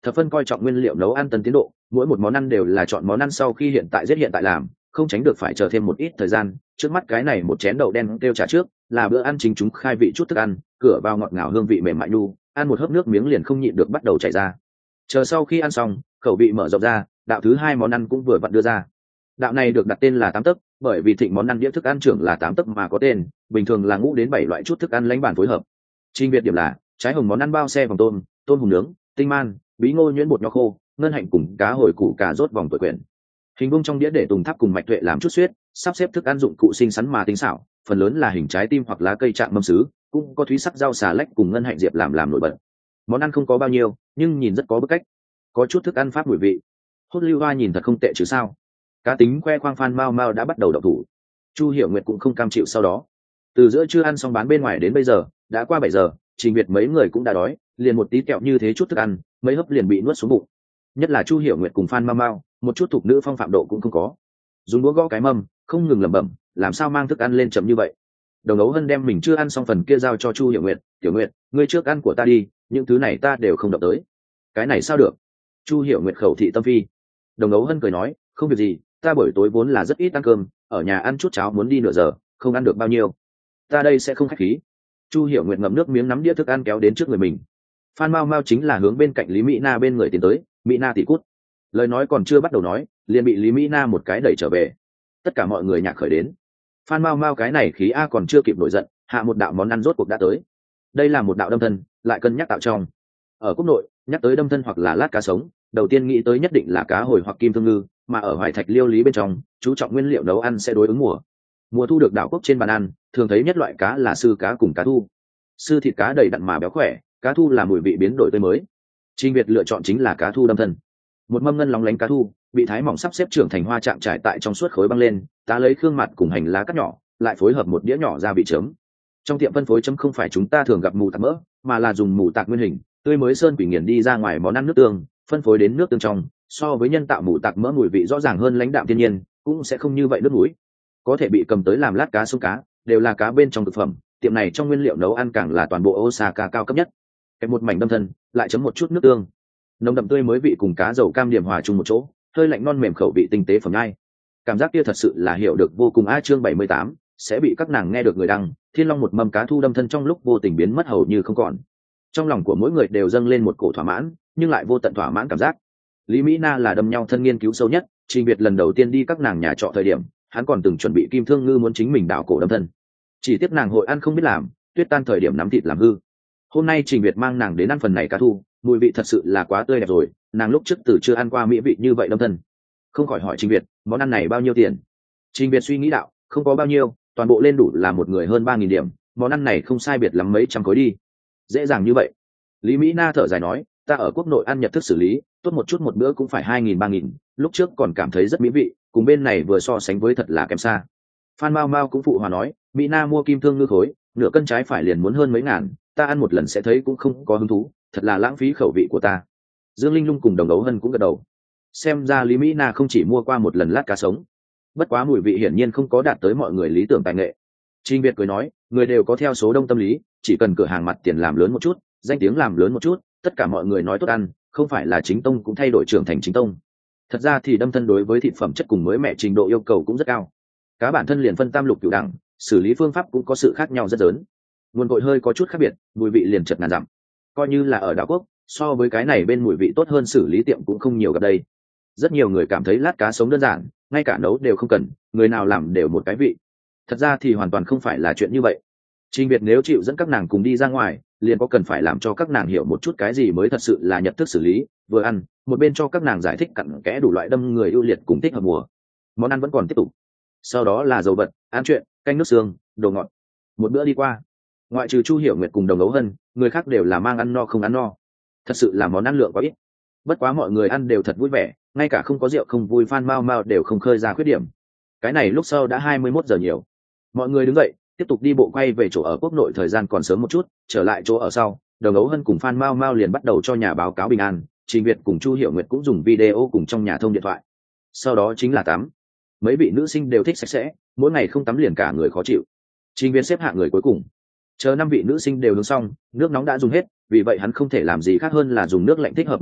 thập phân coi trọng nguyên liệu nấu ăn tân tiến độ, mỗi một món ăn đều là chọn món ăn sau khi hiện tại giết hiện tại làm, không tránh được phải chờ thêm một ít thời gian. Trước mắt cái này một chén đậu đen kêu trả trước là bữa ăn chính chúng khai vị chút thức ăn, cửa vào ngọt ngào hương vị mềm mại nhu, ăn một hớp nước miếng liền không nhịn được bắt đầu chảy ra. Chờ sau khi ăn xong, khẩu vị mở rộng ra, đạo thứ hai món ăn cũng vừa vặn đưa ra. Đạo này được đặt tên là tám tấc, bởi vì thịnh món ăn đĩa thức ăn trưởng là tám tấc mà có tên, bình thường là ngũ đến 7 loại chút thức ăn lãnh bản phối hợp. Trình biệt điểm là trái hồng món ăn bao xe vòng tôm, tôm hùm nướng, tinh man, bí ngô nhuyễn bột nho khô, ngân hạnh cùng cá hồi củ cà rốt vòng tuổi quyển. Hình vuông trong đĩa để tùng tháp cùng mạch tuệ làm chút xuyết, sắp xếp thức ăn dụng cụ xinh xắn mà tinh xảo, phần lớn là hình trái tim hoặc lá cây trạng mâm sứ, cũng có thúy sắc rau xà lách cùng ngân hạnh diệp làm nổi bật. Món ăn không có bao nhiêu, nhưng nhìn rất có bức cách, có chút thức ăn pháp mùi vị. Hốt Lưu Hoa nhìn thật không tệ chứ sao? Cá tính khoe khoang Phan Mao Mao đã bắt đầu động thủ. Chu Hiểu Nguyệt cũng không cam chịu sau đó. Từ giữa trưa ăn xong bán bên ngoài đến bây giờ, đã qua 7 giờ, Trình Việt mấy người cũng đã đói, liền một tí kẹo như thế chút thức ăn, mấy hớp liền bị nuốt xuống bụng. Nhất là Chu Hiểu Nguyệt cùng Phan Mao Mao, một chút thuộc nữ phong phạm độ cũng không có. Dùng đũa gõ cái mâm, không ngừng lẩm bẩm, làm sao mang thức ăn lên chậm như vậy. Đồng Ấu Hân đem mình chưa ăn xong phần kia giao cho Chu Hiểu Nguyệt, "Tiểu Nguyệt, ngươi trước ăn của ta đi, những thứ này ta đều không động tới." "Cái này sao được?" Chu Hiểu Nguyệt khẩu thị tâm phi. Đồng Ấu Hân cười nói, "Không việc gì, ta buổi tối vốn là rất ít ăn cơm, ở nhà ăn chút cháo muốn đi nửa giờ, không ăn được bao nhiêu. Ta đây sẽ không khách khí." Chu Hiểu Nguyệt ngậm nước miếng nắm đĩa thức ăn kéo đến trước người mình. Phan Mao Mao chính là hướng bên cạnh Lý Mỹ Na bên người tiến tới, "Mỹ Na tỷ cút." Lời nói còn chưa bắt đầu nói, liền bị Lý Mỹ Na một cái đẩy trở về. Tất cả mọi người nhạc khởi đến. Phan Mao Mao cái này khí a còn chưa kịp nổi giận, hạ một đạo món ăn rốt cuộc đã tới. Đây là một đạo đâm thân, lại cân nhắc tạo trong. Ở quốc nội, nhắc tới đâm thân hoặc là lát cá sống, đầu tiên nghĩ tới nhất định là cá hồi hoặc kim thương ngư, mà ở Hoài Thạch Liêu Lý bên trong, chú trọng nguyên liệu nấu ăn sẽ đối ứng mùa. Mùa thu được đảo quốc trên bàn ăn, thường thấy nhất loại cá là sư cá cùng cá thu. Sư thịt cá đầy đặn mà béo khỏe, cá thu là mùi vị biến đổi tươi mới. Trình Việt lựa chọn chính là cá thu đâm thân. Một mâm ngân lóng lánh cá thu, bị thái mỏng sắp xếp trưởng thành hoa chạm trải tại trong suốt khối băng lên, tá lấy khương mặt cùng hành lá cắt nhỏ, lại phối hợp một đĩa nhỏ gia vị chấm. Trong tiệm phân phối chấm không phải chúng ta thường gặp mù tạc mỡ, mà là dùng mù tạc nguyên hình, tươi mới sơn quỷ nghiền đi ra ngoài món ăn nước tương, phân phối đến nước tương trong, so với nhân tạo mù tạc mỡ mùi vị rõ ràng hơn lãnh đạm thiên nhiên, cũng sẽ không như vậy nước mũi. Có thể bị cầm tới làm lát cá sống cá, đều là cá bên trong thực phẩm, tiệm này trong nguyên liệu nấu ăn càng là toàn bộ Osaka cao cấp nhất. Kẹp một mảnh đâm thân, lại chấm một chút nước tương. Nồng đậm tươi mới vị cùng cá dầu cam điểm hòa chung một chỗ, hơi lạnh non mềm khẩu vị tinh tế phẩm ngay. Cảm giác kia thật sự là hiểu được vô cùng. Chương 78 sẽ bị các nàng nghe được người đăng, Thiên Long một mâm cá thu đâm thân trong lúc vô tình biến mất hầu như không còn. Trong lòng của mỗi người đều dâng lên một cổ thỏa mãn, nhưng lại vô tận thỏa mãn cảm giác. Lý Mỹ Na là đâm nhau thân nghiên cứu sâu nhất, Trình Việt lần đầu tiên đi các nàng nhà trọ thời điểm, hắn còn từng chuẩn bị kim thương ngư muốn chính mình đảo cổ đâm thân. Chỉ tiếc nàng hội ăn không biết làm, tuyết tan thời điểm nắm thịt làm hư. Hôm nay Trình Việt mang nàng đến ăn phần này cá thu, mùi vị thật sự là quá tươi đẹp rồi, nàng lúc trước từ chưa ăn qua mỹ vị như vậy đâm thân. Không khỏi hỏi Trình Việt, món ăn này bao nhiêu tiền? Trình Việt suy nghĩ đạo, không có bao nhiêu, toàn bộ lên đủ là một người hơn 3.000 điểm, món ăn này không sai biệt lắm mấy trăm khối đi. Dễ dàng như vậy. Lý Mỹ Na thở dài nói, ta ở quốc nội ăn nhật thức xử lý, tốt một chút một bữa cũng phải 2.000-3.000, lúc trước còn cảm thấy rất mỹ vị, cùng bên này vừa so sánh với thật là kém xa. Phan Mao Mao cũng phụ hòa nói, Mỹ Na mua kim thương ngư khối, nửa cân trái phải liền muốn hơn mấy ngàn, ta ăn một lần sẽ thấy cũng không có hứng thú, thật là lãng phí khẩu vị của ta. Dương Linh Lung cùng Đồng Ấu Hân cũng gật đầu. Xem ra Lý Mỹ Na không chỉ mua qua một lần lát cá sống, bất quá mùi vị hiển nhiên không có đạt tới mọi người lý tưởng tài nghệ. Trình Việt cười nói, người đều có theo số đông tâm lý, chỉ cần cửa hàng mặt tiền làm lớn một chút, danh tiếng làm lớn một chút, tất cả mọi người nói tốt ăn, không phải là chính tông cũng thay đổi trưởng thành chính tông. Thật ra thì đâm thân đối với thịt phẩm chất cùng mới mẹ trình độ yêu cầu cũng rất cao. Cá bản thân liền phân tam lục cửu đẳng, xử lý phương pháp cũng có sự khác nhau rất lớn. Nguồn cội hơi có chút khác biệt, mùi vị liền chật ngàn dặm. Coi như là ở đảo quốc, so với cái này bên mùi vị tốt hơn xử lý tiệm cũng không nhiều gặp đây. Rất nhiều người cảm thấy lát cá sống đơn giản, ngay cả nấu đều không cần, người nào làm đều một cái vị. Thật ra thì hoàn toàn không phải là chuyện như vậy. Trình Việt nếu chịu dẫn các nàng cùng đi ra ngoài, liền có cần phải làm cho các nàng hiểu một chút cái gì mới thật sự là nhận thức xử lý, vừa ăn, một bên cho các nàng giải thích cặn kẽ đủ loại đâm người ưu liệt cùng thích hợp mùa. Món ăn vẫn còn tiếp tục. Sau đó là dầu vật, ăn chuyện, canh nước xương, đồ ngọt. Một bữa đi qua, ngoại trừ Chu Hiểu Nguyệt cùng Đồng Ấu Hân, người khác đều là mang ăn no không ăn no. Thật sự là món ăn lượng quá ít. Bất quá mọi người ăn đều thật vui vẻ, ngay cả không có rượu không vui Phan Mao Mao đều không khơi ra khuyết điểm. Cái này lúc sau đã 21 giờ nhiều. Mọi người đứng dậy, tiếp tục đi bộ quay về chỗ ở quốc nội, thời gian còn sớm một chút, trở lại chỗ ở sau, Đồng Ấu Hân cùng Phan Mao Mao liền bắt đầu cho nhà báo cáo bình an, Trình Việt cùng Chu Hiểu Nguyệt cũng dùng video cùng trong nhà thông điện thoại. Sau đó chính là tắm. Mấy vị nữ sinh đều thích sạch sẽ, mỗi ngày không tắm liền cả người khó chịu. Trình Việt xếp hạng người cuối cùng. Chờ 5 vị nữ sinh đều hướng xong, nước nóng đã dùng hết, vì vậy hắn không thể làm gì khác hơn là dùng nước lạnh thích hợp một cái,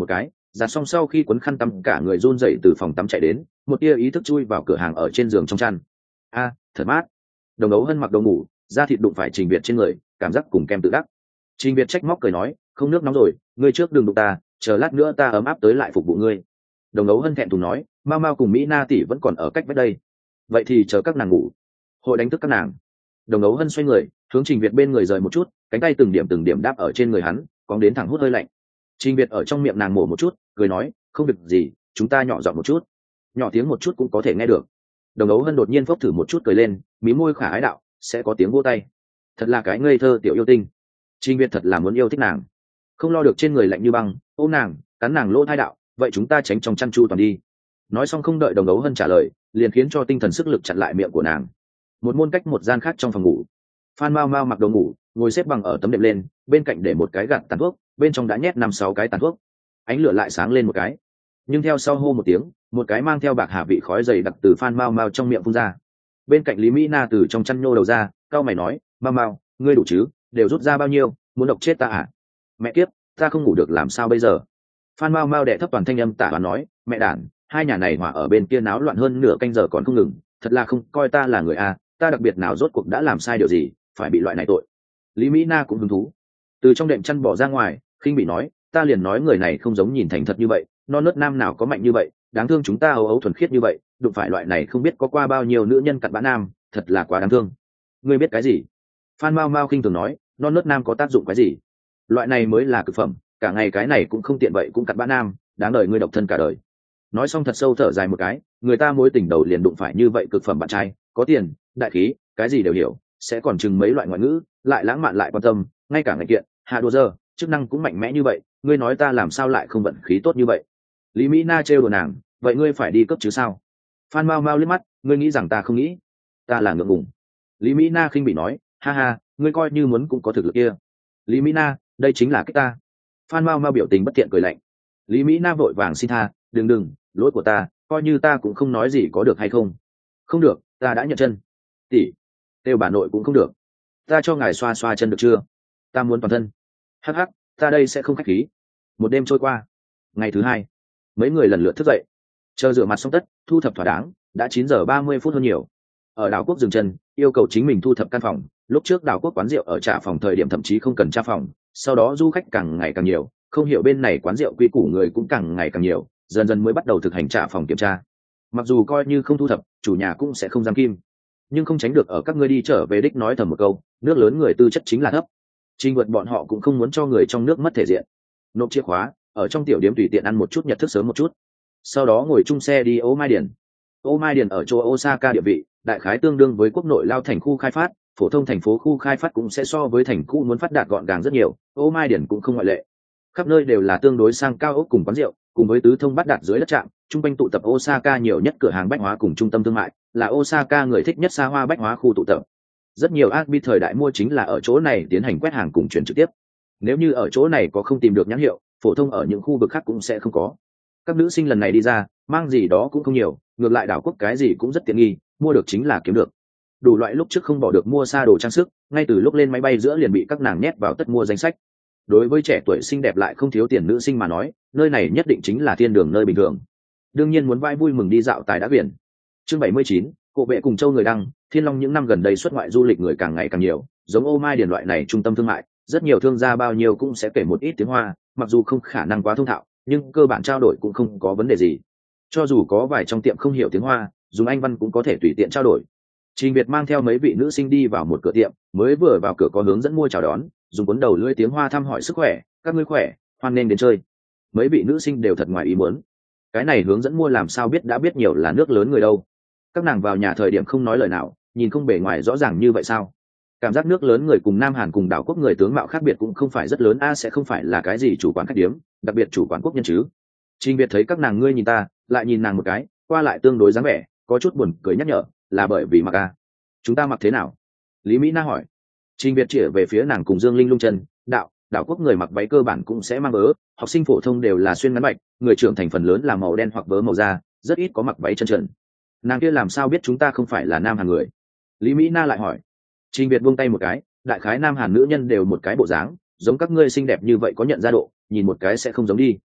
giặt xong sau khi quấn khăn tắm cả người run rẩy từ phòng tắm chạy đến, một tia ý thức chui vào cửa hàng ở trên giường trong chăn. A, thật mát. Đồng Ấu Hân mặc đồ ngủ, da thịt đụng phải Trình Việt trên người, cảm giác cùng kem tự đắc. Trình Việt trách móc cười nói, không nước nóng rồi, ngươi trước đừng đụng ta, chờ lát nữa ta ấm áp tới lại phục vụ ngươi. Đồng Ấu Hân thẹn thùng nói, Mao Mao cùng Mỹ Na tỷ vẫn còn ở cách vách đây, vậy thì chờ các nàng ngủ, hội đánh thức các nàng. Đồng Ấu Hân xoay người, hướng Trình Việt bên người rời một chút, cánh tay từng điểm đáp ở trên người hắn, cóng đến thẳng hút hơi lạnh. Trình Việt ở trong miệng nàng mổ một chút, cười nói, không việc gì, chúng ta nhỏ giọng một chút, nhỏ tiếng một chút cũng có thể nghe được. Đồng Ấu Hân đột nhiên phốc thử một chút cười lên, mí môi khả ái đạo, sẽ có tiếng vỗ tay. Thật là cái ngây thơ tiểu yêu tinh. Trình Việt thật là muốn yêu thích nàng, không lo được trên người lạnh như băng, ôm nàng, cắn nàng lỗ thai đạo, vậy chúng ta tránh trong chăn chu toàn đi. Nói xong không đợi Đồng Ấu Hân trả lời, liền khiến cho tinh thần sức lực chặn lại miệng của nàng. Một môn cách một gian khác trong phòng ngủ, Phan Mao Mao mặc đồ ngủ, ngồi xếp bằng ở tấm đệm lên, bên cạnh để một cái gạt tàn thuốc, bên trong đã nhét 5-6 cái tàn thuốc. Ánh lửa lại sáng lên một cái, nhưng theo sau hô một tiếng, một cái mang theo bạc hà vị khói dày đặc từ Phan Mao Mao trong miệng phun ra. Bên cạnh Lý Mỹ Na từ trong chăn nhô đầu ra, cao mày nói, Mao Mao, ngươi đủ chứ, đều rút ra bao nhiêu, muốn độc chết ta à? Mẹ kiếp, ta không ngủ được làm sao bây giờ? Phan Mao Mao đẻ thấp toàn thanh âm tả và nói, mẹ đản, hai nhà này hòa ở bên kia náo loạn hơn nửa canh giờ còn không ngừng, thật là không coi ta là người a, ta đặc biệt nào rốt cuộc đã làm sai điều gì, phải bị loại này tội. Lý Mỹ Na cũng hứng thú, từ trong đệm chăn bỏ ra ngoài, khinh bị nói, ta liền nói người này không giống nhìn thành thật như vậy, non nớt nam nào có mạnh như vậy, đáng thương chúng ta ấu ấu thuần khiết như vậy, đụng phải loại này không biết có qua bao nhiêu nữ nhân cặn bã nam, thật là quá đáng thương. Ngươi biết cái gì? Phan Mao Mao khinh thường nói, non nớt nam có tác dụng cái gì? Loại này mới là cực phẩm, cả ngày cái này cũng không tiện vậy cũng cặn bã nam, đáng đời ngươi độc thân cả đời. Nói xong thật sâu thở dài một cái, người ta mối tình đầu liền đụng phải như vậy cực phẩm bạn trai, có tiền, đại khí, cái gì đều hiểu, sẽ còn chừng mấy loại ngoại ngữ, lại lãng mạn lại quan tâm, ngay cả ngày kiện, hạ đua giờ, chức năng cũng mạnh mẽ như vậy, ngươi nói ta làm sao lại không vận khí tốt như vậy? Lý Mỹ Na trêu đùa nàng, vậy ngươi phải đi cấp chứ sao? Phan Mao Mao liếc mắt, ngươi nghĩ rằng ta không nghĩ? Ta là ngượng ngùng. Lý Mỹ Na khinh bị nói, ha ha, ngươi coi như muốn cũng có thực lực kia. Lý Mỹ Na, đây chính là cách ta. Phan Mao Mao biểu tình bất thiện cười lạnh. Lý Mỹ Na vội vàng xin tha, đừng, lỗi của ta, coi như ta cũng không nói gì có được hay không? Không được, ta đã nhận chân. Tỷ, kêu bà nội cũng không được. Ta cho ngài xoa xoa chân được chưa? Ta muốn toàn thân. Hắc hắc, ta đây sẽ không khách khí. Một đêm trôi qua, ngày thứ hai, mấy người lần lượt thức dậy, chờ rửa mặt xong tất, thu thập thỏa đáng, đã 9:30 hơn nhiều. Ở đảo quốc dừng chân, yêu cầu chính mình thu thập căn phòng. Lúc trước đảo quốc quán rượu ở trả phòng thời điểm thậm chí không cần tra phòng, sau đó du khách càng ngày càng nhiều, không hiểu bên này quán rượu quy củ người cũng càng ngày càng nhiều, dần dần mới bắt đầu thực hành trả phòng kiểm tra. Mặc dù coi như không thu thập, chủ nhà cũng sẽ không giam kim, nhưng không tránh được ở các ngươi đi trở về đích nói thầm một câu, nước lớn người tư chất chính là thấp. Trình vượt bọn họ cũng không muốn cho người trong nước mất thể diện. Nộp chìa khóa, ở trong tiểu điểm tùy tiện ăn một chút nhật thức sớm một chút, sau đó ngồi chung xe đi Ô Mai Điền. Ô Mai Điền ở châu Osaka địa vị, đại khái tương đương với quốc nội lao thành khu khai phát, phổ thông thành phố khu khai phát cũng sẽ so với thành cũ muốn phát đạt gọn gàng rất nhiều, Ô Mai Điền cũng không ngoại lệ. Khắp nơi đều là tương đối sang cao ốc cùng quán rượu, cùng với tứ thông bắt đạt dưới đất trạm, trung quanh tụ tập Osaka nhiều nhất cửa hàng bách hóa cùng trung tâm thương mại, là Osaka người thích nhất xa hoa bách hóa khu tụ tập. Rất nhiều Agbi thời đại mua chính là ở chỗ này tiến hành quét hàng cùng chuyển trực tiếp. Nếu như ở chỗ này có không tìm được nhãn hiệu, phổ thông ở những khu vực khác cũng sẽ không có. Các nữ sinh lần này đi ra, mang gì đó cũng không nhiều, ngược lại đảo quốc cái gì cũng rất tiện nghi, mua được chính là kiếm được. Đủ loại lúc trước không bỏ được mua xa đồ trang sức, ngay từ lúc lên máy bay giữa liền bị các nàng nhét vào tất mua danh sách. Đối với trẻ tuổi xinh đẹp lại không thiếu tiền nữ sinh mà nói, nơi này nhất định chính là thiên đường nơi bình thường. Đương nhiên muốn vai vui mừng đi dạo tại đã biển. Chương 79, Cổ Bệ cùng Châu người đăng, Thiên Long những năm gần đây xuất ngoại du lịch người càng ngày càng nhiều, giống Ô Mai Điền loại này trung tâm thương mại, rất nhiều thương gia bao nhiêu cũng sẽ kể một ít tiếng Hoa, mặc dù không khả năng quá thông thạo, nhưng cơ bản trao đổi cũng không có vấn đề gì. Cho dù có vài trong tiệm không hiểu tiếng Hoa, dùng Anh văn cũng có thể tùy tiện trao đổi. Trình Việt mang theo mấy vị nữ sinh đi vào một cửa tiệm, mới vừa vào cửa có hướng dẫn mua chào đón, dùng cuốn đầu lưỡi tiếng Hoa thăm hỏi sức khỏe, các ngươi khỏe, hoan nên đến chơi. Mấy vị nữ sinh đều thật ngoài ý muốn. Cái này hướng dẫn mua làm sao biết đã biết nhiều là nước lớn người đâu. Các nàng vào nhà thời điểm không nói lời nào, nhìn không bề ngoài rõ ràng như vậy sao? Cảm giác nước lớn người cùng Nam Hàn cùng đảo quốc người tướng mạo khác biệt cũng không phải rất lớn a, sẽ không phải là cái gì chủ quán khách điếm, đặc biệt chủ quán quốc nhân chứ. Trình Việt thấy các nàng ngươi nhìn ta, lại nhìn nàng một cái, qua lại tương đối dáng vẻ, có chút buồn cười nhắc nhở, là bởi vì mặc a. Chúng ta mặc thế nào? Lý Mỹ Na hỏi. Trình Việt chỉ về phía nàng cùng Dương Linh lung chân, đảo quốc người mặc váy cơ bản cũng sẽ mang vớ, học sinh phổ thông đều là xuyên ngắn bạch, người trưởng thành phần lớn là màu đen hoặc vớ màu da, rất ít có mặc váy chân trần. Nàng kia làm sao biết chúng ta không phải là Nam Hàn người? Lý Mỹ Na lại hỏi. Trình Việt buông tay một cái, đại khái Nam Hàn nữ nhân đều một cái bộ dáng, giống các ngươi xinh đẹp như vậy có nhận ra độ, nhìn một cái sẽ không giống đi.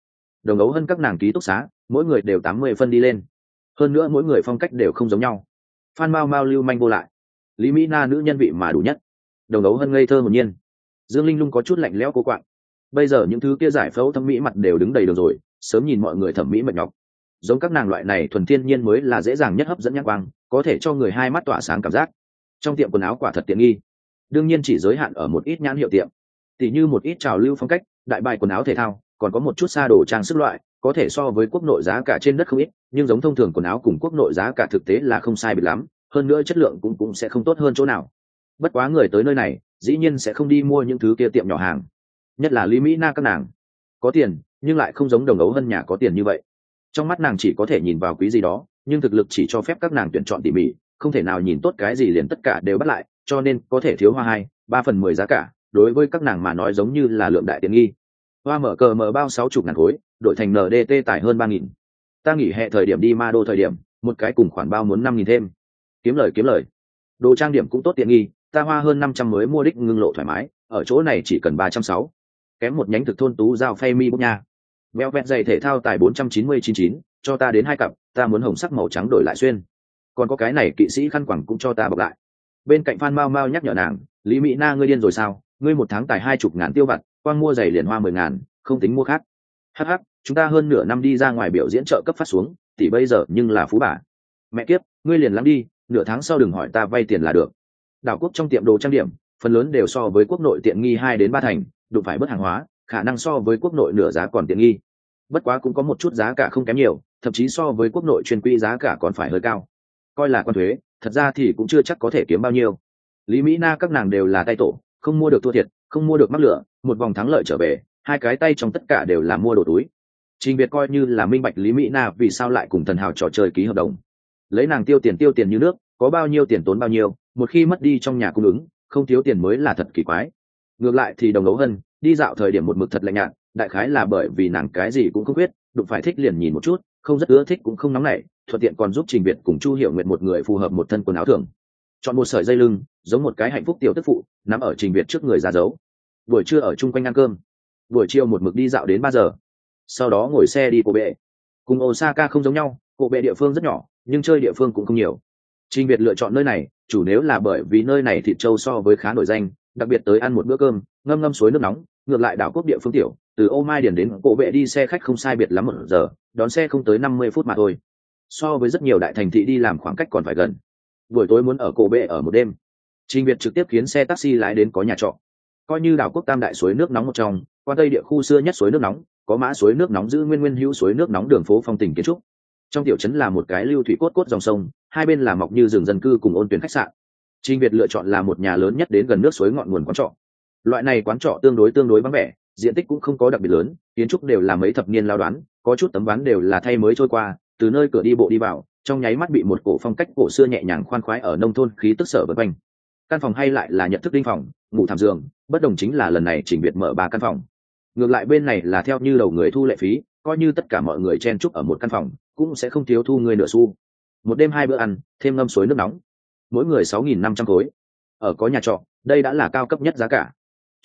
Đồng ấu hơn các nàng ký túc xá mỗi người đều 80 phân đi lên, hơn nữa mỗi người phong cách đều không giống nhau. Phan Mao Mao lưu manh vô lại, Lý Mỹ Na nữ nhân vị mà đủ nhất, Đồng ấu hơn ngây thơ hồn nhiên, Dương Linh Lung có chút lạnh lẽo cô quạng. Bây giờ những thứ kia giải phẫu thẩm mỹ mặt đều đứng đầy đường rồi, sớm nhìn mọi người thẩm mỹ mệt nhọc. Giống các nàng loại này thuần thiên nhiên mới là dễ dàng nhất hấp dẫn nhãn quang, có thể cho người hai mắt tỏa sáng cảm giác. Trong tiệm quần áo quả thật tiện nghi, đương nhiên chỉ giới hạn ở một ít nhãn hiệu tiệm, tỉ như một ít trào lưu phong cách, đại bài quần áo thể thao, còn có một chút xa đồ trang sức loại, có thể so với quốc nội giá cả trên đất không ít, nhưng giống thông thường quần áo cùng quốc nội giá cả thực tế là không sai biệt lắm, hơn nữa chất lượng cũng sẽ không tốt hơn chỗ nào. Bất quá người tới nơi này dĩ nhiên sẽ không đi mua những thứ kia tiệm nhỏ hàng, nhất là Lý Mỹ Na các nàng có tiền nhưng lại không giống Đồng ấu hân nhà có tiền như vậy. Trong mắt nàng chỉ có thể nhìn vào quý gì đó, nhưng thực lực chỉ cho phép các nàng tuyển chọn tỉ mỉ, không thể nào nhìn tốt cái gì liền tất cả đều bắt lại, cho nên có thể thiếu hoa 2/3 giá cả, đối với các nàng mà nói giống như là lượng đại tiện nghi. Hoa mở cờ mở bao 60.000 khối, đổi thành NDT tải hơn 3.000. Ta nghỉ hè thời điểm đi Ma Đô thời điểm, một cái cùng khoản bao muốn 5.000 thêm. Kiếm lời. Đồ trang điểm cũng tốt tiện nghi, ta hoa hơn 500 mới mua đích ngưng lộ thoải mái, ở chỗ này chỉ cần 360. Kém một nhánh thực thôn tú giao phay mi bút nha. Béo vẹt giày thể thao tài 499, cho ta đến 2 cặp, ta muốn hồng sắc màu trắng đổi lại xuyên. Còn có cái này kỵ sĩ khăn quẳng cũng cho ta bọc lại. Bên cạnh Phan Mao Mao nhắc nhở nàng, Lý Mỹ Na ngươi điên rồi sao, ngươi một tháng tài 20.000 tiêu vặt, quang mua giày liền hoa 10.000, không tính mua khác. Hắc hắc, chúng ta hơn nửa năm đi ra ngoài biểu diễn trợ cấp phát xuống, tỷ bây giờ nhưng là phú bà. Mẹ kiếp, ngươi liền lắm đi, nửa tháng sau đừng hỏi ta vay tiền là được. Đảo quốc trong tiệm đồ trang điểm, phần lớn đều so với quốc nội tiện nghi 2 đến 3 thành, đụng phải bớt hàng hóa, khả năng so với quốc nội nửa giá còn tiện nghi. Bất quá cũng có một chút giá cả không kém nhiều, thậm chí so với quốc nội chuyên quy giá cả còn phải hơi cao. Coi là quan thuế, thật ra thì cũng chưa chắc có thể kiếm bao nhiêu. Lý Mỹ Na các nàng đều là tay tổ, không mua được thua thiệt, không mua được mắc lửa, một vòng thắng lợi trở về, hai cái tay trong tất cả đều là mua đồ túi. Trình Việt coi như là minh bạch Lý Mỹ Na vì sao lại cùng thần hào trò chơi ký hợp đồng. Lấy nàng tiêu tiền như nước, có bao nhiêu tiền tốn bao nhiêu, một khi mất đi trong nhà cung ứng, không thiếu tiền mới là thật kỳ quái. Ngược lại thì Đồng ấu hân đi dạo thời điểm một mực thật lạnh nhạt, đại khái là bởi vì nàng cái gì cũng không biết, đụng phải thích liền nhìn một chút, không rất ưa thích cũng không nóng nảy, thuận tiện còn giúp Trình Việt cùng Chu Hiểu Nguyệt một người phù hợp một thân quần áo thường. Chọn một sợi dây lưng, giống một cái hạnh phúc tiểu tức phụ, nắm ở Trình Việt trước người ra dấu. Buổi trưa ở chung quanh ăn cơm, buổi chiều một mực đi dạo đến 3 giờ, sau đó ngồi xe đi Cổ Bệ. Cùng Osaka không giống nhau, Cổ Bệ địa phương rất nhỏ, nhưng chơi địa phương cũng không nhiều. Trình Việt lựa chọn nơi này, chủ nếu là bởi vì nơi này thịt trâu so với khá nổi danh, đặc biệt tới ăn một bữa cơm, ngâm suối nước nóng, ngược lại đảo quốc địa phương tiểu, từ Ô Mai Điền đến Cổ Bệ đi xe khách không sai biệt lắm 1 giờ, đón xe không tới 50 phút mà thôi. So với rất nhiều đại thành thị đi làm khoảng cách còn phải gần. Buổi tối muốn ở Cổ Bệ ở một đêm, Trình Việt trực tiếp khiến xe taxi lái đến có nhà trọ. Coi như đảo quốc tam đại suối nước nóng một trong, qua tây địa khu xưa nhất suối nước nóng, có mã suối nước nóng giữ nguyên hữu suối nước nóng đường phố phong tình kiến trúc. Trong tiểu trấn là một cái lưu thủy cốt dòng sông, hai bên là mọc như rừng dân cư cùng ôn tuyển khách sạn. Trình Việt lựa chọn là một nhà lớn nhất đến gần nước suối ngọn nguồn quán trọ. Loại này quán trọ tương đối vắng vẻ, diện tích cũng không có đặc biệt lớn, kiến trúc đều là mấy thập niên lao đoán, có chút tấm ván đều là thay mới trôi qua, từ nơi cửa đi bộ đi vào, trong nháy mắt bị một cổ phong cách cổ xưa nhẹ nhàng khoan khoái ở nông thôn khí tức sở vân quanh. Căn phòng hay lại là nhận thức đinh phòng, ngủ thảm giường, bất đồng chính là lần này Trình Việt mở 3 căn phòng. Ngược lại bên này là theo như đầu người thu lệ phí, coi như tất cả mọi người chen chúc ở một căn phòng, cũng sẽ không thiếu thu người nửa xu. Một đêm 2 bữa ăn, thêm ngâm suối nước nóng, mỗi người 6.500 khối. Ở có nhà trọ, đây đã là cao cấp nhất giá cả.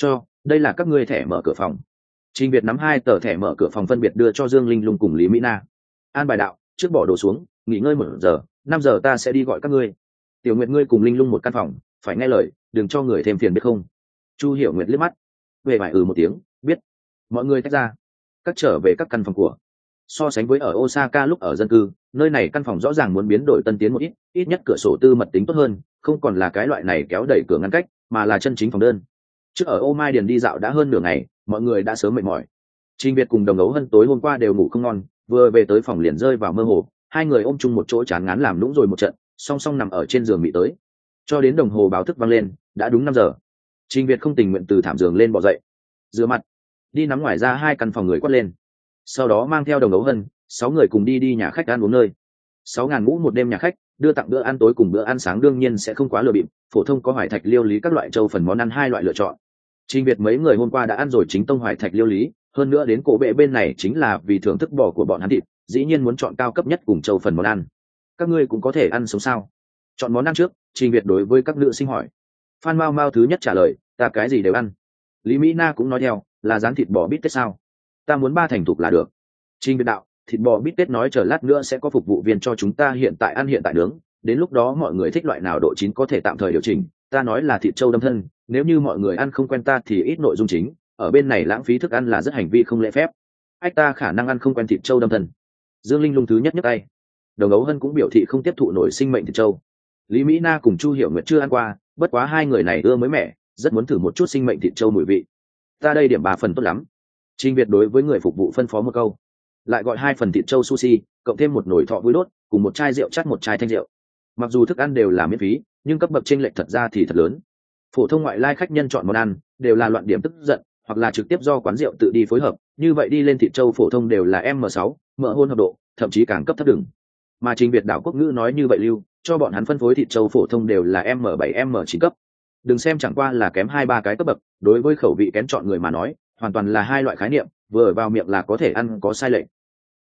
Đây là các ngươi thẻ mở cửa phòng. Trình Việt nắm 2 tờ thẻ mở cửa phòng phân biệt đưa cho Dương Linh Lung cùng Lý Mỹ Na. An bài đạo, trước bỏ đồ xuống, nghỉ ngơi 1 giờ, 5 giờ ta sẽ đi gọi các ngươi. Tiểu Nguyệt ngươi cùng Linh Lung một căn phòng, phải nghe lời, đừng cho người thêm phiền biết không? Chu Hiểu Nguyệt liếc mắt, về bài một tiếng, biết. Mọi người tách ra, các trở về các căn phòng của. So sánh với ở Osaka lúc ở dân cư, nơi này căn phòng rõ ràng muốn biến đổi tân tiến một ít nhất cửa sổ tư mật tính tốt hơn, không còn là cái loại này kéo đẩy cửa ngăn cách, mà là chân chính phòng đơn. Trước ở Ô Mai Điền đi dạo đã hơn nửa ngày, mọi người đã sớm mệt mỏi. Trình Việt cùng Đồng ấu hân tối hôm qua đều ngủ không ngon, vừa về tới phòng liền rơi vào mơ hồ, hai người ôm chung một chỗ chán ngán làm lũng rồi một trận, song song nằm ở trên giường bị tới. Cho đến đồng hồ báo thức vang lên, đã đúng 5 giờ. Trình Việt không tình nguyện từ thảm giường lên bò dậy, rửa mặt, đi nắm ngoài ra 2 căn phòng người quát lên. Sau đó mang theo Đồng ấu hân, 6 người cùng đi nhà khách ăn uống nơi. 6.000 ngũ một đêm nhà khách, đưa tặng bữa ăn tối cùng bữa ăn sáng đương nhiên sẽ không quá lừa bịp, phổ thông có hoài thạch liêu lý các loại châu phần món ăn 2 loại lựa chọn. Trình Việt mấy người hôm qua đã ăn rồi chính tông hoài thạch liêu lý, hơn nữa đến Cổ Bệ bên này chính là vì thưởng thức bò của bọn hắn thịt, dĩ nhiên muốn chọn cao cấp nhất cùng châu phần món ăn. Các ngươi cũng có thể ăn sống sao? Chọn món ăn trước, Trình Việt đối với các nữ sinh hỏi. Phan Mao Mao thứ nhất trả lời, ta cái gì đều ăn. Lý Mỹ Na cũng nói theo, là rán thịt bò bít tết sao? Ta muốn 3 thành thục là được. Trình Việt đạo, thịt bò bít tết nói chờ lát nữa sẽ có phục vụ viên cho chúng ta hiện tại ăn hiện tại nướng, đến lúc đó mọi người thích loại nào độ chín có thể tạm thời điều chỉnh. Ta nói là thịt trâu đâm thân, nếu như mọi người ăn không quen ta thì ít nội dung chính, ở bên này lãng phí thức ăn là rất hành vi không lễ phép. Ách ta khả năng ăn không quen thịt trâu đâm thân. Dương Linh lung thứ nhất nhấc tay. Đồng Ấu Hân cũng biểu thị không tiếp thụ nổi sinh mệnh thịt trâu. Lý Mỹ Na cùng Chu Hiểu Nguyệt chưa ăn qua, bất quá hai người này ưa mới mẻ, rất muốn thử một chút sinh mệnh thịt trâu mùi vị. Ta đây điểm 3 phần tốt lắm. Trình Việt đối với người phục vụ phân phó một câu, lại gọi 2 phần thịt trâu sushi, cộng thêm một nồi thọ vui đốt, cùng một chai rượu chắt một chai thanh rượu. Mặc dù thức ăn đều là miễn phí, nhưng cấp bậc chênh lệch thật ra thì thật lớn. Phổ thông ngoại lai khách nhân chọn món ăn đều là loạn điểm tức giận, hoặc là trực tiếp do quán rượu tự đi phối hợp, như vậy đi lên thịt trâu phổ thông đều là M6, mỡ hôn hợp độ, thậm chí càng cấp thấp đừng. Mà Trình Việt đảo quốc ngữ nói như vậy lưu, cho bọn hắn phân phối thịt trâu phổ thông đều là M7 M9 cấp. Đừng xem chẳng qua là kém 2-3 cái cấp bậc, đối với khẩu vị kén chọn người mà nói, hoàn toàn là hai loại khái niệm, vừa vào miệng là có thể ăn có sai lệch.